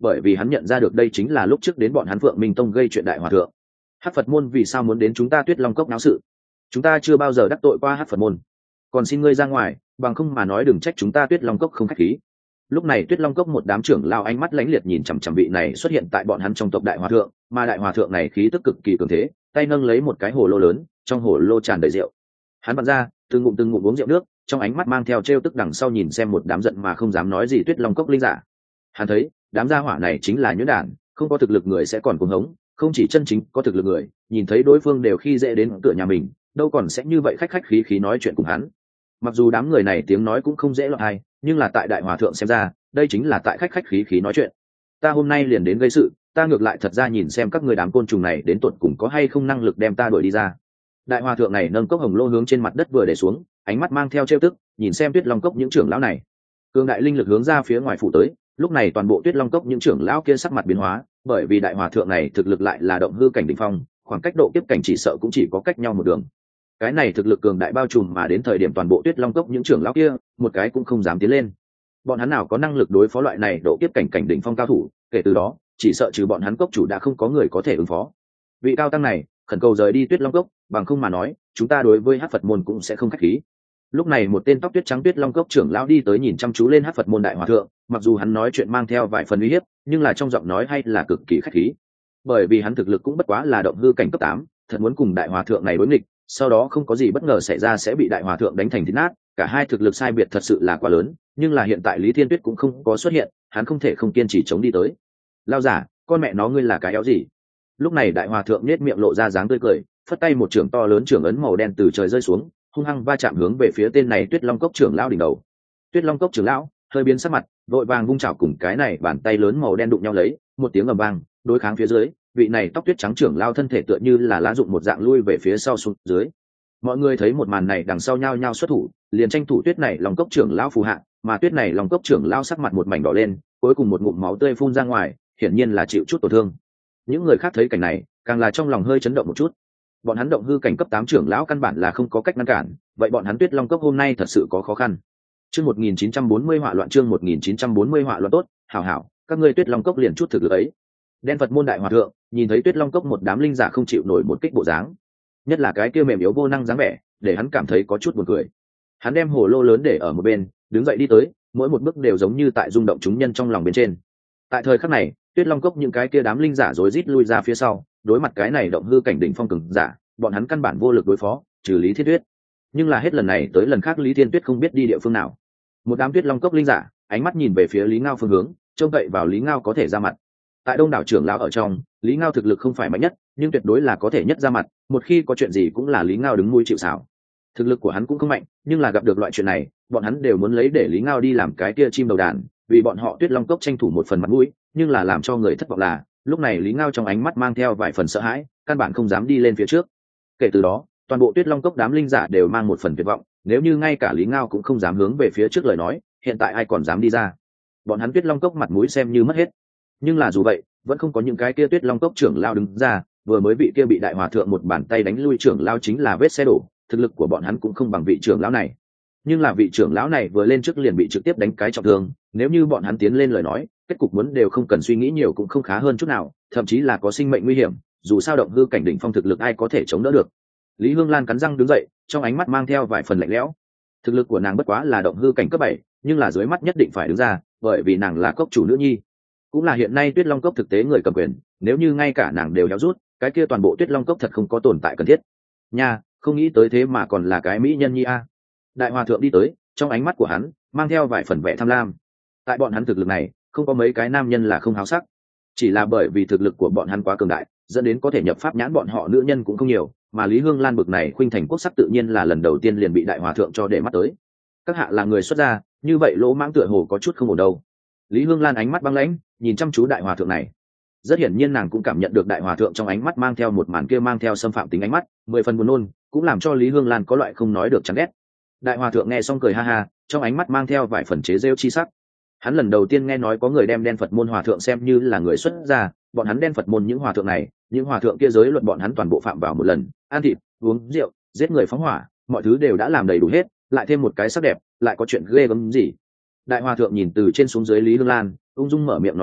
bởi vì hắn nhận ra được đây chính là lúc trước đến bọn hắn Phượng Minh Tông gây chuyện đại hòa thượng. Hắc Phật môn vì sao muốn đến chúng ta Tuyết Long Cốc náo sự? Chúng ta chưa bao giờ đắc tội qua Hắc Phật môn, còn xin ngươi ra ngoài, bằng không mà nói đừng trách chúng ta Tuyết Long Cốc không khách khí. Lúc này Tuyết Long Cốc một đám trưởng lao ánh mắt lãnh liệt nhìn chằm chằm vị này xuất hiện tại bọn hắn trong tộc đại hòa thượng, mà đại hòa thượng này khí tức cực kỳ cường thế, tay nâng lấy một cái hồ lô lớn, trong hồ lô tràn đầy rượu. Hắn bật ra, từng ngụm từng ngụm uống rượu nước, trong ánh mắt mang theo trêu tức đằng sau nhìn xem một đám giận mà không dám nói gì Tuyết Long Cốc linh giả. Hắn thấy, đám gia hỏa này chính là nhuyễn đản, không có thực lực người sẽ còn cuồng hống, không chỉ chân chính có thực lực người, nhìn thấy đối phương đều khi dễ đến cửa nhà mình, đâu còn sẽ như vậy khách khách khí khí nói chuyện cùng hắn. Mặc dù đám người này tiếng nói cũng không dễ lọt tai, nhưng là tại đại hòa thượng xem ra, đây chính là tại khách khách khí khí nói chuyện. Ta hôm nay liền đến gây sự, ta ngược lại thật ra nhìn xem các người đám côn trùng này đến tuột cùng có hay không năng lực đem ta đuổi đi ra. Đại hòa thượng này nâng cốc hồng lô hướng trên mặt đất vừa để xuống, ánh mắt mang theo trêu tức, nhìn xem Tuyết Long Cốc những trưởng lão này. Cường đại linh lực hướng ra phía ngoài phủ tới, lúc này toàn bộ Tuyết Long Cốc những trưởng lão kia sắc mặt biến hóa, bởi vì đại hòa thượng này thực lực lại là động hư cảnh đỉnh phong, khoảng cách độ kiếp cảnh chỉ sợ cũng chỉ có cách nhau một đường. Cái này thực lực cường đại bao trùm mà đến thời điểm toàn bộ Tuyết Long Cốc những trưởng lão kia, một cái cũng không dám tiến lên. Bọn hắn nào có năng lực đối phó loại này độ kiếp cảnh cảnh đỉnh phong cao thủ, kể từ đó, chỉ sợ trừ bọn hắn cốc chủ đã không có người có thể ứng phó. Vị cao tăng này, khẩn cầu rời đi Tuyết Long Cốc, bằng không mà nói, chúng ta đối với Hắc Phật môn cũng sẽ không khách khí. Lúc này một tên tóc tuyết trắng Tuyết Long Cốc trưởng lão đi tới nhìn chăm chú lên Hắc Phật môn đại hòa thượng, mặc dù hắn nói chuyện mang theo vài phần uy hiếp, nhưng là trong giọng nói hay là cực kỳ khách khí. Bởi vì hắn thực lực cũng bất quá là động hư cảnh cấp tám, thật muốn cùng đại hòa thượng này đối nghịch, sau đó không có gì bất ngờ xảy ra sẽ bị đại hòa thượng đánh thành thít nát, cả hai thực lực sai biệt thật sự là quá lớn, nhưng là hiện tại Lý Thiên Tuyết cũng không có xuất hiện, hắn không thể không kiên trì chống đi tới. Lao giả, con mẹ nó ngươi là cái éo gì? Lúc này đại hòa thượng nhếch miệng lộ ra dáng tươi cười, phất tay một trưởng to lớn trưởng ấn màu đen từ trời rơi xuống, hung hăng va chạm hướng về phía tên này Tuyết Long Cốc trưởng lão đỉnh đầu. Tuyết Long Cốc trưởng lão hơi biến sắc mặt, vội vàng vung chảo cùng cái này bàn tay lớn màu đen đụng nhau lấy, một tiếng ầm vang, đối kháng phía dưới, vị này tóc tuyết trắng trưởng lão thân thể tựa như là lá dụng một dạng lui về phía sau xuống dưới. Mọi người thấy một màn này đằng sau nhao nhao xuất thủ, liền tranh thủ Tuyết này Long Cốc trưởng lão phù hạ, mà Tuyết này Long Cốc trưởng lão sắc mặt một mảnh đỏ lên, cuối cùng một ngụm máu tươi phun ra ngoài, hiển nhiên là chịu chút tổn thương. Những người khác thấy cảnh này, càng là trong lòng hơi chấn động một chút. Bọn hắn động hư cảnh cấp tám trưởng lão căn bản là không có cách ngăn cản, vậy bọn hắn Tuyết Long Cốc hôm nay thật sự có khó khăn. Chương một nghìn chín trăm bốn mươi họa loạn chương một nghìn chín trăm bốn mươi họa loạn tốt, hảo hảo, các ngươi Tuyết Long Cốc liền chút thực lực ấy. Đen Phật môn đại hòa thượng, nhìn thấy Tuyết Long Cốc một đám linh giả không chịu nổi một kích bộ dáng, nhất là cái kia mềm yếu vô năng dáng vẻ, để hắn cảm thấy có chút buồn cười. Hắn đem hồ lô lớn để ở một bên, đứng dậy đi tới, mỗi một bước đều giống như tại rung động chúng nhân trong lòng bên trên. Tại thời khắc này, Tuyết Long Cốc những cái kia đám linh giả rối rít lui ra phía sau, đối mặt cái này động hư cảnh đỉnh phong cường giả, bọn hắn căn bản vô lực đối phó, trừ Lý Thiên Tuyết. Nhưng là hết lần này tới lần khác Lý Thiên Tuyết không biết đi địa phương nào. Một đám Tuyết Long Cốc linh giả, ánh mắt nhìn về phía Lý Ngao phương hướng, trông cậy vào Lý Ngao có thể ra mặt. Tại đông đảo trưởng lão ở trong, Lý Ngao thực lực không phải mạnh nhất, nhưng tuyệt đối là có thể nhất ra mặt, một khi có chuyện gì cũng là Lý Ngao đứng mũi chịu sào. Thực lực của hắn cũng không mạnh, nhưng là gặp được loại chuyện này, bọn hắn đều muốn lấy để Lý Ngao đi làm cái kia chim đầu đàn, vì bọn họ Tuyết Long Cốc tranh thủ một phần mặt mũi, nhưng là làm cho người thất vọng là, lúc này Lý Ngao trong ánh mắt mang theo vài phần sợ hãi, căn bản không dám đi lên phía trước. Kể từ đó, toàn bộ Tuyết Long Cốc đám linh giả đều mang một phần tuyệt vọng, nếu như ngay cả Lý Ngao cũng không dám hướng về phía trước lời nói, hiện tại ai còn dám đi ra? Bọn hắn Tuyết Long Cốc mặt mũi xem như mất hết. Nhưng là dù vậy, vẫn không có những cái kia Tuyết Long Cốc trưởng lao đứng ra, vừa mới bị kia bị đại hòa thượng một bàn tay đánh lui trưởng lao chính là vết xe đổ, thực lực của bọn hắn cũng không bằng vị trưởng lão này. Nhưng là vị trưởng lão này vừa lên trước liền bị trực tiếp đánh cái trọng thương, nếu như bọn hắn tiến lên lời nói, kết cục muốn đều không cần suy nghĩ nhiều cũng không khá hơn chút nào, thậm chí là có sinh mệnh nguy hiểm, dù sao động hư cảnh đỉnh phong thực lực ai có thể chống đỡ được. Lý Hương Lan cắn răng đứng dậy, trong ánh mắt mang theo vài phần lạnh lẽo. Thực lực của nàng bất quá là động hư cảnh cấp bảy, nhưng là dưới mắt nhất định phải đứng ra, bởi vì nàng là cốc chủ nữ nhi, cũng là hiện nay Tuyết Long Cốc thực tế người cầm quyền, nếu như ngay cả nàng đều héo rút, cái kia toàn bộ Tuyết Long Cốc thật không có tồn tại cần thiết. Nha, không nghĩ tới thế mà còn là cái mỹ nhân nhi a. Đại hòa thượng đi tới, trong ánh mắt của hắn mang theo vài phần vẻ tham lam. Tại bọn hắn thực lực này, không có mấy cái nam nhân là không háo sắc, chỉ là bởi vì thực lực của bọn hắn quá cường đại, dẫn đến có thể nhập pháp nhãn bọn họ nữ nhân cũng không nhiều, mà Lý Hương Lan bực này khuynh thành quốc sắc tự nhiên là lần đầu tiên liền bị đại hòa thượng cho để mắt tới. Các hạ là người xuất gia, như vậy lỗ mãng tựa hồ có chút không ổn đâu. Lý Hương Lan ánh mắt băng lãnh, nhìn chăm chú đại hòa thượng này. Rất hiển nhiên nàng cũng cảm nhận được đại hòa thượng trong ánh mắt mang theo một màn kia mang theo xâm phạm tính ánh mắt, mười phần buồn nôn, cũng làm cho Lý Hương Lan có loại không nói được chán ghét. Đại hòa thượng nghe xong cười ha ha, trong ánh mắt mang theo vài phần chế giễu chi sắc. Hắn lần đầu tiên nghe nói có người đem Đen Phật môn hòa thượng xem như là người xuất gia, bọn hắn Đen Phật môn những hòa thượng này, những hòa thượng kia giới luật bọn hắn toàn bộ phạm vào một lần, ăn thịt, uống rượu, giết người phóng hỏa, mọi thứ đều đã làm đầy đủ hết, lại thêm một cái sắc đẹp, lại có chuyện ghê gớm gì? Đại hòa thượng nhìn từ trên xuống dưới Lý Hương Lan, ung dung mở miệng nói ra,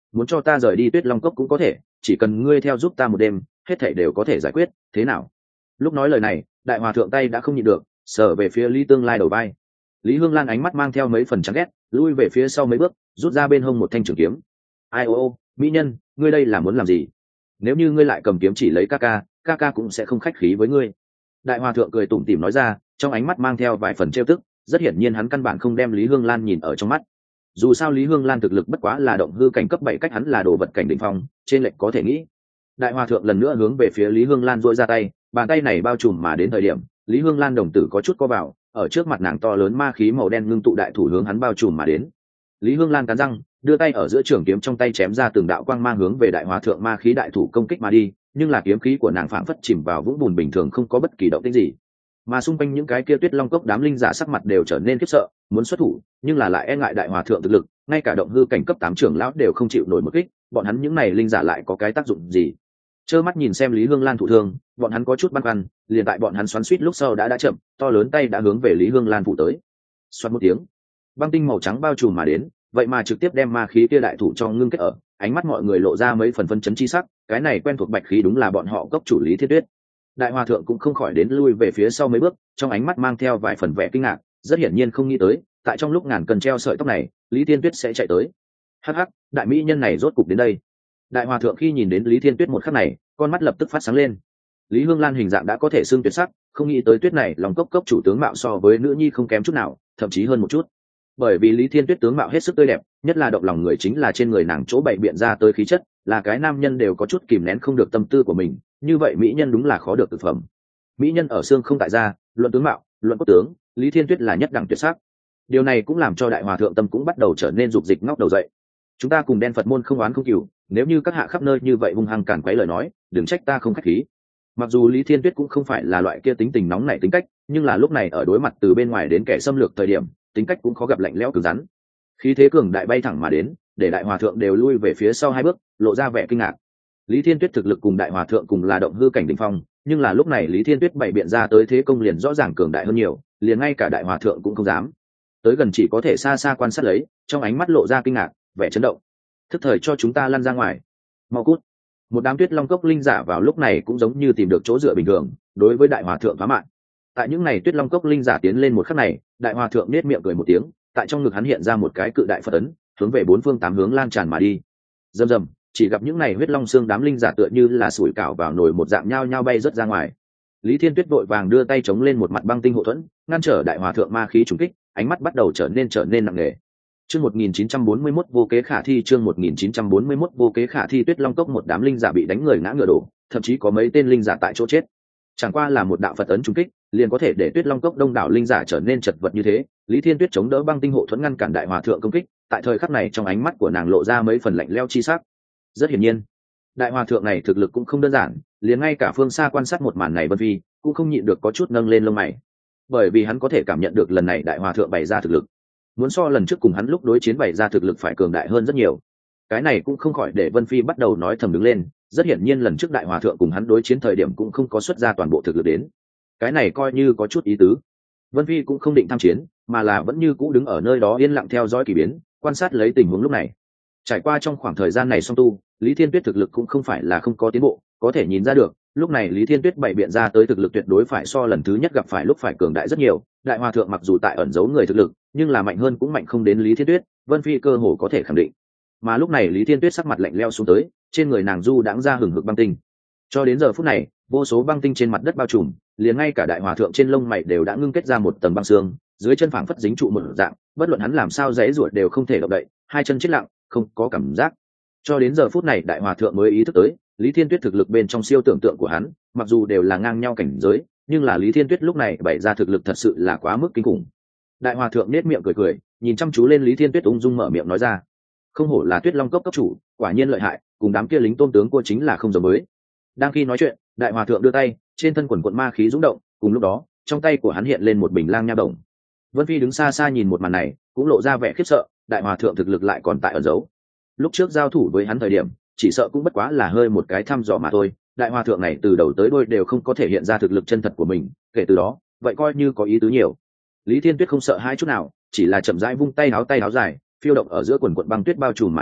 muốn cho ta rời đi Tuyết Long Cốc cũng có thể, chỉ cần ngươi theo giúp ta một đêm, hết thảy đều có thể giải quyết, thế nào? Lúc nói lời này, đại hòa thượng tay đã không nhịn được, sờ về phía Lý Tương Lai đầu vai. Lý Hương Lan ánh mắt mang theo mấy phần chán ghét, lui về phía sau mấy bước, rút ra bên hông một thanh trường kiếm. Ai ô ô, mỹ nhân, ngươi đây là muốn làm gì? Nếu như ngươi lại cầm kiếm chỉ lấy ca ca, ca ca cũng sẽ không khách khí với ngươi. Đại hòa thượng cười tủm tỉm nói ra, trong ánh mắt mang theo vài phần trêu tức, rất hiển nhiên hắn căn bản không đem Lý Hương Lan nhìn ở trong mắt. Dù sao Lý Hương Lan thực lực bất quá là động hư cảnh cấp bảy, cách hắn là đồ vật cảnh đỉnh phong, trên lệch có thể nghĩ. Đại hòa thượng lần nữa hướng về phía Lý Hương Lan duỗi ra tay, bàn tay này bao trùm mà đến thời điểm, Lý Hương Lan đồng tử có chút co vào, ở trước mặt nàng to lớn ma khí màu đen ngưng tụ đại thủ hướng hắn bao trùm mà đến. Lý Hương Lan cắn răng, đưa tay ở giữa trường kiếm trong tay chém ra từng đạo quang mang hướng về đại hòa thượng ma khí đại thủ công kích mà đi, nhưng là kiếm khí của nàng phảng phất chìm vào vũng bùn bình thường, không có bất kỳ động tĩnh gì. Mà xung quanh những cái kia Tuyết Long Cốc đám linh giả sắc mặt đều trở nên khiếp sợ, muốn xuất thủ, nhưng là lại e ngại đại hòa thượng thực lực, ngay cả động hư cảnh cấp tám trưởng lão đều không chịu nổi một kích, bọn hắn những này linh giả lại có cái tác dụng gì? Trơ mắt nhìn xem Lý Hương Lan thụ thương, bọn hắn có chút băn khoăn, liền tại bọn hắn xoắn xuýt lúc sau đã đã chậm, to lớn tay đã hướng về Lý Hương Lan phủ tới. Xoát một tiếng, băng tinh màu trắng bao trùm mà đến, vậy mà trực tiếp đem ma khí kia đại thủ cho ngưng kết ở, ánh mắt mọi người lộ ra mấy phần phân chấn chi sắc, cái này quen thuộc bạch khí đúng là bọn họ cốc chủ Lý Thiên Tuyết. Đại hòa thượng cũng không khỏi đến lui về phía sau mấy bước, trong ánh mắt mang theo vài phần vẻ kinh ngạc, rất hiển nhiên không nghĩ tới, tại trong lúc ngàn cân treo sợi tóc này, Lý Thiên Tuyết sẽ chạy tới. Hắc hắc, đại mỹ nhân này rốt cục đến đây. Đại hòa thượng khi nhìn đến Lý Thiên Tuyết một khắc này, con mắt lập tức phát sáng lên. Lý Hương Lan hình dạng đã có thể xưng tuyệt sắc, không nghĩ tới Tuyết này lòng cốc cốc chủ tướng mạo so với nữ nhi không kém chút nào, thậm chí hơn một chút. Bởi vì Lý Thiên Tuyết tướng mạo hết sức tươi đẹp, nhất là động lòng người chính là trên người nàng chỗ bày biện ra tới khí chất, là cái nam nhân đều có chút kìm nén không được tâm tư của mình, như vậy mỹ nhân đúng là khó được thực phẩm. Mỹ nhân ở xương không tại gia, luận tướng mạo, luận cốt tướng, Lý Thiên Tuyết là nhất đẳng tuyệt sắc. Điều này cũng làm cho đại hòa thượng tâm cũng bắt đầu trở nên dục dịch ngóc đầu dậy. Chúng ta cùng đen Phật môn không oán không cừu, nếu như các hạ khắp nơi như vậy hung hăng cản quấy lời nói, đừng trách ta không khách khí. Mặc dù Lý Thiên Tuyết cũng không phải là loại kia tính tình nóng nảy tính cách, nhưng là lúc này ở đối mặt từ bên ngoài đến kẻ xâm lược thời điểm, tính cách cũng khó gặp lạnh lẽo cứng rắn. Khí thế cường đại bay thẳng mà đến, để đại hòa thượng đều lui về phía sau hai bước, lộ ra vẻ kinh ngạc. Lý Thiên Tuyết thực lực cùng đại hòa thượng cùng là động hư cảnh đỉnh phong, nhưng là lúc này Lý Thiên Tuyết bày biện ra tới thế công liền rõ ràng cường đại hơn nhiều, liền ngay cả đại hòa thượng cũng không dám tới gần, chỉ có thể xa xa quan sát lấy, trong ánh mắt lộ ra kinh ngạc, vẻ chấn động. Thức thời cho chúng ta lăn ra ngoài, mau cút. Một đám Tuyết Long Cốc linh giả vào lúc này cũng giống như tìm được chỗ dựa bình thường, đối với đại hòa thượng phá mạng. Tại những ngày Tuyết Long Cốc linh giả tiến lên một khắc này, đại hòa thượng nết miệng cười một tiếng, tại trong ngực hắn hiện ra một cái cự đại Phật ấn, hướng về bốn phương tám hướng lan tràn mà đi. Rầm rầm, chỉ gặp những ngày huyết long xương đám linh giả tựa như là sủi cảo vào nồi một dạng nhao nhao bay rất ra ngoài. Lý Thiên Tuyết vội vàng đưa tay chống lên một mặt băng tinh hộ thuẫn, ngăn trở đại hòa thượng ma khí trùng kích, ánh mắt bắt đầu trở nên trở nên nặng nề. Chương một nghìn chín trăm bốn mươi mốt vô kế khả thi, chương một nghìn chín trăm bốn mươi mốt vô kế khả thi. Tuyết Long Cốc một đám linh giả bị đánh người ngã ngựa đổ, thậm chí có mấy tên linh giả tại chỗ chết. Chẳng qua là một đạo Phật ấn trùng kích, liền có thể để Tuyết Long Cốc đông đảo linh giả trở nên chật vật như thế. Lý Thiên Tuyết chống đỡ băng tinh hộ thuẫn ngăn cản đại hòa thượng công kích, tại thời khắc này trong ánh mắt của nàng lộ ra mấy phần lạnh lẽo chi sắc. Rất hiển nhiên, đại hòa thượng này thực lực cũng không đơn giản, liền ngay cả phương xa quan sát một màn này Vân Phi cũng không nhịn được có chút nâng lên lông mày, bởi vì hắn có thể cảm nhận được lần này đại hòa thượng bày ra thực lực muốn so lần trước cùng hắn lúc đối chiến bày ra thực lực phải cường đại hơn rất nhiều. Cái này cũng không khỏi để Vân Phi bắt đầu nói thầm đứng lên, rất hiển nhiên lần trước đại hòa thượng cùng hắn đối chiến thời điểm cũng không có xuất ra toàn bộ thực lực đến, cái này coi như có chút ý tứ. Vân Phi cũng không định tham chiến, mà là vẫn như cũ đứng ở nơi đó yên lặng theo dõi kỳ biến, quan sát lấy tình huống lúc này. Trải qua trong khoảng thời gian này song tu, Lý Thiên Tuyết thực lực cũng không phải là không có tiến bộ, có thể nhìn ra được, lúc này Lý Thiên Tuyết bày biện ra tới thực lực tuyệt đối phải so lần thứ nhất gặp phải lúc phải cường đại rất nhiều. Đại hòa thượng mặc dù tại ẩn giấu người thực lực, nhưng là mạnh hơn cũng mạnh không đến Lý Thiên Tuyết, Vân Phi cơ hồ có thể khẳng định. Mà lúc này Lý Thiên Tuyết sắc mặt lạnh lẽo xuống tới, trên người nàng du đãng ra hừng hực băng tinh. Cho đến giờ phút này, vô số băng tinh trên mặt đất bao trùm, liền ngay cả đại hòa thượng trên lông mày đều đã ngưng kết ra một tầng băng xương, dưới chân phảng phất dính trụ một dạng, bất luận hắn làm sao giãy giụa đều không thể động đậy, hai chân chết lặng, không có cảm giác. Cho đến giờ phút này đại hòa thượng mới ý thức tới, Lý Thiên Tuyết thực lực bên trong siêu tưởng tượng của hắn, mặc dù đều là ngang nhau cảnh giới, nhưng là Lý Thiên Tuyết lúc này bày ra thực lực thật sự là quá mức kinh khủng. Đại hòa thượng nét miệng cười cười, nhìn chăm chú lên Lý Thiên Tuyết ung dung mở miệng nói ra: "Không hổ là Tuyết Long Cốc cấp chủ, quả nhiên lợi hại, cùng đám kia lính tôn tướng của chính là không giống mới." Đang khi nói chuyện, đại hòa thượng đưa tay, trên thân quần quần ma khí dũng động, cùng lúc đó, trong tay của hắn hiện lên một bình lang nha đồng. Vân Phi đứng xa xa nhìn một màn này, cũng lộ ra vẻ khiếp sợ, đại hòa thượng thực lực lại còn tại ẩn giấu. Lúc trước giao thủ với hắn thời điểm, chỉ sợ cũng bất quá là hơi một cái thăm dò mà thôi, đại hòa thượng này từ đầu tới đuôi đều không có thể hiện ra thực lực chân thật của mình, kể từ đó, vậy coi như có ý tứ nhiều. Lý Thiên Tuyết không sợ hai chút nào, chỉ là chậm rãi vung tay áo tay áo dài, phiêu động ở giữa quần quần băng tuyết bao trùm mà đến,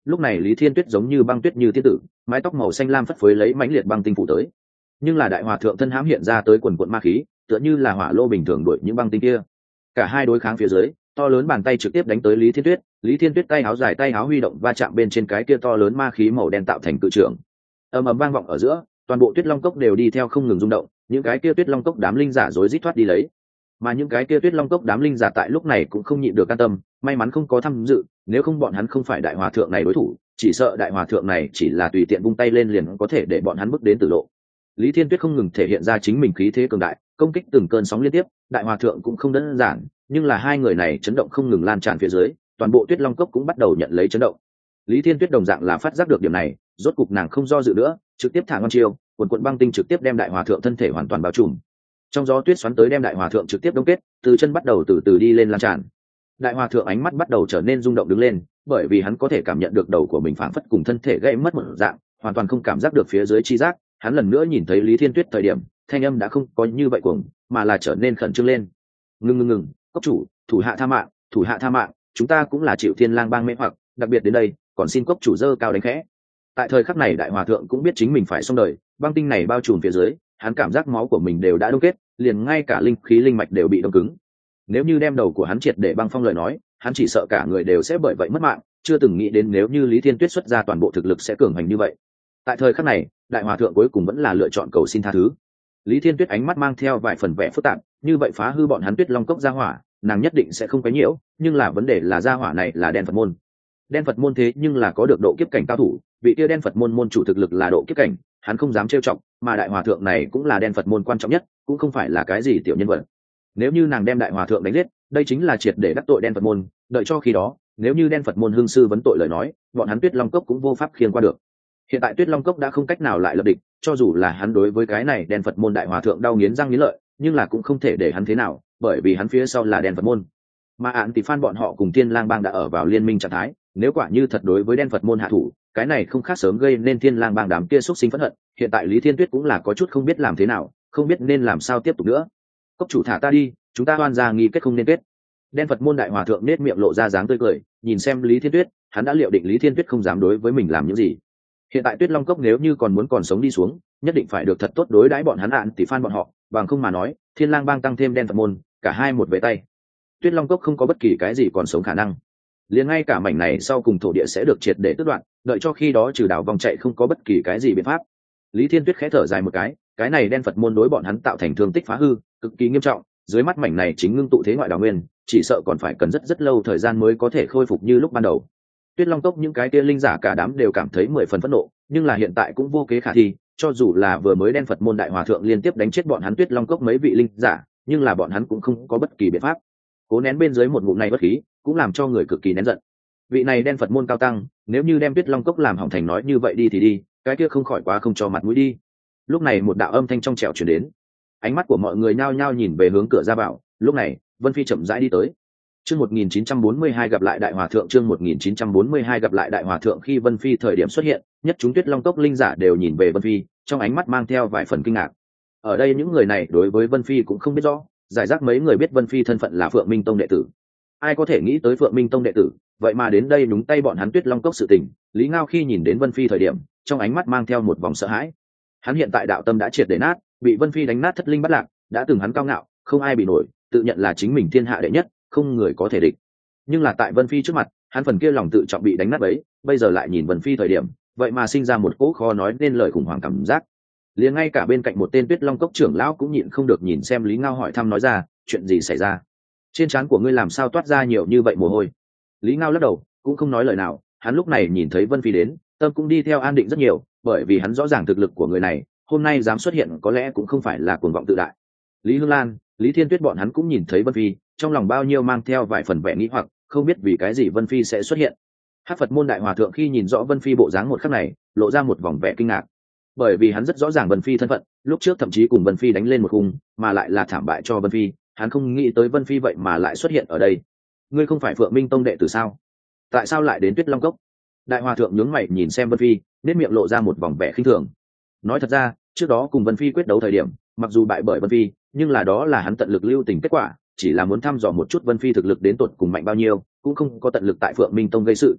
lúc này Lý Thiên Tuyết giống như băng tuyết như tiên tử, mái tóc màu xanh lam phất phới lấy mãnh liệt băng tinh phủ tới. Nhưng là đại hòa thượng thân hãm hiện ra tới quần quận ma khí, tựa như là hỏa lô bình thường đuổi những băng tinh kia. Cả hai đối kháng phía dưới, to lớn bàn tay trực tiếp đánh tới Lý Thiên Tuyết, Lý Thiên Tuyết tay áo dài tay áo huy động va chạm bên trên cái kia to lớn ma khí màu đen tạo thành cự trưởng. Ầm ầm vang vọng ở giữa, toàn bộ Tuyết Long cốc đều đi theo không ngừng rung động, những cái kia Tuyết Long cốc đám linh giả rối rít thoát đi lấy. Mà những cái kia Tuyết Long cốc đám linh giả tại lúc này cũng không nhịn được can tâm, may mắn không có tham dự, nếu không bọn hắn không phải đại hòa thượng này đối thủ, chỉ sợ đại hòa thượng này chỉ là tùy tiện vung tay lên liền có thể để bọn hắn bước đến tử lộ. Lý Thiên Tuyết không ngừng thể hiện ra chính mình khí thế cường đại, công kích từng cơn sóng liên tiếp, đại hòa thượng cũng không đơn giản, nhưng là hai người này chấn động không ngừng lan tràn phía dưới, toàn bộ Tuyết Long cốc cũng bắt đầu nhận lấy chấn động. Lý Thiên Tuyết đồng dạng là phát giác được điểm này, rốt cục nàng không do dự nữa, trực tiếp thả ngon chiêu, quần quần băng tinh trực tiếp đem đại hòa thượng thân thể hoàn toàn bao trùm. Trong gió tuyết xoắn tới đem đại hòa thượng trực tiếp đông kết, từ chân bắt đầu từ từ đi lên lan tràn. Đại hòa thượng ánh mắt bắt đầu trở nên rung động đứng lên, bởi vì hắn có thể cảm nhận được đầu của mình phảng phất cùng thân thể gãy mất một dạng, hoàn toàn không cảm giác được phía dưới chi giác. Hắn lần nữa nhìn thấy Lý Thiên Tuyết thời điểm, thanh âm đã không có như vậy cuồng, mà là trở nên khẩn trương lên. Ngưng ngưng ngừng, cốc chủ, thủ hạ tha mạng, thủ hạ tha mạng, chúng ta cũng là chịu Thiên Lang bang mê hoặc, đặc biệt đến đây, còn xin cốc chủ dơ cao đánh khẽ. Tại thời khắc này đại hòa thượng cũng biết chính mình phải xong đời, băng tinh này bao trùm phía dưới, hắn cảm giác máu của mình đều đã đông kết, liền ngay cả linh khí linh mạch đều bị đông cứng. Nếu như đem đầu của hắn triệt để băng phong lời nói, hắn chỉ sợ cả người đều sẽ bởi vậy mất mạng, chưa từng nghĩ đến nếu như Lý Thiên Tuyết xuất ra toàn bộ thực lực sẽ cường hành như vậy. Tại thời khắc này, đại hòa thượng cuối cùng vẫn là lựa chọn cầu xin tha thứ. Lý Thiên Tuyết ánh mắt mang theo vài phần vẻ phức tạp, như vậy phá hư bọn hắn Tuyết Long cốc gia hỏa, nàng nhất định sẽ không quấy nhiễu, nhưng là vấn đề là gia hỏa này là đen Phật môn. Đen Phật môn thế nhưng là có được độ kiếp cảnh cao thủ, vị kia đen Phật môn môn chủ thực lực là độ kiếp cảnh, hắn không dám trêu chọc, mà đại hòa thượng này cũng là đen Phật môn quan trọng nhất, cũng không phải là cái gì tiểu nhân vật. Nếu như nàng đem đại hòa thượng đánh giết, đây chính là triệt để đắc tội đen Phật môn, đợi cho khi đó, nếu như đen Phật môn hương sư vấn tội lời nói, bọn hắn Tuyết Long cốc cũng vô pháp khiêng qua được. Hiện tại Tuyết Long cốc đã không cách nào lại lập địch, cho dù là hắn đối với cái này đen Phật môn đại hòa thượng đau nghiến răng nghiến lợi, nhưng là cũng không thể để hắn thế nào, bởi vì hắn phía sau là đen Phật môn. Mà án tỷ phan bọn họ cùng Thiên Lang bang đã ở vào liên minh trạng thái, nếu quả như thật đối với đen Phật môn hạ thủ, cái này không khác sớm gây nên Thiên Lang bang đám kia xúc sinh phẫn hận. Hiện tại Lý Thiên Tuyết cũng là có chút không biết làm thế nào, không biết nên làm sao tiếp tục nữa. Cốc chủ thả ta đi, chúng ta oan gia nghi kết không nên kết. Đen Phật môn đại hòa thượng nét miệng lộ ra dáng tươi cười, nhìn xem Lý Thiên Tuyết, hắn đã liệu định Lý Thiên Tuyết không dám đối với mình làm những gì. Hiện tại Tuyết Long cốc nếu như còn muốn còn sống đi xuống, nhất định phải được thật tốt đối đãi bọn hắn án tỷ phan bọn họ, bằng không mà nói, Thiên Lang bang tăng thêm đen Phật môn, cả hai một về tay. Tuyết Long cốc không có bất kỳ cái gì còn sống khả năng. Liền ngay cả mảnh này sau cùng thổ địa sẽ được triệt để tước đoạn, đợi cho khi đó trừ đảo vòng chạy không có bất kỳ cái gì biện pháp. Lý Thiên Tuyết khẽ thở dài một cái, cái này đen Phật môn đối bọn hắn tạo thành thương tích phá hư, cực kỳ nghiêm trọng, dưới mắt mảnh này chính ngưng tụ thế ngoại đào nguyên, chỉ sợ còn phải cần rất rất lâu thời gian mới có thể khôi phục như lúc ban đầu. Tuyết Long cốc những cái kia linh giả cả đám đều cảm thấy mười phần phẫn nộ, nhưng là hiện tại cũng vô kế khả thi, cho dù là vừa mới đen Phật môn đại hòa thượng liên tiếp đánh chết bọn hắn Tuyết Long cốc mấy vị linh giả, nhưng là bọn hắn cũng không có bất kỳ biện pháp. Cố nén bên dưới một ngụm này bất khí, cũng làm cho người cực kỳ nén giận. Vị này đen Phật môn cao tăng, nếu như đem Tuyết Long cốc làm hỏng thành nói như vậy đi thì đi, cái kia không khỏi quá không cho mặt mũi đi. Lúc này một đạo âm thanh trong trẻo truyền đến, ánh mắt của mọi người nhao nhao nhìn về hướng cửa ra vào. Lúc này Vân Phi chậm rãi đi tới. Chương một nghìn chín trăm bốn mươi hai gặp lại đại hòa thượng. Chương một nghìn chín trăm bốn mươi hai gặp lại đại hòa thượng. Khi Vân Phi thời điểm xuất hiện, nhất chúng Tuyết Long cốc linh giả đều nhìn về Vân Phi, trong ánh mắt mang theo vài phần kinh ngạc. Ở đây những người này đối với Vân Phi cũng không biết rõ, giải rác mấy người biết Vân Phi thân phận là Phượng Minh Tông đệ tử. Ai có thể nghĩ tới Phượng Minh Tông đệ tử, vậy mà đến đây đúng tay bọn hắn Tuyết Long cốc sự tình. Lý Ngao khi nhìn đến Vân Phi thời điểm, trong ánh mắt mang theo một vòng sợ hãi. Hắn hiện tại đạo tâm đã triệt để nát, bị Vân Phi đánh nát thất linh bất lạc, đã từng hắn cao ngạo, không ai bị nổi, tự nhận là chính mình thiên hạ đệ nhất, không người có thể địch. Nhưng là tại Vân Phi trước mặt, hắn phần kia lòng tự trọng bị đánh nát ấy, bây giờ lại nhìn Vân Phi thời điểm, vậy mà sinh ra một cỗ khó nói nên lời khủng hoảng cảm giác. Liền ngay cả bên cạnh một tên Tuyết Long cốc trưởng lão cũng nhịn không được nhìn xem Lý Ngao hỏi thăm nói ra, chuyện gì xảy ra? Trên trán của ngươi làm sao toát ra nhiều như vậy mồ hôi? Lý Ngao lắc đầu, cũng không nói lời nào. Hắn lúc này nhìn thấy Vân Phi đến, tâm cũng đi theo an định rất nhiều, bởi vì hắn rõ ràng thực lực của người này, hôm nay dám xuất hiện có lẽ cũng không phải là cuồng vọng tự đại. Lý Hương Lan, Lý Thiên Tuyết bọn hắn cũng nhìn thấy Vân Phi, trong lòng bao nhiêu mang theo vài phần vẻ nghĩ hoặc, không biết vì cái gì Vân Phi sẽ xuất hiện. Hắc Phật môn đại hòa thượng khi nhìn rõ Vân Phi bộ dáng một khắc này, lộ ra một vòng vẻ kinh ngạc, bởi vì hắn rất rõ ràng Vân Phi thân phận, lúc trước thậm chí cùng Vân Phi đánh lên một khung, mà lại là thảm bại cho Vân Phi, hắn không nghĩ tới Vân Phi vậy mà lại xuất hiện ở đây. Ngươi không phải Phượng Minh Tông đệ tử sao? Tại sao lại đến Tuyết Long cốc? Đại hòa thượng nhướng mày nhìn xem Vân Phi, nét miệng lộ ra một vòng vẻ khinh thường. Nói thật ra, trước đó cùng Vân Phi quyết đấu thời điểm, mặc dù bại bởi Vân Phi, nhưng là đó là hắn tận lực lưu tình kết quả, chỉ là muốn thăm dò một chút Vân Phi thực lực đến tột cùng mạnh bao nhiêu, cũng không có tận lực tại Phượng Minh Tông gây sự.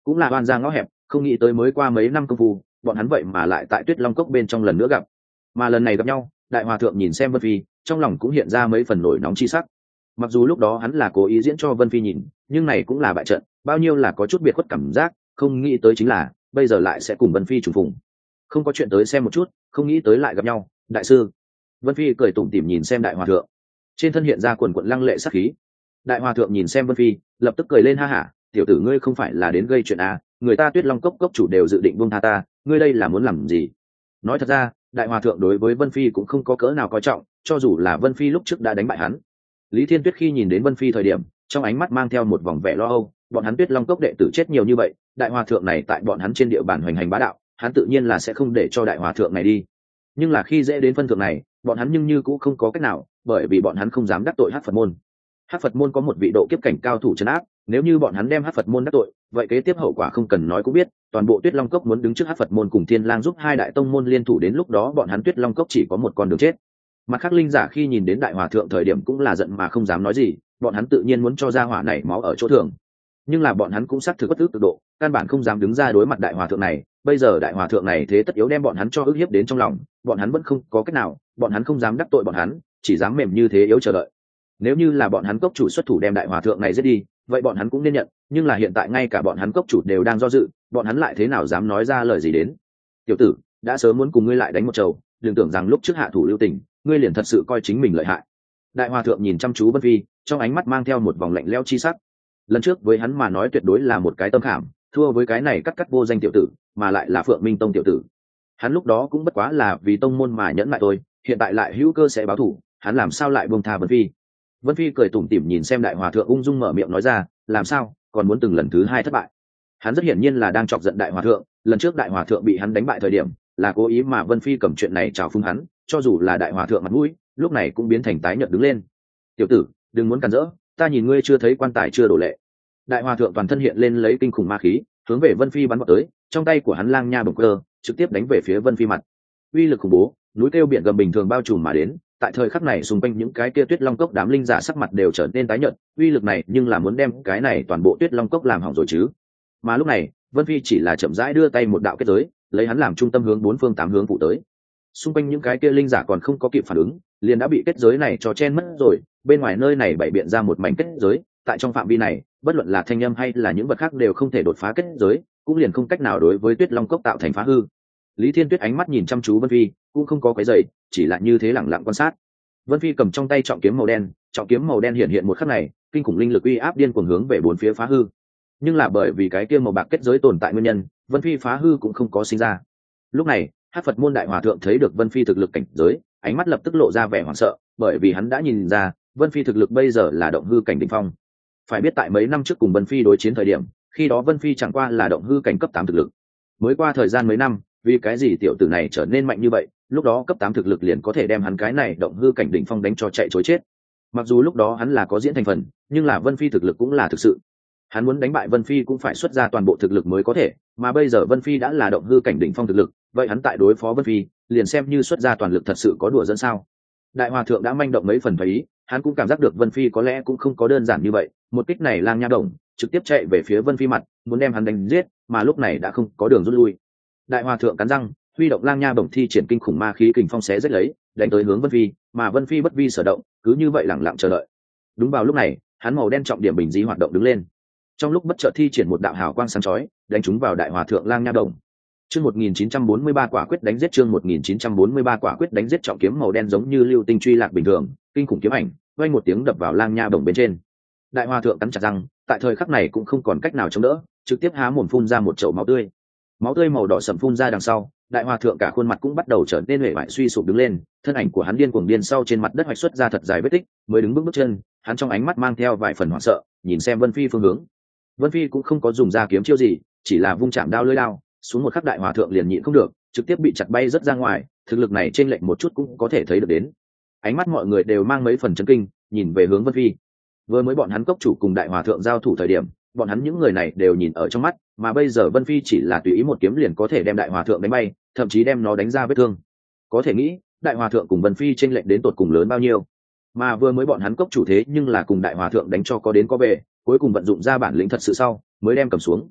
cũng là oan ra ngõ hẹp, không nghĩ tới mới qua mấy năm công phu bọn hắn vậy mà lại tại Tuyết Long Cốc bên trong lần nữa gặp. Mà lần này gặp nhau, đại hòa thượng nhìn xem Vân Phi, trong lòng cũng hiện ra mấy phần nổi nóng chi sắc. Mặc dù lúc đó hắn là cố ý diễn cho Vân Phi nhìn, nhưng này cũng là bại trận, bao nhiêu là có chút biệt khuất cảm giác, không nghĩ tới chính là bây giờ lại sẽ cùng Vân Phi trùng phùng. Không có chuyện tới xem một chút, không nghĩ tới lại gặp nhau, đại sư. Vân Phi cười tủm tỉm nhìn xem đại hòa thượng, trên thân hiện ra quần quần lăng lệ sát khí. Đại hòa thượng nhìn xem Vân Phi, lập tức cười lên ha hả, tiểu tử ngươi không phải là đến gây chuyện à, người ta Tuyết Long Cốc cốc chủ đều dự định buông tha ta, ngươi đây là muốn làm gì? Nói thật ra, đại hòa thượng đối với Vân Phi cũng không có cỡ nào coi trọng, cho dù là Vân Phi lúc trước đã đánh bại hắn. Lý Thiên Tuyết khi nhìn đến Vân Phi thời điểm, trong ánh mắt mang theo một vòng vẻ lo âu, bọn hắn Tuyết Long Cốc đệ tử chết nhiều như vậy, đại hòa thượng này tại bọn hắn trên địa bàn hoành hành bá đạo, hắn tự nhiên là sẽ không để cho đại hòa thượng này đi. Nhưng là khi dễ đến phân thượng này, bọn hắn nhưng như cũng không có cách nào, bởi vì bọn hắn không dám đắc tội Hắc Phật môn. Hắc Phật môn có một vị độ kiếp cảnh cao thủ trấn áp, nếu như bọn hắn đem Hắc Phật môn đắc tội, vậy kế tiếp hậu quả không cần nói cũng biết, toàn bộ Tuyết Long Cốc muốn đứng trước Hắc Phật môn cùng Thiên Lang giúp hai đại tông môn liên thủ, đến lúc đó bọn hắn Tuyết Long Cốc chỉ có một con đường chết. Mặt khác linh giả khi nhìn đến đại hòa thượng thời điểm cũng là giận mà không dám nói gì, bọn hắn tự nhiên muốn cho ra hỏa này máu ở chỗ thường, nhưng là bọn hắn cũng xác thực bất ức cực độ, căn bản không dám đứng ra đối mặt đại hòa thượng này. Bây giờ đại hòa thượng này thế tất yếu đem bọn hắn cho ức hiếp đến trong lòng, bọn hắn vẫn không có cách nào, bọn hắn không dám đắc tội bọn hắn, chỉ dám mềm như thế yếu chờ đợi. Nếu như là bọn hắn cốc chủ xuất thủ đem đại hòa thượng này giết đi, vậy bọn hắn cũng nên nhận, nhưng là hiện tại ngay cả bọn hắn cốc chủ đều đang do dự, bọn hắn lại thế nào dám nói ra lời gì đến. Tiểu tử, đã sớm muốn cùng ngươi lại đánh một trầu, đừng tưởng rằng lúc trước hạ thủ lưu tình, ngươi liền thật sự coi chính mình lợi hại. Đại hòa thượng nhìn chăm chú Vân Phi, trong ánh mắt mang theo một vòng lạnh lẽo chi sắc. Lần trước với hắn mà nói tuyệt đối là một cái tâm khảm, thua với cái này cắt cắt vô danh tiểu tử, mà lại là Phượng Minh Tông tiểu tử. Hắn lúc đó cũng bất quá là vì tông môn mà nhẫn lại thôi, hiện tại lại hữu cơ sẽ báo thù, hắn làm sao lại buông tha Vân Phi. Vân Phi cười tủm tỉm nhìn xem đại hòa thượng, ung dung mở miệng nói ra, làm sao còn muốn từng lần thứ hai thất bại. Hắn rất hiển nhiên là đang chọc giận đại hòa thượng, lần trước đại hòa thượng bị hắn đánh bại thời điểm là cố ý, mà Vân Phi cầm chuyện này chào phúng hắn, cho dù là đại hòa thượng mặt mũi lúc này cũng biến thành tái nhợt đứng lên. Tiểu tử, đừng muốn cản rỡ, ta nhìn ngươi chưa thấy quan tài chưa đổ lệ. Đại hòa thượng toàn thân hiện lên lấy kinh khủng ma khí, hướng về Vân Phi bắn vào tới, trong tay của hắn lang nha bổng cơ trực tiếp đánh về phía Vân Phi mặt. Uy lực khủng bố, núi kêu biển gầm bình thường bao trùm mà đến. Tại thời khắc này xung quanh những cái kia Tuyết Long Cốc đám linh giả sắc mặt đều trở nên tái nhợt, uy lực này nhưng là muốn đem cái này toàn bộ Tuyết Long Cốc làm hỏng rồi chứ. Mà lúc này Vân Phi chỉ là chậm rãi đưa tay một đạo kết giới, lấy hắn làm trung tâm hướng bốn phương tám hướng phụ tới. Xung quanh những cái kia linh giả còn không có kịp phản ứng, liền đã bị kết giới này cho chen mất rồi. Bên ngoài nơi này bày biện ra một mảnh kết giới, tại trong phạm vi này bất luận là thanh âm hay là những vật khác đều không thể đột phá kết giới, cũng liền không cách nào đối với Tuyết Long Cốc tạo thành phá hư. Lý Thiên Tuyết ánh mắt nhìn chăm chú Vân Phi, cũng không có cái dậy, chỉ là như thế lẳng lặng quan sát. Vân Phi cầm trong tay trọng kiếm màu đen, trọng kiếm màu đen hiện hiện một khắc này, kinh khủng linh lực uy áp điên cuồng hướng về bốn phía phá hư. Nhưng là bởi vì cái kia màu bạc kết giới tồn tại nguyên nhân, Vân Phi phá hư cũng không có sinh ra. Lúc này, Hắc Phật môn đại hòa thượng thấy được Vân Phi thực lực cảnh giới, ánh mắt lập tức lộ ra vẻ hoảng sợ, bởi vì hắn đã nhìn ra, Vân Phi thực lực bây giờ là động hư cảnh đỉnh phong. Phải biết tại mấy năm trước cùng Vân Phi đối chiến thời điểm, khi đó Vân Phi chẳng qua là động hư cảnh cấp tám thực lực. Mới qua thời gian mấy năm, vì cái gì tiểu tử này trở nên mạnh như vậy, lúc đó cấp tám thực lực liền có thể đem hắn cái này động hư cảnh đỉnh phong đánh cho chạy trối chết. Mặc dù lúc đó hắn là có diễn thành phần, nhưng là Vân Phi thực lực cũng là thực sự. Hắn muốn đánh bại Vân Phi cũng phải xuất ra toàn bộ thực lực mới có thể, mà bây giờ Vân Phi đã là động hư cảnh đỉnh phong thực lực, vậy hắn tại đối phó Vân Phi, liền xem như xuất ra toàn lực thật sự có đùa dẫn sao? Đại hòa thượng đã manh động mấy phần thấy, hắn cũng cảm giác được Vân Phi có lẽ cũng không có đơn giản như vậy, một kích này lang nha đồng trực tiếp chạy về phía Vân Phi mặt, muốn đem hắn đánh giết, mà lúc này đã không có đường rút lui. Đại hòa thượng cắn răng, huy động lang nha bổng thi triển kinh khủng ma khí kình phong xé rách lấy, đánh tới hướng Vân Phi, mà Vân Phi bất vi sở động, cứ như vậy lặng lặng chờ đợi. Đúng vào lúc này, hắn màu đen trọng điểm bình di hoạt động đứng lên, trong lúc bất chợt thi triển một đạo hào quang sáng chói, đánh trúng vào đại hòa thượng lang nha bổng. Chương một nghìn chín trăm bốn mươi ba quả quyết đánh giết, chương một nghìn chín trăm bốn mươi ba quả quyết đánh giết, trọng kiếm màu đen giống như lưu tinh truy lạc bình thường, kinh khủng kiếm ảnh, vang một tiếng đập vào lang nha bổng bên trên. Đại hòa thượng cắn chặt răng, tại thời khắc này cũng không còn cách nào chống đỡ, trực tiếp há mồm phun ra một chậu máu tươi. Máu tươi màu đỏ sẫm phun ra đằng sau, đại hòa thượng cả khuôn mặt cũng bắt đầu trở nên uể oải suy sụp đứng lên, thân ảnh của hắn điên cuồng điên sau trên mặt đất hoạch xuất ra thật dài vết tích, mới đứng bước bước chân, hắn trong ánh mắt mang theo vài phần hoảng sợ, nhìn xem Vân Phi phương hướng. Vân Phi cũng không có dùng ra kiếm chiêu gì, chỉ là vung chạm đao lưỡi đao, xuống một khắc đại hòa thượng liền nhịn không được, trực tiếp bị chặt bay rất ra ngoài, thực lực này trên lệch một chút cũng có thể thấy được đến. Ánh mắt mọi người đều mang mấy phần chấn kinh, nhìn về hướng Vân Phi. Vừa mới bọn hắn cốc chủ cùng đại hòa thượng giao thủ thời điểm, bọn hắn những người này đều nhìn ở trong mắt, mà bây giờ Vân Phi chỉ là tùy ý một kiếm liền có thể đem đại hòa thượng đánh bay, thậm chí đem nó đánh ra vết thương. Có thể nghĩ, đại hòa thượng cùng Vân Phi chênh lệch đến tột cùng lớn bao nhiêu. Mà vừa mới bọn hắn cốc chủ thế nhưng là cùng đại hòa thượng đánh cho có đến có về, cuối cùng vận dụng ra bản lĩnh thật sự sau, mới đem cầm xuống.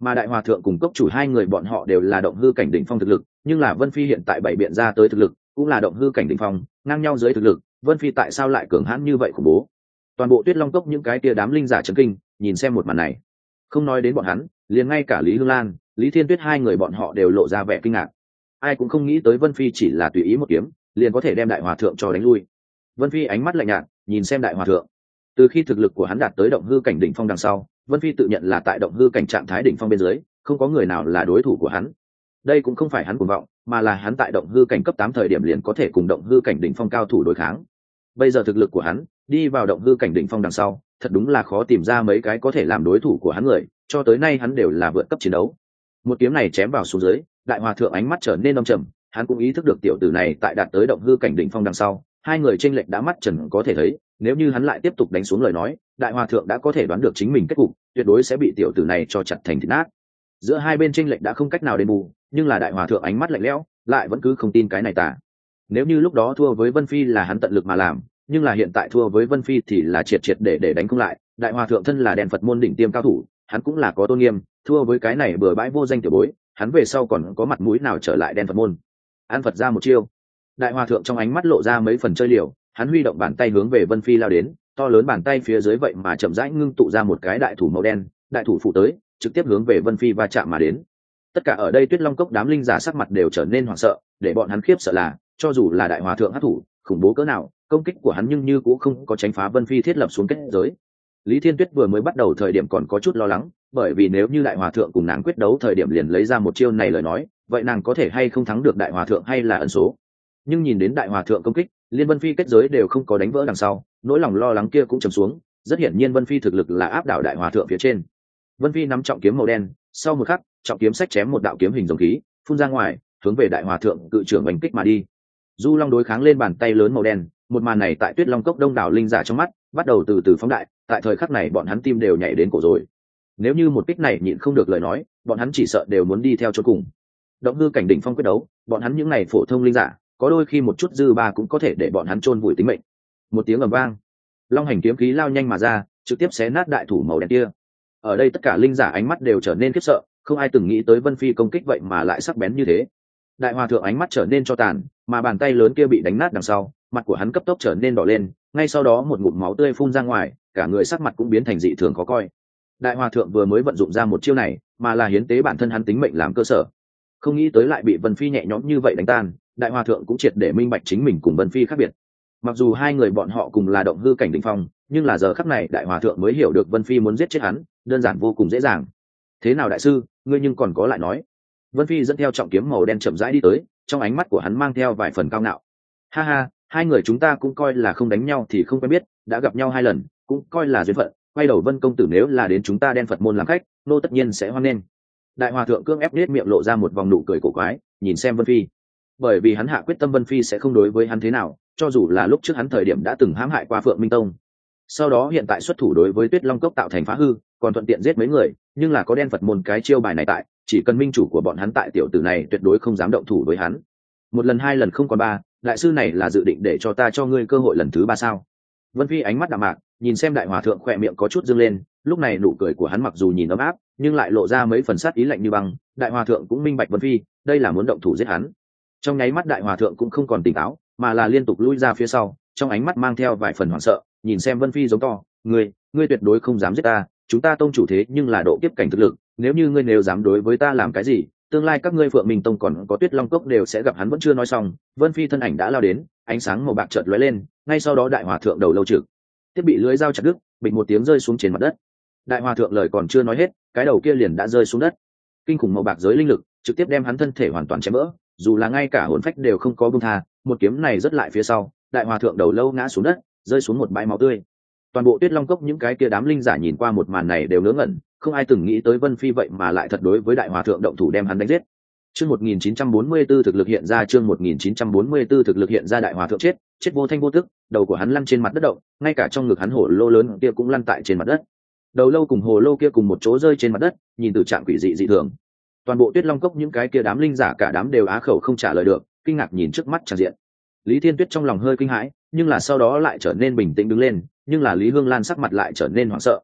mà đại hòa thượng cùng cốc chủ hai người bọn họ đều là động hư cảnh đỉnh phong thực lực, nhưng là Vân Phi hiện tại bảy biện ra tới thực lực cũng là động hư cảnh đỉnh phong, ngang nhau dưới thực lực, Vân Phi tại sao lại cường hãn như vậy khủng bố? Toàn bộ Tuyết Long cốc những cái tia đám linh giả chấn kinh, nhìn xem một màn này. Không nói đến bọn hắn, liền ngay cả Lý Hương Lan, Lý Thiên Tuyết hai người bọn họ đều lộ ra vẻ kinh ngạc. Ai cũng không nghĩ tới Vân Phi chỉ là tùy ý một kiếm, liền có thể đem đại hòa thượng cho đánh lui. Vân Phi ánh mắt lạnh nhạt, nhìn xem đại hòa thượng. Từ khi thực lực của hắn đạt tới động hư cảnh đỉnh phong đằng sau, Vân Phi tự nhận là tại động hư cảnh trạng thái đỉnh phong bên dưới, không có người nào là đối thủ của hắn. Đây cũng không phải hắn cuồng vọng, mà là hắn tại động hư cảnh cấp tám thời điểm liền có thể cùng động hư cảnh đỉnh phong cao thủ đối kháng. Bây giờ thực lực của hắn đi vào động hư cảnh đỉnh phong đằng sau, thật đúng là khó tìm ra mấy cái có thể làm đối thủ của hắn người, cho tới nay hắn đều là vượt cấp chiến đấu. Một kiếm này chém vào xuống dưới, đại hòa thượng ánh mắt trở nên âm trầm, hắn cũng ý thức được tiểu tử này tại đạt tới động hư cảnh đỉnh phong đằng sau, hai người chênh lệch đã mắt trần có thể thấy, nếu như hắn lại tiếp tục đánh xuống lời nói, đại hòa thượng đã có thể đoán được chính mình kết cục, tuyệt đối sẽ bị tiểu tử này cho chặt thành thịt nát. Giữa hai bên chênh lệch đã không cách nào đền bù, nhưng là đại hòa thượng ánh mắt lạnh lẽo, lại vẫn cứ không tin cái này tả. Nếu như lúc đó thua với Vân Phi là hắn tận lực mà làm, nhưng là hiện tại thua với Vân Phi thì là triệt triệt để để đánh không lại. Đại hòa thượng thân là đèn Phật môn đỉnh tiêm cao thủ, hắn cũng là có tôn nghiêm, thua với cái này bừa bãi vô danh tiểu bối, hắn về sau còn có mặt mũi nào trở lại đèn Phật môn? An Phật ra một chiêu. Đại hòa thượng trong ánh mắt lộ ra mấy phần chơi liều, hắn huy động bàn tay hướng về Vân Phi lao đến, to lớn bàn tay phía dưới vậy mà chậm rãi ngưng tụ ra một cái đại thủ màu đen, đại thủ phụ tới, trực tiếp hướng về Vân Phi va chạm mà đến. Tất cả ở đây Tuyết Long cốc đám linh giả sắc mặt đều trở nên hoảng sợ, để bọn hắn khiếp sợ là, cho dù là đại hòa thượng hắc thủ, khủng bố cỡ nào, công kích của hắn nhưng như cũng không có tránh phá Vân Phi thiết lập xuống kết giới. Lý Thiên Tuyết vừa mới bắt đầu thời điểm còn có chút lo lắng, bởi vì nếu như đại hòa thượng cùng nàng quyết đấu thời điểm liền lấy ra một chiêu này lời nói, vậy nàng có thể hay không thắng được đại hòa thượng hay là ẩn số. Nhưng nhìn đến đại hòa thượng công kích, liên Vân Phi kết giới đều không có đánh vỡ đằng sau, nỗi lòng lo lắng kia cũng trầm xuống, rất hiển nhiên Vân Phi thực lực là áp đảo đại hòa thượng phía trên. Vân Phi nắm trọng kiếm màu đen, sau một khắc, trọng kiếm sách chém một đạo kiếm hình rồng khí, phun ra ngoài, hướng về đại hòa thượng cự trưởng đánh kích mà đi. Du Long đối kháng lên bàn tay lớn màu đen, một màn này tại Tuyết Long cốc đông đảo linh giả trong mắt, bắt đầu từ từ phóng đại, tại thời khắc này bọn hắn tim đều nhảy đến cổ rồi. Nếu như một kích này nhịn không được lời nói, bọn hắn chỉ sợ đều muốn đi theo chôn cùng. Động hư cảnh đỉnh phong quyết đấu, bọn hắn những này phổ thông linh giả, có đôi khi một chút dư ba cũng có thể để bọn hắn chôn vùi tính mệnh. Một tiếng ầm vang, long hành kiếm khí lao nhanh mà ra, trực tiếp xé nát đại thủ màu đen kia. Ở đây tất cả linh giả ánh mắt đều trở nên khiếp sợ, không ai từng nghĩ tới Vân Phi công kích vậy mà lại sắc bén như thế. Đại hòa thượng ánh mắt trở nên cho tàn, mà bàn tay lớn kia bị đánh nát đằng sau, mặt của hắn cấp tốc trở nên đỏ lên, ngay sau đó một ngụm máu tươi phun ra ngoài, cả người sắc mặt cũng biến thành dị thường khó coi. Đại hòa thượng vừa mới vận dụng ra một chiêu này, mà là hiến tế bản thân hắn tính mệnh làm cơ sở, không nghĩ tới lại bị Vân Phi nhẹ nhõm như vậy đánh tan. Đại hòa thượng cũng triệt để minh bạch chính mình cùng Vân Phi khác biệt. Mặc dù hai người bọn họ cùng là động hư cảnh đỉnh phong, nhưng là giờ khắc này đại hòa thượng mới hiểu được Vân Phi muốn giết chết hắn, đơn giản vô cùng dễ dàng. Thế nào đại sư, ngươi nhưng còn có lại nói. Vân Phi dẫn theo trọng kiếm màu đen chậm rãi đi tới, trong ánh mắt của hắn mang theo vài phần cao ngạo. Ha ha, hai người chúng ta cũng coi là không đánh nhau thì không quen biết, đã gặp nhau hai lần, cũng coi là duyên phận. Quay đầu Vân công tử nếu là đến chúng ta đen Phật môn làm khách, nô tất nhiên sẽ hoan nghênh. Đại hòa thượng cưỡng ép nết miệng lộ ra một vòng nụ cười cổ quái, nhìn xem Vân Phi. Bởi vì hắn hạ quyết tâm Vân Phi sẽ không đối với hắn thế nào, cho dù là lúc trước hắn thời điểm đã từng hãm hại qua Phượng Minh Tông, sau đó hiện tại xuất thủ đối với Tuyết Long cốc tạo thành phá hư, còn thuận tiện giết mấy người, nhưng là có đen Phật môn cái chiêu bài này tại, chỉ cần minh chủ của bọn hắn tại, tiểu tử này tuyệt đối không dám động thủ với hắn. Một lần hai lần không còn ba, đại sư này là dự định để cho ta cho ngươi cơ hội lần thứ ba sao? Vân Phi ánh mắt đạm mạc, nhìn xem đại hòa thượng khỏe miệng có chút dương lên, lúc này nụ cười của hắn mặc dù nhìn ấm áp, nhưng lại lộ ra mấy phần sát ý lạnh như băng. Đại hòa thượng cũng minh bạch Vân Phi, đây là muốn động thủ giết hắn. Trong nháy mắt đại hòa thượng cũng không còn tỉnh táo, mà là liên tục lui ra phía sau, trong ánh mắt mang theo vài phần hoảng sợ, nhìn xem Vân Phi giống to, ngươi, ngươi tuyệt đối không dám giết ta, chúng ta tông chủ thế nhưng là độ kiếp cảnh thực lực, nếu như ngươi nếu dám đối với ta làm cái gì, tương lai các ngươi Phượng Minh Tông còn có Tuyết Long cốc đều sẽ gặp hắn. Vẫn chưa nói xong, Vân Phi thân ảnh đã lao đến, ánh sáng màu bạc chợt lóe lên, ngay sau đó đại hòa thượng đầu lâu trực tiếp bị lưỡi dao chặt đứt, bịch một tiếng rơi xuống trên mặt đất. Đại hòa thượng lời còn chưa nói hết, cái đầu kia liền đã rơi xuống đất. Kinh khủng màu bạc giới linh lực trực tiếp đem hắn thân thể hoàn toàn chém vỡ, dù là ngay cả hồn phách đều không có buông tha, một kiếm này rất lại phía sau, đại hòa thượng đầu lâu ngã xuống đất, rơi xuống một bãi máu tươi. Toàn bộ Tuyết Long cốc những cái kia đám linh giả nhìn qua một màn này đều ngớ ngẩn, không ai từng nghĩ tới Vân Phi vậy mà lại thật đối với đại hòa thượng động thủ đem hắn đánh giết. Chương một nghìn chín trăm bốn mươi tư thực lực hiện ra, chương một nghìn chín trăm bốn mươi tư thực lực hiện ra, đại hòa thượng chết, chết vô thanh vô tức, đầu của hắn lăn trên mặt đất động, ngay cả trong ngực hắn hổ lô lớn kia cũng lăn tại trên mặt đất. Đầu lâu cùng hồ lô kia cùng một chỗ rơi trên mặt đất, nhìn từ trạng quỷ dị dị thường. Toàn bộ Tuyết Long cốc những cái kia đám linh giả cả đám đều á khẩu không trả lời được, kinh ngạc nhìn trước mắt tràn diện. Lý Thiên Tuyết trong lòng hơi kinh hãi, nhưng là sau đó lại trở nên bình tĩnh đứng lên, nhưng là Lý Hương Lan sắc mặt lại trở nên hoảng sợ.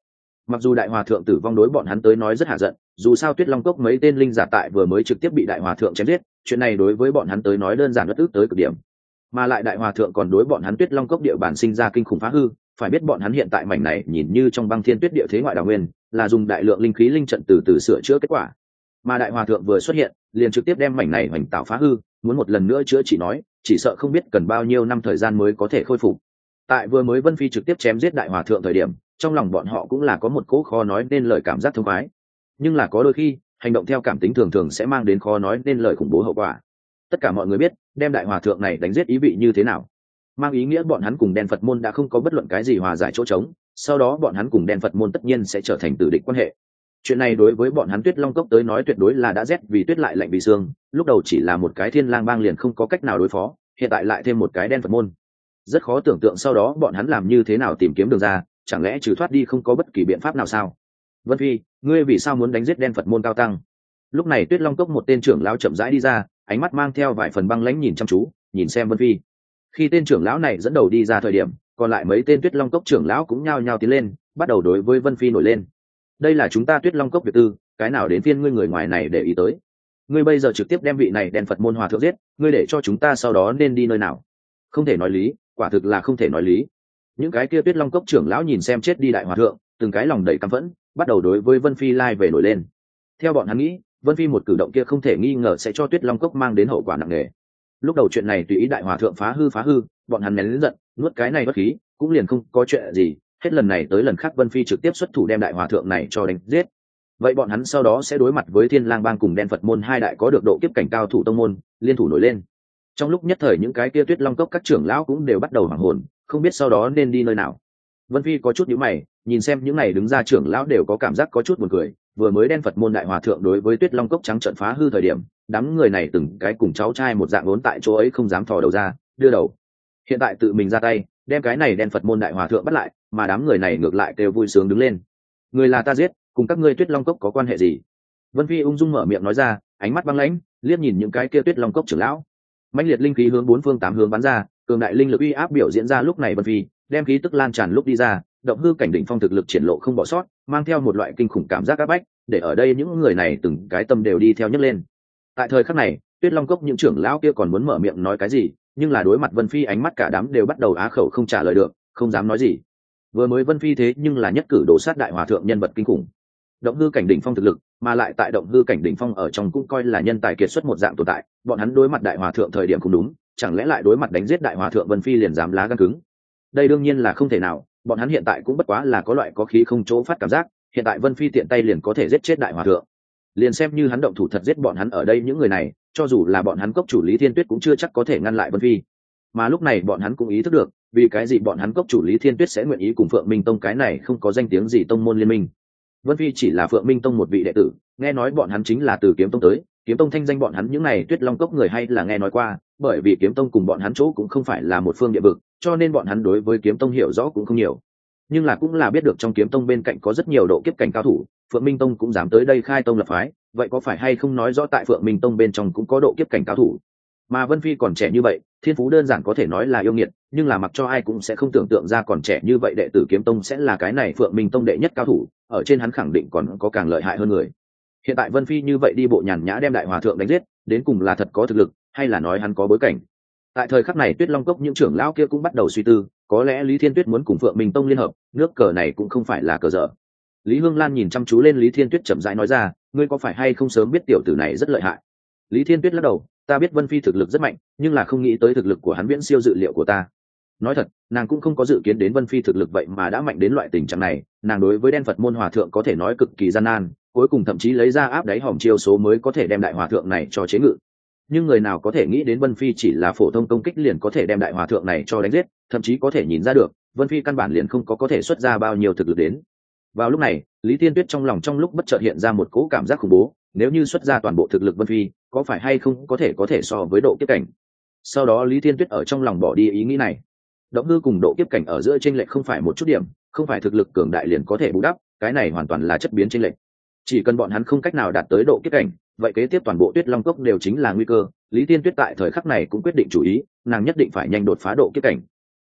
Mặc dù đại hòa thượng tử vong đối bọn hắn tới nói rất hạ giận, dù sao Tuyết Long Cốc mấy tên linh giả tại vừa mới trực tiếp bị đại hòa thượng chém giết, chuyện này đối với bọn hắn tới nói đơn giản bất ức tới cực điểm. Mà lại đại hòa thượng còn đối bọn hắn Tuyết Long Cốc địa bản sinh ra kinh khủng phá hư, phải biết bọn hắn hiện tại mảnh này nhìn như trong băng thiên tuyết địa thế ngoại đào nguyên, là dùng đại lượng linh khí linh trận từ từ sửa chữa kết quả. Mà đại hòa thượng vừa xuất hiện, liền trực tiếp đem mảnh này hoành tạo phá hư, muốn một lần nữa chữa trị nói, chỉ sợ không biết cần bao nhiêu năm thời gian mới có thể khôi phục. Tại vừa mới Vân Phi trực tiếp chém giết đại hòa thượng thời điểm, trong lòng bọn họ cũng là có một cỗ khó nói nên lời cảm giác thông khoái, nhưng là có đôi khi hành động theo cảm tính thường thường sẽ mang đến khó nói nên lời khủng bố hậu quả. Tất cả mọi người biết đem đại hòa thượng này đánh giết ý vị như thế nào, mang ý nghĩa bọn hắn cùng đen Phật môn đã không có bất luận cái gì hòa giải chỗ trống, sau đó bọn hắn cùng đen Phật môn tất nhiên sẽ trở thành tử địch quan hệ. Chuyện này đối với bọn hắn Tuyết Long Cốc tới nói tuyệt đối là đã rét vì tuyết lại lạnh vì xương, lúc đầu chỉ là một cái Thiên Lang bang liền không có cách nào đối phó, hiện tại lại thêm một cái đen Phật môn, rất khó tưởng tượng sau đó bọn hắn làm như thế nào tìm kiếm đường ra, chẳng lẽ trừ thoát đi không có bất kỳ biện pháp nào sao? Vân Phi, ngươi vì sao muốn đánh giết đen Phật môn cao tăng? Lúc này Tuyết Long Cốc một tên trưởng lão chậm rãi đi ra, ánh mắt mang theo vài phần băng lãnh nhìn chăm chú, nhìn xem Vân Phi. Khi tên trưởng lão này dẫn đầu đi ra thời điểm, còn lại mấy tên Tuyết Long Cốc trưởng lão cũng nhao nhao tiến lên, bắt đầu đối với Vân Phi nổi lên. Đây là chúng ta Tuyết Long Cốc việc tư, cái nào đến phiên ngươi người ngoài này để ý tới? Ngươi bây giờ trực tiếp đem vị này đen Phật môn hòa thượng giết, ngươi để cho chúng ta sau đó nên đi nơi nào? Không thể nói lý, quả thực là không thể nói lý. Những cái kia Tuyết Long Cốc trưởng lão nhìn xem chết đi đại hòa thượng, từng cái lòng đầy căm phẫn, bắt đầu đối với Vân Phi lai về nổi lên. Theo bọn hắn nghĩ, Vân Phi một cử động kia không thể nghi ngờ sẽ cho Tuyết Long Cốc mang đến hậu quả nặng nề. Lúc đầu chuyện này tùy ý đại hòa thượng phá hư phá hư, bọn hắn nén lớn giận, nuốt cái này bất khí, cũng liền không có chuyện gì. Hết lần này tới lần khác Vân Phi trực tiếp xuất thủ đem đại hòa thượng này cho đánh giết. Vậy bọn hắn sau đó sẽ đối mặt với Thiên Lang bang cùng đen Phật môn hai đại có được độ kiếp cảnh cao thủ tông môn, liên thủ nổi lên. Trong lúc nhất thời những cái kia Tuyết Long Cốc các trưởng lão cũng đều bắt đầu hoảng hồn, không biết sau đó nên đi nơi nào. Vân Phi có chút nhíu mày, nhìn xem những này đứng ra trưởng lão đều có cảm giác có chút buồn cười, vừa mới đen Phật môn đại hòa thượng đối với Tuyết Long Cốc trắng trợn phá hư thời điểm, đám người này từng cái cùng cháu trai một dạng ốn tại chỗ ấy không dám thò đầu ra, đưa đầu. Hiện tại tự mình ra tay, đem cái này đen Phật môn đại hòa thượng bắt lại, mà đám người này ngược lại kêu vui sướng đứng lên. Người là ta giết, cùng các ngươi Tuyết Long Cốc có quan hệ gì? Vân Phi ung dung mở miệng nói ra, ánh mắt băng lãnh, liếc nhìn những cái kia Tuyết Long Cốc trưởng lão. Mãnh liệt linh khí hướng bốn phương tám hướng bắn ra, cường đại linh lực uy áp biểu diễn ra lúc này Vân Phi, đem khí tức lan tràn lúc đi ra, động hư cảnh đỉnh phong thực lực triển lộ không bỏ sót, mang theo một loại kinh khủng cảm giác áp bách, để ở đây những người này từng cái tâm đều đi theo nhấc lên. Tại thời khắc này, Tuyết Long Cốc những trưởng lão kia còn muốn mở miệng nói cái gì, nhưng là đối mặt Vân Phi ánh mắt cả đám đều bắt đầu á khẩu không trả lời được, không dám nói gì. Vừa mới Vân Phi thế nhưng là nhất cử đổ sát đại hòa thượng nhân vật kinh khủng, động hư cảnh đỉnh phong thực lực, mà lại tại động hư cảnh đỉnh phong ở trong cũng coi là nhân tài kiệt xuất một dạng tồn tại, bọn hắn đối mặt đại hòa thượng thời điểm cũng đúng, chẳng lẽ lại đối mặt đánh giết đại hòa thượng Vân Phi liền dám lá gan cứng? Đây đương nhiên là không thể nào, bọn hắn hiện tại cũng bất quá là có loại có khí không chỗ phát cảm giác, hiện tại Vân Phi tiện tay liền có thể giết chết đại hòa thượng, liền xem như hắn động thủ thật giết bọn hắn ở đây những người này, cho dù là bọn hắn cốc chủ Lý Thiên Tuyết cũng chưa chắc có thể ngăn lại Vân Phi. Mà lúc này bọn hắn cũng ý thức được, vì cái gì bọn hắn cốc chủ Lý Thiên Tuyết sẽ nguyện ý cùng Phượng Minh Tông cái này không có danh tiếng gì tông môn liên minh. Vân Phi chỉ là Phượng Minh Tông một vị đệ tử, nghe nói bọn hắn chính là từ Kiếm Tông tới, Kiếm Tông thanh danh bọn hắn những này Tuyết Long Cốc người hay là nghe nói qua, bởi vì Kiếm Tông cùng bọn hắn chỗ cũng không phải là một phương địa vực, cho nên bọn hắn đối với Kiếm Tông hiểu rõ cũng không nhiều. Nhưng là cũng là biết được trong Kiếm Tông bên cạnh có rất nhiều độ kiếp cảnh cao thủ, Phượng Minh Tông cũng dám tới đây khai tông lập phái, vậy có phải hay không nói rõ tại Phượng Minh Tông bên trong cũng có độ kiếp cảnh cao thủ? Mà Vân Phi còn trẻ như vậy, thiên phú đơn giản có thể nói là yêu nghiệt, nhưng là mặc cho ai cũng sẽ không tưởng tượng ra còn trẻ như vậy đệ tử Kiếm Tông sẽ là cái này Phượng Minh Tông đệ nhất cao thủ, ở trên hắn khẳng định còn có càng lợi hại hơn người. Hiện tại Vân Phi như vậy đi bộ nhàn nhã đem đại hòa thượng đánh giết, đến cùng là thật có thực lực, hay là nói hắn có bối cảnh? Tại thời khắc này Tuyết Long Cốc những trưởng lão kia cũng bắt đầu suy tư, có lẽ Lý Thiên Tuyết muốn cùng Phượng Minh Tông liên hợp, nước cờ này cũng không phải là cờ dở. Lý Hương Lan nhìn chăm chú lên Lý Thiên Tuyết chậm rãi nói ra, ngươi có phải hay không sớm biết tiểu tử này rất lợi hại? Lý Thiên Tuyết lắc đầu, ta biết Vân Phi thực lực rất mạnh, nhưng là không nghĩ tới thực lực của hắn viễn siêu dự liệu của ta. Nói thật, nàng cũng không có dự kiến đến Vân Phi thực lực vậy mà đã mạnh đến loại tình trạng này, nàng đối với đen Phật môn hòa thượng có thể nói cực kỳ gian nan, cuối cùng thậm chí lấy ra áp đáy hòm chiêu số mới có thể đem đại hòa thượng này cho chế ngự. Nhưng người nào có thể nghĩ đến Vân Phi chỉ là phổ thông công kích liền có thể đem đại hòa thượng này cho đánh giết, thậm chí có thể nhìn ra được, Vân Phi căn bản liền không có có thể xuất ra bao nhiêu thực lực đến. Vào lúc này, Lý Thiên Tuyết trong lòng trong lúc bất chợt hiện ra một cỗ cảm giác khủng bố, nếu như xuất ra toàn bộ thực lực Vân Phi, có phải hay không có thể có thể so với độ kiếp cảnh. Sau đó Lý Thiên Tuyết ở trong lòng bỏ đi ý nghĩ này. Động hư cùng độ kiếp cảnh ở giữa chênh lệch không phải một chút điểm, không phải thực lực cường đại liền có thể bù đắp, cái này hoàn toàn là chất biến chênh lệch. Chỉ cần bọn hắn không cách nào đạt tới độ kiếp cảnh, vậy kế tiếp toàn bộ Tuyết Long Cốc đều chính là nguy cơ. Lý Thiên Tuyết tại thời khắc này cũng quyết định chủ ý, nàng nhất định phải nhanh đột phá độ kiếp cảnh.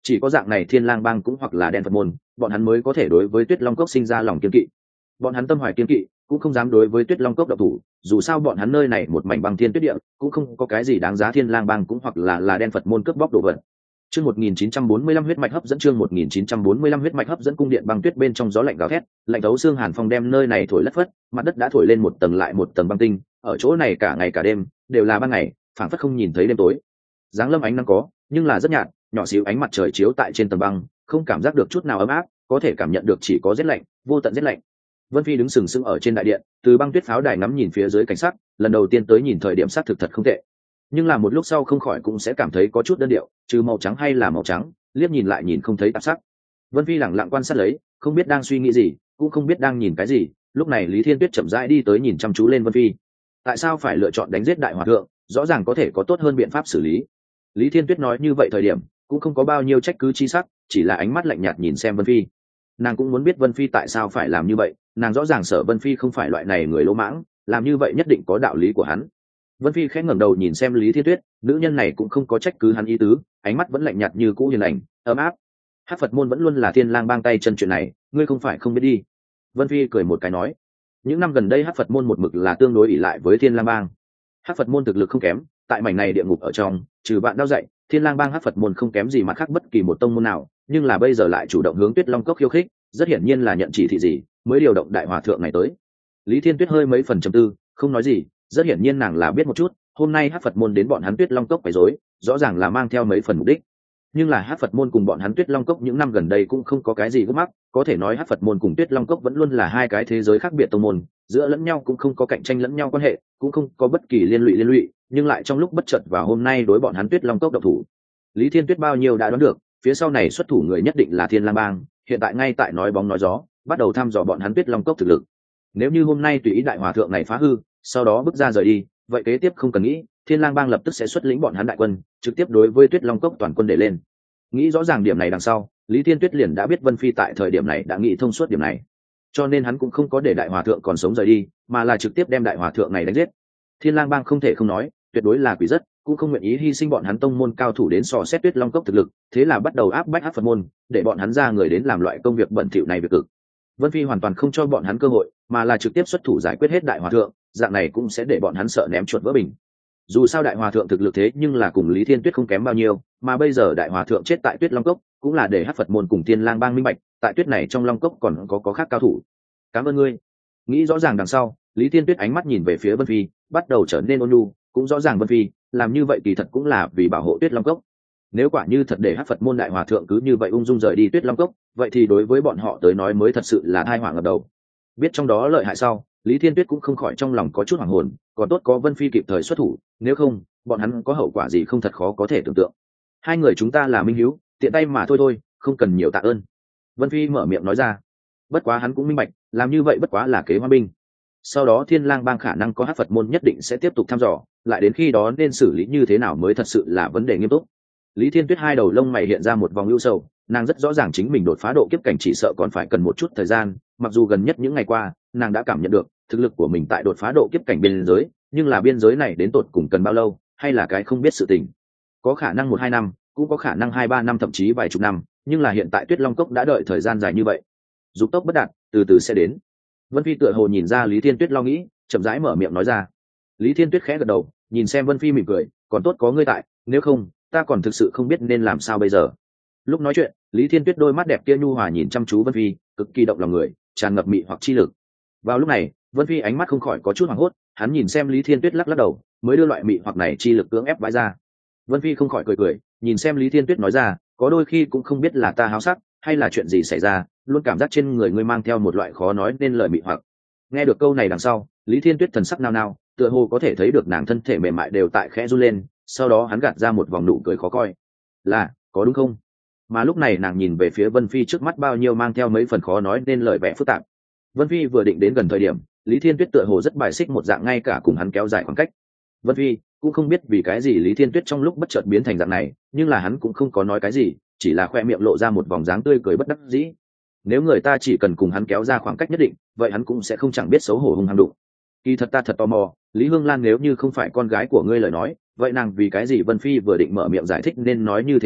chỉ có dạng này thiên lang bang cũng hoặc là đen phật môn, bọn hắn mới có thể đối với tuyết long cốc sinh ra lòng kiên kỵ. Bọn hắn tâm hoài kiên kỵ cũng không dám đối với tuyết long cốc độc thủ, dù sao bọn hắn nơi này một mảnh băng thiên tuyết địa, cũng không có cái gì đáng giá thiên lang bang cũng hoặc là là đen phật môn cướp bóc đồ vật. Chương một nghìn chín trăm bốn mươi lăm huyết mạch hấp dẫn chương một nghìn chín trăm bốn mươi lăm huyết mạch hấp dẫn cung điện băng tuyết bên trong gió lạnh gào thét, lạnh thấu xương hàn phong đem nơi này thổi lất phất, mặt đất đã thổi lên một tầng lại một tầng băng tinh, ở chỗ này cả ngày cả đêm đều là ban ngày, phảng phất không nhìn thấy đêm tối. Dáng lâm ánh nắng có, nhưng là rất nhạt, nhỏ xíu ánh mặt trời chiếu tại trên tầng băng, không cảm giác được chút nào ấm áp, có thể cảm nhận được chỉ có rét lạnh, vô tận rét lạnh. Vân Phi đứng sừng sững ở trên đại điện, từ băng tuyết pháo đài ngắm nhìn phía dưới cảnh sắc, lần đầu tiên tới nhìn thời điểm sắc thực thật không tệ. Nhưng là một lúc sau không khỏi cũng sẽ cảm thấy có chút đơn điệu, trừ màu trắng hay là màu trắng, liếc nhìn lại nhìn không thấy tạp sắc. Vân Phi lặng lặng quan sát lấy, không biết đang suy nghĩ gì, cũng không biết đang nhìn cái gì. Lúc này Lý Thiên Tuyết chậm rãi đi tới nhìn chăm chú lên Vân Phi. Tại sao phải lựa chọn đánh giết đại hòa thượng? Rõ ràng có thể có tốt hơn biện pháp xử lý. Lý Thiên Tuyết nói như vậy thời điểm, cũng không có bao nhiêu trách cứ chi sắc, chỉ là ánh mắt lạnh nhạt nhìn xem Vân Phi. Nàng cũng muốn biết Vân Phi tại sao phải làm như vậy, nàng rõ ràng sợ Vân Phi không phải loại này người lỗ mãng, làm như vậy nhất định có đạo lý của hắn. Vân Phi khẽ ngẩng đầu nhìn xem Lý Thiên Tuyết, nữ nhân này cũng không có trách cứ hắn ý tứ, ánh mắt vẫn lạnh nhạt như cũ hiền lành, ấm áp. Hắc Phật môn vẫn luôn là Thiên Lang bang tay chân chuyện này, ngươi không phải không biết đi. Vân Phi cười một cái nói, những năm gần đây Hắc Phật môn một mực là tương đối ỷ lại với Thiên Lang bang. Hắc Phật môn thực lực không kém, tại mảnh này địa ngục ở trong, trừ bạn đau dạy, Thiên Lang bang Hắc Phật môn không kém gì mà khác bất kỳ một tông môn nào, nhưng là bây giờ lại chủ động hướng Tuyết Long cốc khiêu khích, rất hiển nhiên là nhận chỉ thị gì, mới điều động đại hòa thượng này tới. Lý Thiên Tuyết hơi mấy phần trầm tư, không nói gì, rất hiển nhiên nàng là biết một chút, hôm nay Hắc Phật môn đến bọn hắn Tuyết Long cốc quấy rối, rõ ràng là mang theo mấy phần mục đích. Nhưng là Hắc Phật môn cùng bọn hắn Tuyết Long cốc những năm gần đây cũng không có cái gì gấp mắc, có thể nói Hắc Phật môn cùng Tuyết Long cốc vẫn luôn là hai cái thế giới khác biệt tông môn, giữa lẫn nhau cũng không có cạnh tranh lẫn nhau quan hệ, cũng không có bất kỳ liên lụy liên lụy, nhưng lại trong lúc bất chợt vào hôm nay đối bọn hắn Tuyết Long cốc độc thủ. Lý Thiên Tuyết bao nhiêu đã đoán được, phía sau này xuất thủ người nhất định là Thiên Lang bang, hiện tại ngay tại nói bóng nói gió, bắt đầu thăm dò bọn hắn Tuyết Long cốc thực lực. Nếu như hôm nay tùy ý đại hòa thượng này phá hư, sau đó bước ra rời đi, vậy kế tiếp không cần nghĩ, Thiên Lang bang lập tức sẽ xuất lĩnh bọn hắn đại quân, trực tiếp đối với Tuyết Long cốc toàn quân để lên. Nghĩ rõ ràng điểm này đằng sau, Lý Thiên Tuyết liền đã biết Vân Phi tại thời điểm này đã nghĩ thông suốt điểm này, cho nên hắn cũng không có để đại hòa thượng còn sống rời đi, mà là trực tiếp đem đại hòa thượng này đánh giết. Thiên Lang bang không thể không nói, tuyệt đối là quỷ rất, cũng không nguyện ý hy sinh bọn hắn tông môn cao thủ đến sò xét Tuyết Long cốc thực lực, thế là bắt đầu áp bách Hắc Phật môn, để bọn hắn ra người đến làm loại công việc bẩn thỉu này việc cực. Vân Phi hoàn toàn không cho bọn hắn cơ hội, mà là trực tiếp xuất thủ giải quyết hết đại hòa thượng, dạng này cũng sẽ để bọn hắn sợ ném chuột vỡ bình. Dù sao đại hòa thượng thực lực thế nhưng là cùng Lý Thiên Tuyết không kém bao nhiêu, mà bây giờ đại hòa thượng chết tại Tuyết Long cốc, cũng là để Hắc Phật môn cùng Thiên Lang bang minh bạch, tại tuyết này trong Long cốc còn có có khác cao thủ. Cảm ơn ngươi. Nghĩ rõ ràng đằng sau, Lý Thiên Tuyết ánh mắt nhìn về phía Vân Phi, bắt đầu trở nên ôn nhu, cũng rõ ràng Vân Phi làm như vậy kỳ thật cũng là vì bảo hộ Tuyết Long cốc. Nếu quả như thật để Hắc Phật môn đại hòa thượng cứ như vậy ung dung rời đi Tuyết Long cốc, vậy thì đối với bọn họ tới nói mới thật sự là tai họa ngập đầu. Biết trong đó lợi hại sau, Lý Thiên Tuyết cũng không khỏi trong lòng có chút hoảng hồn, còn tốt có Vân Phi kịp thời xuất thủ, nếu không, bọn hắn có hậu quả gì không thật khó có thể tưởng tượng. Hai người chúng ta là minh hữu, tiện tay mà thôi thôi, không cần nhiều tạ ơn. Vân Phi mở miệng nói ra. Bất quá hắn cũng minh bạch, làm như vậy bất quá là kế hoa binh. Sau đó Thiên Lang bang khả năng có Hắc Phật môn nhất định sẽ tiếp tục thăm dò, lại đến khi đó nên xử lý như thế nào mới thật sự là vấn đề nghiêm túc. Lý Thiên Tuyết hai đầu lông mày hiện ra một vòng ưu sầu, nàng rất rõ ràng chính mình đột phá độ kiếp cảnh chỉ sợ còn phải cần một chút thời gian, mặc dù gần nhất những ngày qua, nàng đã cảm nhận được thực lực của mình tại đột phá độ kiếp cảnh biên giới, nhưng là biên giới này đến tột cùng cần bao lâu, hay là cái không biết sự tình. Có khả năng một hai năm, cũng có khả năng hai ba năm thậm chí vài chục năm, nhưng là hiện tại Tuyết Long cốc đã đợi thời gian dài như vậy, dục tốc bất đạt, từ từ sẽ đến. Vân Phi tựa hồ nhìn ra Lý Thiên Tuyết lo nghĩ, chậm rãi mở miệng nói ra. Lý Thiên Tuyết khẽ gật đầu, nhìn xem Vân Phi mỉm cười, còn tốt có ngươi tại, nếu không, ta còn thực sự không biết nên làm sao bây giờ. Lúc nói chuyện, Lý Thiên Tuyết đôi mắt đẹp kia nhu hòa nhìn chăm chú Vân Phi, cực kỳ động lòng người, tràn ngập mị hoặc chi lực. Vào lúc này, Vân Phi ánh mắt không khỏi có chút hoảng hốt, hắn nhìn xem Lý Thiên Tuyết lắc lắc đầu, mới đưa loại mị hoặc này chi lực cưỡng ép vãi ra. Vân Phi không khỏi cười cười, nhìn xem Lý Thiên Tuyết nói ra, có đôi khi cũng không biết là ta háo sắc, hay là chuyện gì xảy ra, luôn cảm giác trên người ngươi mang theo một loại khó nói nên lời mị hoặc. Nghe được câu này đằng sau, Lý Thiên Tuyết thần sắc nao nao, tựa hồ có thể thấy được nàng thân thể mềm mại đều tại khẽ run lên, sau đó hắn gạt ra một vòng nụ cười khó coi. Là, có đúng không? Mà lúc này nàng nhìn về phía Vân Phi trước mắt bao nhiêu mang theo mấy phần khó nói nên lời vẻ phức tạp. Vân Phi vừa định đến gần thời điểm, Lý Thiên Tuyết tựa hồ rất bài xích một dạng ngay cả cùng hắn kéo dài khoảng cách. Vân Phi cũng không biết vì cái gì Lý Thiên Tuyết trong lúc bất chợt biến thành dạng này, nhưng là hắn cũng không có nói cái gì, chỉ là khoe miệng lộ ra một vòng dáng tươi cười bất đắc dĩ. Nếu người ta chỉ cần cùng hắn kéo ra khoảng cách nhất định, vậy hắn cũng sẽ không chẳng biết xấu hổ hung hăng đụng. Kỳ thật ta thật tò mò, Lý Hương Lan nếu như không phải con gái của ngươi lời nói, vậy nàng vì cái gì Vân Phi vừa định mở miệng giải thích nên nói như thế nào,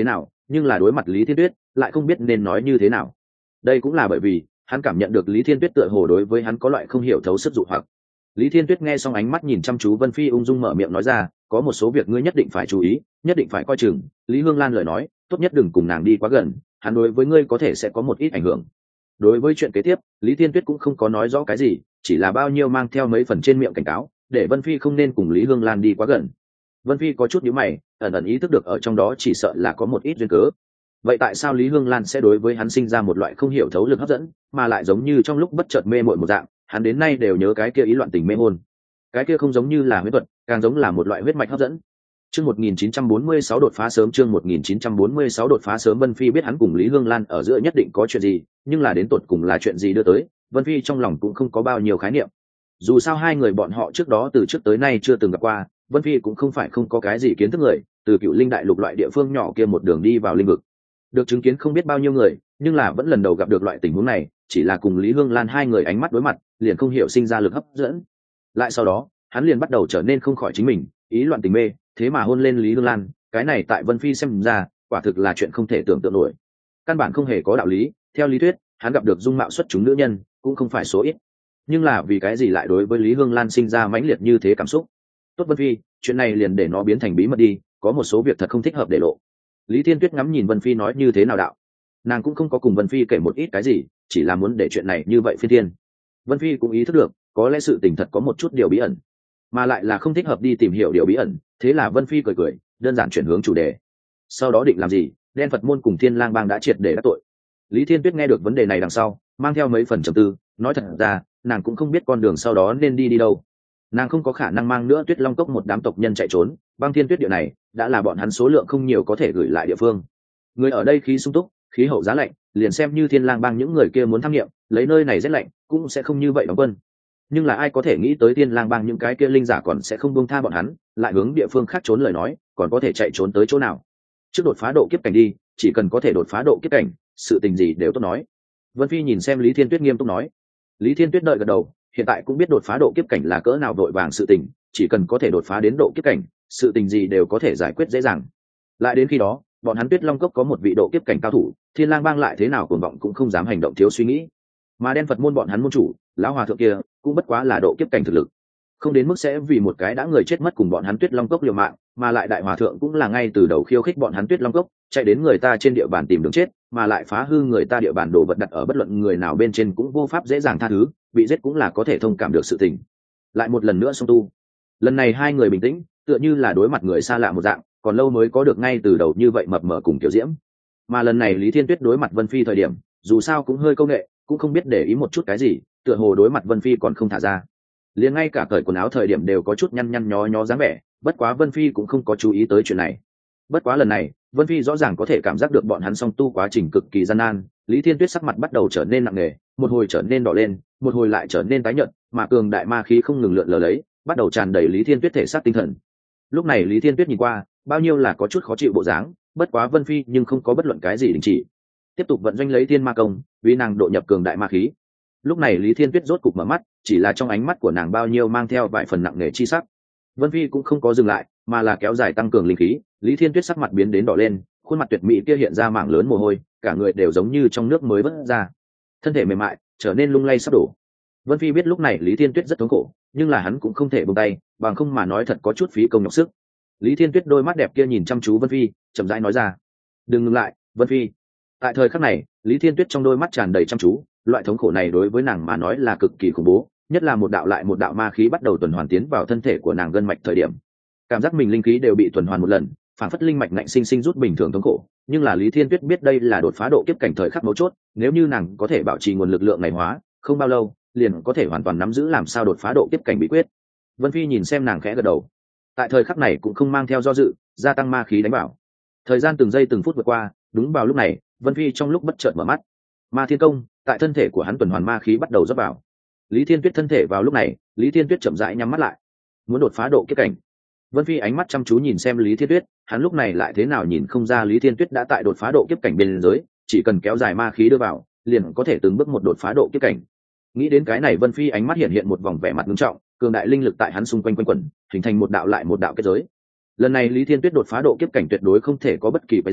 nhưng là đối mặt Lý Thiên Tuyết lại không biết nên nói như thế nào. Đây cũng là bởi vì hắn cảm nhận được Lý Thiên Tuyết tựa hồ đối với hắn có loại không hiểu thấu sức dụ hoặc. Lý Thiên Tuyết nghe xong ánh mắt nhìn chăm chú Vân Phi, ung dung mở miệng nói ra, có một số việc ngươi nhất định phải chú ý, nhất định phải coi chừng. Lý Hương Lan lời nói, tốt nhất đừng cùng nàng đi quá gần, hắn đối với ngươi có thể sẽ có một ít ảnh hưởng. Đối với chuyện kế tiếp, Lý Thiên Tuyết cũng không có nói rõ cái gì, chỉ là bao nhiêu mang theo mấy phần trên miệng cảnh cáo, để Vân Phi không nên cùng Lý Hương Lan đi quá gần. Vân Phi có chút nhíu mày, ẩn ẩn ý thức được ở trong đó chỉ sợ là có một ít duyên cớ. Vậy tại sao Lý Hương Lan sẽ đối với hắn sinh ra một loại không hiểu thấu lực hấp dẫn, mà lại giống như trong lúc bất chợt mê muội một dạng, hắn đến nay đều nhớ cái kia ý loạn tình mê hôn. Cái kia không giống như là huyết thuật, càng giống là một loại huyết mạch hấp dẫn. Chương một nghìn chín trăm bốn mươi sáu đột phá sớm, chương một nghìn chín trăm bốn mươi sáu đột phá sớm. Vân Phi biết hắn cùng Lý Hương Lan ở giữa nhất định có chuyện gì, nhưng là đến tột cùng là chuyện gì đưa tới, Vân Phi trong lòng cũng không có bao nhiêu khái niệm. Dù sao hai người bọn họ trước đó từ trước tới nay chưa từng gặp qua, Vân Phi cũng không phải không có cái gì kiến thức người, từ Cựu Linh đại lục loại địa phương nhỏ kia một đường đi vào linh vực, được chứng kiến không biết bao nhiêu người, nhưng là vẫn lần đầu gặp được loại tình huống này, chỉ là cùng Lý Hương Lan hai người ánh mắt đối mặt, liền không hiểu sinh ra lực hấp dẫn. Lại sau đó, hắn liền bắt đầu trở nên không khỏi chính mình, ý loạn tình mê, thế mà hôn lên Lý Hương Lan, cái này tại Vân Phi xem ra, quả thực là chuyện không thể tưởng tượng nổi. Căn bản không hề có đạo lý, theo lý thuyết, hắn gặp được dung mạo xuất chúng nữ nhân, cũng không phải số ít. Nhưng là vì cái gì lại đối với Lý Hương Lan sinh ra mãnh liệt như thế cảm xúc? Tốt Vân Phi, chuyện này liền để nó biến thành bí mật đi, có một số việc thật không thích hợp để lộ. Lý Thiên Tuyết ngắm nhìn Vân Phi nói như thế nào đạo. Nàng cũng không có cùng Vân Phi kể một ít cái gì, chỉ là muốn để chuyện này như vậy phi thiên. Vân Phi cũng ý thức được, có lẽ sự tình thật có một chút điều bí ẩn, mà lại là không thích hợp đi tìm hiểu điều bí ẩn, thế là Vân Phi cười cười, đơn giản chuyển hướng chủ đề. Sau đó định làm gì? Đen Phật môn cùng Thiên Lang bang đã triệt để đắc tội. Lý Thiên Tuyết nghe được vấn đề này đằng sau, mang theo mấy phần trầm tư, nói thật ra, nàng cũng không biết con đường sau đó nên đi đi đâu. Nàng không có khả năng mang nữa Tuyết Long Cốc một đám tộc nhân chạy trốn, băng thiên tuyết địa này đã là bọn hắn số lượng không nhiều có thể gửi lại địa phương. Người ở đây khí sung túc, khí hậu giá lạnh, liền xem như Thiên Lang bang những người kia muốn tham nghiệm, lấy nơi này rất lạnh, cũng sẽ không như vậy đóng quân. Nhưng là ai có thể nghĩ tới Thiên Lang bang những cái kia linh giả còn sẽ không buông tha bọn hắn, lại hướng địa phương khác trốn lời nói, còn có thể chạy trốn tới chỗ nào? Trước đột phá độ kiếp cảnh đi, chỉ cần có thể đột phá độ kiếp cảnh, sự tình gì đều tốt nói. Vân Phi nhìn xem Lý Thiên Tuyết nghiêm túc nói. Lý Thiên Tuyết đợi gật đầu, hiện tại cũng biết đột phá độ kiếp cảnh là cỡ nào vội vàng sự tình, chỉ cần có thể đột phá đến độ kiếp cảnh, sự tình gì đều có thể giải quyết dễ dàng. Lại đến khi đó, bọn hắn Tuyết Long Cốc có một vị độ kiếp cảnh cao thủ, Thiên Lang bang lại thế nào cuồng vọng cũng không dám hành động thiếu suy nghĩ. Mà Đen Phật môn bọn hắn môn chủ, lão hòa thượng kia, cũng bất quá là độ kiếp cảnh thực lực, không đến mức sẽ vì một cái đã người chết mất cùng bọn hắn Tuyết Long Cốc liều mạng, mà lại đại hòa thượng cũng là ngay từ đầu khiêu khích bọn hắn Tuyết Long Cốc, chạy đến người ta trên địa bàn tìm đường chết, mà lại phá hư người ta địa bàn đồ vật đặt ở bất luận người nào bên trên cũng vô pháp dễ dàng tha thứ, bị giết cũng là có thể thông cảm được sự tình. Lại một lần nữa song tu. Lần này hai người bình tĩnh, tựa như là đối mặt người xa lạ một dạng, còn lâu mới có được ngay từ đầu như vậy mập mờ cùng kiểu diễm. Mà lần này Lý Thiên Tuyết đối mặt Vân Phi thời điểm, dù sao cũng hơi câu nghệ, cũng không biết để ý một chút cái gì, tựa hồ đối mặt Vân Phi còn không thả ra. Liền ngay cả cởi quần áo thời điểm đều có chút nhăn nhăn nhó nhó dáng vẻ, bất quá Vân Phi cũng không có chú ý tới chuyện này. Bất quá lần này, Vân Phi rõ ràng có thể cảm giác được bọn hắn song tu quá trình cực kỳ gian nan, Lý Thiên Tuyết sắc mặt bắt đầu trở nên nặng nề, một hồi trở nên đỏ lên, một hồi lại trở nên tái nhợt, mà cường đại ma khí không ngừng lượn lờ lấy, bắt đầu tràn đầy Lý Thiên Tuyết thể xác tinh thần. Lúc này Lý Thiên Tuyết nhìn qua, bao nhiêu là có chút khó chịu bộ dáng, bất quá Vân Phi nhưng không có bất luận cái gì đình chỉ, tiếp tục vận doanh lấy Thiên Ma công, vì nàng độ nhập cường đại ma khí. Lúc này Lý Thiên Tuyết rốt cục mở mắt, chỉ là trong ánh mắt của nàng bao nhiêu mang theo vài phần nặng nề chi sắc. Vân Phi cũng không có dừng lại, mà là kéo dài tăng cường linh khí. Lý Thiên Tuyết sắc mặt biến đến đỏ lên, khuôn mặt tuyệt mỹ kia hiện ra mảng lớn mồ hôi, cả người đều giống như trong nước mới vớt ra, thân thể mềm mại trở nên lung lay sắp đổ. Vân Phi biết lúc này Lý Thiên Tuyết rất thống khổ, nhưng là hắn cũng không thể buông tay, bằng không mà nói thật có chút phí công nhọc sức. Lý Thiên Tuyết đôi mắt đẹp kia nhìn chăm chú Vân Phi, chậm rãi nói ra: "Đừng ngừng lại, Vân Phi." Tại thời khắc này, Lý Thiên Tuyết trong đôi mắt tràn đầy chăm chú, loại thống khổ này đối với nàng mà nói là cực kỳ khủng bố, nhất là một đạo lại một đạo ma khí bắt đầu tuần hoàn tiến vào thân thể của nàng gân mạch thời điểm, cảm giác mình linh khí đều bị tuần hoàn một lần, phản phất linh mạch ngạnh sinh sinh rút bình thường thống khổ. Nhưng là Lý Thiên Tuyết biết đây là đột phá độ kiếp cảnh thời khắc mấu chốt, nếu như nàng có thể bảo trì nguồn lực lượng này hóa, không bao lâu liền có thể hoàn toàn nắm giữ làm sao đột phá độ kiếp cảnh bí quyết. Vân Phi nhìn xem nàng khẽ gật đầu, tại thời khắc này cũng không mang theo do dự, gia tăng ma khí đánh bảo. Thời gian từng giây từng phút vượt qua, đúng vào lúc này, Vân Phi trong lúc bất chợt mở mắt. Ma Thiên Công, tại thân thể của hắn tuần hoàn ma khí bắt đầu rót vào. Lý Thiên Tuyết thân thể vào lúc này, Lý Thiên Tuyết chậm rãi nhắm mắt lại, muốn đột phá độ kiếp cảnh. Vân Phi ánh mắt chăm chú nhìn xem Lý Thiên Tuyết, hắn lúc này lại thế nào nhìn không ra Lý Thiên Tuyết đã tại đột phá độ kiếp cảnh bên dưới, chỉ cần kéo dài ma khí đưa vào, liền có thể từng bước một đột phá độ kiếp cảnh. Nghĩ đến cái này, Vân Phi ánh mắt hiện hiện một vòng vẻ mặt nghiêm trọng, cường đại linh lực tại hắn xung quanh quanh quẩn, hình thành một đạo lại một đạo kết giới. Lần này Lý Thiên Tuyết đột phá độ kiếp cảnh tuyệt đối không thể có bất kỳ cái gì,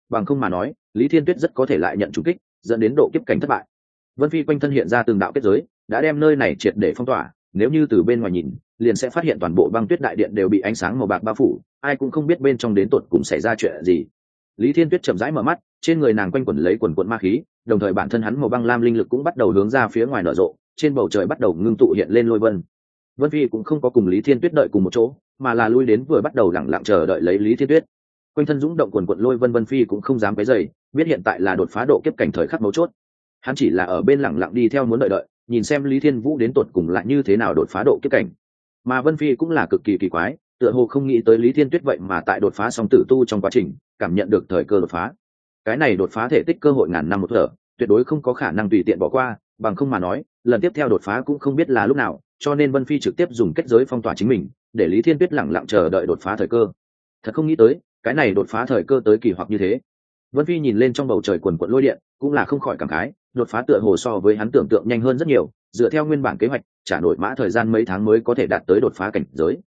bằng không mà nói Lý Thiên Tuyết rất có thể lại nhận trúng kích, dẫn đến độ kiếp cảnh thất bại. Vân Phi quanh thân hiện ra từng đạo kết giới, đã đem nơi này triệt để phong tỏa, nếu như từ bên ngoài nhìn, liền sẽ phát hiện toàn bộ băng tuyết đại điện đều bị ánh sáng màu bạc bao phủ, ai cũng không biết bên trong đến tột cùng xảy ra chuyện gì. Lý Thiên Tuyết chậm rãi mở mắt, trên người nàng quanh quẩn lấy quần quần ma khí, đồng thời bản thân hắn màu băng lam linh lực cũng bắt đầu hướng ra phía ngoài nở rộ, trên bầu trời bắt đầu ngưng tụ hiện lên lôi vân. Vân Phi cũng không có cùng Lý Thiên Tuyết đợi cùng một chỗ, mà là lui đến vừa bắt đầu lặng lặng chờ đợi lấy Lý Thiên Tuyết. Quanh thân dũng động quần quần lôi vân, Vân Phi cũng không dám cái dày, biết hiện tại là đột phá độ kiếp cảnh thời khắc mấu chốt. Hắn chỉ là ở bên lặng lặng đi theo muốn đợi đợi, nhìn xem Lý Thiên Vũ đến tột cùng lại như thế nào đột phá độ kiếp cảnh. Mà Vân Phi cũng là cực kỳ kỳ quái, tựa hồ không nghĩ tới Lý Thiên Tuyết vậy mà tại đột phá song tử tu trong quá trình cảm nhận được thời cơ đột phá. Cái này đột phá thể tích cơ hội ngàn năm một thở, tuyệt đối không có khả năng tùy tiện bỏ qua, bằng không mà nói lần tiếp theo đột phá cũng không biết là lúc nào, cho nên Vân Phi trực tiếp dùng kết giới phong tỏa chính mình, để Lý Thiên Tuyết lặng lặng chờ đợi đột phá thời cơ. Thật không nghĩ tới cái này đột phá thời cơ tới kỳ hoặc như thế. Vân Phi nhìn lên trong bầu trời quần quận lôi điện, cũng là không khỏi cảm khái, đột phá tựa hồ so với hắn tưởng tượng nhanh hơn rất nhiều, dựa theo nguyên bản kế hoạch trả nổi mã thời gian mấy tháng mới có thể đạt tới đột phá cảnh giới.